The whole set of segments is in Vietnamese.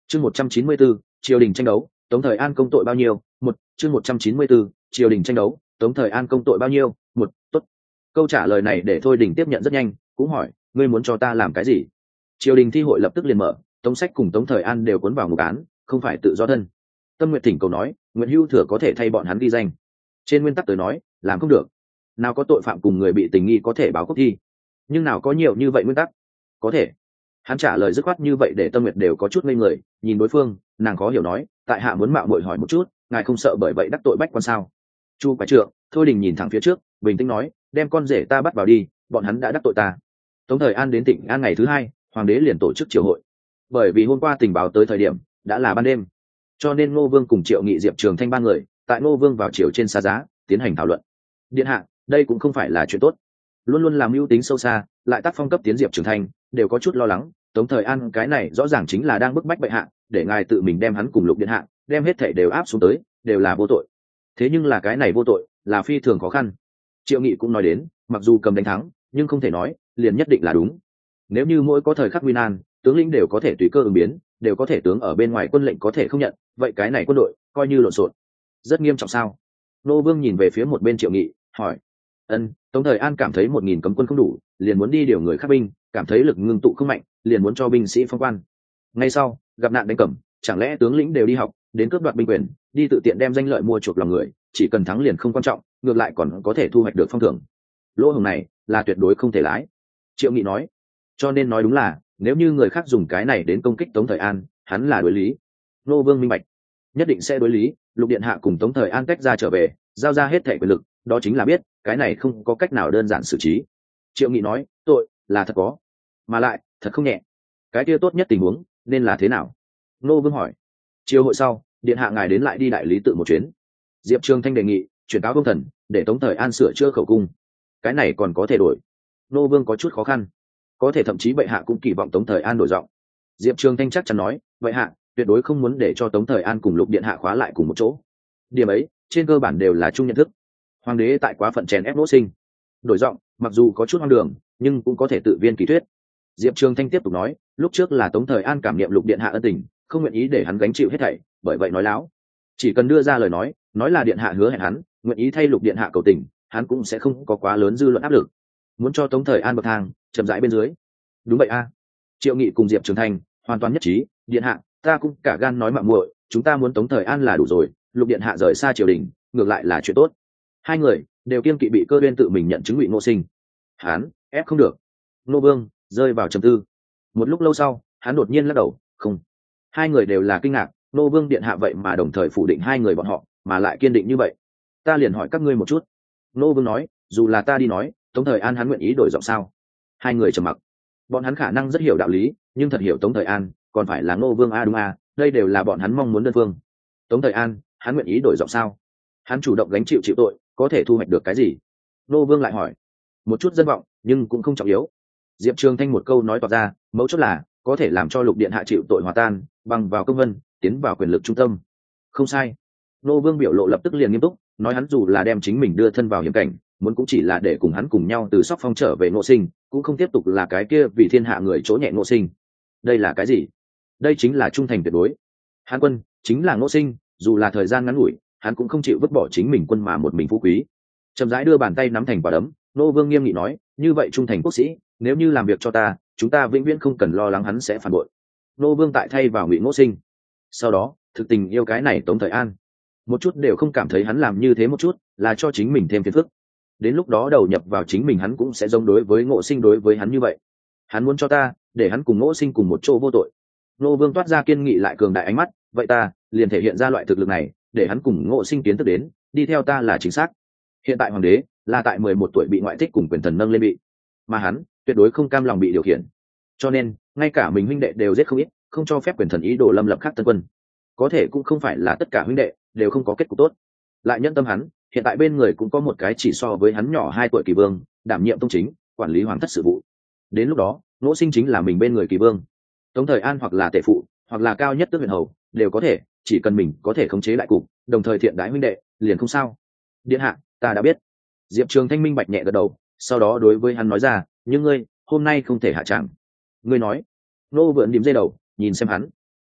Chương 194, triều đình tranh đấu, Tống Thời An công tội bao nhiêu? Chương 194, triều đình tranh đấu, Tống Thời An công tội bao nhiêu? Tốt. Câu trả lời này để Thôi Đình tiếp nhận rất nhanh, cũng hỏi, ngươi muốn cho ta làm cái gì? Triều đình thi hội lập tức liền mở, Tống Sách cùng Tống Thời An đều cuốn vào ngục án, không phải tự do thân. Tâm Nguyệt thỉnh cầu nói, Nguyễn Hữu Thừa có thể thay bọn hắn ghi danh. Trên nguyên tắc tới nói, làm không được. Nào có tội phạm cùng người bị tình nghi có thể báo quốc thi, nhưng nào có nhiều như vậy nguyên tắc. Có thể. Hắn trả lời dứt khoát như vậy để Tâm Nguyệt đều có chút ngây người, nhìn đối phương, nàng khó hiểu nói, tại hạ muốn mạo muội hỏi một chút, ngài không sợ bởi vậy đắc tội bách quan sao? Chu Quái Trượng, Thôi Đình nhìn thẳng phía trước, bình tĩnh nói, đem con rể ta bắt vào đi, bọn hắn đã đắc tội ta. Tống Thời An đến Tịnh An ngày thứ hai, hoàng đế liền tổ chức triều hội. Bởi vì hôm qua tình báo tới thời điểm đã là ban đêm, cho nên Ngô Vương cùng Triệu Nghị, Diệp Trường Thanh ba người tại Ngô Vương vào triều trên xa giá tiến hành thảo luận. Điện hạ, đây cũng không phải là chuyện tốt. Luôn luôn làm mưu tính sâu xa, lại tác phong cấp tiến Diệp Trường Thanh đều có chút lo lắng. Tống Thời An cái này rõ ràng chính là đang bức bách bệ hạ, để ngài tự mình đem hắn cùng Lục điện hạ đem hết thảy đều áp xuống tới, đều là vô tội. Thế nhưng là cái này vô tội là phi thường khó khăn. Triệu Nghị cũng nói đến, mặc dù cầm đánh thắng, nhưng không thể nói liền nhất định là đúng. Nếu như mỗi có thời khắc nguy nan, tướng lĩnh đều có thể tùy cơ ứng biến, đều có thể tướng ở bên ngoài quân lệnh có thể không nhận, vậy cái này quân đội coi như lộn xộn, rất nghiêm trọng sao? Nô Vương nhìn về phía một bên Triệu Nghị, hỏi. Tống Thời An cảm thấy 1000 cấm quân không đủ, liền muốn đi điều người khác binh, cảm thấy lực ngưng tụ không mạnh, liền muốn cho binh sĩ phong quan. Ngay sau, gặp nạn đánh cẩm, chẳng lẽ tướng lĩnh đều đi học, đến cướp đoạt binh quyền, đi tự tiện đem danh lợi mua chuộc lòng người, chỉ cần thắng liền không quan trọng, ngược lại còn có thể thu hoạch được phong thưởng. Lỗ hổng này là tuyệt đối không thể lái. Triệu Nghị nói. Cho nên nói đúng là, nếu như người khác dùng cái này đến công kích Tống Thời An, hắn là đối lý. Nô Vương minh bạch, nhất định sẽ đối lý. Lục điện hạ cùng Tống Thời An tách ra trở về, giao ra hết thảy quyền lực, đó chính là biết cái này không có cách nào đơn giản xử trí. Triệu Nghị nói, tội là thật có, mà lại thật không nhẹ. Cái kia tốt nhất tình huống nên là thế nào? Nô Vương hỏi. Chiều hội sau, điện hạ ngài đến lại đi đại lý tự một chuyến. Diệp Trường Thanh đề nghị chuyển cáo công thần, để Tống Thời An sửa chữa khẩu cung. Cái này còn có thể đổi. Nô Vương có chút khó khăn, có thể thậm chí bệ hạ cũng kỳ vọng Tống Thời An đổi giọng. Diệp Trường Thanh chắc chắn nói, bệ hạ tuyệt đối không muốn để cho Tống Thời An cùng Lục điện hạ khóa lại cùng một chỗ. Điểm ấy trên cơ bản đều là chung nhận thức. Hoàng đế tại quá phận chèn ép Đỗ Sinh, đổi giọng mặc dù có chút hoang đường, nhưng cũng có thể tự viên kỳ thuyết. Diệp Trường Thanh tiếp tục nói, lúc trước là Tống Thời An cảm niệm Lục điện hạ ân tình, không nguyện ý để hắn gánh chịu hết thảy, bởi vậy nói láo. Chỉ cần đưa ra lời nói là điện hạ hứa hẹn hắn nguyện ý thay Lục điện hạ cầu tình, hắn cũng sẽ không có quá lớn dư luận áp lực. Muốn cho Tống Thời An bậc thang chậm rãi bên dưới. Đúng vậy a. Triệu Nghị cùng Diệp Trường Thanh hoàn toàn nhất trí, điện hạ, ta cũng cả gan nói mạo muội, chúng ta muốn Tống Thời An là đủ rồi, Lục điện hạ rời xa triều đình, ngược lại là chuyện tốt. Hai người đều kiên kỵ bị Cơ Uyên tự mình nhận chứng Ngụy Ngô Sinh. Hắn ép không được. Nô Vương rơi vào trầm tư. Một lúc lâu sau, hắn đột nhiên lắc đầu, không. Hai người đều là kinh ngạc, Nô Vương điện hạ vậy mà đồng thời phủ định hai người bọn họ, mà lại kiên định như vậy. Ta liền hỏi các ngươi một chút. Nô Vương nói, dù là ta đi nói, Tống Thời An hắn nguyện ý đổi giọng sao? Hai người trầm mặc. Bọn hắn khả năng rất hiểu đạo lý, nhưng thật hiểu Tống Thời An còn phải là Ngô Vương a đúng a, đây đều là bọn hắn mong muốn đơn phương. Tống Thời An hắn nguyện ý đổi giọng sao? Hắn chủ động gánh chịu tội, có thể thu hoạch được cái gì? Ngô Vương lại hỏi. Một chút dân vọng, nhưng cũng không trọng yếu. Diệp Trường Thanh một câu nói toạc ra, mấu chốt là có thể làm cho Lục điện hạ chịu tội hòa tan, bằng vào công vân tiến vào quyền lực trung tâm. Không sai. Ngô Vương biểu lộ lập tức liền nghiêm túc, nói hắn dù là đem chính mình đưa thân vào hiểm cảnh, muốn cũng chỉ là để cùng hắn cùng nhau từ Sóc Phong trở về Ngô Sinh, cũng không tiếp tục là cái kia vì thiên hạ người chỗ nhẹ Ngô Sinh. Đây là cái gì? Đây chính là trung thành tuyệt đối. Hán quân chính là Ngô Sinh, dù là thời gian ngắn ngủi, hắn cũng không chịu vứt bỏ chính mình quân mà một mình phú quý. Chậm rãi đưa bàn tay nắm thành quả đấm, Ngô Vương nghiêm nghị nói, như vậy trung thành quốc sĩ, nếu như làm việc cho ta, chúng ta vĩnh viễn không cần lo lắng hắn sẽ phản bội. Ngô Vương tại thay vào Ngụy Ngô Sinh. Sau đó, thực tình yêu cái này Tống Thời An, một chút đều không cảm thấy hắn làm như thế một chút là cho chính mình thêm phiền phức. Đến lúc đó đầu nhập vào chính mình hắn cũng sẽ giống đối với Ngô Sinh đối với hắn như vậy. Hắn muốn cho ta để hắn cùng Ngô Sinh cùng một chỗ vô tội. Ngô Vương toát ra kiên nghị lại cường đại ánh mắt, vậy ta liền thể hiện ra loại thực lực này, để hắn cùng Ngô Sinh kiến thức đến, đi theo ta là chính xác. Hiện tại hoàng đế là tại 11 tuổi bị ngoại thích cùng quyền thần nâng lên bị, mà hắn tuyệt đối không cam lòng bị điều khiển. Cho nên, ngay cả mình huynh đệ đều giết không ít, không cho phép quyền thần ý đồ lâm lập khác tân quân. Có thể cũng không phải là tất cả huynh đệ đều không có kết cục tốt. Lại nhân tâm hắn, hiện tại bên người cũng có một cái chỉ so với hắn nhỏ 2 tuổi Kỳ Vương, đảm nhiệm tông chính, quản lý hoàng thất sự vụ. Đến lúc đó, Ngô Sinh chính là mình bên người Kỳ Vương. Tống Thời An hoặc là tể phụ, hoặc là cao nhất tước huyện hầu, đều có thể, chỉ cần mình có thể khống chế đại cục, đồng thời thiện đái huynh đệ, liền không sao. Điện hạ, ta đã biết. Diệp Trường Thanh minh bạch nhẹ gật đầu, sau đó đối với hắn nói ra, nhưng ngươi hôm nay không thể hạ tràng. Ngươi nói. Nô Vượn điểm dây đầu, nhìn xem hắn.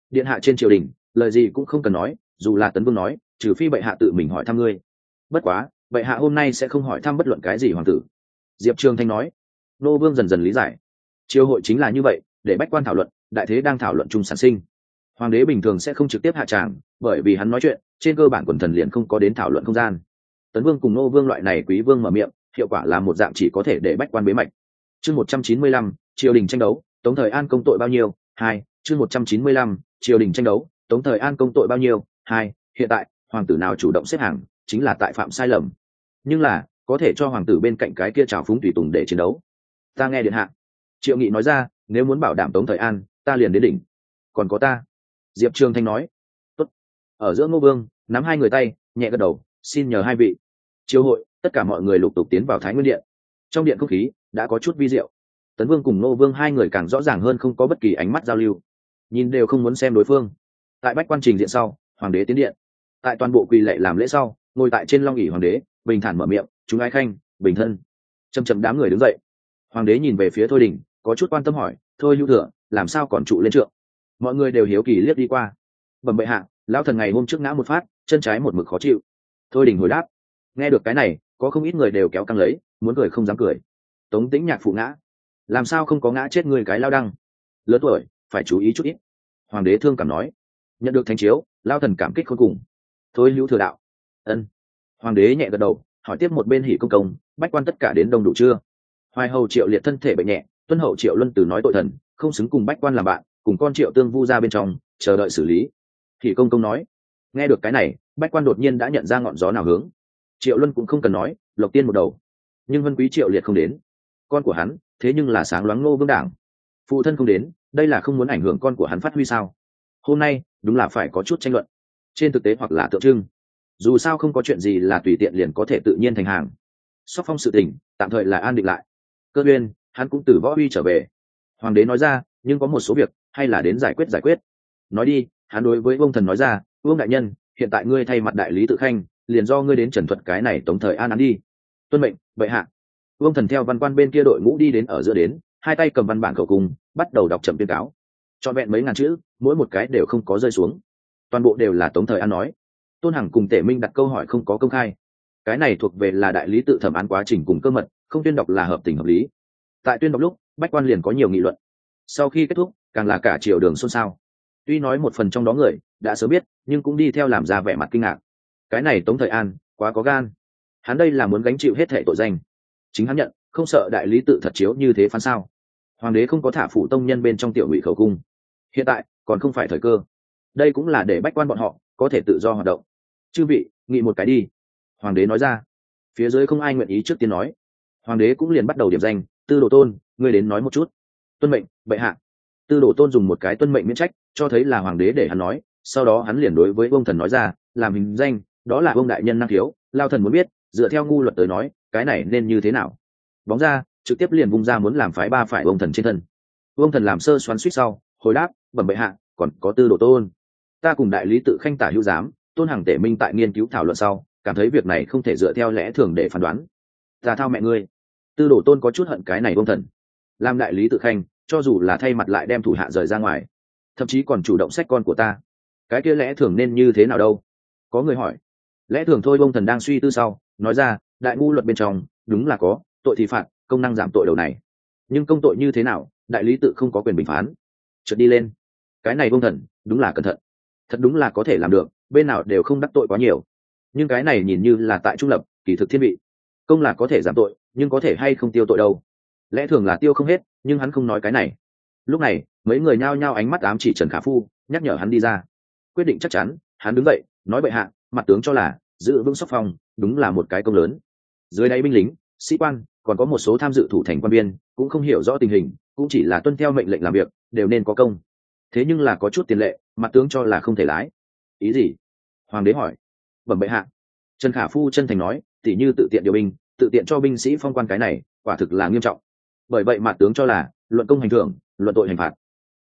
điện hạ trên triều đình lời gì cũng không cần nói, dù là Tấn Vương nói, trừ phi bệ hạ tự mình hỏi thăm ngươi. Bất quá bệ hạ hôm nay sẽ không hỏi thăm bất luận cái gì hoàng tử. Diệp Trường Thanh nói. Nô Vương dần dần lý giải, triều hội chính là như vậy, để bách quan thảo luận, đại thế đang thảo luận chung sản sinh. Hoàng đế bình thường sẽ không trực tiếp hạ tràng, bởi vì hắn nói chuyện trên cơ bản quần thần liền không có đến thảo luận không gian. Tấn Vương cùng Nô Vương loại này quý vương mở miệng, hiệu quả là một dạng chỉ có thể để bách quan bế mạch. Chương 195, triều đình tranh đấu, Tống Thời An công tội bao nhiêu? 2. Chương 195, triều đình tranh đấu, Tống Thời An công tội bao nhiêu? 2. Hiện tại hoàng tử nào chủ động xếp hàng chính là tại phạm sai lầm, nhưng là có thể cho hoàng tử bên cạnh cái kia trào phúng tùy tùng để chiến đấu. Ta nghe điện hạ. Triệu Nghị nói ra, nếu muốn bảo đảm Tống Thời An, ta liền đến đỉnh. Còn có ta. Diệp Trường Thanh nói. Tốt. Ở giữa Ngô Vương nắm hai người tay, nhẹ gật đầu, xin nhờ hai vị. Triều hội, tất cả mọi người lục tục tiến vào Thái Nguyên điện. Trong điện không khí đã có chút vi diệu. Tấn Vương cùng Ngô Vương hai người càng rõ ràng hơn, không có bất kỳ ánh mắt giao lưu, nhìn đều không muốn xem đối phương. Tại bách quan trình diện sau, hoàng đế tiến điện. Tại toàn bộ quỳ lệ làm lễ sau, ngồi tại trên long ỷ hoàng đế bình thản mở miệng, chúng ái khanh, bình thân. Chầm chậm đám người đứng dậy. Hoàng đế nhìn về phía Thôi Đình, có chút quan tâm hỏi, thôi hữu thừa, làm sao còn trụ lên trượng? Mọi người đều hiếu kỳ liếc đi qua. Bẩm bệ hạ, lão thần ngày hôm trước ngã một phát, chân trái một mực khó chịu. Thôi Đình hồi đáp. Nghe được cái này, có không ít người đều kéo căng lấy, muốn cười không dám cười. Tống Tĩnh Nhạc phụ ngã, làm sao không có ngã chết người cái lao đăng? Lớn tuổi phải chú ý chút ít. Hoàng đế thương cảm nói. Nhận được thánh chiếu, lao thần cảm kích khôn cùng. Thôi hữu thừa đạo. Ân. Hoàng đế nhẹ gật đầu, hỏi tiếp một bên Hỉ công công, bách quan tất cả đến đông đủ chưa? Hoài hầu Triệu Liệt thân thể bệnh nhẹ, tuân hậu Triệu Luân Tử nói tội thần không xứng cùng bách quan làm bạn, cùng con Triệu Tương Vu ra bên trong chờ đợi xử lý. Hỉ công công nói. Nghe được cái này, bách quan đột nhiên đã nhận ra ngọn gió nào hướng. Triệu Luân cũng không cần nói, Lộc Tiên một đầu, nhưng Vân Quý Triệu Liệt không đến. Con của hắn thế nhưng là sáng loáng Ngô Vương đảng, phụ thân không đến, đây là không muốn ảnh hưởng con của hắn phát huy sao? Hôm nay đúng là phải có chút tranh luận, trên thực tế hoặc là tượng trưng. Dù sao không có chuyện gì là tùy tiện liền có thể tự nhiên thành hàng. Sóc Phong sự tình tạm thời là an định lại. Cơ Uyên hắn cũng từ Võ Uy trở về. Hoàng đế nói ra, nhưng có một số việc hay là đến giải quyết. Nói đi. Hắn đối với Vương Thần nói ra, Vương đại nhân, hiện tại ngươi thay mặt đại lý tự khanh, liền do ngươi đến trần thuật cái này Tống Thời An án đi. Tuân mệnh, bệ hạ. Vương Thần theo văn quan bên kia đội ngũ đi đến ở giữa đến, hai tay cầm văn bản khẩu cung, bắt đầu đọc chậm tuyên cáo. Trọn vẹn mấy ngàn chữ, mỗi một cái đều không có rơi xuống, toàn bộ đều là Tống Thời An nói. Tôn Hằng cùng Tể Minh đặt câu hỏi không có công khai, cái này thuộc về là đại lý tự thẩm án quá trình cùng cơ mật, không tuyên đọc là hợp tình hợp lý. Tại tuyên đọc lúc, bách quan liền có nhiều nghị luận, sau khi kết thúc càng là cả triều đường xôn xao. Tuy nói một phần trong đó người đã sớm biết, nhưng cũng đi theo làm ra vẻ mặt kinh ngạc. Cái này Tống Thời An quá có gan, hắn đây là muốn gánh chịu hết thảy tội danh. Chính hắn nhận, không sợ đại lý tự thật chiếu như thế phán sao? Hoàng đế không có thả phủ tông nhân bên trong tiểu ngụy khẩu cung, hiện tại còn không phải thời cơ. Đây cũng là để bách quan bọn họ có thể tự do hoạt động. Chư vị nghị một cái đi. Hoàng đế nói ra. Phía dưới không ai nguyện ý trước tiên nói. Hoàng đế cũng liền bắt đầu điểm danh. Tư Đồ Tôn, ngươi đến nói một chút. Tuân mệnh, bệ hạ. Tư Đồ Tôn dùng một cái tuân mệnh miễn trách, cho thấy là hoàng đế để hắn nói. Sau đó hắn liền đối với ông thần nói ra, làm hình danh, đó là ông đại nhân năng thiếu. Lao thần muốn biết, dựa theo ngu luật tới nói, cái này nên như thế nào? Bóng ra trực tiếp liền vung ra muốn làm phái ba phải ông thần trên thân. Ông thần làm sơ xoắn suýt sau, hồi đáp, bẩm bệ hạ, còn có Tư Đồ Tôn. Ta cùng đại lý tự khanh tả hữu giám, Tôn Hằng Tể Minh tại nghiên cứu thảo luận sau, cảm thấy việc này không thể dựa theo lẽ thường để phán đoán. Ta thao mẹ ngươi. Tư Đồ Tôn có chút hận cái này ông thần, làm đại lý tự khanh, cho dù là thay mặt lại đem thủ hạ rời ra ngoài, thậm chí còn chủ động xách con của ta, cái kia lẽ thường nên như thế nào đâu? Có người hỏi. Lẽ thường thôi, ông thần đang suy tư sau nói ra, đại ngu luật bên trong đúng là có tội thì phạt, công năng giảm tội đầu này, nhưng công tội như thế nào, đại lý tự không có quyền bình phán. Trượt đi lên. Cái này ông thần đúng là cẩn thận, thật đúng là có thể làm được, bên nào đều không đắc tội quá nhiều. Nhưng cái này nhìn như là tại trung lập, kỳ thực thiên vị. Công là có thể giảm tội, nhưng có thể hay không tiêu tội đâu? Lẽ thường là tiêu không hết, nhưng hắn không nói cái này. Lúc này mấy người nhao nhao ánh mắt ám chỉ Trần Khả Phu, nhắc nhở hắn đi ra. Quyết định chắc chắn, hắn đứng dậy nói, bệ hạ, mặt tướng cho là giữ vững Sóc Phong đúng là một cái công lớn. Dưới đáy binh lính, sĩ quan, còn có một số tham dự thủ thành quan viên cũng không hiểu rõ tình hình, cũng chỉ là tuân theo mệnh lệnh làm việc, đều nên có công. Thế nhưng là có chút tiền lệ, mặt tướng cho là không thể lái. Ý gì? Hoàng đế hỏi. Bẩm bệ hạ. Trần Khả Phu chân thành nói, tỉ như tự tiện điều binh, tự tiện cho binh sĩ phong quan, cái này quả thực là nghiêm trọng. Bởi vậy mặt tướng cho là luận công hành thưởng, luận tội hành phạt.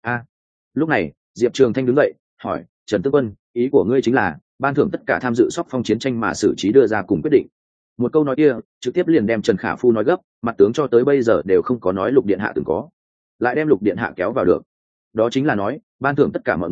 Lúc này Diệp Trường Thanh đứng dậy hỏi, Trần Tướng Quân, ý của ngươi chính là ban thưởng tất cả tham dự Sóc Phong chiến tranh mà xử trí đưa ra cùng quyết định? Một câu nói kia trực tiếp liền đem Trần Khả Phu nói gấp, mặt tướng cho tới bây giờ đều không có nói Lục điện hạ từng có, lại đem Lục điện hạ kéo vào được. Đó chính là nói ban thưởng tất cả mọi người,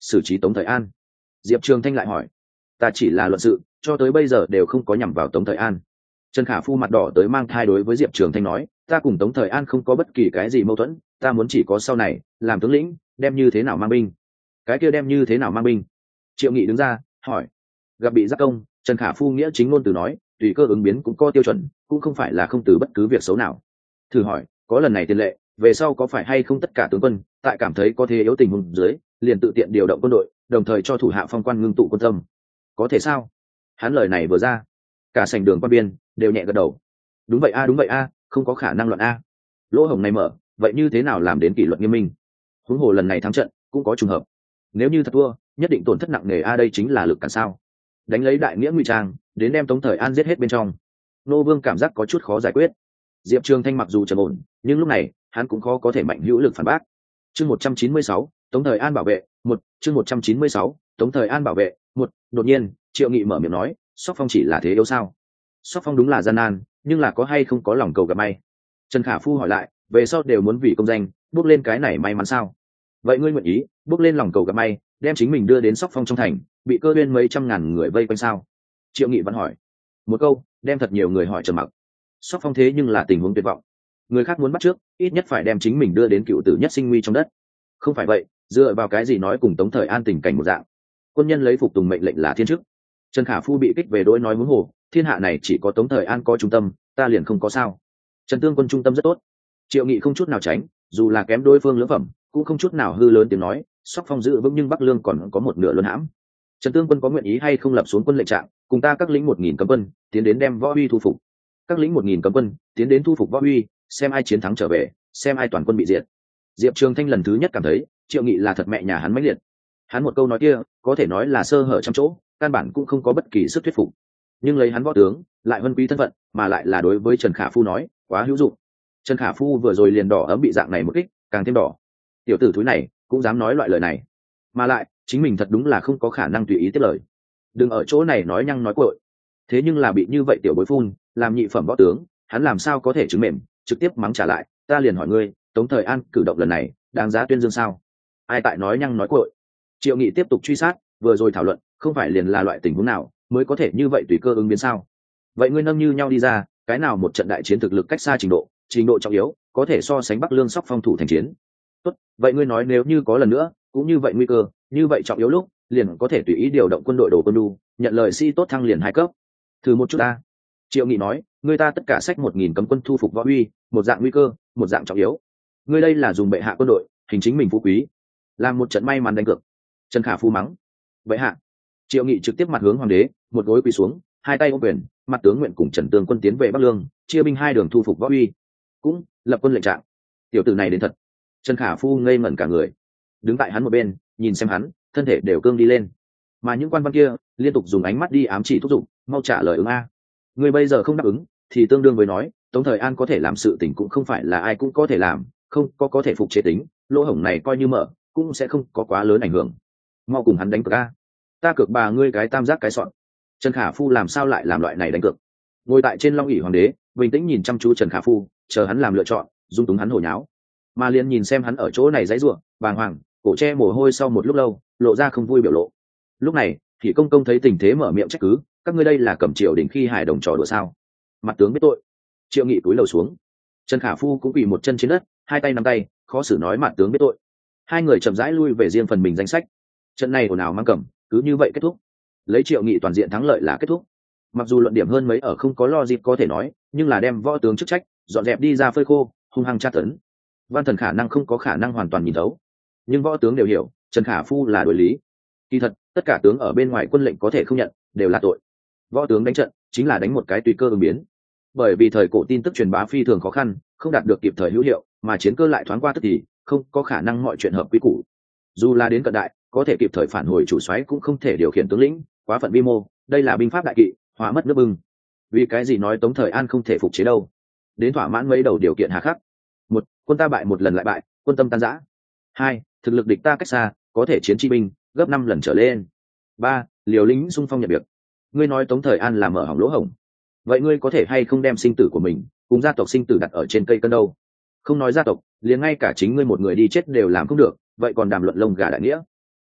xử trí Tống Thời An. Diệp Trường Thanh lại hỏi. Ta chỉ là luận sự, cho tới bây giờ đều không có nhằm vào Tống Thời An. Trần Khả Phu mặt đỏ tới mang thai đối với Diệp Trường Thanh nói, ta cùng Tống Thời An không có bất kỳ cái gì mâu thuẫn, ta muốn chỉ có sau này làm tướng lĩnh đem như thế nào mang binh. Cái kia đem như thế nào mang binh? Triệu Nghị đứng ra hỏi. Gặp bị giác công, Trần Khả Phu nghĩa chính ngôn từ nói, tùy cơ ứng biến cũng có tiêu chuẩn, cũng không phải là không từ bất cứ việc xấu nào. Thử hỏi, có lần này tiền lệ, về sau có phải hay không tất cả tướng quân tại cảm thấy có thế yếu tình huống dưới, liền tự tiện điều động quân đội, đồng thời cho thủ hạ phong quan ngưng tụ quân tâm? Có thể sao? Hắn lời này vừa ra, cả sảnh đường quan biên đều nhẹ gật đầu. Đúng vậy a, đúng vậy a, không có khả năng loạn a. Lỗ hổng này mở, vậy như thế nào làm đến kỷ luật nghiêm minh? Huống hồ lần này thắng trận cũng có trùng hợp, nếu như thật thua, nhất định tổn thất nặng nề a, đây chính là lực cản sao? Đánh lấy đại nghĩa ngụy trang, đến đem Tống Thời An giết hết bên trong. Nô Vương cảm giác có chút khó giải quyết. Diệp Trường Thanh mặc dù trầm ổn, nhưng lúc này hắn cũng khó có thể mạnh hữu lực phản bác. Chương 196, Tống Thời An bảo vệ, chương 196, Tống Thời An bảo vệ, đột nhiên, Triệu Nghị mở miệng nói, Sóc Phong chỉ là thế yếu sao? Sóc Phong đúng là gian nan, nhưng là có hay không có lòng cầu gặp may? Trần Khả Phu hỏi lại, về sau đều muốn vì công danh, bước lên cái này may mắn sao? Vậy ngươi nguyện ý bước lên lòng cầu gặp may, đem chính mình đưa đến Sóc Phong trong thành, bị cơ bên mấy trăm ngàn người vây quanh sao? Triệu Nghị vẫn hỏi một câu, đem thật nhiều người hỏi trầm mặc. Sóc Phong thế nhưng là tình huống tuyệt vọng, người khác muốn bắt trước, ít nhất phải đem chính mình đưa đến cựu tử nhất sinh nguy trong đất. Không phải vậy, dựa vào cái gì nói cùng Tống Thời An tình cảnh một dạng? Quân nhân lấy phục tùng mệnh lệnh là thiên chức. Trần Khả Phu bị kích về đối nói muốn hồ, thiên hạ này chỉ có Tống Thời An có trung tâm, ta liền không có sao? Trần Tương Quân trung tâm rất tốt. Triệu Nghị không chút nào tránh, dù là kém đối phương lưỡng phẩm, cũng không chút nào hư lớn tiếng nói, Sóc Phong giữ vững nhưng Bắc Lương còn có một nửa luân hãm. Trần Tương Quân có nguyện ý hay không lập xuống quân lệnh trạng, cùng ta các lính 1000 cấm quân tiến đến đem Võ Huy thu phục. Các lính 1000 cấm quân tiến đến thu phục Võ Huy, xem ai chiến thắng trở về, xem ai toàn quân bị diệt. Diệp Trường Thanh lần thứ nhất cảm thấy Triệu Nghị là thật mẹ nhà hắn mãnh liệt. Hắn một câu nói kia có thể nói là sơ hở trăm chỗ, căn bản cũng không có bất kỳ sức thuyết phục, nhưng lấy hắn võ tướng lại vân quý thân phận, mà lại là đối với Trần Khả Phu nói, quá hữu dụng. Trần Khả Phu vừa rồi liền đỏ ấm bị dạng này một kích, càng thêm đỏ. Tiểu tử thúi này cũng dám nói loại lời này, mà lại chính mình thật đúng là không có khả năng tùy ý tiếp lời. Đừng ở chỗ này nói nhăng nói cuội. Thế nhưng là bị như vậy tiểu bối phun, làm nhị phẩm võ tướng, hắn làm sao có thể chứng mềm, trực tiếp mắng trả lại, ta liền hỏi ngươi, Tống Thời An cử động lần này đáng giá tuyên dương sao? Ai tại nói nhăng nói cuội? Triệu Nghị tiếp tục truy sát, vừa rồi thảo luận, không phải liền là loại tình huống nào mới có thể như vậy tùy cơ ứng biến sao? Vậy ngươi nâng như nhau đi ra, cái nào một trận đại chiến thực lực cách xa trình độ trọng yếu, có thể so sánh Bắc Lương Sóc Phong thủ thành chiến? Tốt, vậy ngươi nói nếu như có lần nữa, cũng như vậy nguy cơ, như vậy trọng yếu lúc, liền có thể tùy ý điều động quân đội đồ quân đu, nhận lời si tốt thăng liền 2 cấp. Thử một chút ta. Triệu Nghị nói, người ta tất cả sách 1000 cấm quân thu phục Võ Huy, một dạng nguy cơ, một dạng trọng yếu. Ngươi đây là dùng bệ hạ quân đội, hình chính mình phú quý, làm một trận may mắn đánh cược. Trần Khả Phu mắng. Vậy hạ. Triệu Nghị trực tiếp mặt hướng hoàng đế, một gối quỳ xuống, hai tay ôm quyền, mặt tướng nguyện cùng Trần Tương Quân tiến về Bắc Lương, chia binh 2 đường thu phục Võ Huy, cũng lập quân lệnh trạng. Tiểu tử này đến thật. Trần Khả Phu ngây ngẩn cả người, đứng tại hắn một bên, nhìn xem hắn, thân thể đều cương đi lên. Mà những quan văn kia liên tục dùng ánh mắt đi ám chỉ thúc giục, mau trả lời ứng a. Người bây giờ không đáp ứng, thì tương đương với nói, Tống Thời An có thể làm sự tình cũng không phải là ai cũng có thể làm, không có thể phục chế tính, lỗ hổng này coi như mở, cũng sẽ không có quá lớn ảnh hưởng. Mau cùng hắn đánh cược a. Ta cược bà ngươi cái tam giác cái sọn. Trần Khả Phu làm sao lại làm loại này đánh cược? Ngồi tại trên long ỷ hoàng đế, bình tĩnh nhìn chăm chú Trần Khả Phu, chờ hắn làm lựa chọn, dung túng hắn hồi nháo. Mà liền nhìn xem hắn ở chỗ này giãy giụa, bàng hoàng, cổ che mồ hôi sau một lúc lâu, lộ ra không vui biểu lộ. Lúc này, Thị Công Công thấy tình thế mở miệng trách cứ, các ngươi đây là cầm triều đình khi hài đồng trò đùa sao? Mặt tướng biết tội. Triệu Nghị cúi đầu xuống. Trần Khả Phu cũng quỳ một chân trên đất, hai tay nắm tay, khó xử nói mặt tướng biết tội. Hai người chậm rãi lui về riêng phần mình danh sách. Trận này ồn ào mang cầm, cứ như vậy kết thúc. Lấy Triệu Nghị toàn diện thắng lợi là kết thúc. Mặc dù luận điểm hơn mấy ở không có lo dịp có thể nói, nhưng là đem võ tướng chức trách dọn dẹp đi ra phơi khô, hung hăng tra tấn. Văn thần khả năng không có khả năng hoàn toàn nhìn thấu, nhưng võ tướng đều hiểu Trần Khả Phu là đối lý. Kỳ thật tất cả tướng ở bên ngoài quân lệnh có thể không nhận, đều là tội. Võ tướng đánh trận chính là đánh một cái tùy cơ ứng biến, bởi vì thời cổ tin tức truyền bá phi thường khó khăn, không đạt được kịp thời hữu hiệu, mà chiến cơ lại thoáng qua tức thì không có khả năng mọi chuyện hợp quy củ. Dù là đến cận đại có thể kịp thời phản hồi chủ soái cũng không thể điều khiển tướng lĩnh, quá phận vi mô, đây là binh pháp đại kỵ, hóa mất nước bưng. Vì cái gì nói Tống Thời An không thể phục chế đâu? Đến thỏa mãn mấy đầu điều kiện hà khắc. 1. Quân ta bại một lần lại bại, quân tâm tan rã. 2. Thực lực địch ta cách xa, có thể chiến chi binh gấp 5 lần trở lên. 3. Liều lính xung phong nhận việc. Ngươi nói Tống Thời An là mở hỏng lỗ hổng, vậy ngươi có thể hay không đem sinh tử của mình cùng gia tộc sinh tử đặt ở trên cây cân đâu? Không nói gia tộc, liền ngay cả chính ngươi một người đi chết đều làm không được, vậy còn đàm luận lông gà đại nghĩa?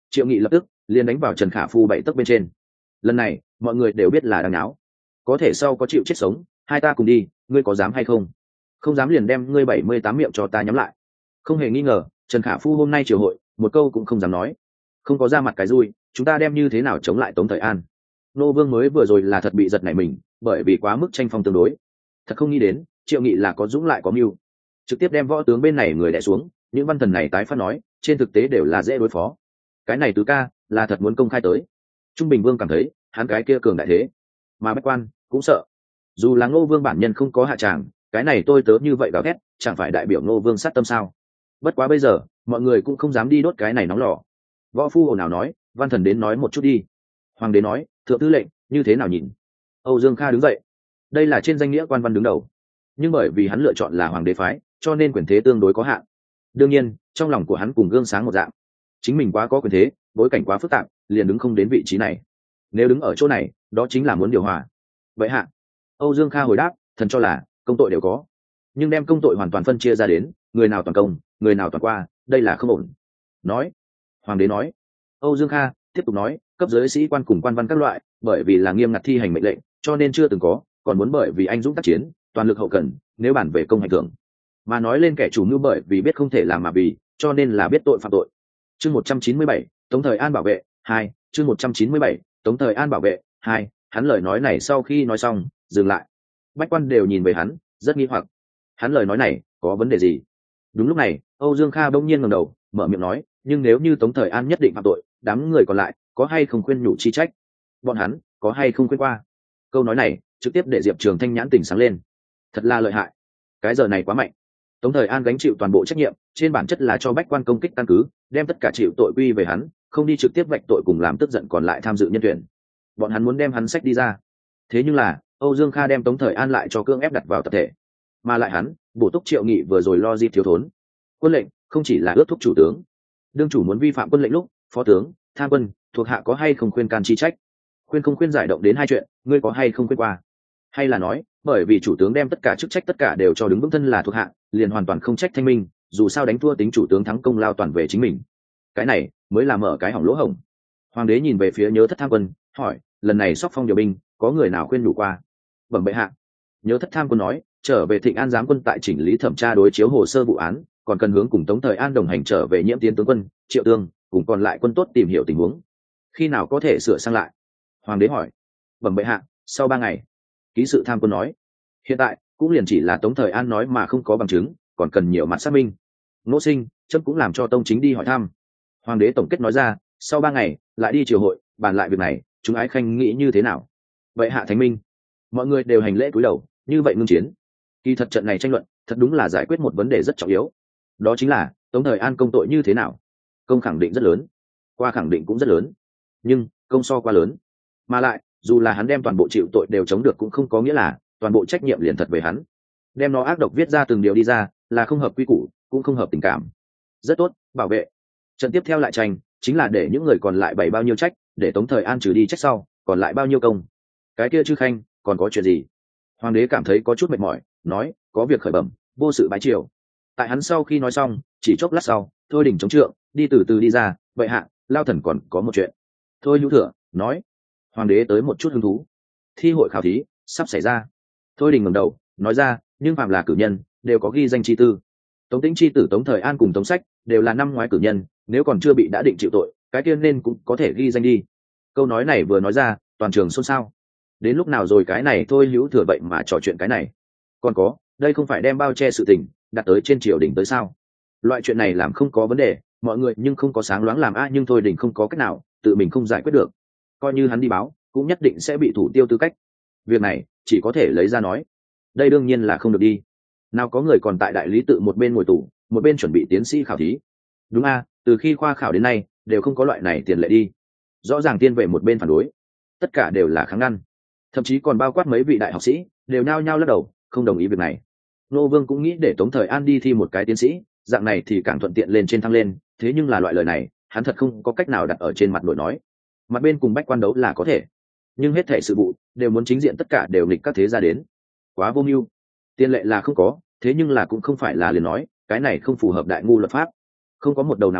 Triệu Nghị lập tức liền đánh vào Trần Khả Phu 7 tấc bên trên. Lần này mọi người đều biết là đang náo, có thể sau có chịu chết sống, hai ta cùng đi, ngươi có dám hay không? Không dám liền đem ngươi 78 miệng cho ta nhắm lại. Không hề nghi ngờ, Trần Khả Phu hôm nay triều hội một câu cũng không dám nói, không có ra mặt cái dui, chúng ta đem như thế nào chống lại Tống Thời An? Nô Vương mới vừa rồi là thật bị giật nảy mình, bởi vì quá mức tranh phong tương đối, thật không nghĩ đến Triệu Nghị là có dũng lại có mưu, trực tiếp đem võ tướng bên này người đè xuống. Những văn thần này tái phát nói, trên thực tế đều là dễ đối phó. Cái này tứ ca là thật muốn công khai tới. Trung Bình Vương cảm thấy hắn cái kia cường đại thế, mà Bách Quan cũng sợ. Dù là Ngô Vương bản nhân không có hạ tràng, cái này tôi tớ như vậy gào thét, chẳng phải đại biểu Ngô Vương sát tâm sao? Bất quá bây giờ mọi người cũng không dám đi đốt cái này nóng lò. Võ phu ồn ào nói, văn thần đến nói một chút đi. Hoàng đế nói, thượng tư lệnh như thế nào nhìn? Âu Dương Kha đứng dậy. Đây là trên danh nghĩa quan văn đứng đầu, nhưng bởi vì hắn lựa chọn là hoàng đế phái, cho nên quyền thế tương đối có hạn. Đương nhiên trong lòng của hắn cùng gương sáng một dạng, chính mình quá có quyền thế, bối cảnh quá phức tạp, liền đứng không đến vị trí này. Nếu đứng ở chỗ này, đó chính là muốn điều hòa. Vậy hạ, Âu Dương Kha hồi đáp, thần cho là công tội đều có, nhưng đem công tội hoàn toàn phân chia ra đến, người nào toàn công, người nào toàn qua, đây là không ổn. Nói, hoàng đế nói. Âu Dương Kha tiếp tục nói, cấp dưới sĩ quan cùng quan văn các loại, bởi vì là nghiêm ngặt thi hành mệnh lệnh, cho nên chưa từng có, còn muốn bởi vì anh dũng tác chiến, toàn lực hậu cần, nếu bản về công hành thưởng. Mà nói lên kẻ chủ mưu bởi vì biết không thể làm mà vì, cho nên là biết tội phạm tội. Chương 197, Tống Thời An bảo vệ 2, chương 197, Tống Thời An bảo vệ 2, hắn lời nói này sau khi nói xong, dừng lại. Bách quan đều nhìn về hắn, rất nghi hoặc. Hắn lời nói này có vấn đề gì? Đúng lúc này, Âu Dương Kha bỗng nhiên ngẩng đầu, mở miệng nói, nhưng nếu như Tống Thời An nhất định phạm tội, đám người còn lại có hay không khuyên nhủ chi trách? Bọn hắn có hay không khuyên qua? Câu nói này trực tiếp để Diệp Trường Thanh nhãn tỉnh sáng lên. Thật là lợi hại, cái giờ này quá mạnh. Tống Thời An gánh chịu toàn bộ trách nhiệm, trên bản chất là cho bách quan công kích căn cứ, đem tất cả chịu tội quy về hắn, không đi trực tiếp vạch tội cùng làm tức giận còn lại tham dự nhân tuyển. Bọn hắn muốn đem hắn sách đi ra. Thế nhưng là Âu Dương Kha đem Tống Thời An lại cho cưỡng ép đặt vào tập thể, mà lại hắn bổ túc Triệu Nghị vừa rồi lo dịp thiếu thốn. Quân lệnh không chỉ là ước thúc chủ tướng, đương chủ muốn vi phạm quân lệnh lúc, phó tướng, tham quân thuộc hạ có hay không khuyên can chi trách? Khuyên không khuyên giải động đến hai chuyện, ngươi có hay không khuyên qua? Hay là nói bởi vì chủ tướng đem tất cả chức trách tất cả đều cho đứng vững thân là thuộc hạ, liền hoàn toàn không trách thanh minh, dù sao đánh thua tính chủ tướng thắng công lao toàn về chính mình. Cái này mới là mở cái hỏng lỗ hổng. Hoàng đế nhìn về phía Nhớ Thất tham quân, hỏi, lần này sóc phong điều binh có người nào khuyên nhủ qua? Bẩm bệ hạ. Nhớ Thất tham quân nói, trở về Thịnh An giám quân tại chỉnh lý thẩm tra đối chiếu hồ sơ vụ án, còn cần hướng cùng Tống Thời An đồng hành trở về Nhiễm Tiến tướng quân Triệu Tương cùng còn lại quân tốt tìm hiểu tình huống, khi nào có thể sửa sang lại? Hoàng đế hỏi. Bẩm bệ hạ, sau 3 ngày. Ký sự tham quân nói. Hiện tại cũng liền chỉ là Tống Thời An nói mà không có bằng chứng, còn cần nhiều mặt xác minh. Ngô Sinh, chấm cũng làm cho tông chính đi hỏi thăm. Hoàng đế tổng kết nói ra, sau 3 ngày lại đi triều hội bàn lại việc này, chúng ái khanh nghĩ như thế nào? Vậy hạ thánh minh. Mọi người đều hành lễ cúi đầu, như vậy ngưng chiến. Kỳ thật trận này tranh luận thật đúng là giải quyết một vấn đề rất trọng yếu, đó chính là Tống Thời An công tội như thế nào. Công khẳng định rất lớn, qua khẳng định cũng rất lớn, nhưng công so qua lớn, mà lại dù là hắn đem toàn bộ chịu tội đều chống được cũng không có nghĩa là toàn bộ trách nhiệm liền thật về hắn. Đem nó ác độc viết ra từng điều đi ra là không hợp quy củ, cũng không hợp tình cảm. Rất tốt, bảo vệ. Trận tiếp theo lại tranh chính là để những người còn lại bày bao nhiêu trách, để Tống Thời An trừ đi trách sau còn lại bao nhiêu công. Cái kia Chư Khanh còn có chuyện gì? Hoàng đế cảm thấy có chút mệt mỏi, nói, có việc khởi bẩm, vô sự bái triều. Tại hắn sau khi nói xong, chỉ chốc lát sau, Thôi Đình chống trượng đi từ từ đi ra. Vậy hạ, Lao thần còn có một chuyện. Thôi Hữu Thừa nói. Hoàng đế tới một chút hứng thú. Thi hội khảo thí sắp xảy ra. Thôi Đình ngẩng đầu nói ra, nhưng phạm là cử nhân đều có ghi danh chi tư. Tống Tĩnh chi tử Tống Thời An cùng Tống Sách đều là năm ngoái cử nhân, nếu còn chưa bị đã định chịu tội, cái tiên nên cũng có thể ghi danh đi. Câu nói này vừa nói ra, toàn trường xôn xao. Đến lúc nào rồi cái này Thôi Hữu Thừa vậy mà trò chuyện cái này? Còn có, đây không phải đem bao che sự tình đặt tới trên triều đình tới sao? Loại chuyện này làm không có vấn đề, mọi người nhưng không có sáng loáng làm nhưng Thôi Đình không có cách nào, tự mình không giải quyết được. Coi như hắn đi báo, cũng nhất định sẽ bị thủ tiêu tư cách. Việc này chỉ có thể lấy ra nói. Đây đương nhiên là không được đi. Nào có người còn tại đại lý tự một bên ngồi tù, một bên chuẩn bị tiến sĩ khảo thí. Đúng từ khi khoa khảo đến nay đều không có loại này tiền lệ đi. Rõ ràng tiên vệ một bên phản đối, tất cả đều là kháng ngăn, thậm chí còn bao quát mấy vị đại học sĩ đều nhao nhao lắc đầu không đồng ý việc này. Nô Vương cũng nghĩ để Tống Thời An đi thi một cái tiến sĩ, dạng này thì càng thuận tiện lên trên thăng lên, thế nhưng là loại lời này hắn thật không có cách nào đặt ở trên mặt nổi nói. Mặt bên cùng bách quan đấu là có thể, nhưng hết thể sự vụ đều muốn chính diện, tất cả đều nghịch các thế gia đến, quá vô mưu. Tiền lệ là không có, thế nhưng là cũng không phải là liền nói cái này không phù hợp đại ngu luật pháp. Không có một đầu nào biết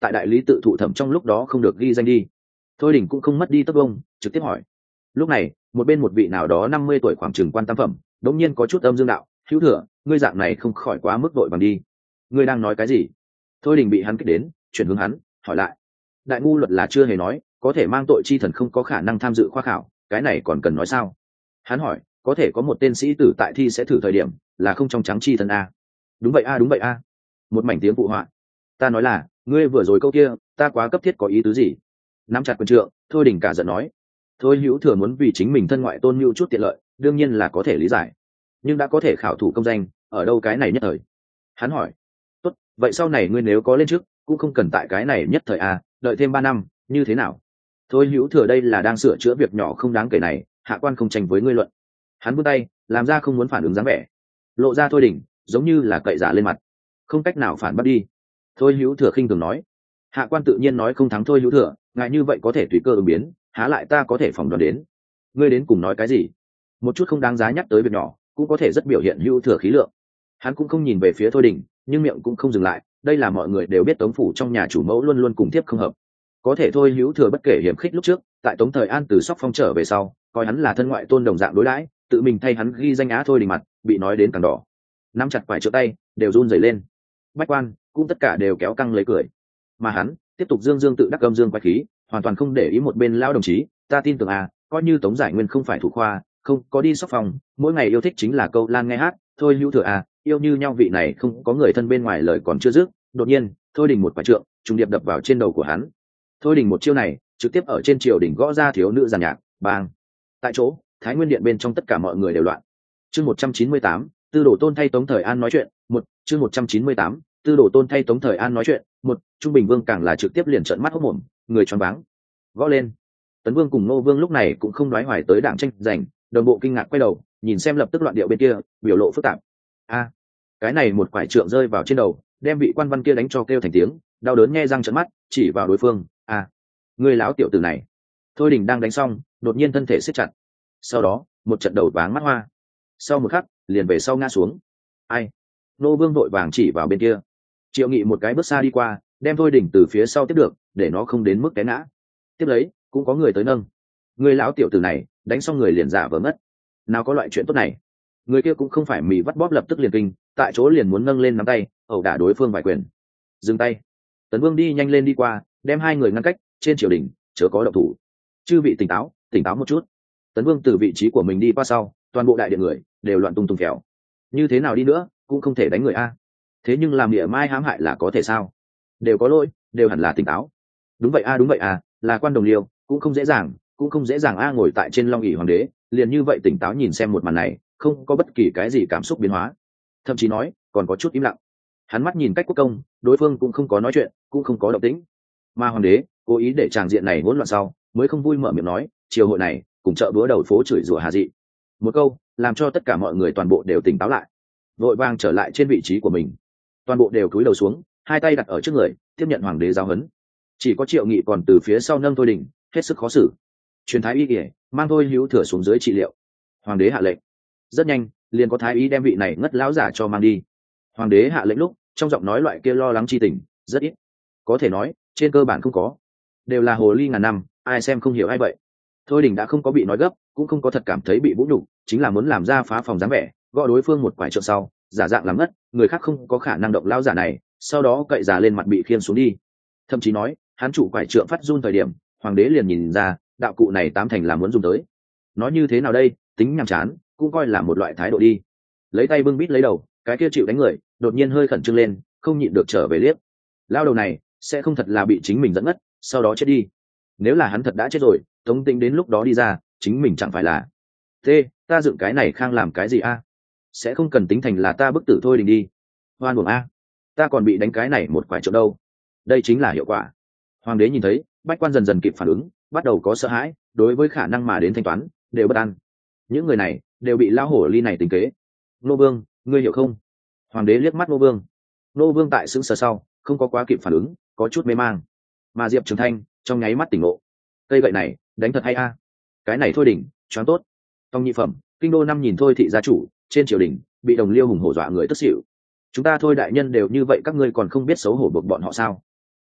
tại đại lý tự thụ thẩm trong lúc đó không được ghi danh đi. Thôi Đình cũng không mất đi tấc vông, trực tiếp hỏi. Lúc này một bên một vị nào đó 50 tuổi khoảng chừng quan tam phẩm đống nhiên có chút âm dương đạo, hữu thừa, ngươi dạng này không khỏi quá mức vội vàng đi. Ngươi đang nói cái gì? Thôi Đình bị hắn kích đến, chuyển hướng hắn hỏi lại. Đại ngu luật là chưa hề nói có thể mang tội chi thần không có khả năng tham dự khoa khảo, cái này còn cần nói sao? Hắn hỏi, có thể có một tên sĩ tử tại thi sẽ thử thời điểm là không trong trắng chi thần a? Đúng vậy a, đúng vậy a. Một mảnh tiếng phụ họa. Ta nói là, ngươi vừa rồi câu kia ta quá cấp thiết có ý tứ gì? Nắm chặt quyền trượng, Thôi Đình cả giận nói. Thôi hữu thừa muốn vì chính mình thân ngoại tôn mưu chút tiện lợi, đương nhiên là có thể lý giải, nhưng đã có thể khảo thủ công danh, ở đâu cái này nhất thời? Hắn hỏi. Tốt, vậy sau này ngươi nếu có lên trước cũng không cần tại cái này nhất thời à, đợi thêm 3 năm như thế nào? Thôi hữu thừa đây là đang sửa chữa việc nhỏ không đáng kể này, hạ quan không tranh với ngươi luận. Hắn vươn tay làm ra không muốn phản ứng dáng vẻ, lộ ra Thôi Đình giống như là cậy giả lên mặt, không cách nào phản bắt đi. Thôi hữu thừa khinh thường nói. Hạ quan tự nhiên nói không thắng Thôi hữu thừa, ngại như vậy có thể tùy cơ ứng biến, há lại ta có thể phỏng đoán đến. Ngươi đến cùng nói cái gì? Một chút không đáng giá nhắc tới việc nhỏ cũng có thể rất biểu hiện hữu thừa khí lượng. Hắn cũng không nhìn về phía Thôi Đình, nhưng miệng cũng không dừng lại, đây là mọi người đều biết Tống phủ trong nhà chủ mẫu luôn luôn cùng tiếp không hợp. Có thể Thôi hữu thừa bất kể hiểm khích lúc trước, tại Tống Thời An từ Sóc Phong trở về sau, coi hắn là thân ngoại tôn đồng dạng đối đãi, tự mình thay hắn ghi danh á. Thôi Đình mặt bị nói đến càng đỏ, nắm chặt quải trượng tay đều run rẩy lên. Bách quan cũng tất cả đều kéo căng lấy cười, mà hắn tiếp tục dương dương tự đắc âm dương quái khí, hoàn toàn không để ý một bên lão đồng chí. Ta tin tưởng à, coi như Tống Giải Nguyên không phải thủ khoa, không có đi Sóc Phong, mỗi ngày yêu thích chính là câu lan nghe hát. Thôi hữu thừa à, yêu như nhau vị này không có người thân bên ngoài lời còn chưa dứt, đột nhiên Thôi Đình một quả trượng trùng điệp đập vào trên đầu của hắn. Thôi Đình một chiêu này trực tiếp ở trên triều đình gõ ra thiếu nữ giàn nhạc, bang. Tại chỗ Thái Nguyên điện bên trong tất cả mọi người đều loạn. Chương 198, Tư Đồ Tôn thay Tống Thời An nói chuyện. Chương 198, Tư Đồ Tôn thay Tống Thời An nói chuyện. Trung Bình Vương càng là trực tiếp liền trợn mắt hốt mồm, người choáng váng. Gõ lên. Tấn Vương cùng Nô Vương lúc này cũng không đoái hoài tới đảng tranh giành, đồng bộ kinh ngạc quay đầu nhìn xem lập tức loạn điệu bên kia, biểu lộ phức tạp. A, cái này một quải trượng rơi vào trên đầu, đem vị quan văn kia đánh cho kêu thành tiếng, đau đớn nghe răng trợn mắt, chỉ vào đối phương. A, người láo tiểu tử này. Thôi Đình đang đánh xong, đột nhiên thân thể siết chặt, sau đó một trận đầu váng mắt hoa, sau một khắc liền về sau ngã xuống. Ai? Nô Vương vội vàng chỉ vào bên kia. Triệu Nghị một cái bước xa đi qua, đem Thôi Đình từ phía sau tiếp được, để nó không đến mức té ngã. Tiếp lấy cũng có người tới nâng. Người lão tiểu tử này đánh xong người liền giả vờ mất, nào có loại chuyện tốt này. Người kia cũng không phải mì vắt bóp lập tức liền kinh, tại chỗ liền muốn nâng lên nắm tay ẩu đả đối phương vài quyền. Dừng tay. Tấn Vương đi nhanh lên đi qua, đem hai người ngăn cách. Trên triều đình chớ có động thủ, chư vị tỉnh táo một chút. Tấn Vương từ vị trí của mình đi qua sau, toàn bộ đại điện người đều loạn tung tung khéo. Như thế nào đi nữa cũng không thể đánh người a. Thế nhưng làm địa mai hãm hại là có thể sao? Đều có lỗi, đều hẳn là tỉnh táo. Đúng vậy a, là quan đồng liêu, cũng không dễ dàng a. Ngồi tại trên long ỷ hoàng đế liền như vậy tỉnh táo nhìn xem một màn này, không có bất kỳ cái gì cảm xúc biến hóa, thậm chí nói còn có chút im lặng. Hắn mắt nhìn cách quốc công, đối phương cũng không có nói chuyện, cũng không có động tĩnh, mà hoàng đế cố ý để tràng diện này hỗn loạn sau mới không vui mở miệng nói, triều hội này cùng chợ búa đầu phố chửi rủa hà dị. Một câu làm cho tất cả mọi người toàn bộ đều tỉnh táo lại, vội vàng trở lại trên vị trí của mình, toàn bộ đều cúi đầu xuống, hai tay đặt ở trước người tiếp nhận hoàng đế giáo huấn. Chỉ có Triệu Nghị còn từ phía sau nâng Thôi Đình, hết sức khó xử. Truyền thái y kể mang Thôi hữu thừa xuống dưới trị liệu. Hoàng đế hạ lệnh. Rất nhanh liền có thái y đem vị này ngất lão giả cho mang đi. Hoàng đế hạ lệnh lúc trong giọng nói loại kia lo lắng chi tình rất ít, có thể nói trên cơ bản không có, đều là hồ ly ngàn năm, ai xem không hiểu ai vậy. Thôi Đình đã không có bị nói gấp, cũng không có thật cảm thấy bị vũ nhục, chính là muốn làm ra phá phòng dáng vẻ, gọi đối phương một quải trượng sau, giả dạng làm ngất, người khác không có khả năng động lão giả này, sau đó cậy giả lên mặt bị khiên xuống đi. Thậm chí nói hắn chủ quải trượng phát run thời điểm, hoàng đế liền nhìn ra đạo cụ này tám thành là muốn dùng tới. Nói như thế nào đây, tính nhàm chán cũng coi là một loại thái độ đi. Lấy tay bưng bít lấy đầu, cái kia chịu đánh người đột nhiên hơi khẩn trương lên, không nhịn được trở về liếc. Lao đầu này sẽ không thật là bị chính mình dẫn ngất sau đó chết đi. Nếu là hắn thật đã chết rồi, Tống Tĩnh đến lúc đó đi ra, chính mình chẳng phải là ta dựng cái này khang làm cái gì a? Sẽ không cần tính thành là ta bức tử Thôi Đình đi. Hoan buồng a, ta còn bị đánh cái này một quải trượng đâu. Đây chính là hiệu quả. Hoàng đế nhìn thấy bách quan dần dần kịp phản ứng, bắt đầu có sợ hãi, đối với khả năng mà đến thanh toán đều bất an. Những người này đều bị lão hổ ly này tính kế. Nô Vương, ngươi hiểu không? Hoàng đế liếc mắt Nô Vương. Nô Vương tại sững sờ sau không có quá kịp phản ứng, có chút mê mang. Mà Diệp Trường Thanh trong nháy mắt tỉnh ngộ. Cây gậy này đánh thật hay a. Cái này Thôi Đình choáng tốt. Tông nhị phẩm kinh đô năm nhìn Thôi thị gia chủ trên triều đình bị đồng liêu hùng hổ dọa người tức xỉu. Chúng ta Thôi đại nhân đều như vậy, các ngươi còn không biết xấu hổ buộc bọn họ sao?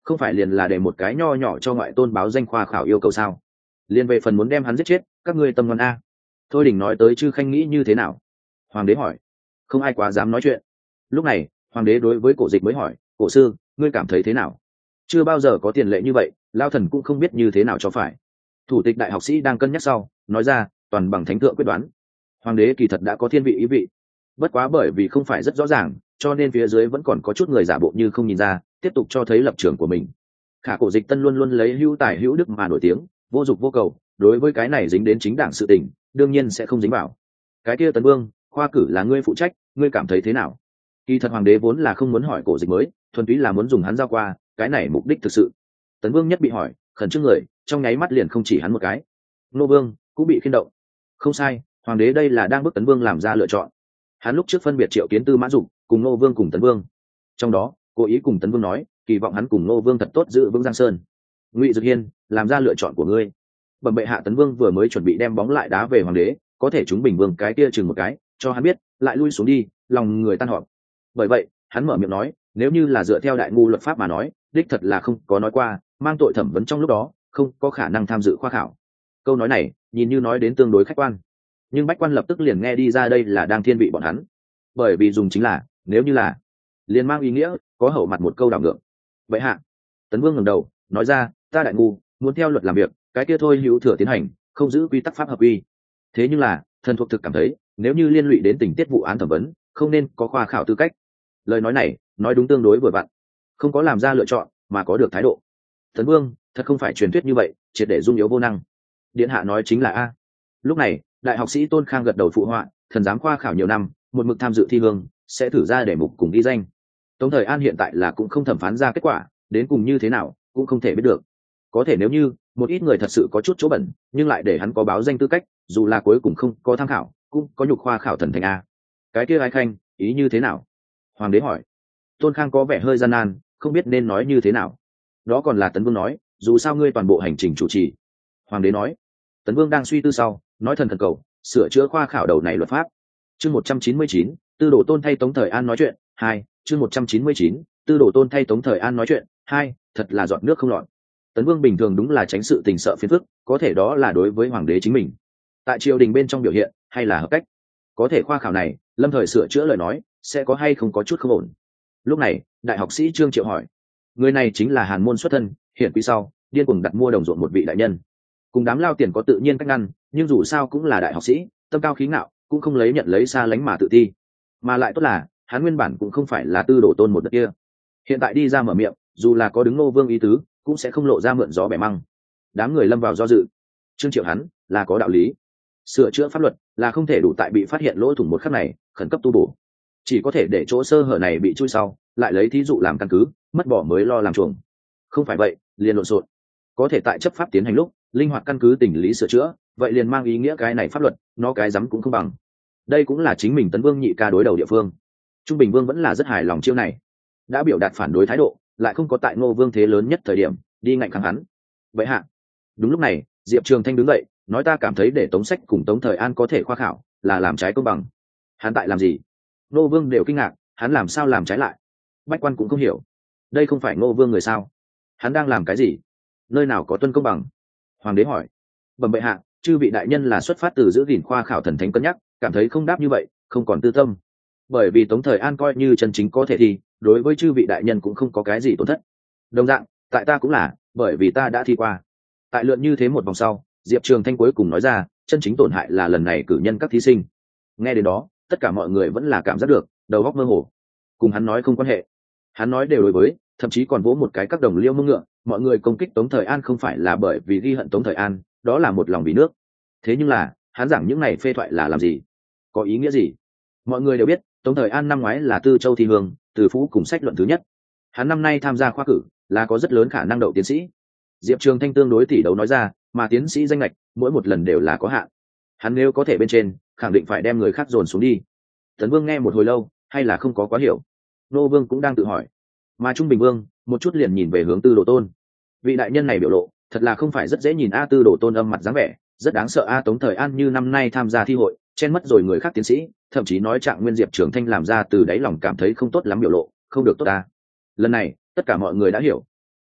không phải liền là để một cái nho nhỏ cho ngoại tôn báo danh khoa khảo yêu cầu sao? Liên về phần muốn đem hắn giết chết, các ngươi tâm ngoan a. Thôi đỉnh nói tới Chư Khanh nghĩ như thế nào? Hoàng đế hỏi. Không ai quá dám nói chuyện. Lúc này hoàng đế đối với Cổ Dịch mới hỏi, cổ sư, ngươi cảm thấy thế nào? Chưa bao giờ có tiền lệ như vậy, lao thần cũng không biết như thế nào cho phải. Thủ tịch đại học sĩ đang cân nhắc sau nói ra, toàn bằng thánh thượng quyết đoán. Hoàng đế kỳ thật đã có thiên vị ý vị, bất quá bởi vì không phải rất rõ ràng, cho nên phía dưới vẫn còn có chút người giả bộ như không nhìn ra, tiếp tục cho thấy lập trường của mình. Khả Cổ Dịch Tân luôn luôn lấy hữu tài hữu đức mà nổi tiếng, vô dục vô cầu, đối với cái này dính đến chính đảng sự tình, đương nhiên sẽ không dính vào. Cái kia Tấn Vương, khoa cử là ngươi phụ trách, ngươi cảm thấy thế nào? Kỳ thật hoàng đế vốn là không muốn hỏi Cổ Dịch mới, thuần túy là muốn dùng hắn giao qua, cái này mục đích thực sự. Tấn Vương nhất bị hỏi, khẩn trương người, trong nháy mắt liền không chỉ hắn một cái. Nô Vương cũng bị khiên động. Không sai, hoàng đế đây là đang bức Tấn Vương làm ra lựa chọn. Hắn lúc trước phân biệt triệu kiến Tư Mã Dục cùng Nô Vương cùng Tấn Vương, trong đó cố ý cùng Tấn Vương nói, kỳ vọng hắn cùng Nô Vương thật tốt giữ vững Giang Sơn. Ngụy Dực Hiên, làm ra lựa chọn của ngươi. Bẩm bệ hạ, Tấn Vương vừa mới chuẩn bị đem bóng lại đá về hoàng đế, có thể chúng Bình Vương cái kia chừng một cái, cho hắn biết, lại lui xuống đi, lòng người tan họp. Bởi vậy hắn mở miệng nói, nếu như là dựa theo đại ngu luật pháp mà nói, đích thật là không có nói qua, mang tội thẩm vấn trong lúc đó không có khả năng tham dự khoa khảo. Câu nói này nhìn như nói đến tương đối khách quan, nhưng bách quan lập tức liền nghe đi ra đây là đang thiên vị bọn hắn, bởi vì dùng chính là nếu như là, liền mang ý nghĩa có hậu mặt một câu đảo ngược. Vậy hạ, Tấn Vương ngẩng đầu nói ra, ta đại ngu muốn theo luật làm việc, cái kia thôi hữu thừa tiến hành, không giữ quy tắc pháp hợp quy. Thế nhưng là thần thuộc thực cảm thấy, nếu như liên lụy đến tình tiết vụ án thẩm vấn, không nên có khoa khảo tư cách. Lời nói này nói đúng tương đối vừa vặn, không có làm ra lựa chọn mà có được thái độ. Tấn Vương thật không phải truyền thuyết như vậy, triệt để dung yếu vô năng. Điện hạ nói chính là a. Lúc này đại học sĩ Tôn Khang gật đầu phụ họa, thần giám khoa khảo nhiều năm, một mực tham dự thi hương, sẽ thử ra để mục cùng ghi danh. Tống Thời An hiện tại là cũng không thẩm phán ra kết quả, đến cùng như thế nào cũng không thể biết được. Có thể nếu như một ít người thật sự có chút chỗ bẩn, nhưng lại để hắn có báo danh tư cách, dù là cuối cùng không có tham khảo, cũng có nhục khoa khảo thần thành a. Cái kia Ái Khanh ý như thế nào? Hoàng đế hỏi. Tôn Khang có vẻ hơi gian nan, không biết nên nói như thế nào. Đó còn là Tấn Vương nói, dù sao ngươi toàn bộ hành trình chủ trì. Hoàng đế nói. Tấn Vương đang suy tư sau nói, thần thần cầu sửa chữa khoa khảo đầu này luật pháp. Chương 199, Tư Đồ Tôn thay Tống Thời An nói chuyện. 2. Chương 199, Tư Đồ Tôn thay Tống Thời An nói chuyện. 2. Thật là giọt nước không lọt. Tấn Vương bình thường đúng là tránh sự tình sợ phiền phức, có thể đó là đối với hoàng đế chính mình. Tại triều đình bên trong biểu hiện hay là hợp cách, có thể khoa khảo này lâm thời sửa chữa lời nói sẽ có hay không có chút không ổn. Lúc này đại học sĩ Trương Triệu hỏi, người này chính là hàn môn xuất thân, hiện quý sau điên cuồng đặt mua đồng ruộng một vị đại nhân, cùng đám lao tiền có tự nhiên cách ngăn, nhưng dù sao cũng là đại học sĩ, tâm cao khí ngạo, cũng không lấy nhận lấy xa lánh mà tự ti. Mà lại tốt là hắn nguyên bản cũng không phải là Tư Đồ Tôn một đợt kia, hiện tại đi ra mở miệng, dù là có đứng Nô Vương ý tứ, cũng sẽ không lộ ra mượn gió bẻ măng. Đám người lâm vào do dự. Trương Triệu hắn là có đạo lý, sửa chữa pháp luật là không thể đủ tại bị phát hiện lỗ thủng một khắc này khẩn cấp tu bổ, chỉ có thể để chỗ sơ hở này bị chui sau, lại lấy thí dụ làm căn cứ, mất bỏ mới lo làm chuồng. Không phải vậy liền lộn xộn. Có thể tại chấp pháp tiến hành lúc linh hoạt căn cứ tình lý sửa chữa, vậy liền mang ý nghĩa cái này pháp luật nó cái rắm cũng không bằng. Đây cũng là chính mình Tấn Vương nhị ca đối đầu địa phương. Trung Bình Vương vẫn là rất hài lòng chiêu này, đã biểu đạt phản đối thái độ, lại không có tại Ngô Vương thế lớn nhất thời điểm đi ngạnh kháng hắn. Vậy hạ. Đúng lúc này Diệp Trường Thanh đứng dậy nói, ta cảm thấy để Tống Sách cùng Tống Thời An có thể khoa khảo là làm trái công bằng. Hắn tại làm gì? Ngô Vương đều kinh ngạc, hắn làm sao làm trái lại? Bách quan cũng không hiểu, đây không phải Ngô Vương người sao? Hắn đang làm cái gì? Nơi nào có tuân công bằng? Hoàng đế hỏi. Bẩm bệ hạ, chư vị đại nhân là xuất phát từ giữ gìn khoa khảo thần thánh cân nhắc, cảm thấy không đáp như vậy không còn tư tâm. Bởi vì Tống Thời An coi như chân chính có thể thì đối với chư vị đại nhân cũng không có cái gì tổn thất. Đồng dạng tại ta cũng là, bởi vì ta đã thi qua. Tại lượn như thế một vòng sau, Diệp Trường Thanh cuối cùng nói ra, chân chính tổn hại là lần này cử nhân các thí sinh. Nghe đến đó tất cả mọi người vẫn là cảm giác được đầu óc mơ hồ, cùng hắn nói không quan hệ. Hắn nói đều đối với, thậm chí còn vỗ một cái các đồng liêu mông ngựa. Mọi người công kích Tống Thời An không phải là bởi vì ghi hận Tống Thời An, đó là một lòng vì nước. Thế nhưng là hắn giảng những này phê thoại là làm gì, có ý nghĩa gì? Mọi người đều biết Tống Thời An năm ngoái là Tư Châu thi hương, Từ Phú cùng sách luận thứ nhất. Hắn năm nay tham gia khoa cử là có rất lớn khả năng đậu tiến sĩ. Diệp Trường Thanh tương đối tỷ đấu nói ra, mà tiến sĩ danh lệch mỗi một lần đều là có hạn. Hắn nếu có thể bên trên, khẳng định phải đem người khác dồn xuống đi. Tấn Vương nghe một hồi lâu, hay là không có quá hiểu. Nô Vương cũng đang tự hỏi, mà Trung Bình Vương một chút liền nhìn về hướng Tư Đồ Tôn. Vị đại nhân này biểu lộ thật là không phải rất dễ nhìn. Tư Đồ Tôn âm mặt dáng vẻ rất đáng sợ. Tống Thời An như năm nay tham gia thi hội, chen mất rồi người khác tiến sĩ, thậm chí nói Trạng Nguyên Diệp Trường Thanh làm ra từ đáy lòng cảm thấy không tốt lắm biểu lộ, không được tốt. Lần này tất cả mọi người đã hiểu,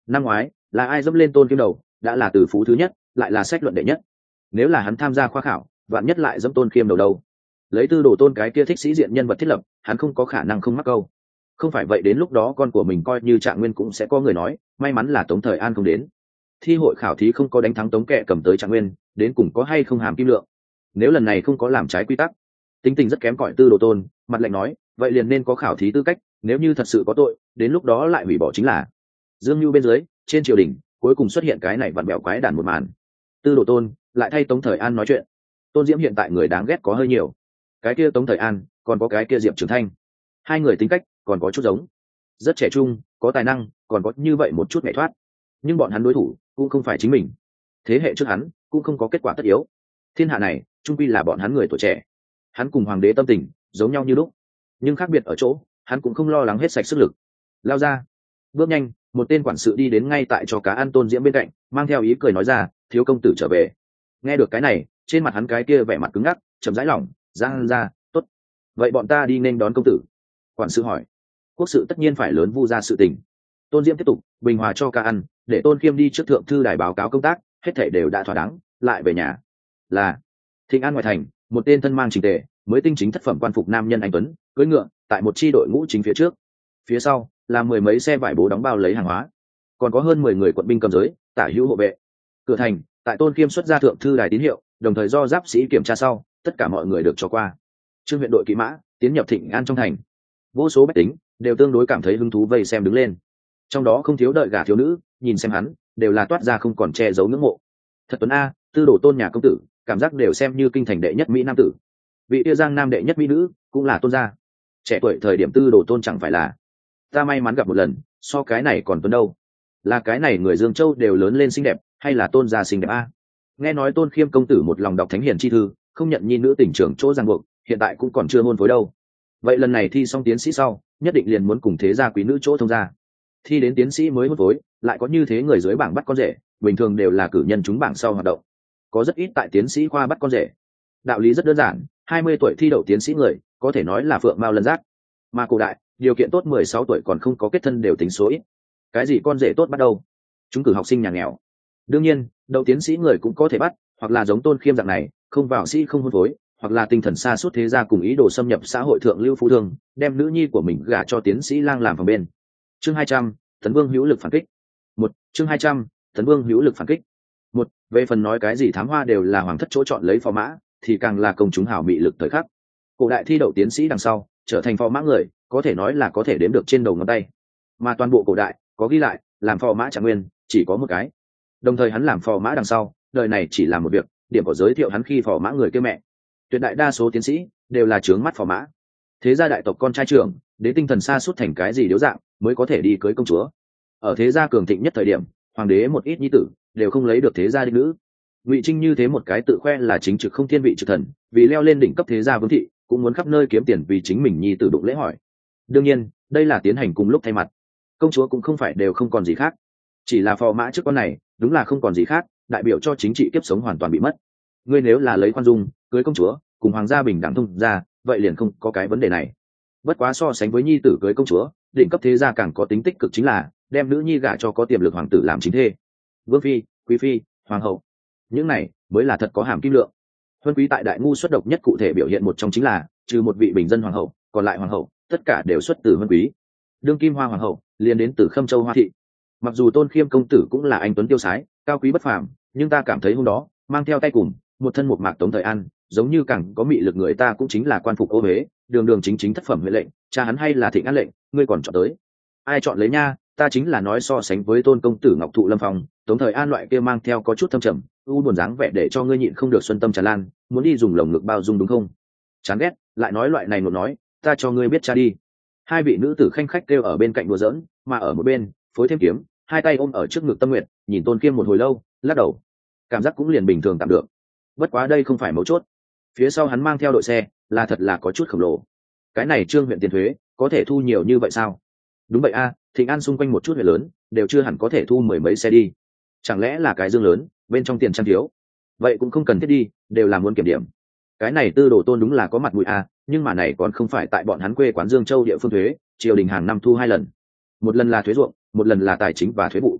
Năm ngoái là ai dẫm lên Tôn Khiêm đầu, đã là từ phú thứ nhất, lại là sách luận đệ nhất. Nếu là hắn tham gia khoa khảo, vạn nhất lại dẫm Tôn Khiêm đầu đâu. Lấy Tư Đồ Tôn cái kia thích sĩ diện nhân vật thiết lập, hắn không có khả năng không mắc câu. Không phải vậy đến lúc đó con của mình coi như Trạng Nguyên cũng sẽ có người nói, may mắn là Tống Thời An không đến. Thi hội khảo thí không có đánh thắng Tống Kệ cầm tới Trạng Nguyên, đến cùng có hay không hàm kim lượng. Nếu lần này không có làm trái quy tắc, tính tình rất kém cỏi Tư Đồ Tôn, mặt lạnh nói, vậy liền nên có khảo thí tư cách, nếu như thật sự có tội, đến lúc đó lại hủy bỏ chính là. Dương Nhu bên dưới, trên triều đình, cuối cùng xuất hiện cái này vặn bẹo quái đản một màn. Tư Đồ Tôn lại thay Tống Thời An nói chuyện. Tôn Diễm hiện tại người đáng ghét có hơi nhiều. Cái kia Tống Thời An, còn có cái kia Diệp Trường Thanh. Hai người tính cách còn có chút giống. Rất trẻ trung, có tài năng, còn có như vậy một chút nhẹ thoát. Nhưng bọn hắn đối thủ cũng không phải chính mình. Thế hệ trước hắn cũng không có kết quả tất yếu. Thiên hạ này, chung quy là bọn hắn người tuổi trẻ. Hắn cùng hoàng đế tâm tình giống nhau như lúc, nhưng khác biệt ở chỗ, hắn cũng không lo lắng hết sạch sức lực. Lao ra, bước nhanh, một tên quản sự đi đến ngay tại cho cá ăn Tôn Diễm bên cạnh, mang theo ý cười nói ra, thiếu công tử trở về. Nghe được cái này, trên mặt hắn cái kia vẻ mặt cứng ngắc, chậm rãi lỏng ra, tốt, vậy bọn ta đi nên đón công tử. Quản sự hỏi. Quốc sự tất nhiên phải lớn vu ra sự tình. Tôn Diễm tiếp tục bình hòa cho cá ăn, để Tôn Khiêm đi trước thượng thư đài báo cáo công tác, hết thảy đều đã thỏa đáng, lại về nhà. Là Thịnh An ngoại thành, một tên thân mang chỉnh tề, mới tinh chính thất phẩm quan phục nam nhân anh tuấn, cưỡi ngựa, tại một chi đội ngũ chính phía trước. Phía sau là mười mấy xe vải bố đóng bao lấy hàng hóa, còn có hơn 10 người quận binh cầm giới, tả hữu hộ vệ. Cửa thành, tại Tôn Khiêm xuất ra thượng thư đài tín hiệu, đồng thời do giáp sĩ kiểm tra sau, tất cả mọi người được cho qua. Trương huyện đội kỵ mã tiến nhập Thịnh An trong thành. Vô số bách tính đều tương đối cảm thấy hứng thú vây xem đứng lên. Trong đó không thiếu đợi gả thiếu nữ, nhìn xem hắn, đều là toát ra không còn che giấu ngưỡng mộ. Thật tuấn a, Tư Đồ Tôn nhà công tử, cảm giác đều xem như kinh thành đệ nhất mỹ nam tử. Vị kia Giang Nam đệ nhất mỹ nữ cũng là Tôn gia. Trẻ tuổi thời điểm Tư Đồ Tôn chẳng phải là ta may mắn gặp một lần, so cái này còn tuấn đâu. Là cái này người Dương Châu đều lớn lên xinh đẹp, hay là Tôn gia xinh đẹp a? Nghe nói Tôn Khiêm công tử một lòng đọc thánh hiền chi thư, không nhận nhi nữ tình trưởng chỗ ràng buộc, hiện tại cũng còn chưa hôn phối đâu. Vậy lần này thi xong tiến sĩ sau, nhất định liền muốn cùng thế gia quý nữ chỗ thông gia. Thi đến tiến sĩ mới hôn phối, lại có như thế người dưới bảng bắt con rể, bình thường đều là cử nhân trúng bảng sau hoạt động, có rất ít tại tiến sĩ khoa bắt con rể. Đạo lý rất đơn giản, 20 tuổi thi đậu tiến sĩ người, có thể nói là phượng mao lân giác. Mà cổ đại, điều kiện tốt 16 tuổi còn không có kết thân đều tính số ít. Cái gì con rể tốt bắt đầu? Chúng cử học sinh nhà nghèo. Đương nhiên, đậu tiến sĩ người cũng có thể bắt, hoặc là giống Tôn Khiêm dạng này, không vào sĩ không hôn phối, hoặc là tinh thần xa suốt thế gia cùng ý đồ xâm nhập xã hội thượng lưu phú thương, đem nữ nhi của mình gả cho tiến sĩ lang làm phòng bên. Chương 200, Tấn Vương hữu lực phản kích. Chương 200, Tấn Vương hữu lực phản kích. Về phần nói cái gì thám hoa đều là hoàng thất chỗ chọn lấy phò mã, thì càng là công chúng hào mị lực thời khắc. Cổ đại thi đậu tiến sĩ đằng sau, trở thành phò mã người, có thể nói là có thể đếm được trên đầu ngón tay. Mà toàn bộ cổ đại, có ghi lại, làm phò mã Trạng Nguyên, chỉ có một cái. Đồng thời hắn làm phò mã đằng sau, đời này chỉ làm một việc, điểm có giới thiệu hắn khi phò mã người kêu mẹ. Tuyệt đại đa số tiến sĩ đều là trướng mắt phò mã. Thế gia đại tộc con trai trưởng, đến tinh thần xa suốt thành cái gì điếu dạng, mới có thể đi cưới công chúa. Ở thế gia cường thịnh nhất thời điểm, hoàng đế một ít nhi tử đều không lấy được thế gia đích nữ. Ngụy Trinh như thế một cái tự khoe là chính trực không thiên vị trực thần, vì leo lên đỉnh cấp thế gia vương thị, cũng muốn khắp nơi kiếm tiền vì chính mình nhi tử đụng lễ hỏi. Đương nhiên, đây là tiến hành cùng lúc thay mặt. Công chúa cũng không phải đều không còn gì khác, chỉ là phò mã trước con này, đúng là không còn gì khác, đại biểu cho chính trị kiếp sống hoàn toàn bị mất. Ngươi nếu là lấy khoan dung, cưới công chúa, cùng hoàng gia bình đẳng thông gia, vậy liền không có cái vấn đề này. Bất quá so sánh với nhi tử cưới công chúa, đỉnh cấp thế gia càng có tính tích cực chính là đem nữ nhi gả cho có tiềm lực hoàng tử làm chính thê. Vương phi, quý phi, hoàng hậu, những này mới là thật có hàm kim lượng. Huân quý tại đại ngu xuất độc nhất cụ thể biểu hiện một trong chính là trừ một vị bình dân hoàng hậu, còn lại hoàng hậu tất cả đều xuất từ Huân quý. Đương kim hoa hoàng hậu liền đến từ Khâm Châu Hoa thị. Mặc dù Tôn Khiêm công tử cũng là anh tuấn tiêu sái, cao quý bất phàm, nhưng ta cảm thấy hôm đó mang theo tay cùng một thân một mạc Tống Thời An, giống như càng có mị lực người ta cũng chính là quan phục ô huế, đường đường chính chính thất phẩm huệ lệnh, cha hắn hay là Thịnh An lệnh, ngươi còn chọn tới. Ai chọn lấy nha, ta chính là nói so sánh với Tôn công tử Ngọc Thụ Lâm Phong, Tống Thời An loại kia mang theo có chút thâm trầm, u buồn dáng vẻ để cho ngươi nhịn không được xuân tâm tràn lan, muốn đi dùng lồng ngực bao dung đúng không? Chán ghét, lại nói loại này một nói, ta cho ngươi biết cha đi. Hai vị nữ tử khanh khách kêu ở bên cạnh đùa giỡn, mà ở một bên, phối thêm kiếm, hai tay ôm ở trước ngực Tâm Nguyệt, nhìn Tôn Khiêm một hồi lâu, lắc đầu. Cảm giác cũng liền bình thường tạm được. Bất quá đây không phải mấu chốt. Phía sau hắn mang theo đội xe, là thật là có chút khổng lồ. Cái này Trương huyện tiền thuế, có thể thu nhiều như vậy sao? Đúng vậy a, Thịnh An xung quanh một chút huyện lớn, đều chưa hẳn có thể thu mười mấy xe đi. Chẳng lẽ là cái dương lớn, bên trong tiền trang thiếu? Vậy cũng không cần thiết đi, đều là muốn kiểm điểm. Cái này Tư Đồ Tôn đúng là có mặt mũi a, nhưng mà này còn không phải tại bọn hắn quê quán Dương Châu địa phương thuế, triều đình hàng năm thu 2 lần. Một lần là thuế ruộng, một lần là tài chính và thuế vụ.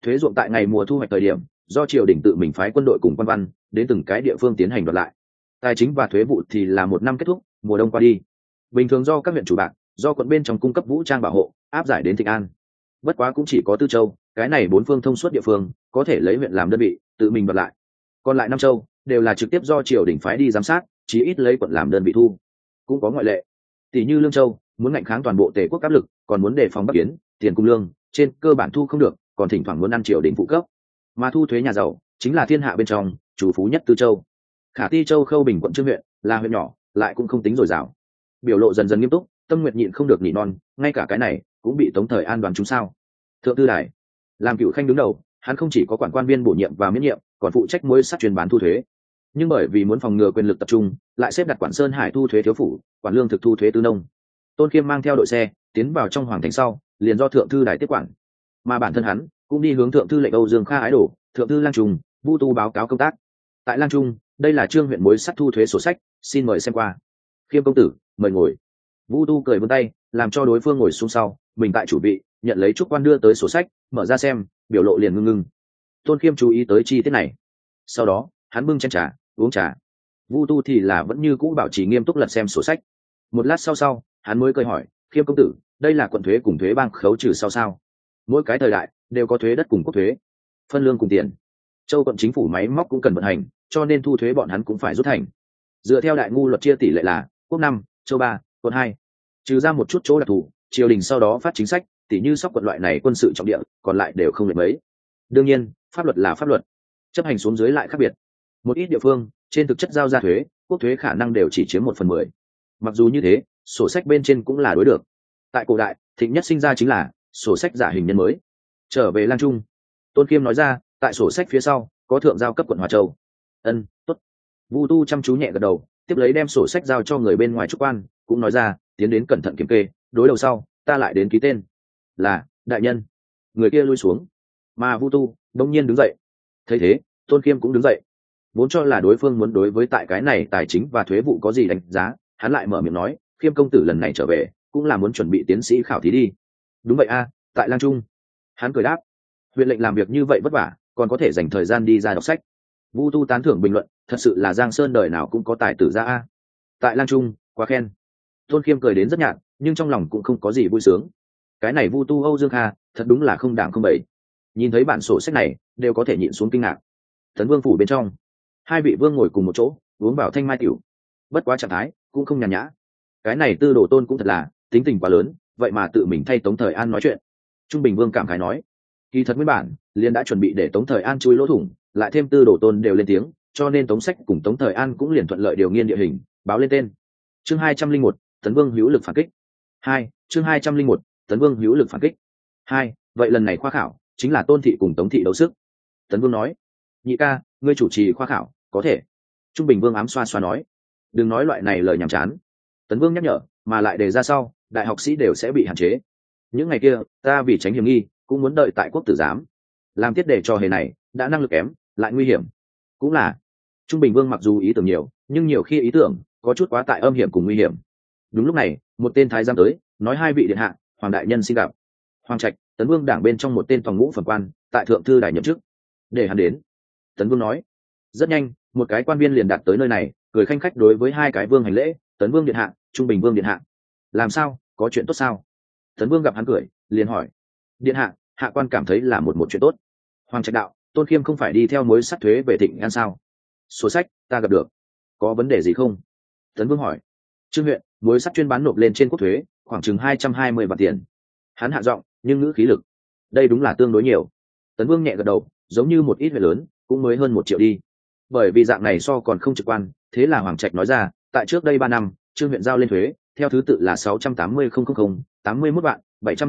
Thuế ruộng tại ngày mùa thu hoạch thời điểm do triều đình tự mình phái quân đội cùng quan văn đến từng cái địa phương tiến hành đoạt lại. Tài chính và thuế vụ thì là một năm kết thúc, mùa đông qua đi, bình thường do các huyện chủ bạc, do quận bên trong cung cấp vũ trang bảo hộ áp giải đến Thịnh An. Bất quá cũng chỉ có Tư Châu, cái này bốn phương thông suốt địa phương có thể lấy huyện làm đơn vị tự mình đoạt lại, còn lại 5 châu đều là trực tiếp do triều đình phái đi giám sát, chí ít lấy quận làm đơn vị thu. Cũng có ngoại lệ, tỷ như Lương Châu muốn ngạnh kháng toàn bộ Tề quốc áp lực, còn muốn đề phòng Bắc Kiến, tiền cung lương trên cơ bản thu không được, còn thỉnh thoảng muốn ăn triều đình phụ cấp. Mà thu thuế nhà giàu chính là thiên hạ bên trong chủ phú nhất Tư Châu. Khả Ti Châu Khâu Bình quận Trương huyện là huyện nhỏ, lại cũng không tính dồi dào. Biểu lộ dần dần nghiêm túc, Tâm Nguyệt nhịn không được nỉ non, ngay cả cái này cũng bị Tống Thời An đoán chúng sao? Thượng Tư Đài làm cựu khanh đứng đầu, hắn không chỉ có quản quan viên bổ nhiệm và miễn nhiệm, còn phụ trách muối sắt chuyên bán thu thuế. Nhưng bởi vì muốn phòng ngừa quyền lực tập trung, lại xếp đặt quản Sơn Hải thu thuế thiếu phủ, quản lương thực thu thuế tư nông. Tôn Kiêm mang theo đội xe tiến vào trong hoàng thành sau, liền do Thượng Thư Đài tiếp quản, mà bản thân hắn cũng đi hướng Thượng Thư lệnh Âu Dương Kha ái đổ, Thượng Thư Lang Trung, Vu Tu báo cáo công tác. Tại Lang Trung, đây là Trương huyện muối sắt thu thuế sổ sách, xin mời xem qua. Khiêm công tử, mời ngồi. Vu Tu cười vươn tay, làm cho đối phương ngồi xuống sau, mình tại chủ vị, nhận lấy trúc quan đưa tới sổ sách, mở ra xem, biểu lộ liền ngưng ngưng. Tôn Khiêm chú ý tới chi tiết này, sau đó hắn bưng chén trà uống trà. Vu Tu thì là vẫn như cũ bảo trì nghiêm túc lật xem sổ sách. Một lát sau hắn mới cười hỏi, Khiêm công tử, đây là quận thuế cùng thuế bang khấu trừ sao? Mỗi cái thời đại đều có thuế đất cùng quốc thuế, phân lương cùng tiền. Châu quận chính phủ máy móc cũng cần vận hành, cho nên thu thuế bọn hắn cũng phải rút thành. Dựa theo đại ngu luật chia tỷ lệ là quốc 5, châu 3, quận 2. Trừ ra một chút chỗ đặc thù, triều đình sau đó phát chính sách, tỷ như Sóc quận loại này quân sự trọng địa, còn lại đều không lệch mấy. Đương nhiên, pháp luật là pháp luật, chấp hành xuống dưới lại khác biệt. Một ít địa phương trên thực chất giao ra thuế, quốc thuế khả năng đều chỉ chiếm 1/10. Mặc dù như thế, sổ sách bên trên cũng là đối được. Tại cổ đại, thịnh nhất sinh ra chính là sổ sách giả hình nhân mới. Trở về Lang Trung, Tôn Kiêm nói ra, tại sổ sách phía sau có thượng giao cấp quận Hòa Châu. Tốt. Vu Tu chăm chú nhẹ gật đầu, tiếp lấy đem sổ sách giao cho người bên ngoài trúc quan, cũng nói ra, tiến đến cẩn thận kiểm kê, đối đầu sau ta lại đến ký tên. Là đại nhân. Người kia lui xuống, mà Vu Tu đông nhiên đứng dậy. Thấy thế, Tôn Kiêm cũng đứng dậy, vốn cho là đối phương muốn đối với tại cái này tài chính và thuế vụ có gì đánh giá, hắn lại mở miệng nói, Khiêm công tử lần này trở về cũng là muốn chuẩn bị tiến sĩ khảo thí đi. Đúng vậy a, tại Lang Trung. Hắn cười đáp, huyện lệnh làm việc như vậy vất vả, còn có thể dành thời gian đi ra đọc sách. Vu Tu tán thưởng bình luận, thật sự là Giang Sơn đời nào cũng có tài tử ra a. Tại Lang Trung, quá khen. Tôn Khiêm cười đến rất nhạt, nhưng trong lòng cũng không có gì vui sướng. Cái này Vu Tu Âu Dương Kha thật đúng là không đảng không bẩy. Nhìn thấy bản sổ sách này đều có thể nhịn xuống kinh ngạc. Tấn Vương phủ bên trong, hai vị vương ngồi cùng một chỗ uống vào thanh mai tiểu, bất quá trạng thái cũng không nhàn nhã. Cái này Tư Đồ Tôn cũng thật là tính tình quá lớn, vậy mà tự mình thay Tống Thời An nói chuyện. Trung Bình Vương cảm khái nói, kỳ thật nguyên bản liền đã chuẩn bị để Tống Thời An chui lỗ thủng, lại thêm Tư Đồ Tôn đều lên tiếng, cho nên Tống Sách cùng Tống Thời An cũng liền thuận lợi điều nghiên địa hình, báo lên tên. Chương 201, Tấn Vương hữu lực phản kích. 2, chương 201, Tấn Vương hữu lực phản kích. 2, vậy lần này khoa khảo chính là Tôn thị cùng Tống thị đấu sức. Tấn Vương nói, nhị ca, ngươi chủ trì khoa khảo, có thể. Trung Bình Vương ám xoa xoa nói, đừng nói loại này lời nhảm chán. Tấn Vương nhắc nhở, mà lại đề ra sau, đại học sĩ đều sẽ bị hạn chế. Những ngày kia, ta vì tránh hiểm nghi, cũng muốn đợi tại quốc tử giám. Làm tiết đề cho hề này, đã năng lực kém, lại nguy hiểm. Cũng là, Trung Bình Vương mặc dù ý tưởng nhiều, nhưng nhiều khi ý tưởng có chút quá tại âm hiểm cùng nguy hiểm. Đúng lúc này, một tên thái giám tới, nói hai vị điện hạ, Hoàng đại nhân xin gặp. Hoàng Trạch, Tấn Vương đảng bên trong một tên phòng ngũ phẩm quan, tại Thượng Thư Đài nhậm chức. Để hắn đến. Tấn Vương nói. Rất nhanh, một cái quan viên liền đạt tới nơi này, cười khanh khách đối với hai cái vương hành lễ, Tấn Vương điện hạ, Trung Bình Vương điện hạ. Làm sao, có chuyện tốt sao? Tấn Vương gặp hắn cười, liền hỏi. Điện hạ, hạ quan cảm thấy là một chuyện tốt. Hoàng Trạch đạo, Tôn Khiêm không phải đi theo mối sắt thuế về Thịnh An sao? Sổ sách ta gặp được, có vấn đề gì không? Tấn Vương hỏi. Trương huyện mối sắt chuyên bán nộp lên trên quốc thuế khoảng chừng 220 vạn tiền. Hắn hạ giọng nhưng ngữ khí lực, đây đúng là tương đối nhiều. Tấn Vương nhẹ gật đầu, giống như một ít huyện lớn cũng mới hơn 1 triệu đi. Bởi vì dạng này so còn không trực quan, thế là Hoàng Trạch nói ra, tại trước đây 3 năm, Trương huyện giao lên thuế theo thứ tự là 680.000, 81 vạn,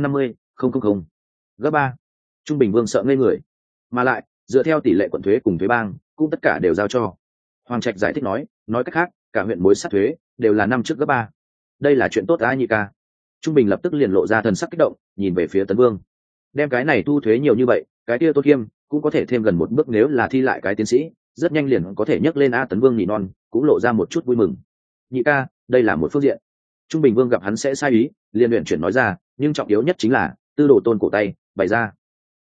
750.000. Gấp 3. Trung Bình Vương sợ ngây người. Mà lại, dựa theo tỷ lệ quận thuế cùng thuế bang, cũng tất cả đều giao cho. Hoàng Trạch giải thích nói cách khác, cả huyện mối sắt thuế đều là năm trước gấp 3. Đây là chuyện tốt á nhị ca. Trung Bình lập tức liền lộ ra thần sắc kích động, nhìn về phía Tấn Vương. Đem cái này thu thuế nhiều như vậy, cái kia Tôn Khiêm cũng có thể thêm gần một bước, nếu là thi lại cái tiến sĩ, rất nhanh liền có thể nhấc lên a. Tấn Vương nhị non cũng lộ ra một chút vui mừng. Nhị ca, đây là một phương diện. Trung Bình Vương gặp hắn sẽ sai ý, liền luyện chuyển nói ra, nhưng trọng yếu nhất chính là Tư Đồ Tôn cổ tay bày ra.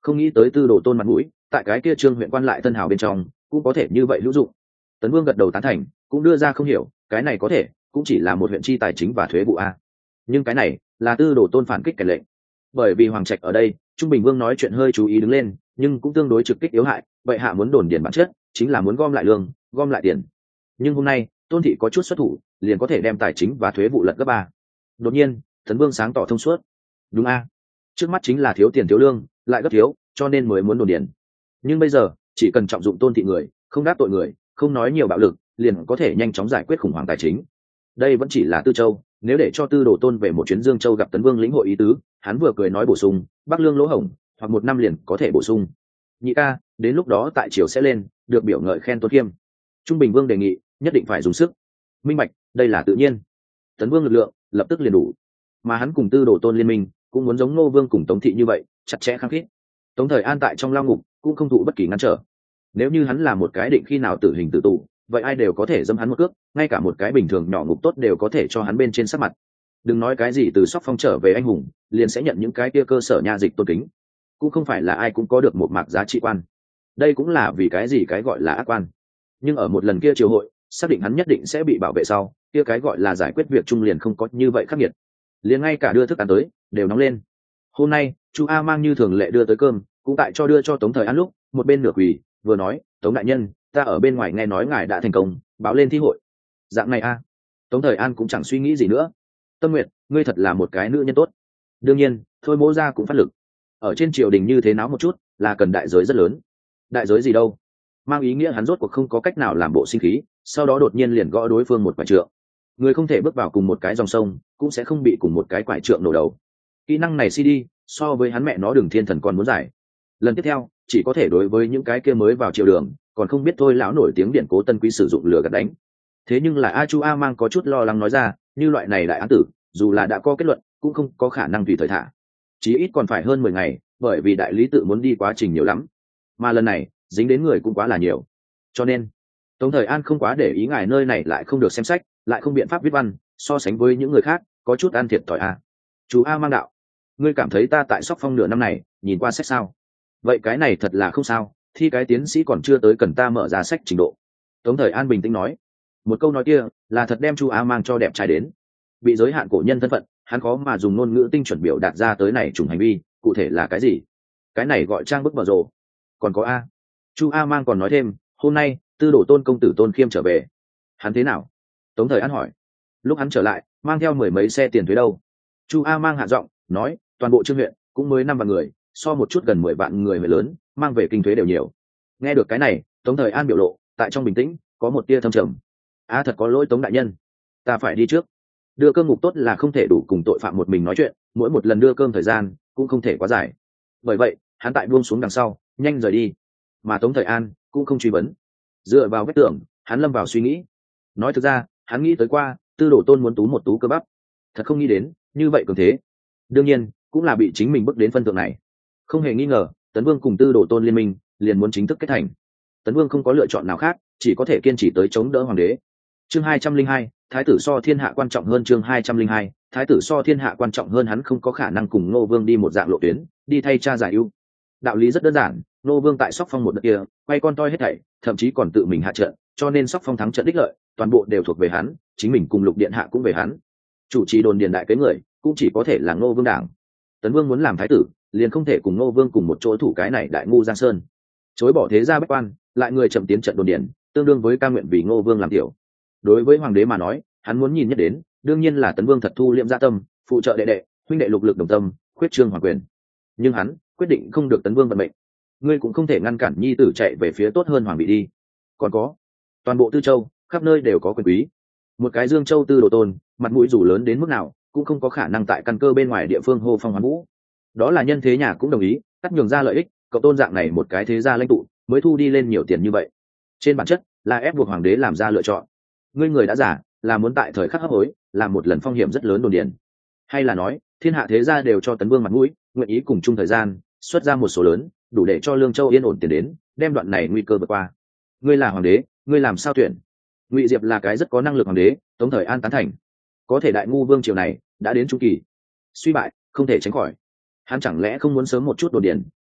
không nghĩ tới Tư Đồ Tôn mặt mũi tại cái kia trương huyện quan lại thân hào bên trong cũng có thể như vậy hữu dụng. Tấn Vương gật đầu tán thành, cũng đưa ra không hiểu, cái này có thể cũng chỉ là một huyện chi tài chính và thuế vụ a, nhưng cái này là Tư Đồ Tôn phản kích kẻ lệnh. Bởi vì Hoàng Trạch ở đây, Trung Bình Vương nói chuyện hơi chú ý đứng lên, nhưng cũng tương đối trực kích yếu hại, vậy hạ muốn đồn điền bản chất chính là muốn gom lại lương, gom lại tiền. Nhưng hôm nay Tôn thị có chút xuất thủ, liền có thể đem tài chính và thuế vụ lật gấp ba. Đột nhiên Tấn Vương sáng tỏ thông suốt, đúng a, trước mắt chính là thiếu tiền thiếu lương, lại gấp thiếu, cho nên mới muốn đồn điền. Nhưng bây giờ chỉ cần trọng dụng Tôn thị người, không đáp tội người, không nói nhiều bạo lực, liền có thể nhanh chóng giải quyết khủng hoảng tài chính. Đây vẫn chỉ là Tư Châu, nếu để cho Tư Đồ Tôn về một chuyến Dương Châu gặp Tấn Vương lĩnh hội ý tứ, hắn vừa cười nói bổ sung, Bắc lương lỗ hổng, hoặc một năm liền có thể bổ sung. Nhị ca, đến lúc đó tại triều sẽ lên, được biểu ngợi khen tôn khiêm. Trung Bình Vương đề nghị, nhất định phải dùng sức. Minh bạch, đây là tự nhiên. Tấn Vương lực lượng lập tức liền đủ, mà hắn cùng Tư Đồ Tôn liên minh, cũng muốn giống Ngô Vương cùng Tống thị như vậy, chặt chẽ khăng khít. Tống Thời An tại trong lao ngục cũng không thụ bất kỳ ngăn trở. Nếu như hắn là một cái định khi nào tử hình tử tù, vậy ai đều có thể dâm hắn một cước, ngay cả một cái bình thường nhỏ ngục tốt đều có thể cho hắn bên trên sắc mặt. Đừng nói cái gì từ Sóc Phong trở về anh hùng, liền sẽ nhận những cái kia cơ sở nha dịch tôn kính. Cũng không phải là ai cũng có được một mạc giá trị quan. Đây cũng là vì cái gì cái gọi là ác quan. Nhưng ở một lần kia triều hội, xác định hắn nhất định sẽ bị bảo vệ sau, kia cái gọi là giải quyết việc chung liền không có như vậy khắc nghiệt. Liền ngay cả đưa thức ăn tới đều nóng lên. Hôm nay Chu A Mang như thường lệ đưa tới cơm, cũng tại cho đưa cho Tống Thời An lúc, một bên nửa quỳ vừa nói, Tống đại nhân, ta ở bên ngoài nghe nói ngài đã thành công, báo lên thi hội. Dạng này a. Tống Thời An cũng chẳng suy nghĩ gì nữa. Tâm Nguyệt, ngươi thật là một cái nữ nhân tốt. Đương nhiên thôi mỗ ra cũng phát lực. Ở trên triều đình như thế náo một chút là cần đại giới rất lớn. Đại giới gì đâu, mang ý nghĩa hắn rốt cuộc không có cách nào làm bộ sinh khí, sau đó đột nhiên liền gõ đối phương một quả trượng. Người không thể bước vào cùng một cái dòng sông, cũng sẽ không bị cùng một cái quải trượng nổ đầu. Kỹ năng này CD so với hắn mẹ nó Đường Thiên Thần còn muốn giải. Lần tiếp theo chỉ có thể đối với những cái kia mới vào triều đường, còn không biết thôi lão nổi tiếng điện Cố Tân Quý sử dụng lừa gạt đánh. Thế nhưng là A Chu A Mang có chút lo lắng nói ra, như loại này đại án tử, dù là đã có kết luận, cũng không có khả năng tùy thời thả. Chí ít còn phải hơn 10 ngày, bởi vì đại lý tự muốn đi quá trình nhiều lắm. Mà lần này, dính đến người cũng quá là nhiều. Cho nên, Tống Thời An không quá để ý ngài nơi này lại không được xem sách, lại không biện pháp viết văn, so sánh với những người khác, có chút ăn thiệt thòi a. Chú A Mang đạo, ngươi cảm thấy ta tại Sóc Phong nửa năm này, nhìn qua sách sao? Vậy cái này thật là không sao, thi cái tiến sĩ còn chưa tới cần ta mở ra sách trình độ. Tống Thời An bình tĩnh nói, một câu nói kia là thật đem Chu A Mang cho đẹp trai đến. Bị giới hạn cổ nhân thân phận, hắn khó mà dùng ngôn ngữ tinh chuẩn biểu đạt ra tới này trùng hành vi, cụ thể là cái gì? Cái này gọi trang bức bở rồ. Còn có a. Chu A Mang còn nói thêm, hôm nay Tư Đồ Tôn công tử Tôn Khiêm trở về, hắn thế nào? Tống Thời An hỏi. Lúc hắn trở lại, mang theo 10 mấy xe tiền thuế đâu? Chu A Mang hạ giọng nói, toàn bộ trương huyện cũng mới 5 vạn người, so một chút gần 10 vạn người huyện lớn, mang về kinh thuế đều nhiều. Nghe được cái này, Tống Thời An biểu lộ tại trong bình tĩnh có một tia thâm trầm. A thật có lỗi Tống đại nhân, ta phải đi trước. Đưa cơm ngục tốt là không thể đủ cùng tội phạm một mình nói chuyện, mỗi một lần đưa cơm thời gian cũng không thể quá dài. Bởi vậy hắn tại buông xuống đằng sau nhanh rời đi, mà Tống Thời An cũng không truy vấn. Dựa vào vết tưởng, hắn lâm vào suy nghĩ. Nói thực ra hắn nghĩ tới qua Tư Đồ Tôn muốn tú một tú cơ bắp, thật không nghĩ đến như vậy cường thế. Đương nhiên cũng là bị chính mình bước đến phân thượng này. Không hề nghi ngờ Tấn Vương cùng Tư Đồ Tôn liên minh liền muốn chính thức kết thành. Tấn Vương không có lựa chọn nào khác, chỉ có thể kiên trì tới chống đỡ hoàng đế. Chương 202, thái tử so thiên hạ quan trọng hơn. Chương 202, thái tử so thiên hạ quan trọng hơn. Hắn không có khả năng cùng Ngô Vương đi một dạng lộ tuyến, đi thay cha giải ưu. Đạo lý rất đơn giản, Ngô Vương tại Sóc Phong một đợt kia quay con toi hết thảy, thậm chí còn tự mình hạ trận, cho nên Sóc Phong thắng trận đích lợi toàn bộ đều thuộc về hắn, chính mình cùng Lục điện hạ cũng về hắn. Chủ trì đồn điền đại kế người cũng chỉ có thể là Ngô Vương đảng. Tấn Vương muốn làm thái tử, liền không thể cùng Ngô Vương cùng một chỗ thủ cái này đại ngu Giang Sơn. Chối bỏ thế gia bách quan, lại người chậm tiến trận đồn điền, tương đương với ca nguyện vì Ngô Vương làm tiểu. Đối với hoàng đế mà nói, hắn muốn nhìn nhất đến đương nhiên là Tấn Vương thật thu liệm gia tâm, phụ trợ đệ đệ, huynh đệ lục lực đồng tâm, khuyết trương hoàng quyền. Nhưng hắn quyết định không được Tấn Vương vận mệnh. Ngươi cũng không thể ngăn cản nhi tử chạy về phía tốt hơn hoàng vị đi. Còn có, toàn bộ Tư Châu khắp nơi đều có quyền quý, một cái Dương Châu Tư Đồ Tôn, mặt mũi dù lớn đến mức nào cũng không có khả năng tại căn cơ bên ngoài địa phương hô phong hoán vũ. Đó là nhân thế nhà cũng đồng ý cắt nhường ra lợi ích, cậu Tôn dạng này một cái thế gia lãnh tụ mới thu đi lên nhiều tiền như vậy. Trên bản chất là ép buộc hoàng đế làm ra lựa chọn. Ngươi người đã giả là muốn tại thời khắc hấp hối làm một lần phong hiểm rất lớn đồn điền, hay là nói thiên hạ thế gia đều cho Tấn Vương mặt mũi, nguyện ý cùng chung thời gian xuất ra một số lớn đủ để cho Lương Châu yên ổn tiền đến, đem đoạn này nguy cơ vượt qua. Ngươi là hoàng đế, ngươi làm sao tuyển? Ngụy Diệp là cái rất có năng lực hoàng đế, Tống Thời An tán thành. Có thể đại ngu vương triều này đã đến trung kỳ suy bại, không thể tránh khỏi. Hắn chẳng lẽ không muốn sớm một chút đồn điền,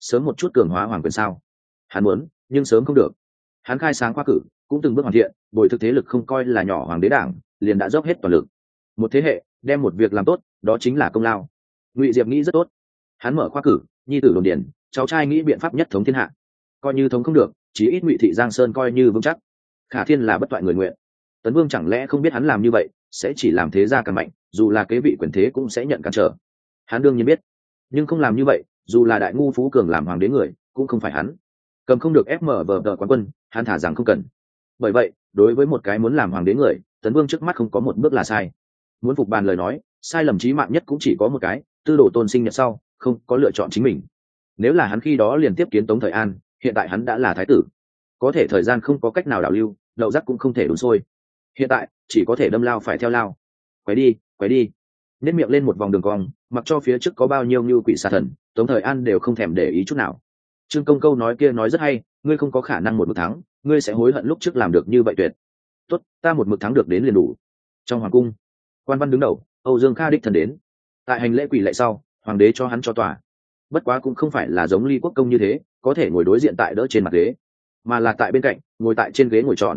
sớm một chút cường hóa hoàng quyền sao? Hắn muốn, nhưng sớm không được. Hắn khai sáng khoa cử, cũng từng bước hoàn thiện, bồi thực thế lực không coi là nhỏ hoàng đế đảng, liền đã dốc hết toàn lực. Một thế hệ đem một việc làm tốt, đó chính là công lao. Ngụy Diệp nghĩ rất tốt. Hắn mở khoa cử, nhi tử đồn điền, cháu trai nghĩ biện pháp nhất thống thiên hạ. Coi như thống không được, chí ít Ngụy thị Giang Sơn coi như vững chắc. Khả Thiên là bất toại người nguyện. Tấn Vương chẳng lẽ không biết hắn làm như vậy sẽ chỉ làm thế gia càng mạnh, dù là kế vị quyền thế cũng sẽ nhận cản trở. Hắn đương nhiên biết, nhưng không làm như vậy, dù là đại ngu phú cường làm hoàng đế người, cũng không phải hắn. Cầm không được FMVD quán quân, hắn thả rằng không cần. Bởi vậy, đối với một cái muốn làm hoàng đế người, Tấn Vương trước mắt không có một bước là sai. Muốn phục bàn lời nói, sai lầm chí mạng nhất cũng chỉ có một cái, Tư Đồ Tôn sinh nhật sau, không có lựa chọn chính mình. Nếu là hắn khi đó liền tiếp kiến Tống Thời An, hiện tại hắn đã là thái tử. Có thể thời gian không có cách nào đảo lưu, đậu rắc cũng không thể đun sôi. Hiện tại, chỉ có thể đâm lao phải theo lao. Quay đi. Nét miệng lên một vòng đường cong, mặc cho phía trước có bao nhiêu như quỷ xà thần, Tống Thời An đều không thèm để ý chút nào. Trương Công câu nói kia nói rất hay, ngươi không có khả năng một mực thắng, ngươi sẽ hối hận lúc trước làm được như vậy tuyệt. Tốt, ta một mực thắng được đến liền đủ. Trong hoàng cung, quan văn đứng đầu, Âu Dương Kha đích thân đến. Tại hành lễ quỳ lạy sau, hoàng đế cho hắn cho tòa. Bất quá cũng không phải là giống Ly Quốc công như thế, có thể ngồi đối diện tại đỡ trên mặt ghế, mà là tại bên cạnh, ngồi tại trên ghế ngồi tròn.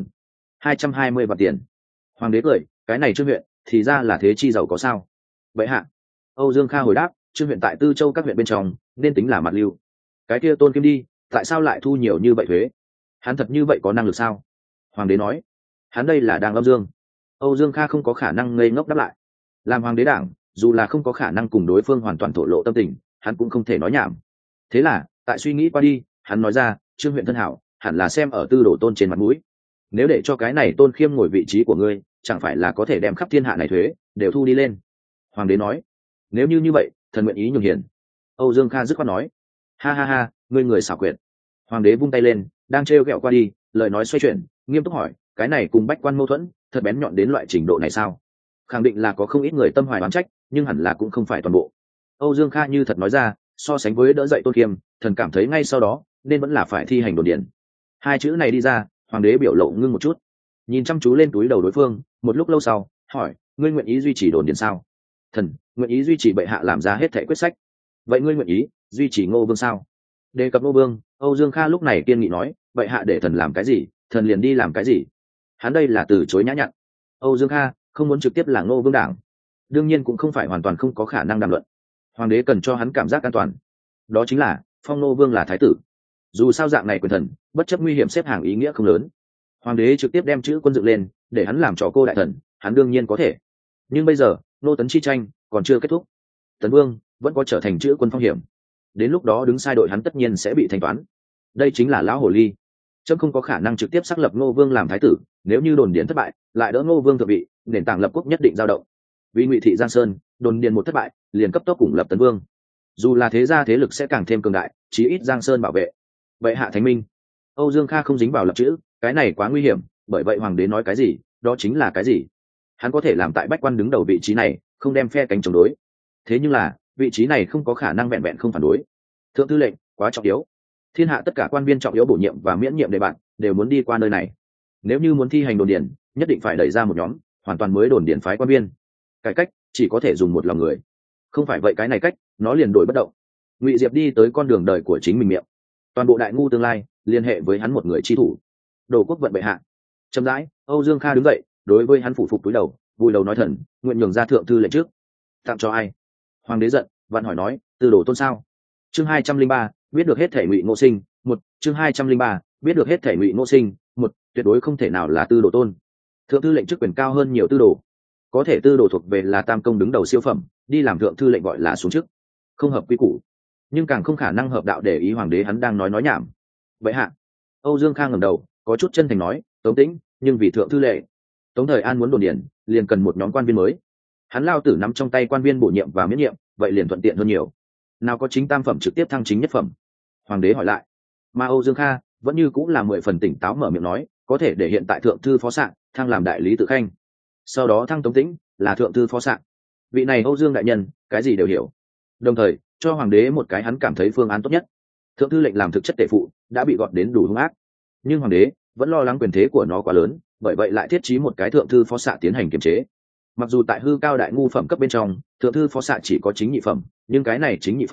220 vạn tiền. Hoàng đế cười, cái này Trương huyện, thì ra là thế chi giàu có sao? Vậy hạ. Âu Dương Kha hồi đáp, Trương huyện tại Tư Châu các huyện bên trong, nên tính là mặt lưu. Cái kia Tôn Kim đi, tại sao lại thu nhiều như vậy thuế? Hắn thật như vậy có năng lực sao? Hoàng đế nói, hắn đây là đang âm dương. Âu Dương Kha không có khả năng ngây ngốc đáp lại. Làm hoàng đế đảng, dù là không có khả năng cùng đối phương hoàn toàn thổ lộ tâm tình, hắn cũng không thể nói nhảm. Thế là, tại suy nghĩ qua đi, hắn nói ra, Trương huyện thân hảo, hẳn là xem ở Tư Đồ Tôn trên mặt mũi. Nếu để cho cái này Tôn Khiêm ngồi vị trí của ngươi, chẳng phải là có thể đem khắp thiên hạ này thuế đều thu đi lên? Hoàng đế nói, nếu như vậy, thần nguyện ý nhường hiền. Âu Dương Kha dứt khoát nói, ha, ngươi người xảo quyệt. Hoàng đế vung tay lên, đang trêu ghẹo qua đi, lời nói xoay chuyển, nghiêm túc hỏi, cái này cùng bách quan mâu thuẫn, thật bén nhọn đến loại trình độ này sao? Khẳng định là có không ít người tâm hoài oán trách, nhưng hẳn là cũng không phải toàn bộ. Âu Dương Kha như thật nói ra, so sánh với đỡ dậy Tôn Kiêm, thần cảm thấy ngay sau đó nên vẫn là phải thi hành đồn điền. Hai chữ này đi ra, hoàng đế biểu lộ ngưng một chút, nhìn chăm chú lên túi đầu đối phương, một lúc lâu sau, hỏi, ngươi nguyện ý duy trì đồn điền sao? Thần nguyện ý duy trì bệ hạ làm ra hết thảy quyết sách. Vậy ngươi nguyện ý duy trì Ngô Vương sao? Đề cập Ngô Vương, Âu Dương Kha lúc này kiên nghị nói, bệ hạ để thần làm cái gì, thần liền đi làm cái gì. Hắn đây là từ chối nhã nhặn. Âu Dương Kha không muốn trực tiếp là Ngô Vương đảng, đương nhiên cũng không phải hoàn toàn không có khả năng đàm luận. Hoàng đế cần cho hắn cảm giác an toàn, đó chính là phong Ngô Vương là thái tử. Dù sao dạng này quyền thần, bất chấp nguy hiểm xếp hàng ý nghĩa không lớn. Hoàng đế trực tiếp đem chữ quân dựng lên, để hắn làm trò cô đại thần, hắn đương nhiên có thể. Nhưng bây giờ, Nô Tấn chi tranh còn chưa kết thúc, Tấn Vương vẫn có trở thành chữ quân phong hiểm. Đến lúc đó đứng sai đội hắn tất nhiên sẽ bị thanh toán. Đây chính là lão hồ ly. Trẫm không có khả năng trực tiếp xác lập Ngô Vương làm thái tử, nếu như đồn điền thất bại, lại đỡ Ngô Vương thượng vị, nền tảng lập quốc nhất định dao động. Vì Ngụy thị Giang Sơn, đồn điền một thất bại, liền cấp tốc cùng lập Tấn Vương. Dù là thế gia thế lực sẽ càng thêm cường đại, chí ít Giang Sơn bảo vệ. Vậy hạ thánh minh. Âu Dương Kha không dính vào lập chữ, cái này quá nguy hiểm, bởi vậy hoàng đế nói cái gì, đó chính là cái gì. Hắn có thể làm tại bách quan đứng đầu vị trí này, không đem phe cánh chống đối. Thế nhưng là, vị trí này không có khả năng vẹn vẹn không phản đối. Thượng thư lệnh quá trọng yếu, thiên hạ tất cả quan viên trọng yếu bổ nhiệm và miễn nhiệm đề bạt đều muốn đi qua nơi này. Nếu như muốn thi hành đồn điền, nhất định phải đẩy ra một nhóm hoàn toàn mới đồn điền phái quan viên. Cải cách chỉ có thể dùng một lòng người, không phải vậy cái này cách nó liền đổi bất động. Ngụy Diệp đi tới con đường đời của chính mình miệng, toàn bộ đại ngu tương lai liên hệ với hắn một người chi thủ. Đồ quốc vận bệ hạ. Chậm rãi, Âu Dương Kha đứng dậy, đối với hắn phủ phục cúi đầu, vùi đầu nói thần, nguyện nhường ra thượng thư lệnh trước. Tặng cho ai? Hoàng đế giận, vặn hỏi nói, Tư Đồ Tôn sao? Chương 203, biết được hết thể Ngụy Ngô Sinh, một. Chương 203, biết được hết thể Ngụy Ngô Sinh, một. Tuyệt đối không thể nào là Tư Đồ Tôn. Thượng thư lệnh chức quyền cao hơn nhiều tư đồ, có thể tư đồ thuộc về là tam công đứng đầu siêu phẩm, đi làm thượng thư lệnh gọi là xuống chức, không hợp quy củ, nhưng càng không khả năng hợp đạo để ý hoàng đế hắn đang nói nhảm. Vậy hạ. Âu Dương Khang ngẩng đầu, có chút chân thành nói, Tống Tĩnh, nhưng vì thượng thư lệ, Tống Thời An muốn đồn điền, liền cần một nhóm quan viên mới. Hắn lao tử nắm trong tay quan viên bổ nhiệm và miễn nhiệm, vậy liền thuận tiện hơn nhiều. Nào có chính tam phẩm trực tiếp thăng chính nhất phẩm? Hoàng đế hỏi lại. Mà Âu Dương Kha vẫn như cũng là 10 phần tỉnh táo mở miệng nói, có thể để hiện tại thượng thư phó sạng thăng làm đại lý tự khanh, sau đó thăng Tống Tĩnh là thượng thư phó sạng. Vị này Âu Dương đại nhân cái gì đều hiểu, đồng thời cho hoàng đế một cái hắn cảm thấy phương án tốt nhất. Thượng thư lệnh làm thực chất tể phụ đã bị gọt đến đủ hung ác, nhưng hoàng đế vẫn lo lắng quyền thế của nó quá lớn, bởi vậy lại thiết trí một cái thượng thư phó xạ tiến hành kiềm chế. Mặc dù tại hư cao đại ngu phẩm cấp bên trong, thượng thư phó xạ chỉ có chính nhị phẩm, nhưng cái này chính nhị phẩm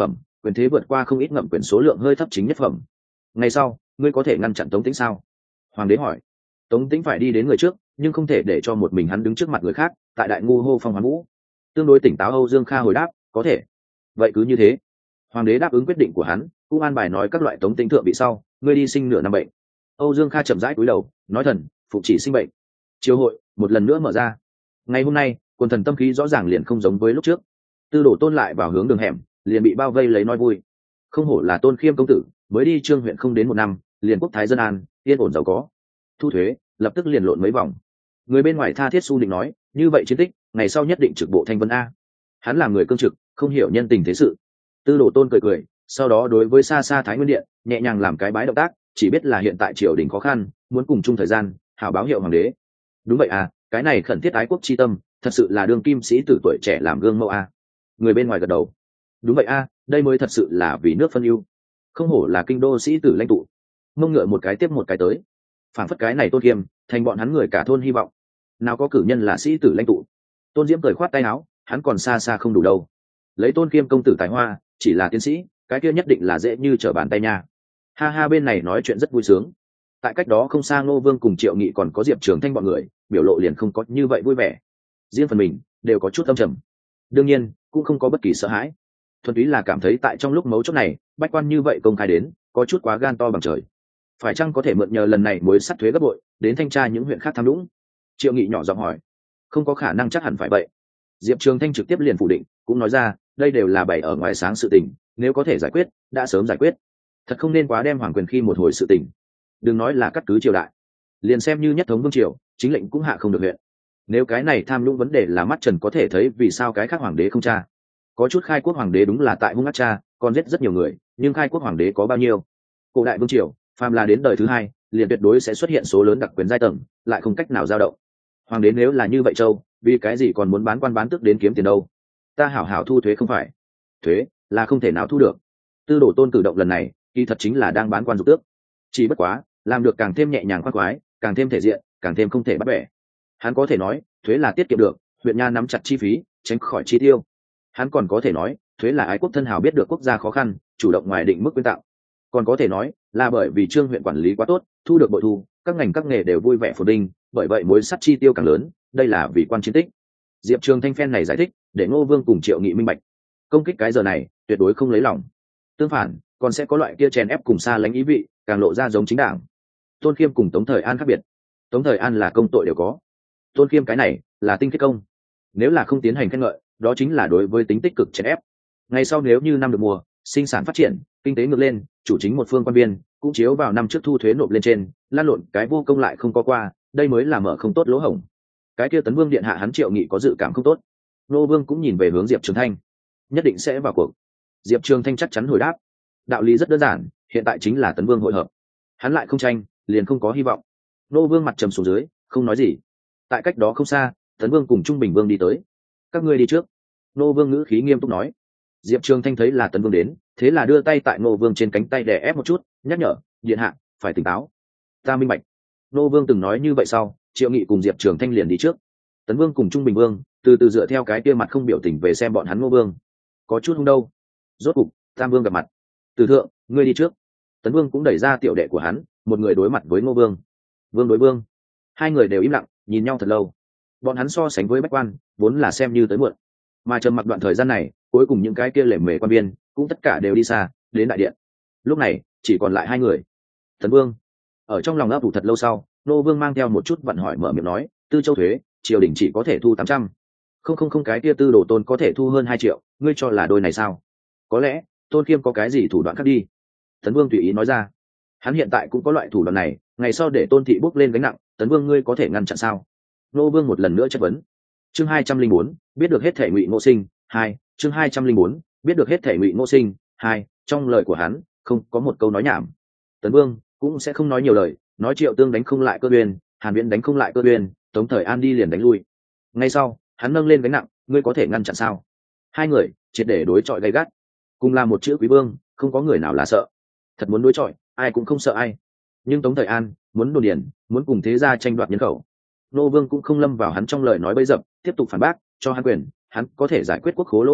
quyền thế vượt qua không ít ngậm quyền số lượng hơi thấp chính nhất phẩm. Ngày sau ngươi có thể ngăn chặn Tống Tĩnh sao? Hoàng đế hỏi. Tống Tĩnh phải đi đến người trước, nhưng không thể để cho một mình hắn đứng trước mặt người khác, tại đại ngu hô phong hoán vũ. Tương đối tỉnh táo Âu Dương Kha hồi đáp, có thể. Vậy cứ như thế. Hoàng đế đáp ứng quyết định của hắn, cũng an bài nói các loại Tống Tĩnh thượng bị sau, ngươi đi sinh nửa năm bệnh. Âu Dương Kha chậm rãi cúi đầu, nói thần, phụ chỉ sinh bệnh. Chiều hội một lần nữa mở ra. Ngày hôm nay, quần thần tâm khí rõ ràng liền không giống với lúc trước. Tư Đồ Tôn lại vào hướng đường hẻm, liền bị bao vây lấy nói vui. Không hổ là Tôn Khiêm công tử, mới đi Trương huyện không đến một năm, liền quốc thái dân an, yên ổn giàu có. Thu thuế, lập tức liền lộn mấy vòng. Người bên ngoài tha thiết su định nói, như vậy chiến tích, ngày sau nhất định trực bộ thanh vân a. Hắn là người cương trực, không hiểu nhân tình thế sự. Tư Đồ Tôn cười cười, sau đó đối với xa xa Thái Nguyên điện nhẹ nhàng làm cái bái động tác, chỉ biết là hiện tại triều đình khó khăn, muốn cùng chung thời gian, hảo báo hiệu hoàng đế. Đúng vậy à, cái này khẩn thiết ái quốc chi tâm, thật sự là đương kim sĩ tử tuổi trẻ làm gương mẫu a. Người bên ngoài gật đầu. Đúng vậy a, đây mới thật sự là vì nước phân ưu. Không hổ là kinh đô sĩ tử lãnh tụ. Mông ngựa một cái tiếp một cái tới. Phản phất cái này Tôn Kiêm, thành bọn hắn người cả thôn hy vọng. Nào có cử nhân là sĩ tử lãnh tụ. Tôn Diễm cười khoát tay áo, hắn còn xa xa không đủ đâu. Lấy Tôn Kiêm công tử tài hoa, chỉ là tiến sĩ, cái kia nhất định là dễ như trở bàn tay nha. Ha ha, bên này nói chuyện rất vui sướng. Tại cách đó không xa Ngô Vương cùng Triệu Nghị còn có Diệp Trường Thanh bọn người, biểu lộ liền không có như vậy vui vẻ. Riêng phần mình đều có chút âm trầm. Đương nhiên, cũng không có bất kỳ sợ hãi. Thuần túy là cảm thấy tại trong lúc mấu chốt này, bách quan như vậy công khai đến, có chút quá gan to bằng trời. Phải chăng có thể mượn nhờ lần này mối sắt thuế gấp bội, đến thanh tra những huyện khác tham nhũng? Triệu Nghị nhỏ giọng hỏi. Không có khả năng, chắc hẳn phải vậy. Diệp Trường Thanh trực tiếp liền phủ định, cũng nói ra, đây đều là bày ở ngoài sáng sự tình, nếu có thể giải quyết, đã sớm giải quyết. Thật không nên quá đem hoàng quyền khi một hồi sự tình. Đừng nói là cắt cứ triều đại, liền xem như nhất thống vương triều, chính lệnh cũng hạ không được huyện. Nếu cái này tham nhũng vấn đề là mắt trần có thể thấy, vì sao cái khác hoàng đế không tra? Có chút khai quốc hoàng đế đúng là tại hung ác cha, còn giết rất nhiều người, nhưng khai quốc hoàng đế có bao nhiêu? Cổ đại vương triều, phàm là đến đời thứ hai, liền tuyệt đối sẽ xuất hiện số lớn đặc quyền giai tầng, lại không cách nào dao động. Hoàng đế nếu là như vậy châu, vì cái gì còn muốn bán quan bán tước đến kiếm tiền đâu? Ta hảo hảo thu thuế không phải? Thuế là không thể nào thu được. Tư Đồ Tôn cử động lần này, kỳ thật chính là đang bán quan dục tước. Chỉ bất quá, làm được càng thêm nhẹ nhàng khoan khoái, càng thêm thể diện, càng thêm không thể bắt bẻ. Hắn có thể nói, thuế là tiết kiệm được, huyện nha nắm chặt chi phí, tránh khỏi chi tiêu. Hắn còn có thể nói, thuế là ái quốc thân hào biết được quốc gia khó khăn, chủ động ngoài định mức quyên tặng. Còn có thể nói, là bởi vì Trương huyện quản lý quá tốt, thu được bội thu, các ngành các nghề đều vui vẻ phồn vinh, bởi vậy mối sắt chi tiêu càng lớn, đây là vì quan chiến tích. Diệp Trường Thanh phen này giải thích, để Ngô Vương cùng Triệu Nghị minh bạch. Công kích cái giờ này, tuyệt đối không lấy lòng. Tương phản, còn sẽ có loại kia chèn ép cùng xa lánh ý vị, càng lộ ra giống chính đảng. Tôn Kiêm cùng Tống Thời An khác biệt. Tống Thời An là công tội đều có. Tôn Kiêm cái này là tinh khiết công. Nếu là không tiến hành khen ngợi, đó chính là đối với tính tích cực chèn ép. Ngày sau nếu như năm được mùa, sinh sản phát triển, kinh tế ngược lên, chủ chính một phương quan viên cũng chiếu vào năm trước thu thuế nộp lên trên, lan lộn cái vô công lại không có qua, đây mới là mở không tốt lỗ hổng. Cái kia Tấn Vương điện hạ hắn Triệu Nghị có dự cảm không tốt. Nô Vương cũng nhìn về hướng Diệp Trường Thanh, nhất định sẽ vào cuộc. Diệp Trường Thanh chắc chắn hồi đáp. Đạo lý rất đơn giản, hiện tại chính là Tấn Vương hội hợp, hắn lại không tranh, liền không có hy vọng. Nô Vương mặt trầm xuống dưới, không nói gì. Tại cách đó không xa, Tấn Vương cùng Trung Bình Vương đi tới. Các ngươi đi trước. Nô Vương ngữ khí nghiêm túc nói. Diệp Trường Thanh thấy là Tấn Vương đến, thế là đưa tay tại Nô Vương trên cánh tay đè ép một chút, nhắc nhở, điện hạ phải tỉnh táo. Ta minh bạch. Nô Vương từng nói như vậy sau, Triệu Nghị cùng Diệp Trường Thanh liền đi trước. Tấn Vương cùng Trung Bình Vương từ từ dựa theo cái kia mặt không biểu tình về xem bọn hắn. Nô Vương có chút không đâu. Rốt cục Tam Vương gặp mặt. Từ thượng, ngươi đi trước. Tấn Vương cũng đẩy ra tiểu đệ của hắn, một người đối mặt với Ngô Vương. Vương đối vương, hai người đều im lặng nhìn nhau thật lâu. Bọn hắn so sánh với bách quan vốn là xem như tới muộn, mà trầm mặc đoạn thời gian này, cuối cùng những cái kia lề mề quan viên cũng tất cả đều đi xa đến đại điện. Lúc này chỉ còn lại hai người. Tấn Vương ở trong lòng ấp ủ thật lâu sau, Ngô Vương mang theo một chút vận hỏi mở miệng nói, Tư Châu thuế triều đình chỉ có thể thu 800. Không, cái kia Tư Đồ Tôn có thể thu hơn 2 triệu, ngươi cho là đôi này sao? Có lẽ Tôn Kiêm có cái gì thủ đoạn khác đi. Tấn Vương tùy ý nói ra. Hắn hiện tại cũng có loại thủ đoạn này, ngày sau để Tôn thị bốc lên gánh nặng, Tấn Vương ngươi có thể ngăn chặn sao? Nô Vương một lần nữa chất vấn. Chương 204, biết được hết thể Ngụy Ngô Sinh 2. Chương 204, biết được hết thể Ngụy Ngô Sinh 2. Trong lời của hắn không có một câu nói nhảm. Tấn Vương cũng sẽ không nói nhiều lời, nói Triệu Tương đánh không lại Cơ Uyên, Hàn Viễn đánh không lại Cơ Uyên, Tống Thời An đi liền đánh lui. Ngay sau hắn nâng lên gánh nặng, ngươi có thể ngăn chặn sao? Hai người triệt để đối chọi gay gắt, cùng là một chữ quý vương, không có người nào là sợ. Thật muốn đối chọi, ai cũng không sợ ai. Nhưng Tống Thời An muốn đồn điền, muốn cùng thế gia tranh đoạt nhân khẩu. Nô Vương cũng không lâm vào hắn trong lời nói bấy dập, tiếp tục phản bác, cho hắn quyền, hắn có thể giải quyết quốc khố lỗ hổng,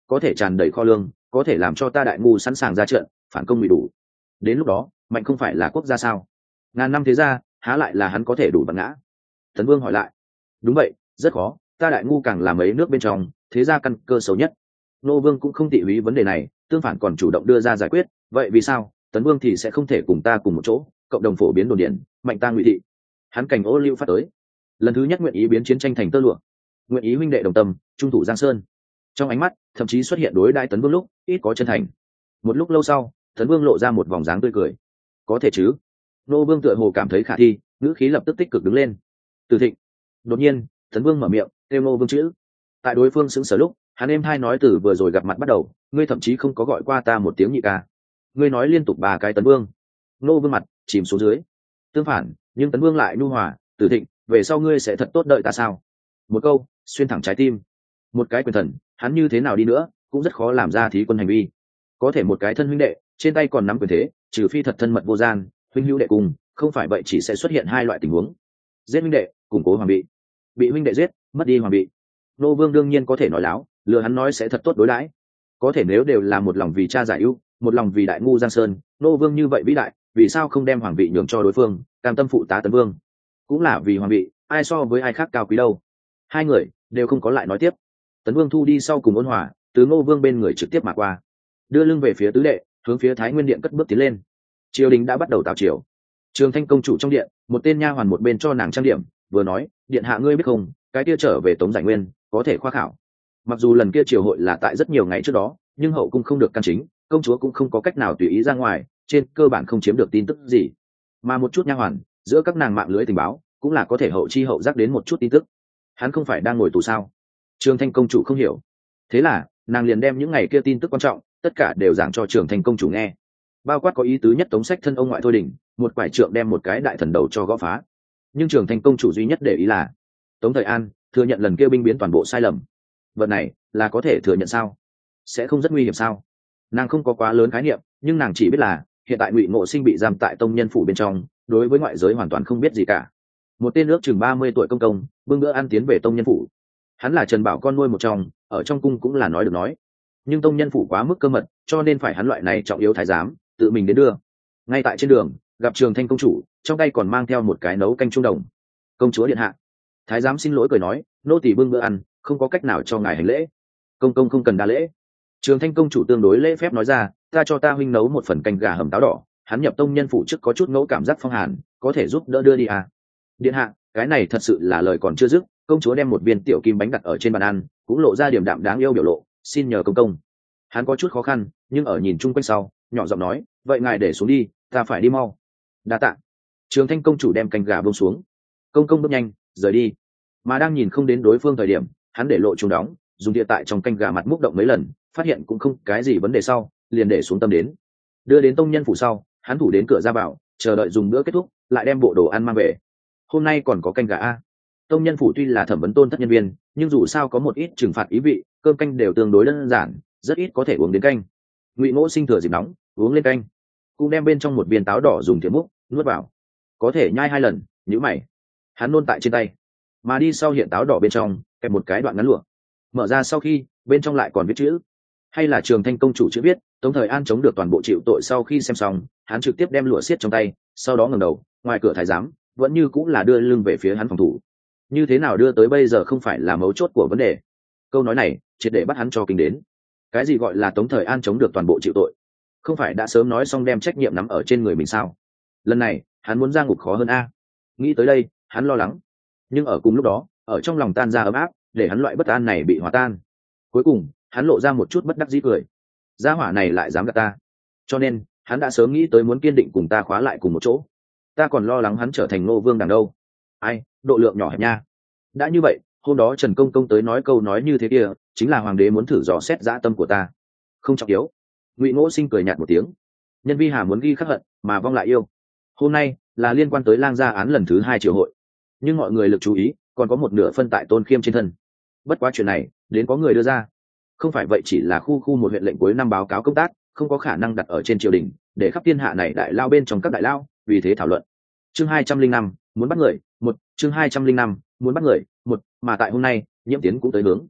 có thể tràn đầy kho lương, có thể làm cho ta đại ngu sẵn sàng ra trận phản công bị đủ. Đến lúc đó mạnh không phải là quốc gia sao? Ngàn năm thế gia há lại là hắn có thể đủ bằng ngã? Tấn Vương hỏi lại. Đúng vậy, rất khó, ta đại ngu càng là mấy nước bên trong thế gia căn cơ xấu nhất. Nô Vương cũng không tị húy vấn đề này, tương phản còn chủ động đưa ra giải quyết. Vậy vì sao Tấn Vương thì sẽ không thể cùng ta cùng một chỗ cộng đồng phổ biến đồn điển mạnh ta ngụy thị? Hắn cảnh ô lưu phát tới, lần thứ nhất nguyện ý biến chiến tranh thành tơ lụa, nguyện ý huynh đệ đồng tâm trung thủ giang sơn. Trong ánh mắt thậm chí xuất hiện đối đãi Tấn Vương lúc ít có chân thành. Một lúc lâu sau, Tấn Vương lộ ra một vòng dáng tươi cười. Có thể chứ? Nô Vương tựa hồ cảm thấy khả thi, ngữ khí lập tức tích cực đứng lên. Từ Thịnh. Đột nhiên Tấn Vương mở miệng kêu Nô Vương chữ. Tại đối phương sững sờ lúc, hắn êm hai nói từ vừa rồi gặp mặt bắt đầu, ngươi thậm chí không có gọi qua ta một tiếng nhị ca. Ngươi nói liên tục 3 cái Tấn Vương. Nô Vương mặt chìm xuống dưới. Tương phản, nhưng Tấn Vương lại nhu hòa, Từ Thịnh, về sau ngươi sẽ thật tốt đợi ta sao? Một câu xuyên thẳng trái tim. Một cái quyền thần, hắn như thế nào đi nữa cũng rất khó làm ra thí quân hành vi. Có thể một cái thân huynh đệ trên tay còn nắm quyền thế, trừ phi thật thân mật vô gian, huynh hữu đệ cùng, không phải vậy chỉ sẽ xuất hiện 2 loại tình huống: giết huynh đệ, củng cố hoàng bị huynh đệ giết, mất đi hoàng bị. Nô Vương đương nhiên có thể nói láo, lừa hắn nói sẽ thật tốt đối đãi. Có thể nếu đều là một lòng vì cha giải ưu, một lòng vì đại ngu giang sơn, Nô Vương như vậy vĩ đại, vì sao không đem hoàng vị nhường cho đối phương, cam tâm phụ tá Tấn Vương? Cũng là vì hoàng vị, ai so với ai khác cao quý đâu. 2 người đều không có lại nói tiếp. Tấn Vương thu đi sau cùng ôn hòa, từ Ngô Vương bên người trực tiếp mà qua, đưa lưng về phía tứ đệ, hướng phía Thái Nguyên điện cất bước tiến lên. Triều đình đã bắt đầu tào triều. Trường Thanh công chủ trong điện, một tên nha hoàn một bên cho nàng trang điểm, vừa nói, điện hạ ngươi biết không, cái kia trở về Tống Giải Nguyên, có thể khoa khảo. Mặc dù lần kia triều hội là tại rất nhiều ngày trước đó, nhưng hậu cung không được căn chính, công chúa cũng không có cách nào tùy ý ra ngoài, trên cơ bản không chiếm được tin tức gì. Mà một chút nha hoàn, giữa các nàng mạng lưới tình báo, cũng là có thể hậu chi hậu giác đến một chút tin tức. Hắn không phải đang ngồi tù sao? Trường Thanh công chủ không hiểu. Thế là nàng liền đem những ngày kia tin tức quan trọng tất cả đều giảng cho Trường Thanh công chủ nghe, bao quát có ý tứ nhất Tống Sách thân ông ngoại Thôi Đình, một quải trượng đem một cái đại thần đầu cho gõ phá. Nhưng Trường Thanh công chủ duy nhất để ý là Tống Thời An thừa nhận lần kia binh biến toàn bộ sai lầm. Vật này là có thể thừa nhận sao? Sẽ không rất nguy hiểm sao? Nàng không có quá lớn khái niệm, nhưng nàng chỉ biết là hiện tại Ngụy Ngộ Sinh bị giam tại tông nhân phủ bên trong, đối với ngoại giới hoàn toàn không biết gì cả. Một tên ước chừng 30 tuổi công công bưng bữa ăn tiến về tông nhân phủ. Hắn là Trần Bảo con nuôi một trong, ở trong cung cũng là nói được nói, nhưng tông nhân phủ quá mức cơ mật, cho nên phải hắn loại này trọng yếu thái giám tự mình đến đưa. Ngay tại trên đường gặp Trường Thanh công chủ, trong tay còn mang theo một cái nấu canh trung đồng. Công chúa điện hạ. Thái giám xin lỗi cười nói, nô tỳ bưng bữa ăn, không có cách nào cho ngài hành lễ. Công công không cần đa lễ. Trường Thanh công chủ tương đối lễ phép nói ra, ta cho ta huynh nấu một phần canh gà hầm táo đỏ, hắn nhập tông nhân phủ trước có chút ngẫu cảm giác phong hàn, có thể giúp đỡ đưa đi à? Điện hạ, cái này thật sự là lời còn chưa dứt, công chúa đem một viên tiểu kim bánh đặt ở trên bàn ăn, cũng lộ ra điểm đạm đáng yêu biểu lộ, xin nhờ công công. Hắn có chút khó khăn, nhưng ở nhìn chung quanh sau, nhỏ giọng nói, vậy ngài để xuống đi, ta phải đi mau. Đa tạ. Trường Thanh công chủ đem canh gà buông xuống, công công bước nhanh rời đi. Mà đang nhìn không đến đối phương thời điểm, hắn để lộ chuông đóng, dùng địa tại trong canh gà mặt múc động mấy lần, phát hiện cũng không cái gì vấn đề sau, liền để xuống tâm đến. Đưa đến tông nhân phủ sau, hắn thủ đến cửa ra vào, chờ đợi dùng bữa kết thúc, lại đem bộ đồ ăn mang về. Hôm nay còn có canh gà a. Tông nhân phủ tuy là thẩm vấn tôn thất nhân viên, nhưng dù sao có một ít trừng phạt ý vị, cơm canh đều tương đối đơn giản, rất ít có thể uống đến canh. Ngụy Ngỗ Sinh thừa dịp nóng uống lên canh, cũng đem bên trong một viên táo đỏ dùng thìa múc nuốt vào, có thể nhai 2 lần. Nhíu mày, hắn nôn tại trên tay, mà đi sau hiện táo đỏ bên trong kèm một cái đoạn ngắn lụa, mở ra sau khi bên trong lại còn viết chữ, hay là Trường Thanh công chủ chữ viết. Tống Thời An chống được toàn bộ chịu tội sau khi xem xong, hắn trực tiếp đem lụa xiết trong tay, sau đó ngẩng đầu, ngoài cửa thái giám vẫn như cũng là đưa lưng về phía hắn phòng thủ. Như thế nào đưa tới bây giờ không phải là mấu chốt của vấn đề. Câu nói này triệt để bắt hắn cho kinh đến. Cái gì gọi là Tống Thời An chống được toàn bộ chịu tội? Không phải đã sớm nói xong đem trách nhiệm nắm ở trên người mình sao? Lần này hắn muốn ra ngục khó hơn a. Nghĩ tới đây hắn lo lắng, nhưng ở cùng lúc đó ở trong lòng tan ra ấm áp, để hắn loại bất an này bị hòa tan. Cuối cùng hắn lộ ra một chút bất đắc dĩ cười. Gia hỏa này lại dám gạt ta, cho nên hắn đã sớm nghĩ tới muốn kiên định cùng ta khóa lại cùng một chỗ. Ta còn lo lắng hắn trở thành Ngô Vương đằng đâu. Ai, độ lượng nhỏ hẹp nha. Đã như vậy, hôm đó Trần Công Công tới nói câu nói như thế kia, chính là hoàng đế muốn thử dò xét dã tâm của ta. Không trọng yếu. Ngụy Ngỗ Sinh cười nhạt một tiếng. Nhân Vi Hà muốn ghi khắc hận, mà vong lại yêu. Hôm nay là liên quan tới Lang gia án lần thứ 2 triều hội, nhưng mọi người lực chú ý còn có một nửa phân tại Tôn Khiêm trên thân. Bất quá chuyện này đến có người đưa ra, không phải vậy chỉ là khu một huyện lệnh cuối năm báo cáo công tác, không có khả năng đặt ở trên triều đình để khắp thiên hạ này đại lao bên trong các đại lao vì thế thảo luận. Chương 205, muốn bắt người, một. Chương 205, muốn bắt người, một. Mà tại hôm nay Nhiễm Tiến cũng tới hướng.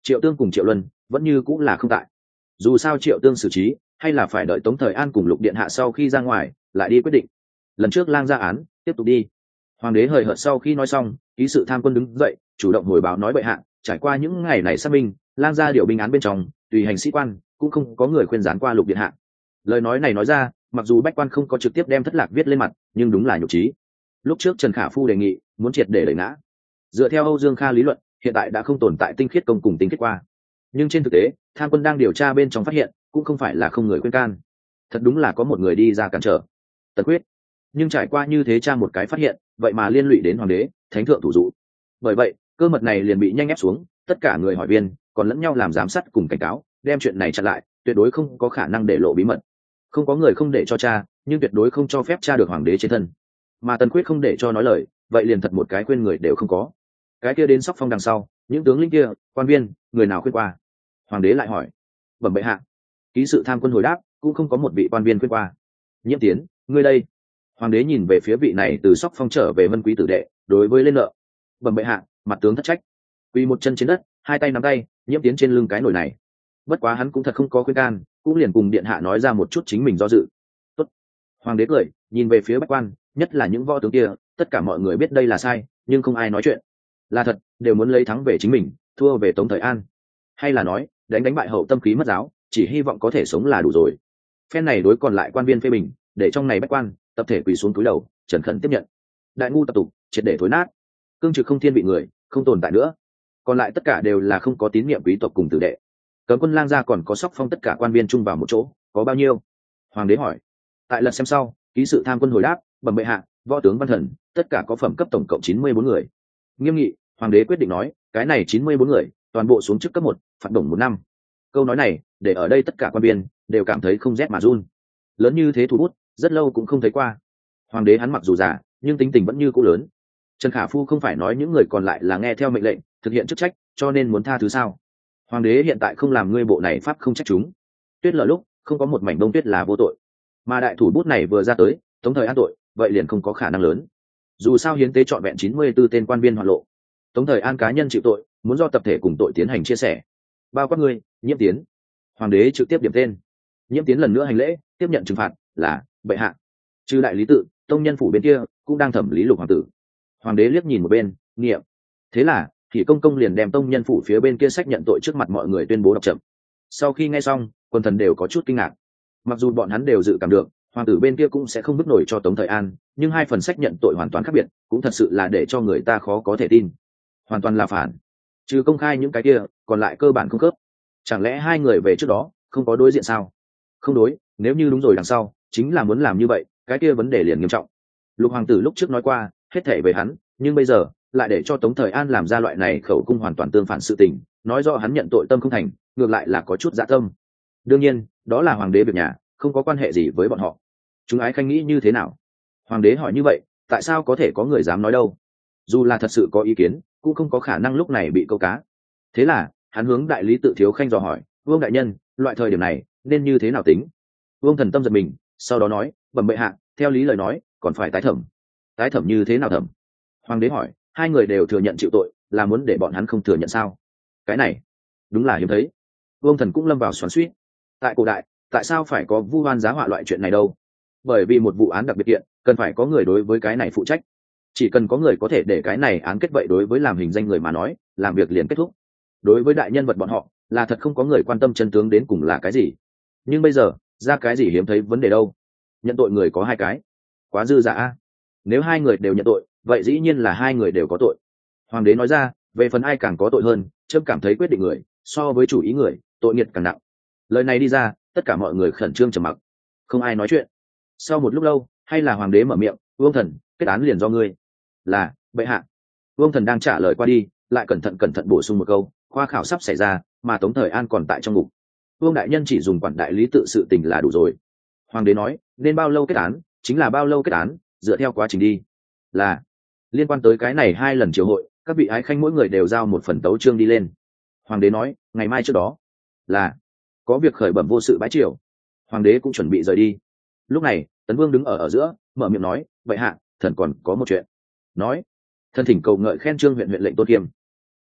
Triệu Tương cùng Triệu Luân vẫn như cũng là không tại. Dù sao Triệu Tương xử trí hay là phải đợi Tống Thời An cùng Lục điện hạ sau khi ra ngoài lại đi quyết định. Lần trước lang ra án tiếp tục đi. Hoàng đế hời hợt sau khi nói xong, ký sự tham quân đứng dậy chủ động hồi báo nói bệ hạ, trải qua những ngày này xác minh, lang ra điều binh án bên trong tùy hành sĩ quan cũng không có người khuyên gián qua Lục điện hạ. Lời nói này nói ra, mặc dù bách quan không có trực tiếp đem Thất Lạc viết lên mặt, nhưng đúng là nhục trí. Lúc trước Trần Khả Phu đề nghị muốn triệt để đẩy ngã, dựa theo Âu Dương Kha lý luận, hiện tại đã không tồn tại tinh khiết công cùng tinh khiết qua. Nhưng trên thực tế, tham quân đang điều tra bên trong phát hiện cũng không phải là không người khuyên can, thật đúng là có một người đi ra cản trở. Tần Quyết. Nhưng trải qua như thế tra một cái phát hiện, vậy mà liên lụy đến hoàng đế, thánh thượng thủ dụ. Bởi vậy cơ mật này liền bị nhanh ép xuống, tất cả người hỏi viên còn lẫn nhau làm giám sát cùng cảnh cáo, đem chuyện này chặn lại, tuyệt đối không có khả năng để lộ bí mật. Không có người không để cho cha, nhưng tuyệt đối không cho phép cha được hoàng đế trên thân. Mà Tần Quyết không để cho nói lời, vậy liền thật một cái khuyên người đều không có. Cái kia đến Sóc Phong đằng sau, những tướng lĩnh kia, quan viên, người nào khuyên qua? Hoàng đế lại hỏi. Bẩm bệ hạ. Ký sự tham quân hồi đáp, cũng không có một vị quan viên khuyên qua. Nhiễm Tiến, ngươi đây. Hoàng đế nhìn về phía vị này từ Sóc Phong trở về Vân Quý tử đệ, đối với lên nợ. Bẩm bệ hạ, mặt tướng thất trách. Quỳ một chân trên đất, hai tay nắm tay, Nhiễm Tiến trên lưng cái nồi này. Bất quá hắn cũng thật không có khuyên can, cũng liền cùng điện hạ nói ra một chút chính mình do dự. Tốt. Hoàng đế cười, nhìn về phía bách quan, nhất là những võ tướng kia, tất cả mọi người biết đây là sai, nhưng không ai nói chuyện. Là thật, đều muốn lấy thắng về chính mình, thua về Tống Thời An. Hay là nói, đánh bại hậu tâm khí mất giáo, chỉ hy vọng có thể sống là đủ rồi. Phen này đối còn lại quan viên phê bình, để trong này bách quan tập thể quỳ xuống cúi đầu, trần khẩn tiếp nhận. Đại ngu tập tục, triệt để thối nát. Cương trực không thiên vị người, không tồn tại nữa. Còn lại tất cả đều là không có tín nhiệm quý tộc cùng tử đệ. Cấm quân lang gia còn có Sóc Phong tất cả quan viên chung vào một chỗ, có bao nhiêu? Hoàng đế hỏi. Tại lật xem sau, ký sự tham quân hồi đáp, bẩm bệ hạ, võ tướng văn thần, tất cả có phẩm cấp tổng cộng 94 người. Nghiêm nghị, hoàng đế quyết định nói, cái này 94 người, toàn bộ xuống chức cấp 1, phạt đồng 1 năm. Câu nói này, để ở đây tất cả quan viên đều cảm thấy không rét mà run. Lớn như thế thủ bút, rất lâu cũng không thấy qua. Hoàng đế hắn mặc dù già, nhưng tính tình vẫn như cũ lớn. Trần Khả Phu không phải nói những người còn lại là nghe theo mệnh lệnh, thực hiện chức trách, cho nên muốn tha thứ sao? Hoàng đế hiện tại không làm ngươi bộ này pháp không trách chúng. Tuyết lở lúc, không có một mảnh đông tuyết là vô tội. Mà đại thủ bút này vừa ra tới, Tống Thời An tội, vậy liền không có khả năng lớn. Dù sao hiến tế trọn vẹn 94 tên quan viên hoạt lộ. Tống Thời An cá nhân chịu tội, muốn do tập thể cùng tội tiến hành chia sẻ. Bao quát ngươi, Nhiễm Tiến. Hoàng đế trực tiếp điểm tên. Nhiễm Tiến lần nữa hành lễ, tiếp nhận trừng phạt là bệ hạ. Trừ đại lý tự, tông nhân phủ bên kia cũng đang thẩm lý Lục hoàng tử. Hoàng đế liếc nhìn một bên, nghiệm. Thế là thì công công liền đem tông nhân phủ phía bên kia sách nhận tội trước mặt mọi người tuyên bố đọc chậm. Sau khi nghe xong, quần thần đều có chút kinh ngạc. Mặc dù bọn hắn đều dự cảm được hoàng tử bên kia cũng sẽ không bức nổi cho Tống Thời An, nhưng hai phần sách nhận tội hoàn toàn khác biệt, cũng thật sự là để cho người ta khó có thể tin. Hoàn toàn là phản. Trừ công khai những cái kia, còn lại cơ bản không khớp. Chẳng lẽ hai người về trước đó không có đối diện sao? Không đối, nếu như đúng rồi đằng sau chính là muốn làm như vậy, cái kia vấn đề liền nghiêm trọng. Lục hoàng tử lúc trước nói qua hết thể về hắn, nhưng bây giờ lại để cho Tống Thời An làm ra loại này khẩu cung hoàn toàn tương phản sự tình, nói rõ hắn nhận tội tâm không thành, ngược lại là có chút dạ tâm. Đương nhiên, đó là hoàng đế việc nhà, không có quan hệ gì với bọn họ. Chúng ái khanh nghĩ như thế nào? Hoàng đế hỏi như vậy, tại sao có thể có người dám nói đâu? Dù là thật sự có ý kiến, cũng không có khả năng lúc này bị câu cá. Thế là hắn hướng đại lý tự Thiếu Khanh dò hỏi, vương đại nhân, loại thời điểm này nên như thế nào tính? Vương thần tâm giật mình, sau đó nói, bẩm bệ hạ, theo lý lời nói còn phải tái thẩm. Tái thẩm như thế nào thẩm? Hoàng đế hỏi, hai người đều thừa nhận chịu tội, là muốn để bọn hắn không thừa nhận sao? Cái này đúng là hiếm thấy. Vương thần cũng lâm vào xoắn xuýt. Tại cổ đại, tại sao phải có vu oan giá họa loại chuyện này đâu? Bởi vì một vụ án đặc biệt kiện, cần phải có người đối với cái này phụ trách. Chỉ cần có người có thể để cái này án kết, vậy đối với làm hình danh người mà nói, làm việc liền kết thúc. Đối với đại nhân vật bọn họ, là thật không có người quan tâm chân tướng đến cùng là cái gì. Nhưng bây giờ ra cái gì hiếm thấy vấn đề đâu? Nhận tội người có hai cái, quá dư dả a. Nếu hai người đều nhận tội, vậy dĩ nhiên là hai người đều có tội. Hoàng đế nói ra, về phần ai càng có tội hơn, trâm cảm thấy quyết định người so với chủ ý người, tội nghiệt càng nặng. Lời này đi ra, tất cả mọi người khẩn trương trầm mặc, không ai nói chuyện. Sau một lúc lâu, hay là hoàng đế mở miệng, vương thần, kết án liền do ngươi. Là bệ hạ. Vương thần đang trả lời qua đi, lại cẩn thận bổ sung một câu, khoa khảo sắp xảy ra, mà Tống Thời An còn tại trong ngục. Vương đại nhân chỉ dùng quản đại lý tự sự tình là đủ rồi. Hoàng đế nói, nên bao lâu kết án chính là bao lâu kết án, dựa theo quá trình đi. Là liên quan tới cái này hai lần triều hội, các vị ái khanh mỗi người đều giao một phần tấu chương đi lên. Hoàng đế nói, ngày mai trước đó. Là có việc khởi bẩm vô sự bái triều. Hoàng đế cũng chuẩn bị rời đi. Lúc này Tấn Vương đứng ở giữa, mở miệng nói, vậy hạ, thần còn có một chuyện. Nói, thần thỉnh cầu ngợi khen Trương huyện huyện lệnh Tôn Kiêm.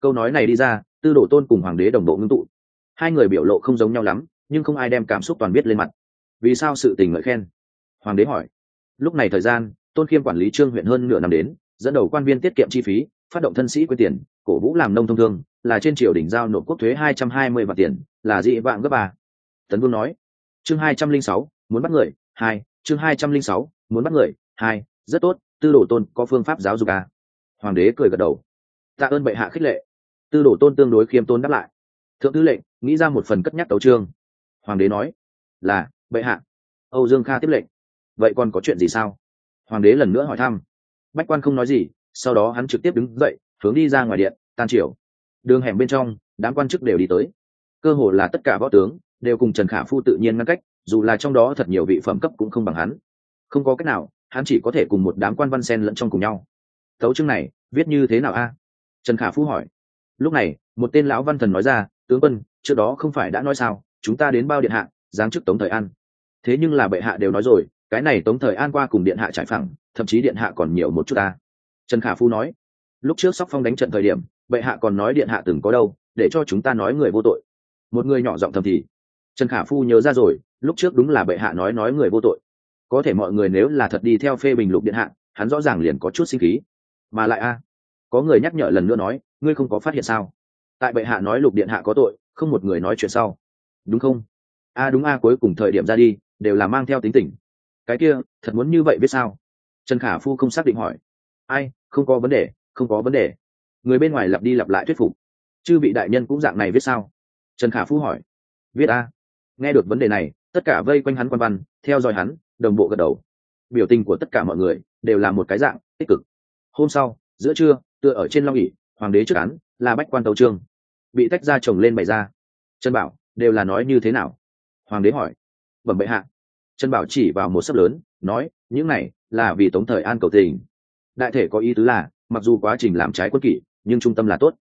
Câu nói này đi ra, Tư Đồ Tôn cùng hoàng đế đồng bộ ngưng tụ. Hai người biểu lộ không giống nhau lắm, nhưng không ai đem cảm xúc toàn biết lên mặt. Vì sao sự tình ngợi khen? Hoàng đế hỏi. Lúc này thời gian, Tôn Khiêm quản lý Trương huyện hơn nửa năm đến, dẫn đầu quan viên tiết kiệm chi phí, phát động thân sĩ quyên tiền, cổ vũ làm nông thông thương, là trên triều đình giao nộp quốc thuế 220 vạn tiền, là dị vạng gấp ba. Tấn Vương nói. Chương 206, muốn bắt người, 2, chương 206, muốn bắt người, 2, rất tốt, Tư Đồ Tôn có phương pháp giáo dục à? Hoàng đế cười gật đầu. Tạ ơn bệ hạ khích lệ. Tư Đồ Tôn tương đối khiêm tốn đáp lại. Thượng thư lệnh nghĩ ra một phần cất nhắc tấu chương. Hoàng đế nói. Là bệ hạ. Âu Dương Kha tiếp lệnh. Vậy còn có chuyện gì sao? Hoàng đế lần nữa hỏi thăm. Bách quan không nói gì, sau đó hắn trực tiếp đứng dậy hướng đi ra ngoài điện tan triều. Đường hẻm bên trong đám quan chức đều đi tới, cơ hồ là tất cả võ tướng đều cùng Trần Khả Phu tự nhiên ngăn cách, dù là trong đó thật nhiều vị phẩm cấp cũng không bằng hắn. Không có cách nào, hắn chỉ có thể cùng một đám quan văn sen lẫn trong cùng nhau. Tấu chương này viết như thế nào a? Trần Khả Phu hỏi. Lúc này một tên lão văn thần nói ra, tướng quân trước đó không phải đã nói sao, chúng ta đến bao điện hạ giáng chức Tống Thời An. Thế nhưng là bệ hạ đều nói rồi, cái này Tống Thời An qua cùng điện hạ trải phẳng, thậm chí điện hạ còn nhiều một chút ta. Trần Khả Phu nói. Lúc trước Sóc Phong đánh trận thời điểm, bệ hạ còn nói điện hạ từng có đâu, để cho chúng ta nói người vô tội. Một người nhỏ giọng thầm thì. Trần Khả Phu nhớ ra rồi, lúc trước đúng là bệ hạ nói người vô tội. Có thể mọi người nếu là thật đi theo phê bình Lục điện hạ, hắn rõ ràng liền có chút sinh khí. Mà lại có người nhắc nhở lần nữa nói, ngươi không có phát hiện sao? Tại bệ hạ nói Lục điện hạ có tội, không một người nói chuyện sau. Đúng không? Đúng cuối cùng thời điểm ra đi, đều là mang theo tính tình. Cái kia, thật muốn như vậy biết sao? Trần Khả Phu không xác định hỏi. Ai, không có vấn đề, không có vấn đề. Người bên ngoài lặp đi lặp lại thuyết phục. Chư vị đại nhân cũng dạng này viết sao? Trần Khả Phu hỏi. Viết Nghe được vấn đề này, tất cả vây quanh hắn quan văn, theo dõi hắn, đồng bộ gật đầu. Biểu tình của tất cả mọi người đều là một cái dạng tích cực. Hôm sau, giữa trưa, tựa ở trên long ỷ, hoàng đế trước án là bách quan tấu chương, bị tách ra chồng lên bày ra. Trần Bảo đều là nói như thế nào? Hoàng đế hỏi. Bẩm bệ hạ. Trần Bảo chỉ vào một sấp lớn, nói, những này là vì Tống Thời An cầu tình. Đại thể có ý tứ là, mặc dù quá trình làm trái quân kỷ, nhưng trung tâm là tốt.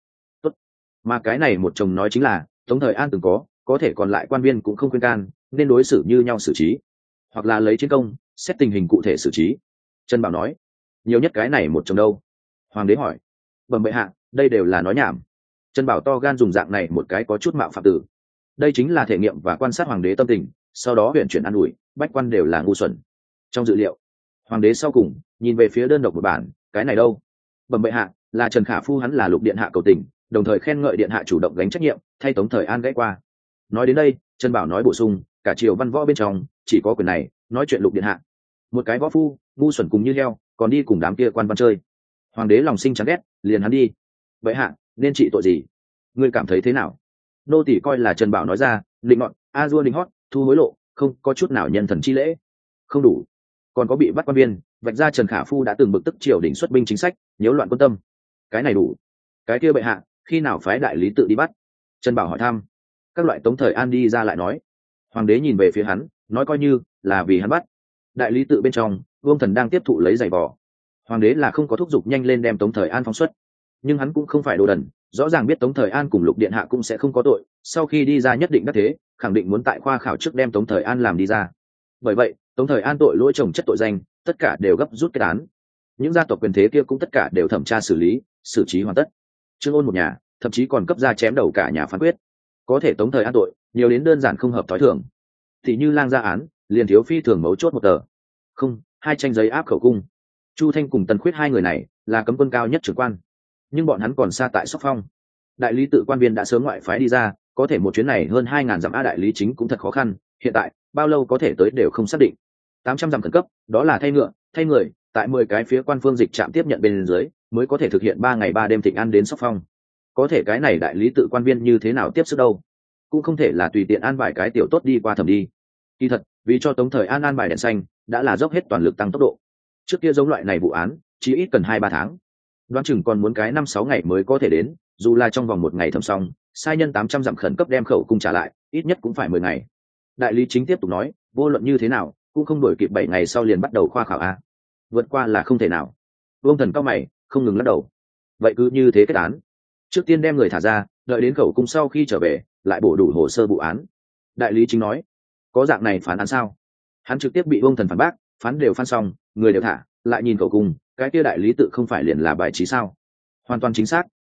Mà cái này một chồng nói chính là, Tống Thời An từng có thể còn lại quan viên cũng không khuyên can, nên đối xử như nhau xử trí, hoặc là lấy chiến công xét tình hình cụ thể xử trí. Trần Bảo nói. Nhiều nhất cái này một chồng đâu? Hoàng đế hỏi. Bẩm bệ hạ, đây đều là nói nhảm. Trần Bảo to gan dùng dạng này một cái có chút mạo phạm tử. Đây chính là thể nghiệm và quan sát hoàng đế tâm tình, sau đó huyện chuyển an ủi, bách quan đều là ngu xuẩn. Trong dự liệu, hoàng đế sau cùng nhìn về phía đơn độc một bản, cái này đâu? Bẩm bệ hạ, là Trần Khả Phu hắn là Lục điện hạ cầu tình, đồng thời khen ngợi điện hạ chủ động gánh trách nhiệm, thay Tống Thời An gãy qua. Nói đến đây, Trần Bảo nói bổ sung, cả triều văn võ bên trong chỉ có quyền này nói chuyện Lục điện hạ. Một cái võ phu ngu xuẩn cùng như heo, còn đi cùng đám kia quan văn chơi. Hoàng đế lòng sinh chán ghét, liền hắn đi. Bệ hạ nên trị tội gì? Ngươi cảm thấy thế nào? Nô tỳ coi là Trần Bảo nói ra, định ngọn a dua định hót, thu hối lộ, không có chút nào nhân thần chi lễ. Không đủ, còn có bị bắt quan viên, vạch ra Trần Khả Phu đã từng bực tức triều đình xuất binh chính sách, nhiễu loạn quân tâm. Cái này đủ. Cái kia bệ hạ khi nào phái đại lý tự đi bắt? Trần Bảo hỏi thăm. Các loại Tống Thời An đi ra lại nói. Hoàng đế nhìn về phía hắn, nói coi như là vì hắn bắt. Đại lý tự bên trong, Vương Thần đang tiếp thụ lấy giày vò. Hoàng đế là không có thúc giục nhanh lên đem Tống Thời An phóng xuất, nhưng hắn cũng không phải đồ đần, rõ ràng biết Tống Thời An cùng Lục điện hạ cũng sẽ không có tội, sau khi đi ra nhất định đắc thế, khẳng định muốn tại khoa khảo trước đem Tống Thời An làm đi ra. Bởi vậy, Tống Thời An tội lỗi chồng chất tội danh, tất cả đều gấp rút kết án. Những gia tộc quyền thế kia cũng tất cả đều thẩm tra xử lý, xử trí hoàn tất. Trương Ôn một nhà, thậm chí còn cấp ra chém đầu cả nhà phán quyết. Có thể Tống Thời An tội, nhiều đến đơn giản không hợp thói thường. Thì như lang gia án, liền thiếu phi thường mấu chốt một tờ. Không, 2 tranh giấy áp khẩu cung. Chu Thanh cùng Tần Khuyết 2 người này là cấm quân cao nhất trưởng quan, nhưng bọn hắn còn xa tại Sóc Phong. Đại lý tự quan viên đã sớm ngoại phái đi ra, có thể một chuyến này hơn 2.000 dặm đại lý chính cũng thật khó khăn, hiện tại bao lâu có thể tới đều không xác định. 800 dặm khẩn cấp, đó là thay ngựa, thay người, tại 10 cái phía quan phương dịch trạm tiếp nhận bên dưới, mới có thể thực hiện 3 ngày 3 đêm thịnh an đến Sóc Phong. Có thể cái này đại lý tự quan viên như thế nào tiếp sức đâu? Cũng không thể là tùy tiện an bài cái tiểu tốt đi qua thẩm đi. Kỳ thật, vì cho Tống Thời An an bài đèn xanh, đã là dốc hết toàn lực tăng tốc độ. Trước kia giống loại này vụ án, chỉ ít cần 2-3 tháng. Đoán chừng còn muốn cái 5-6 ngày mới có thể đến, dù là trong vòng 1 ngày thẩm xong, sai nhân 800 dặm khẩn cấp đem khẩu cung trả lại, ít nhất cũng phải 10 ngày. Đại lý chính tiếp tục nói, vô luận như thế nào, cũng không đổi kịp 7 ngày sau liền bắt đầu khoa khảo a. Vượt qua là không thể nào. Vương Thần cao mày, không ngừng lắc đầu. Vậy cứ như thế kết án. Trước tiên đem người thả ra, đợi đến khẩu cung sau khi trở về, lại bổ đủ hồ sơ vụ án. Đại lý chính nói, có dạng này phán án sao? Hắn trực tiếp bị Vương Thần phản bác, phán đều phán xong, người đều thả, lại nhìn khẩu cung, cái kia đại lý tự không phải liền là bài trí sao? Hoàn toàn chính xác,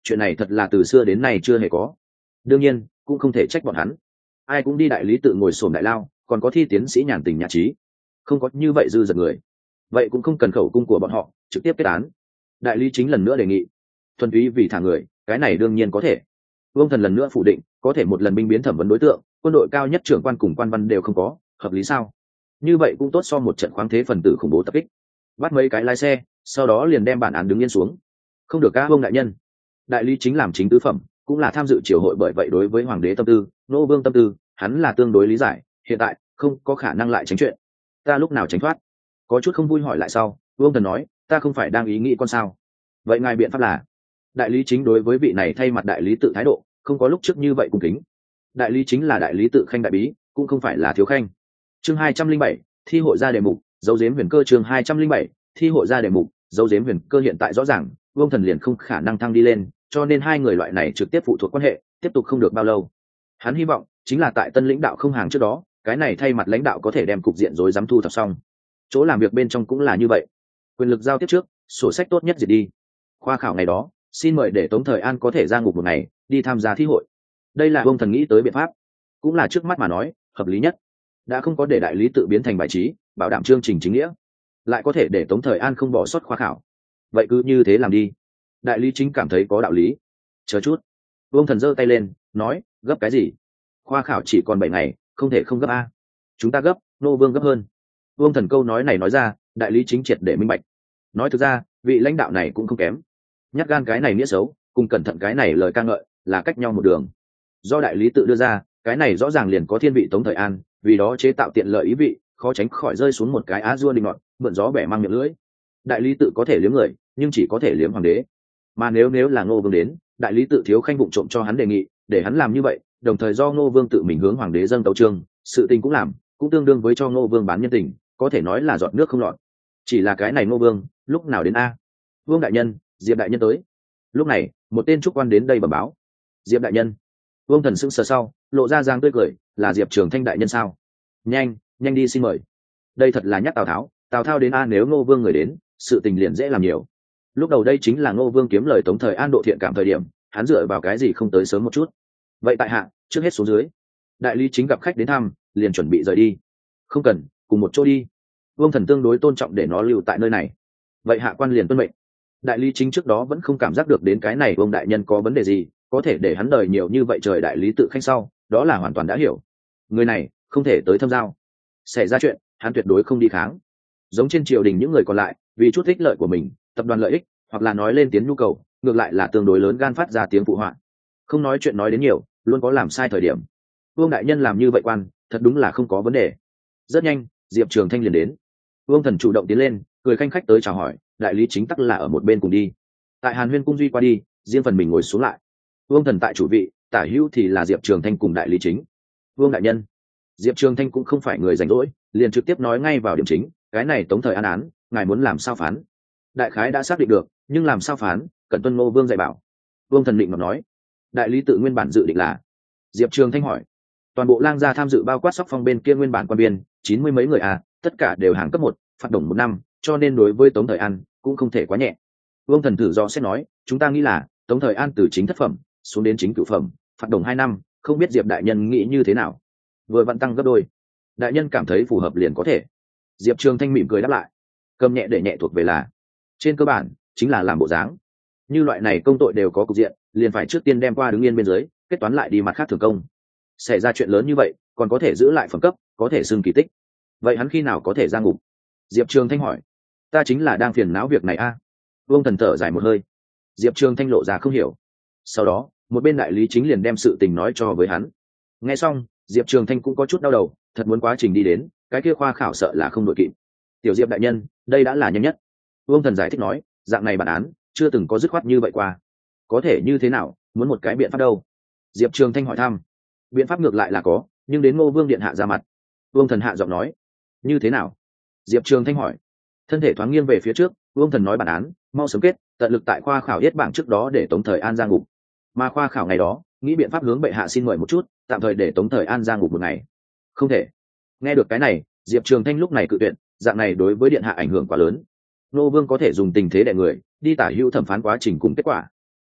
chuyện này thật là từ xưa đến nay chưa hề có. Đương nhiên cũng không thể trách bọn hắn, ai cũng đi đại lý tự ngồi xổm đại lao, còn có thi tiến sĩ nhàn tình nhã trí, không có như vậy dư dật người, vậy cũng không cần khẩu cung của bọn họ trực tiếp kết án. Đại lý chính lần nữa đề nghị thuần túy vì thả người, cái này đương nhiên có thể. Vương Thần lần nữa phủ định, có thể một lần binh biến thẩm vấn đối tượng, quân đội cao nhất trưởng quan cùng quan văn đều không có, hợp lý sao? Như vậy cũng tốt so một trận khoáng thế phần tử khủng bố tập kích. Bắt mấy cái lái xe, sau đó liền đem bản án đứng yên xuống. Không được các ông đại nhân. Đại lý chính làm chính tứ phẩm, cũng là tham dự triều hội, bởi vậy đối với hoàng đế tâm tư, nô vương tâm tư, hắn là tương đối lý giải, hiện tại không có khả năng lại tránh chuyện. Ta lúc nào tránh thoát? Có chút không vui hỏi lại sau, Vương Thần nói, ta không phải đang ý nghĩ con sao? Vậy ngài biện pháp là? Đại lý chính đối với vị này thay mặt đại lý tự thái độ không có lúc trước như vậy cung kính. Đại lý chính là đại lý tự khanh đại bí, cũng không phải là thiếu khanh. Chương 207, thi hội ra đề mục, dấu giếm huyền cơ. Chương 207, thi hội ra đề mục, dấu giếm huyền cơ. Hiện tại rõ ràng Vương Thần liền không khả năng thăng đi lên, cho nên hai người loại này trực tiếp phụ thuộc quan hệ tiếp tục không được bao lâu. Hắn hy vọng chính là tại tân lãnh đạo không hàng trước đó, cái này thay mặt lãnh đạo có thể đem cục diện rối rắm thu thập xong. Chỗ làm việc bên trong cũng là như vậy, quyền lực giao tiếp trước, sổ sách tốt nhất diệt đi. Khoa khảo ngày đó, xin mời để Tống Thời An có thể ra ngục một ngày đi tham gia thi hội. Đây là Vương Thần nghĩ tới biện pháp, cũng là trước mắt mà nói hợp lý nhất. Đã không có để đại lý tự biến thành bài trí, bảo đảm chương trình chính nghĩa, lại có thể để Tống Thời An không bỏ sót khoa khảo, vậy cứ như thế làm đi. Đại lý chính cảm thấy có đạo lý. Chờ chút, Vương Thần giơ tay lên nói, gấp cái gì? Khoa khảo chỉ còn 7 ngày, không thể không gấp a. Chúng ta gấp, nô vương gấp hơn. Vương Thần câu nói này nói ra, đại lý chính triệt để minh bạch. Nói thực ra vị lãnh đạo này cũng không kém, nhát gan cái này nghĩa xấu, cùng cẩn thận cái này lời ca ngợi là cách nhau một đường. Do đại lý tự đưa ra, cái này rõ ràng liền có thiên vị Tống Thời An, vì đó chế tạo tiện lợi ý vị, khó tránh khỏi rơi xuống một cái á dua đình ngọt, mượn gió bẻ mang miệng lưỡi. Đại lý tự có thể liếm người, nhưng chỉ có thể liếm hoàng đế. Mà nếu là Ngô Vương đến, đại lý tự thiếu khanh vụng trộm cho hắn đề nghị, để hắn làm như vậy, đồng thời do Ngô Vương tự mình hướng hoàng đế dâng tấu chương, sự tình cũng làm, cũng tương đương với cho Ngô Vương bán nhân tình, có thể nói là giọt nước không lọt. Chỉ là cái này Ngô Vương, lúc nào đến a? Vương đại nhân, Diệp đại nhân tới. Lúc này, một tên trúc quan đến đây bẩm báo. Diệp đại nhân. Vương Thần sững sờ sau, lộ ra dáng tươi cười, là Diệp Trường Thanh đại nhân sao? Nhanh đi xin mời. Đây thật là nhắc Tào Tháo đến a, nếu Ngô Vương người đến, sự tình liền dễ làm nhiều. Lúc đầu đây chính là Ngô Vương kiếm lời Tống Thời An độ thiện cảm thời điểm, hắn dựa vào cái gì không tới sớm một chút? Vậy tại hạ, trước hết xuống dưới. Đại lý chính gặp khách đến thăm, liền chuẩn bị rời đi. Không cần, cùng một chỗ đi. Vương Thần tương đối tôn trọng để nó lưu tại nơi này. Vậy hạ quan liền tuân mệnh. Đại lý chính trước đó vẫn không cảm giác được đến cái này Vương đại nhân có vấn đề gì, có thể để hắn đời nhiều như vậy trời đại lý tự khanh sau, đó là hoàn toàn đã hiểu. Người này không thể tới thâm giao, xảy ra chuyện hắn tuyệt đối không đi kháng. Giống trên triều đình những người còn lại, vì chút ích lợi của mình, tập đoàn lợi ích, hoặc là nói lên tiếng nhu cầu, ngược lại là tương đối lớn gan phát ra tiếng phụ họa. Không nói chuyện nói đến nhiều, luôn có làm sai thời điểm. Vương đại nhân làm như vậy quan, thật đúng là không có vấn đề. Rất nhanh, Diệp Trường Thanh liền đến. Vương Thần chủ động tiến lên, cười khanh khách tới chào hỏi, đại lý chính tắc là ở một bên cùng đi. Tại Hàn Huyên cung duy qua đi, riêng phần mình ngồi xuống lại. Vương Thần tại chủ vị, tả hữu thì là Diệp Trường Thanh cùng đại lý chính. Vương đại nhân. Diệp Trường Thanh cũng không phải người rảnh rỗi, liền trực tiếp nói ngay vào điểm chính, cái này Tống Thời An án, ngài muốn làm sao phán? Đại khái đã xác định được, nhưng làm sao phán, cần tuân Ngô Vương dạy bảo. Vương Thần định mà nói. Đại lý tự nguyên bản dự định là. Diệp Trường Thanh hỏi. Toàn bộ lang gia tham dự bao quát Sóc Phong bên kia nguyên bản quan biên 90 mấy người tất cả đều hàng cấp 1, phạt đồng 1 năm, cho nên đối với Tống Thời An cũng không thể quá nhẹ. Vương Thần thử do xét nói, chúng ta nghĩ là Tống Thời An từ chính thất phẩm xuống đến chính cửu phẩm, phạt đồng 2 năm, không biết Diệp đại nhân nghĩ như thế nào? Vừa vặn tăng gấp đôi. Đại nhân cảm thấy phù hợp liền có thể. Diệp Trường Thanh mỉm cười đáp lại. Cầm nhẹ để nhẹ thuộc về là, trên cơ bản chính là làm bộ dáng. Như loại này công tội đều có cục diện, liền phải trước tiên đem qua đứng yên bên dưới, kết toán lại đi mặt khác thường công. Xảy ra chuyện lớn như vậy, còn có thể giữ lại phẩm cấp, có thể xưng kỳ tích. Vậy hắn khi nào có thể ra ngục? Diệp Trường Thanh hỏi. Ta chính là đang phiền não việc này Vương Thần thở dài một hơi. Diệp Trường Thanh lộ ra không hiểu. Sau đó, một bên đại lý chính liền đem sự tình nói cho với hắn. Nghe xong, Diệp Trường Thanh cũng có chút đau đầu, thật muốn quá trình đi đến, cái kia khoa khảo sợ là không đội kịp. Tiểu Diệp đại nhân, đây đã là nhanh nhất. Vương Thần giải thích nói, dạng này bản án chưa từng có dứt khoát như vậy qua. Có thể như thế nào, muốn một cái biện pháp đâu? Diệp Trường Thanh hỏi thăm. Biện pháp ngược lại là có, nhưng đến Ngô Vương điện hạ ra mặt. Vương Thần hạ giọng nói. Như thế nào? Diệp Trường Thanh hỏi. Thân thể thoáng nghiêng về phía trước, Vương Thần nói bản án mau sớm kết, tận lực tại khoa khảo yết bảng trước đó để Tống Thời An ra ngục. Mà khoa khảo ngày đó, nghĩ biện pháp hướng bệ hạ xin mời một chút, tạm thời để Tống Thời An ra ngục một ngày. Không thể. Nghe được cái này, Diệp Trường Thanh lúc này cự tuyệt, dạng này đối với điện hạ ảnh hưởng quá lớn. Ngô Vương có thể dùng tình thế đè người, đi tả hữu thẩm phán quá trình cùng kết quả.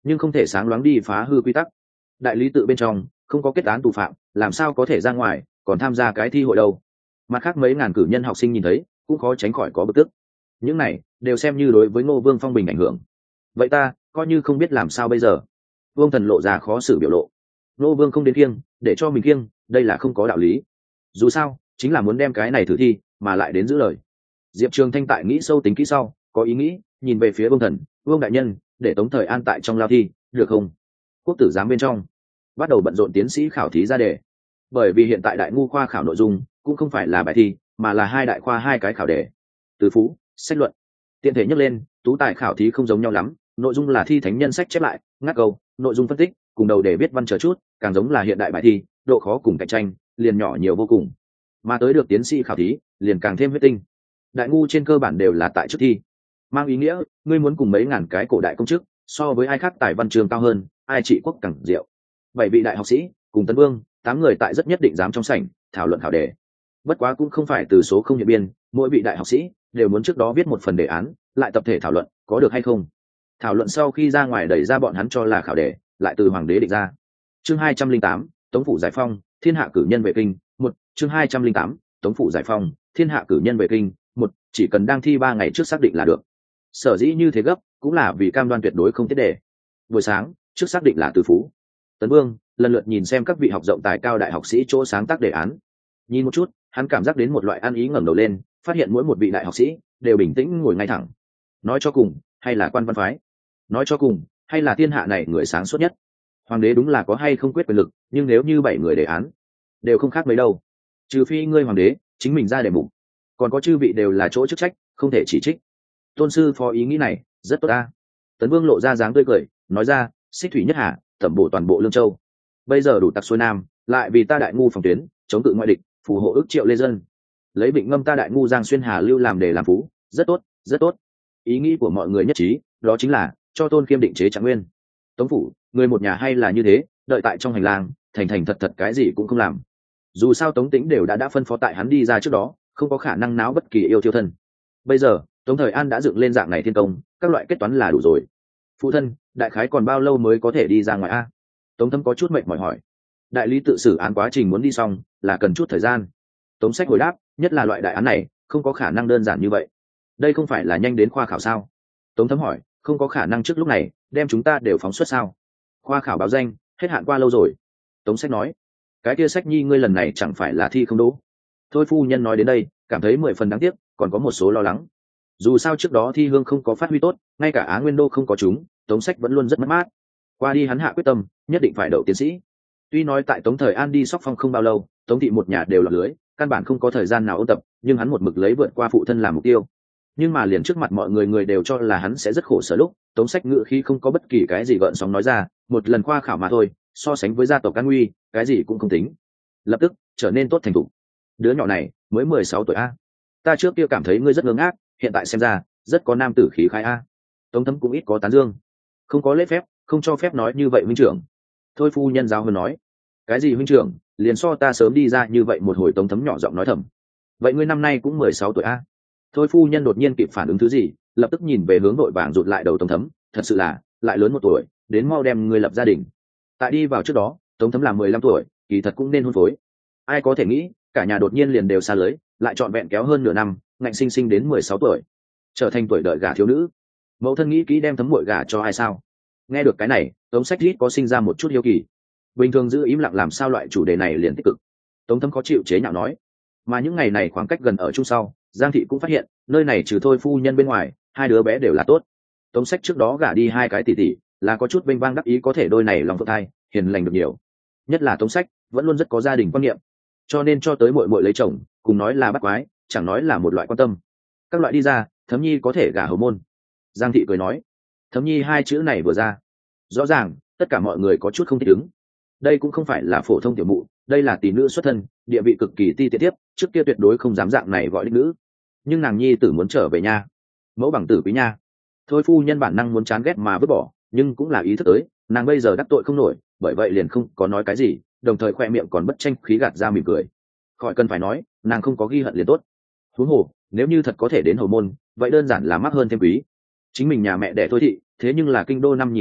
nhưng không thể sáng loáng đi phá hư quy tắc. Đại lý tự bên trong không có kết án tù phạm, làm sao có thể ra ngoài còn tham gia cái thi hội đâu. Mặt khác mấy ngàn cử nhân học sinh nhìn thấy cũng khó tránh khỏi có bực tức. Những này đều xem như đối với Ngô Vương phong bình ảnh hưởng. Vậy ta coi như không biết làm sao bây giờ. Vương Thần lộ ra khó xử biểu lộ. Ngô Vương không đến kiêng để cho mình kiêng, đây là không có đạo lý. Dù sao chính là muốn đem cái này thử thi mà lại đến giữ lời. Diệp Trường Thanh tại nghĩ sâu tính kỹ sau có ý nghĩ, nhìn về phía Vương Thần. Vương đại nhân, để Tống Thời An tại trong lao thi được không? Quốc tử giám bên trong bắt đầu bận rộn tiến sĩ khảo thí ra đề. Bởi vì hiện tại đại ngu khoa khảo nội dung cũng không phải là bài thi, mà là hai đại khoa hai cái khảo đề: từ phú, sách luận. Tiện thể nhắc lên, tú tài khảo thí không giống nhau lắm, nội dung là thi thánh nhân sách chép lại, ngắt câu, nội dung phân tích cùng đầu để viết văn chờ chút, càng giống là hiện đại bài thi, độ khó cùng cạnh tranh liền nhỏ nhiều vô cùng. Mà tới được tiến sĩ khảo thí liền càng thêm huyết tinh. Đại ngu trên cơ bản đều là tại trước thi, mang ý nghĩa ngươi muốn cùng mấy ngàn cái cổ đại công chức so với ai khác tài văn trường cao hơn, ai trị quốc càng diệu. 7 vị đại học sĩ cùng Tấn Vương 8 người tại rất nhất định dám trong sảnh thảo luận khảo đề. Bất quá cũng không phải từ số không nhận biên, mỗi vị đại học sĩ đều muốn trước đó viết một phần đề án lại tập thể thảo luận có được hay không. Thảo luận sau khi ra ngoài đẩy ra bọn hắn cho là khảo đề, lại từ hoàng đế định ra. Chương 208, Tống phủ giải phong, thiên hạ cử nhân về kinh. Một, chương 208, Tống phủ giải phong, thiên hạ cử nhân về kinh. Một, chỉ cần đang thi 3 ngày trước xác định là được. Sở dĩ như thế gấp cũng là vì cam đoan tuyệt đối không tiết đề. Buổi sáng trước xác định là từ phú. Tấn Vương lần lượt nhìn xem các vị học rộng tài cao đại học sĩ chỗ sáng tác đề án, nhìn một chút hắn cảm giác đến một loại ăn ý, ngẩng đầu lên phát hiện mỗi một vị đại học sĩ đều bình tĩnh ngồi ngay thẳng. Nói cho cùng hay là quan văn phái, nói cho cùng hay là thiên hạ này người sáng suốt nhất. Hoàng đế đúng là có hay không quyết quyền lực, nhưng nếu như 7 người đề án đều không khác mấy đâu, trừ phi ngươi hoàng đế chính mình ra đề mục, còn có chư vị đều là chỗ chức trách không thể chỉ trích. Tôn sư phó ý nghĩ này rất tốt ta. Tấn Vương lộ ra dáng tươi cười nói ra: xích thủy nhất hà, tẩm bổ toàn bộ Lương Châu, bây giờ đủ tặc xuôi nam, lại vì ta đại ngu phòng tuyến chống cự ngoại địch, phù hộ ước triệu lê dân, lấy Vịnh Ngâm ta đại ngu Giang Xuyên Hà Lưu làm để làm phú. Rất tốt, rất tốt. Ý nghĩ của mọi người nhất trí, đó chính là cho Tôn Kiêm định chế Trạng Nguyên. Tống phủ người một nhà hay là như thế, đợi tại trong hành lang thành thành thật thật cái gì cũng không làm. Dù sao Tống Tĩnh đều đã phân phó tại hắn đi ra trước đó, không có khả năng náo bất kỳ yêu thiêu thân. Bây giờ Tống Thời An đã dựng lên dạng này thiên công, các loại kết toán là đủ rồi. Phụ thân, đại khái còn bao lâu mới có thể đi ra ngoài a? Tống Thâm có chút mệt mỏi hỏi. Đại lý tự xử án quá trình muốn đi xong là cần chút thời gian. Tống Sách hồi đáp, nhất là loại đại án này không có khả năng đơn giản như vậy. Đây không phải là nhanh đến khoa khảo sao? Tống Thâm hỏi, không có khả năng trước lúc này đem chúng ta đều phóng xuất sao? Khoa khảo báo danh hết hạn qua lâu rồi. Tống Sách nói, cái kia Sách nhi ngươi lần này chẳng phải là thi không đỗ? Thôi phu nhân nói đến đây cảm thấy 10 phần đáng tiếc, còn có một số lo lắng. Dù sao trước đó thi hương không có phát huy tốt, ngay cả Á Nguyên Đô không có chúng, Tống Sách vẫn luôn rất mất mát. Qua đi hắn hạ quyết tâm nhất định phải đậu tiến sĩ. Tuy nói tại Tống Thời An đi Sóc Phong không bao lâu, Tống thị một nhà đều lọt lưới, căn bản không có thời gian nào ôn tập, nhưng hắn một mực lấy vượt qua phụ thân làm mục tiêu. Nhưng mà liền trước mặt mọi người, người đều cho là hắn sẽ rất khổ sở lúc, Tống Sách ngự khí không có bất kỳ cái gì gợn sóng nói ra, một lần khoa khảo mà thôi, so sánh với gia tộc Can Nguy, cái gì cũng không tính. Lập tức trở nên tốt thành thục. Đứa nhỏ này mới 16 tuổi a. Ta trước kia cảm thấy ngươi rất ngơ ngác, hiện tại xem ra rất có nam tử khí khái a. Tống Thấm cũng ít có tán dương. Không có lễ phép, không cho phép nói như vậy huynh trưởng. Thôi phu nhân giáo hơn nói, cái gì huynh trưởng, liền so ta sớm đi ra như vậy một hồi. Tống Thấm nhỏ giọng nói thầm, vậy ngươi năm nay cũng 16 tuổi a? Thôi phu nhân đột nhiên kịp phản ứng thứ gì, lập tức nhìn về hướng đội vàng rụt lại đầu Tống Thấm, thật sự là lại lớn 1 tuổi, đến mau đem ngươi lập gia đình. Tại đi vào trước đó Tống Thấm là 15 tuổi, kỳ thật cũng nên hôn phối. Ai có thể nghĩ cả nhà đột nhiên liền đều xa lưới, lại trọn vẹn kéo hơn nửa năm, ngạnh sinh sinh đến 16 tuổi trở thành tuổi đợi gả thiếu nữ. Mẫu thân nghĩ kỹ đem Thấm muội gả cho ai sao? Nghe được cái này, Tống Sách rít có sinh ra một chút hiếu kỳ. Bình thường giữ im lặng làm sao loại chủ đề này liền tích cực. Tống Thấm có chịu chế nhạo nói. Mà những ngày này khoảng cách gần ở chung sau, Giang thị cũng phát hiện nơi này trừ thôi phu nhân bên ngoài, 2 đứa bé đều là tốt. Tống Sách trước đó gả đi 2 cái tỷ tỷ, là có chút vênh vang đắc ý có thể đôi này lòng phượng thai, hiền lành được nhiều. Nhất là Tống Sách vẫn luôn rất có gia đình quan niệm, cho nên cho tới muội muội lấy chồng, cùng nói là bắt quái, chẳng nói là một loại quan tâm. Các loại đi ra, Thấm nhi có thể gả hầu môn. Giang thị cười nói. Thấm nhi 2 chữ này vừa ra, rõ ràng tất cả mọi người có chút không thích ứng. Đây cũng không phải là phổ thông tiểu mụ, đây là tỷ nữ xuất thân, địa vị cực kỳ ti tiện tiếp, trước kia tuyệt đối không dám dạng này gọi đích nữ. Nhưng nàng nhi tử muốn trở về nha, mẫu bằng tử quý nha. Thôi phu nhân bản năng muốn chán ghét mà vứt bỏ, nhưng cũng là ý thức tới nàng bây giờ đắc tội không nổi, bởi vậy liền không có nói cái gì, đồng thời khoe miệng còn bất tranh khí gạt ra mỉm cười. Khỏi cần phải nói, nàng không có ghi hận liền tốt. Huống hồ nếu như thật có thể đến hầu môn, vậy đơn giản là mắc hơn thêm quý. Chính mình nhà mẹ đẻ Thôi thị, thế nhưng là kinh đô 5 nhìn đến 1,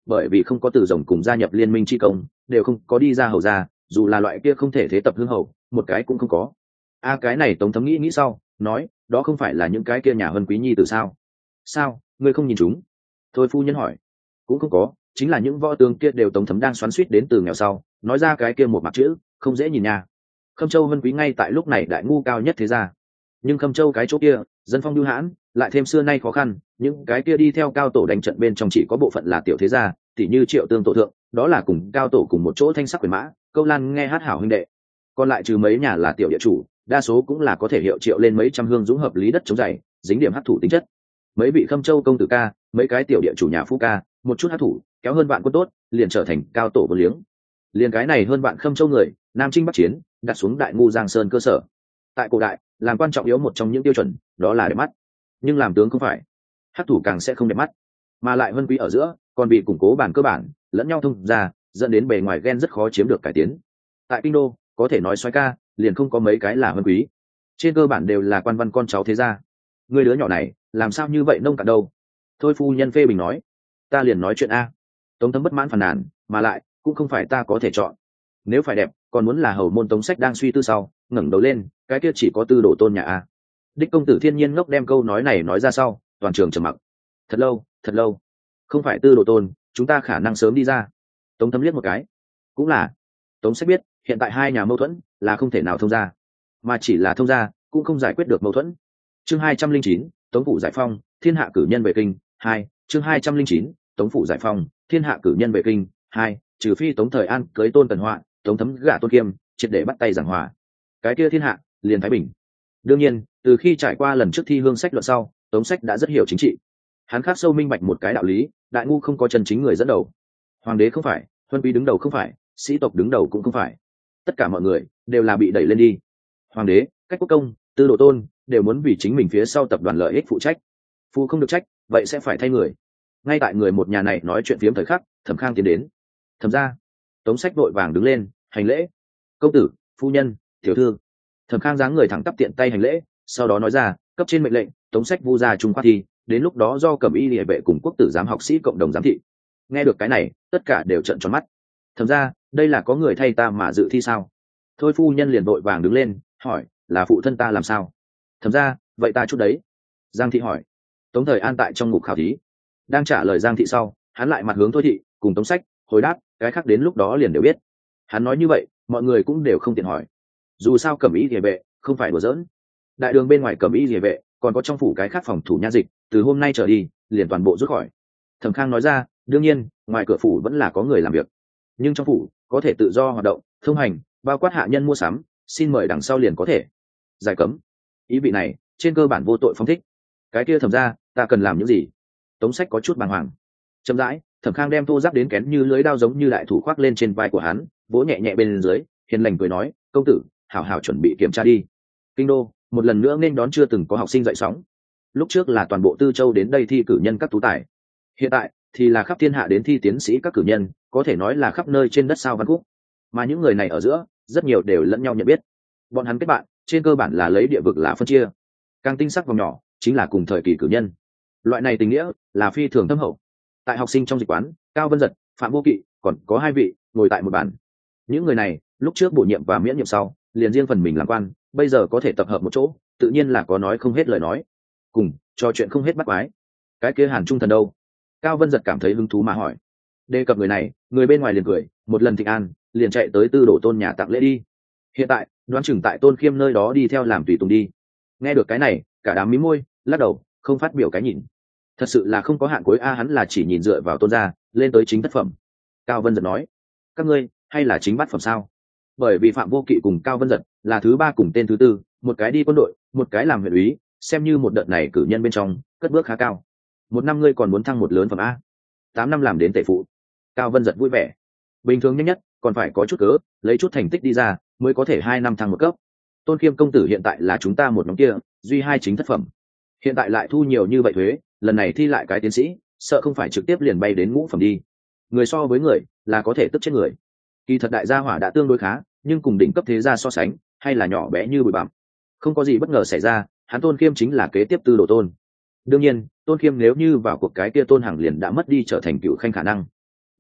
bởi vì không có từ rồng cùng gia nhập liên minh chi công, đều không có đi ra hầu ra, dù là loại kia không thể thế tập hương hầu, một cái cũng không có. Cái này Tống Thấm nghĩ sau, nói, đó không phải là những cái kia nhà huân quý nhi từ sao? Sao, ngươi không nhìn chúng? Thôi phu nhân hỏi. Cũng không có, chính là những võ tướng kia đều Tống Thấm đang xoắn xuýt đến từ nghèo sau, nói ra cái kia một mặt chữ, không dễ nhìn nha. Khâm Châu huân quý ngay tại lúc này đại ngu cao nhất thế gia, nhưng Khâm Châu cái chỗ kia, dân phong lưu hãn, lại thêm xưa nay khó khăn, những cái kia đi theo cao tổ đánh trận bên trong chỉ có bộ phận là tiểu thế gia, tỉ như Triệu Tương tổ thượng, đó là cùng cao tổ cùng một chỗ thanh sắc quyền mã, câu lan nghe hát hảo huynh đệ. Còn lại trừ mấy nhà là tiểu địa chủ, đa số cũng là có thể hiệu triệu lên mấy trăm hương dũng hợp lý đất chống dày, dính điểm hắc thủ tính chất. Mấy vị Khâm Châu công tử ca, mấy cái tiểu địa chủ nhà phu ca, một chút hắc thủ, kéo hơn bạn quân tốt, liền trở thành cao tổ vô liếng. Liền cái này hơn bạn Khâm Châu người, nam chinh bắc chiến, đặt xuống đại ngu Giang Sơn cơ sở. Tại cổ đại, làm quan trọng yếu một trong những tiêu chuẩn, đó là đẹp mắt. Nhưng làm tướng không phải, hắc thủ càng sẽ không đẹp mắt, mà lại huân quý ở giữa còn bị củng cố bản cơ bản, lẫn nhau thông ra, dẫn đến bề ngoài ghen rất khó chiếm được cải tiến. Tại kinh đô, có thể nói soái ca, liền không có mấy cái là huân quý, trên cơ bản đều là quan văn con cháu thế gia. Người đứa nhỏ này làm sao như vậy nông cạn đâu? Thôi phu nhân phê bình nói. Ta liền nói chuyện a. Tống Thấm bất mãn phàn nàn, mà lại cũng không phải ta có thể chọn. Nếu phải đẹp, còn muốn là hầu môn Tống Sách đang suy tư sau, ngẩng đầu lên, cái kia chỉ có Tư Đồ Tôn nhà a. Đích công tử thiên nhiên ngốc đem câu nói này nói ra sau, toàn trường trầm mặc. Thật lâu, không phải Tư Đồ Tôn, chúng ta khả năng sớm đi ra. Tống Thấm liếc một cái. Cũng là, Tống Sách biết, hiện tại hai nhà mâu thuẫn là không thể nào thông ra, mà chỉ là thông ra cũng không giải quyết được mâu thuẫn. Chương 209, Tống phủ giải phong, thiên hạ cử nhân về kinh. 2. Chương 209, Tống phủ giải phong, thiên hạ cử nhân về kinh. 2. Trừ phi Tống Thời An cưới Tôn Tần Họa, Tống Thấm gả Tôn Kiêm, triệt để bắt tay giảng hòa, cái kia thiên hạ liền thái bình. Đương nhiên, từ khi trải qua lần trước thi hương sách luận sau, Tống Sách đã rất hiểu chính trị. Hắn khắc sâu minh bạch một cái đạo lý, đại ngu không có chân chính người dẫn đầu. Hoàng đế không phải, huân quý đứng đầu không phải, sĩ tộc đứng đầu cũng không phải, tất cả mọi người đều là bị đẩy lên đi. Hoàng đế, cách quốc công, Tư Đồ Tôn đều muốn vì chính mình phía sau tập đoàn lợi ích phụ trách. Phụ không được trách, vậy sẽ phải thay người. Ngay tại người một nhà này nói chuyện phiếm thời khắc, Thẩm Khang tiến đến. Thẩm ra. Tống Sách vội vàng đứng lên hành lễ. Công tử, phu nhân, tiểu thư. Thẩm Khang dáng người thẳng tắp tiện tay hành lễ, sau đó nói ra, cấp trên mệnh lệnh, Tống Sách vu ra trung khoa thi, đến lúc đó do Cẩm Y Liề vệ cùng quốc tử giám học sĩ cộng đồng giám thị. Nghe được cái này, tất cả đều trợn tròn mắt. Thẩm ra, đây là có người thay ta mà dự thi sao? Thôi phu nhân liền vội vàng đứng lên, hỏi, là phụ thân ta làm sao? Thẩm ra, vậy ta chút đấy. Giang thị hỏi. Tống Thời An tại trong ngục khảo thí, đang trả lời Giang thị sau, hắn lại mặt hướng Thôi thị cùng Tống Sách hồi đáp, cái khác đến lúc đó liền đều biết. Hắn nói như vậy, mọi người cũng đều không tiện hỏi. Dù sao Cẩm Y Liề vệ không phải đùa giỡn, đại đường bên ngoài Cẩm Y Liề vệ còn có trong phủ cái khác phòng thủ nha dịch, từ hôm nay trở đi liền toàn bộ rút khỏi. Thẩm Khang nói ra, đương nhiên ngoài cửa phủ vẫn là có người làm việc, nhưng trong phủ có thể tự do hoạt động thông hành, bao quát hạ nhân mua sắm, xin mời đằng sau liền có thể giải cấm. Ý vị này trên cơ bản vô tội phong thích. Cái kia Thẩm ra, ta cần làm những gì? Tống Sách có chút bàng hoàng. Chậm rãi, Thẩm Khang đem thô giáp đến kén như lưới đao giống như đại thủ khoác lên trên vai của hắn, vỗ nhẹ nhẹ bên dưới, hiền lành cười nói, công tử hảo hảo chuẩn bị kiểm tra đi. Kinh đô một lần nữa nên đón chưa từng có học sinh dậy sóng. Lúc trước là toàn bộ Tư Châu đến đây thi cử nhân các tú tài, hiện tại thì là khắp thiên hạ đến thi tiến sĩ các cử nhân, có thể nói là khắp nơi trên đất sao văn khúc. Mà những người này ở giữa rất nhiều đều lẫn nhau nhận biết, bọn hắn kết bạn trên cơ bản là lấy địa vực là phân chia, càng tinh sắc vòng nhỏ chính là cùng thời kỳ cử nhân. Loại này tình nghĩa là phi thường thâm hậu. Tại học sinh trong dịch quán, Cao Vân Giật, Phạm Vô Kỵ còn có hai vị ngồi tại một bàn. Những người này lúc trước bổ nhiệm và miễn nhiệm sau liền riêng phần mình làm quan, bây giờ có thể tập hợp một chỗ, tự nhiên là có nói không hết lời nói, cùng trò chuyện không hết bắt quái. Cái kia Hàn Trung Thần đâu? Cao Vân Giật cảm thấy hứng thú mà hỏi. Đề cập người này, người bên ngoài liền cười, một lần thịnh an liền chạy tới Tư Đồ Tôn nhà tặng lễ đi. Hiện tại đoán chừng tại Tôn Khiêm nơi đó đi theo làm tùy tùng đi. Nghe được cái này, cả đám mím môi lắc đầu, không phát biểu cái nhìn. Thật sự là không có hạn cuối a, hắn là chỉ nhìn dựa vào Tôn gia lên tới chính thất phẩm. Cao Vân Giật nói, các ngươi hay là chính bát phẩm sao? Bởi vì Phạm Vô Kỵ cùng Cao Vân Giật là thứ ba cùng tên thứ tư, một cái đi quân đội, một cái làm huyện úy, xem như một đợt này cử nhân bên trong cất bước khá cao. Một năm ngươi còn muốn thăng một lớn phẩm a? 8 năm làm đến tể phụ. Cao Vân Giật vui vẻ. Bình thường nhanh nhất còn phải có chút cớ, lấy chút thành tích đi ra mới có thể 2 năm thăng một cấp. Tôn Khiêm công tử hiện tại là chúng ta một nhóm kia duy hai chính thất phẩm, hiện tại lại thu nhiều như vậy thuế, lần này thi lại cái tiến sĩ, sợ không phải trực tiếp liền bay đến ngũ phẩm đi. Người so với người là có thể tức chết người. Kỳ thật đại gia hỏa đã tương đối khá, nhưng cùng đỉnh cấp thế gia so sánh hay là nhỏ bé như bụi bặm. Không có gì bất ngờ xảy ra, hắn Tôn Khiêm chính là kế tiếp Tư Đồ Tôn. Đương nhiên Tôn Khiêm nếu như vào cuộc, cái kia Tôn Hằng liền đã mất đi trở thành cựu khanh khả năng.